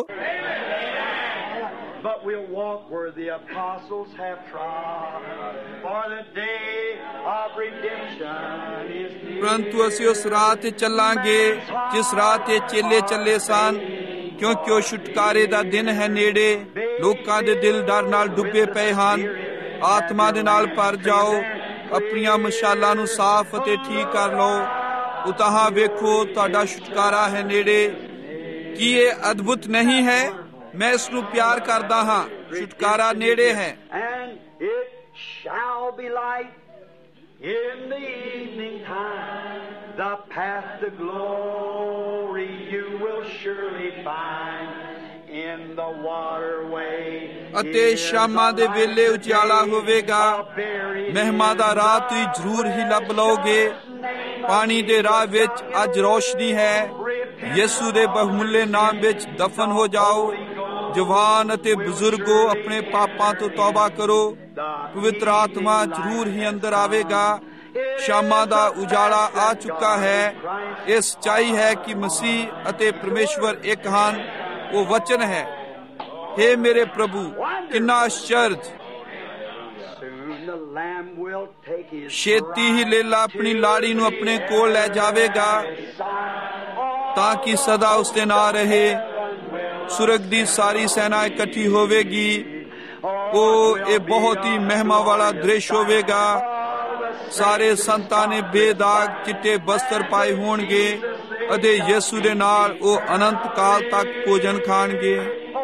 But we'll walk where the apostles have trod, for the day of redemption is near. ਪਰੰਤੂ ਅਸੀਂ ਉਸ ਰਾਹ ਤੇ ਚੱਲਾਂਗੇ ਜਿਸ ਰਾਹ ਤੇ ਚੇਲੇ ਚੱਲੇ ਸਨ, ਕਿਉਂਕਿ ਉਹ ਛੁਟਕਾਰੇ ਦਾ ਦਿਨ ਹੈ ਨੇੜੇ। ਲੋਕਾਂ ਦੇ ਦਿਲ ਡਰ ਨਾਲ ਡੁੱਬੇ ਪਏ ਹਨ। ਆਤਮਾ ਦੇ ਨਾਲ ਭਰ ਜਾਓ, ਆਪਣੀਆਂ ਮਸ਼ਾਲਾਂ ਨੂੰ ਸਾਫ਼ ਅਤੇ ਠੀਕ ਕਰ ਲਓ। ਉਤਾਹਾਂ ਵੇਖੋ, ਤੁਹਾਡਾ ਛੁਟਕਾਰਾ ਹੈ ਨੇੜੇ। ਕੀ ਇਹ ਅਦਭੁਤ ਨਹੀਂ ਹੈ? ਮੈਂ ਇਸ ਨੂੰ ਪਿਆਰ ਕਰਦਾ ਹਾਂ। ਛੁਟਕਾਰਾ ਨੇੜੇ ਹੈ। And it shall be light in the evening time, the path to glory you will surely find in the waterway. ਅਤੇ ਸ਼ਾਮਾਂ ਦੇ ਵੇਲੇ ਉਜਾਲਾ ਹੋਵੇਗਾ। ਮਹਿਮਾ ਦਾ ਰਾਹ ਤੁਸੀਂ ਜ਼ਰੂਰ ਹੀ ਲੱਭ ਲਓਗੇ। ਪਾਣੀ ਦੇ ਰਾਹ ਵਿੱਚ ਅੱਜ ਰੋਸ਼ਨੀ ਹੈ। ਯਿਸੂ ਦੇ ਬਹੁਮੁੱਲੇ ਨਾਮ ਵਿੱਚ ਦਫਨ ਹੋ ਜਾਓ। ਜਵਾਨ ਅਤੇ ਬਜ਼ੁਰਗੋ, ਆਪਣੇ ਪਾਪਾਂ ਤੋਂ ਤੌਬਾ ਕਰੋ। ਪਵਿੱਤਰ ਆਤਮਾ ਜ਼ਰੂਰ ਹੀ ਅੰਦਰ ਆਵੇਗਾ। ਸ਼ਾਮਾਂ ਦਾ ਉਜਾਲਾ ਆ ਚੁੱਕਾ ਹੈ। ਇਹ ਸੱਚਾਈ ਹੈ ਕਿ ਮਸੀਹ ਅਤੇ ਪਰਮੇਸ਼ਵਰ ਇੱਕ ਹਨ। ਉਹ ਵਚਨ ਹੈ। ਹੇ ਮੇਰੇ ਪ੍ਰਭੂ, ਕਿੰਨਾ ਆਸ਼ਚਰਜ! ਛੇਤੀ ਹੀ ਲੇਲਾ ਆਪਣੀ ਲਾੜੀ ਨੂੰ ਆਪਣੇ ਕੋਲ ਲੈ ਜਾਵੇਗਾ ਤਾਂ ਕਿ ਸਦਾ ਉਸ ਦੇ ਨਾਲ ਰਹੇ। ਸੁਰਗ ਦੀ ਸਾਰੀ ਸੈਨਾ ਇਕੱਠੀ ਹੋਵੇਗੀ। ਉਹ ਇਹ ਬਹੁਤ ਹੀ ਮਹਿਮਾ ਵਾਲਾ ਦ੍ਰਿਸ਼ ਹੋਵੇਗਾ। ਸਾਰੇ ਸੰਤਾਂ ਨੇ ਬੇਦਾਗ ਚਿੱਟੇ ਬਸਤਰ ਪਾਏ ਹੋਣਗੇ ਅਤੇ ਯਿਸੂ ਦੇ ਨਾਲ ਉਹ ਅਨੰਤ ਕਾਲ ਤੱਕ ਭੋਜਨ ਖਾਣਗੇ।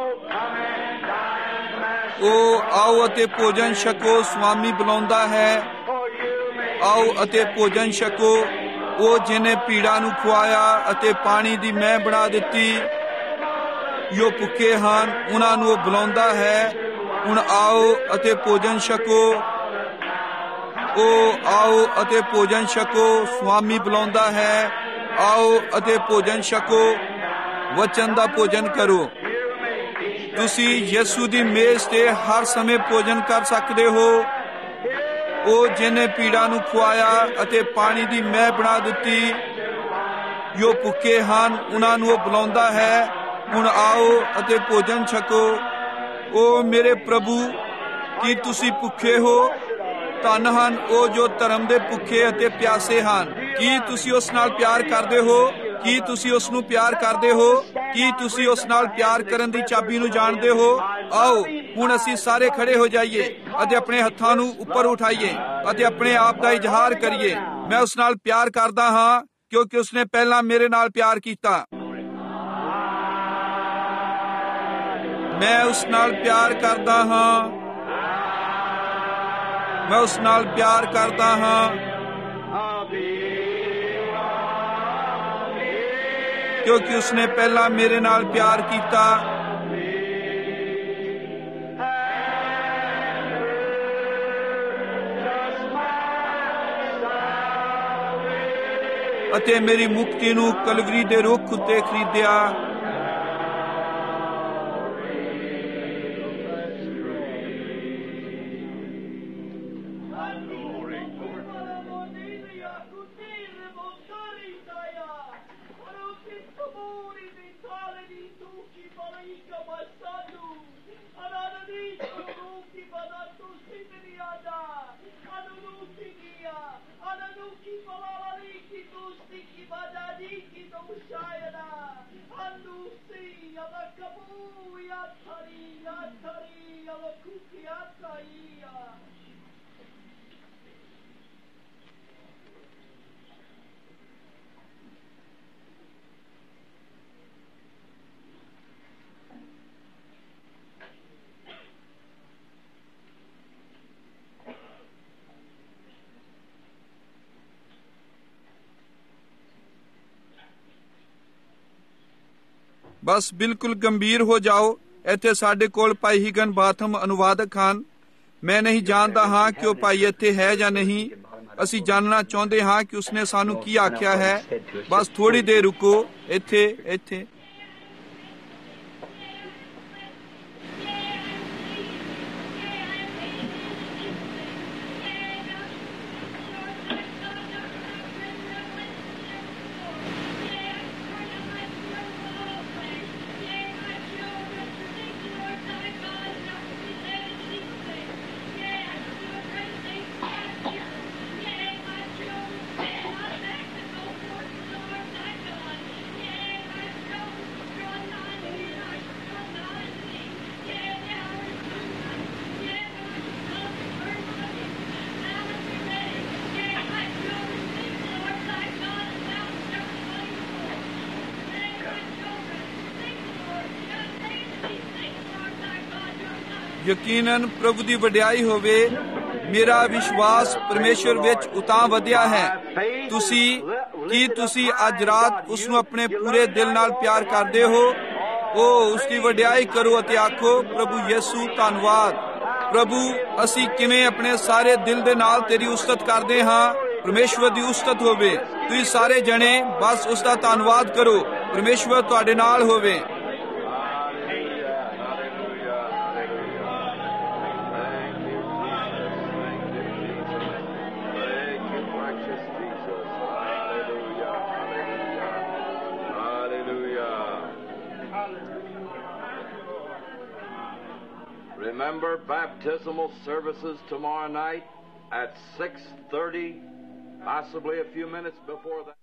ਉਹ ਆਓ ਅਤੇ ਭੋਜਨ ਛਕੋ, ਸੁਆਮੀ ਬੁਲਾਉਂਦਾ ਹੈ। ਆਓ ਅਤੇ ਭੋਜਨ ਛਕੋ। ਉਹ ਜਿਹਨੇ ਭੀੜਾਂ ਨੂੰ ਖੁਆਇਆ ਅਤੇ ਪਾਣੀ ਦੀ ਮਹਿ ਬਣਾ ਦਿੱਤੀ, ਜੋ ਭੁੱਖੇ ਹਨ ਉਹਨਾਂ ਨੂੰ ਉਹ ਬੁਲਾਉਂਦਾ ਹੈ। ਹੁਣ ਆਓ ਅਤੇ ਭੋਜਨ ਛਕੋ। ਉਹ ਆਓ ਅਤੇ ਭੋਜਨ ਛਕੋ, ਸੁਆਮੀ ਬੁਲਾਉਂਦਾ ਹੈ। ਆਓ ਅਤੇ ਭੋਜਨ ਛਕੋ, ਵਚਨ ਦਾ ਭੋਜਨ ਕਰੋ। ਤੁਸੀਂ ਯਿਸੂ ਦੀ ਮੇਜ਼ ਤੇ ਹਰ ਸਮੇਂ ਭੋਜਨ ਕਰ ਸਕਦੇ ਹੋ। ਉਹ ਜਿਹਨੇ ਪੀੜਾਂ ਨੂੰ ਖੁਆਇਆ ਅਤੇ ਪਾਣੀ ਦੀ ਮਹਿ ਬਣਾ ਦਿੱਤੀ, ਜੋ ਭੁੱਖੇ ਹਨ ਉਹਨਾਂ ਨੂੰ ਉਹ ਬੁਲਾਉਂਦਾ ਹੈ। ਹੁਣ ਆਓ ਅਤੇ ਭੋਜਨ ਛਕੋ। ਉਹ ਮੇਰੇ ਪ੍ਰਭੂ, ਕੀ ਤੁਸੀਂ ਭੁੱਖੇ ਹੋ? ਧੰਨ ਹਨ ਉਹ ਜੋ ਧਰਮ ਦੇ ਭੁੱਖੇ ਅਤੇ ਪਿਆਸੇ ਹਨ। ਕੀ ਤੁਸੀਂ ਉਸ ਨਾਲ ਪਿਆਰ ਕਰਦੇ ਹੋ? ਕੀ ਤੁਸੀਂ ਉਸ ਨੂੰ ਪਿਆਰ ਕਰਦੇ ਹੋ? ਕੀ ਤੁਸੀਂ ਉਸ ਨਾਲ ਪਿਆਰ ਕਰਨ ਦੀ ਚਾਬੀ ਨੂੰ ਜਾਣਦੇ ਹੋ? ਆਓ ਹੁਣ ਅਸੀਂ ਸਾਰੇ ਖੜੇ ਹੋ ਜਾਈਏ ਅਤੇ ਆਪਣੇ ਹੱਥਾਂ ਨੂੰ ਉੱਪਰ ਉਠਾਈਏ ਅਤੇ ਆਪਣੇ ਆਪ ਦਾ ਇਜ਼ਹਾਰ ਕਰੀਏ। ਮੈਂ ਉਸ ਨਾਲ ਪਿਆਰ ਕਰਦਾ ਹਾਂ ਕਿਉਂਕਿ ਉਸਨੇ ਪਹਿਲਾਂ ਮੇਰੇ ਨਾਲ ਪਿਆਰ ਕੀਤਾ। ਮੈਂ ਉਸ ਨਾਲ ਪਿਆਰ ਕਰਦਾ ਹਾਂ ਮੈਂ ਉਸ ਨਾਲ ਪਿਆਰ ਕਰਦਾ ਹਾਂ, ਕਿਉਂਕਿ ਉਸਨੇ ਪਹਿਲਾਂ ਮੇਰੇ ਨਾਲ ਪਿਆਰ ਕੀਤਾ। ਅਤੇ ਮੇਰੀ ਮੁਕਤੀ ਨੂੰ ਕਲਵਰੀ ਦੇ ਰੁੱਖ ਉੱਤੇ ਖਰੀਦਿਆ। ਬਸ ਬਿਲਕੁਲ ਗੰਭੀਰ ਹੋ ਜਾਓ। ਇੱਥੇ ਸਾਡੇ ਕੋਲ ਭਾਈ ਹਿਗਨ ਬਾਥਮ ਅਨੁਵਾਦਕ ਹਨ। ਮੈਂ ਨਹੀਂ ਜਾਣਦਾ ਹਾਂ ਕਿ ਉਹ ਭਾਈ ਇੱਥੇ ਹੈ ਜਾਂ ਨਹੀਂ। ਅਸੀਂ ਜਾਣਨਾ ਚਾਹੁੰਦੇ ਹਾਂ ਕਿ ਉਸਨੇ ਸਾਨੂੰ ਕੀ ਆਖਿਆ ਹੈ। ਬਸ ਥੋੜੀ ਦੇਰ ਰੁਕੋ। ਇੱਥੇ ਇੱਥੇ ਯਕੀਨਨ ਪ੍ਰਭੂ ਦੀ ਵਡਿਆਈ ਹੋਵੇ। ਮੇਰਾ ਵਿਸ਼ਵਾਸ ਪਰਮੇਸ਼ਵਰ ਵਿੱਚ ਉਤਾਂ ਵਧਿਆ ਹੈ। ਤੁਸੀਂ ਕੀ ਤੁਸੀਂ ਅੱਜ ਰਾਤ ਉਸ ਨੂੰ ਆਪਣੇ ਪੂਰੇ ਦਿਲ ਨਾਲ ਪਿਆਰ ਕਰਦੇ ਹੋ? ਉਹ ਉਸ ਦੀ ਵਡਿਆਈ ਕਰੋ ਅਤੇ ਆਖੋ, ਪ੍ਰਭੂ ਯਿਸੂ ਧੰਨਵਾਦ। ਪ੍ਰਭੂ, ਅਸੀਂ ਕਿਵੇਂ ਆਪਣੇ ਸਾਰੇ ਦਿਲ ਦੇ ਨਾਲ ਤੇਰੀ ਉਸਤਤ ਕਰਦੇ ਹਾਂ। ਪਰਮੇਸ਼ਵਰ ਦੀ ਉਸਤਤ ਹੋਵੇ। ਤੁਸੀਂ ਸਾਰੇ ਜਣੇ ਬਸ ਉਸ ਦਾ ਧੰਨਵਾਦ ਕਰੋ। ਪਰਮੇਸ਼ਵਰ ਤੁਹਾਡੇ ਨਾਲ ਹੋਵੇ। Remember baptismal services tomorrow night at six thirty, possibly a few minutes before that.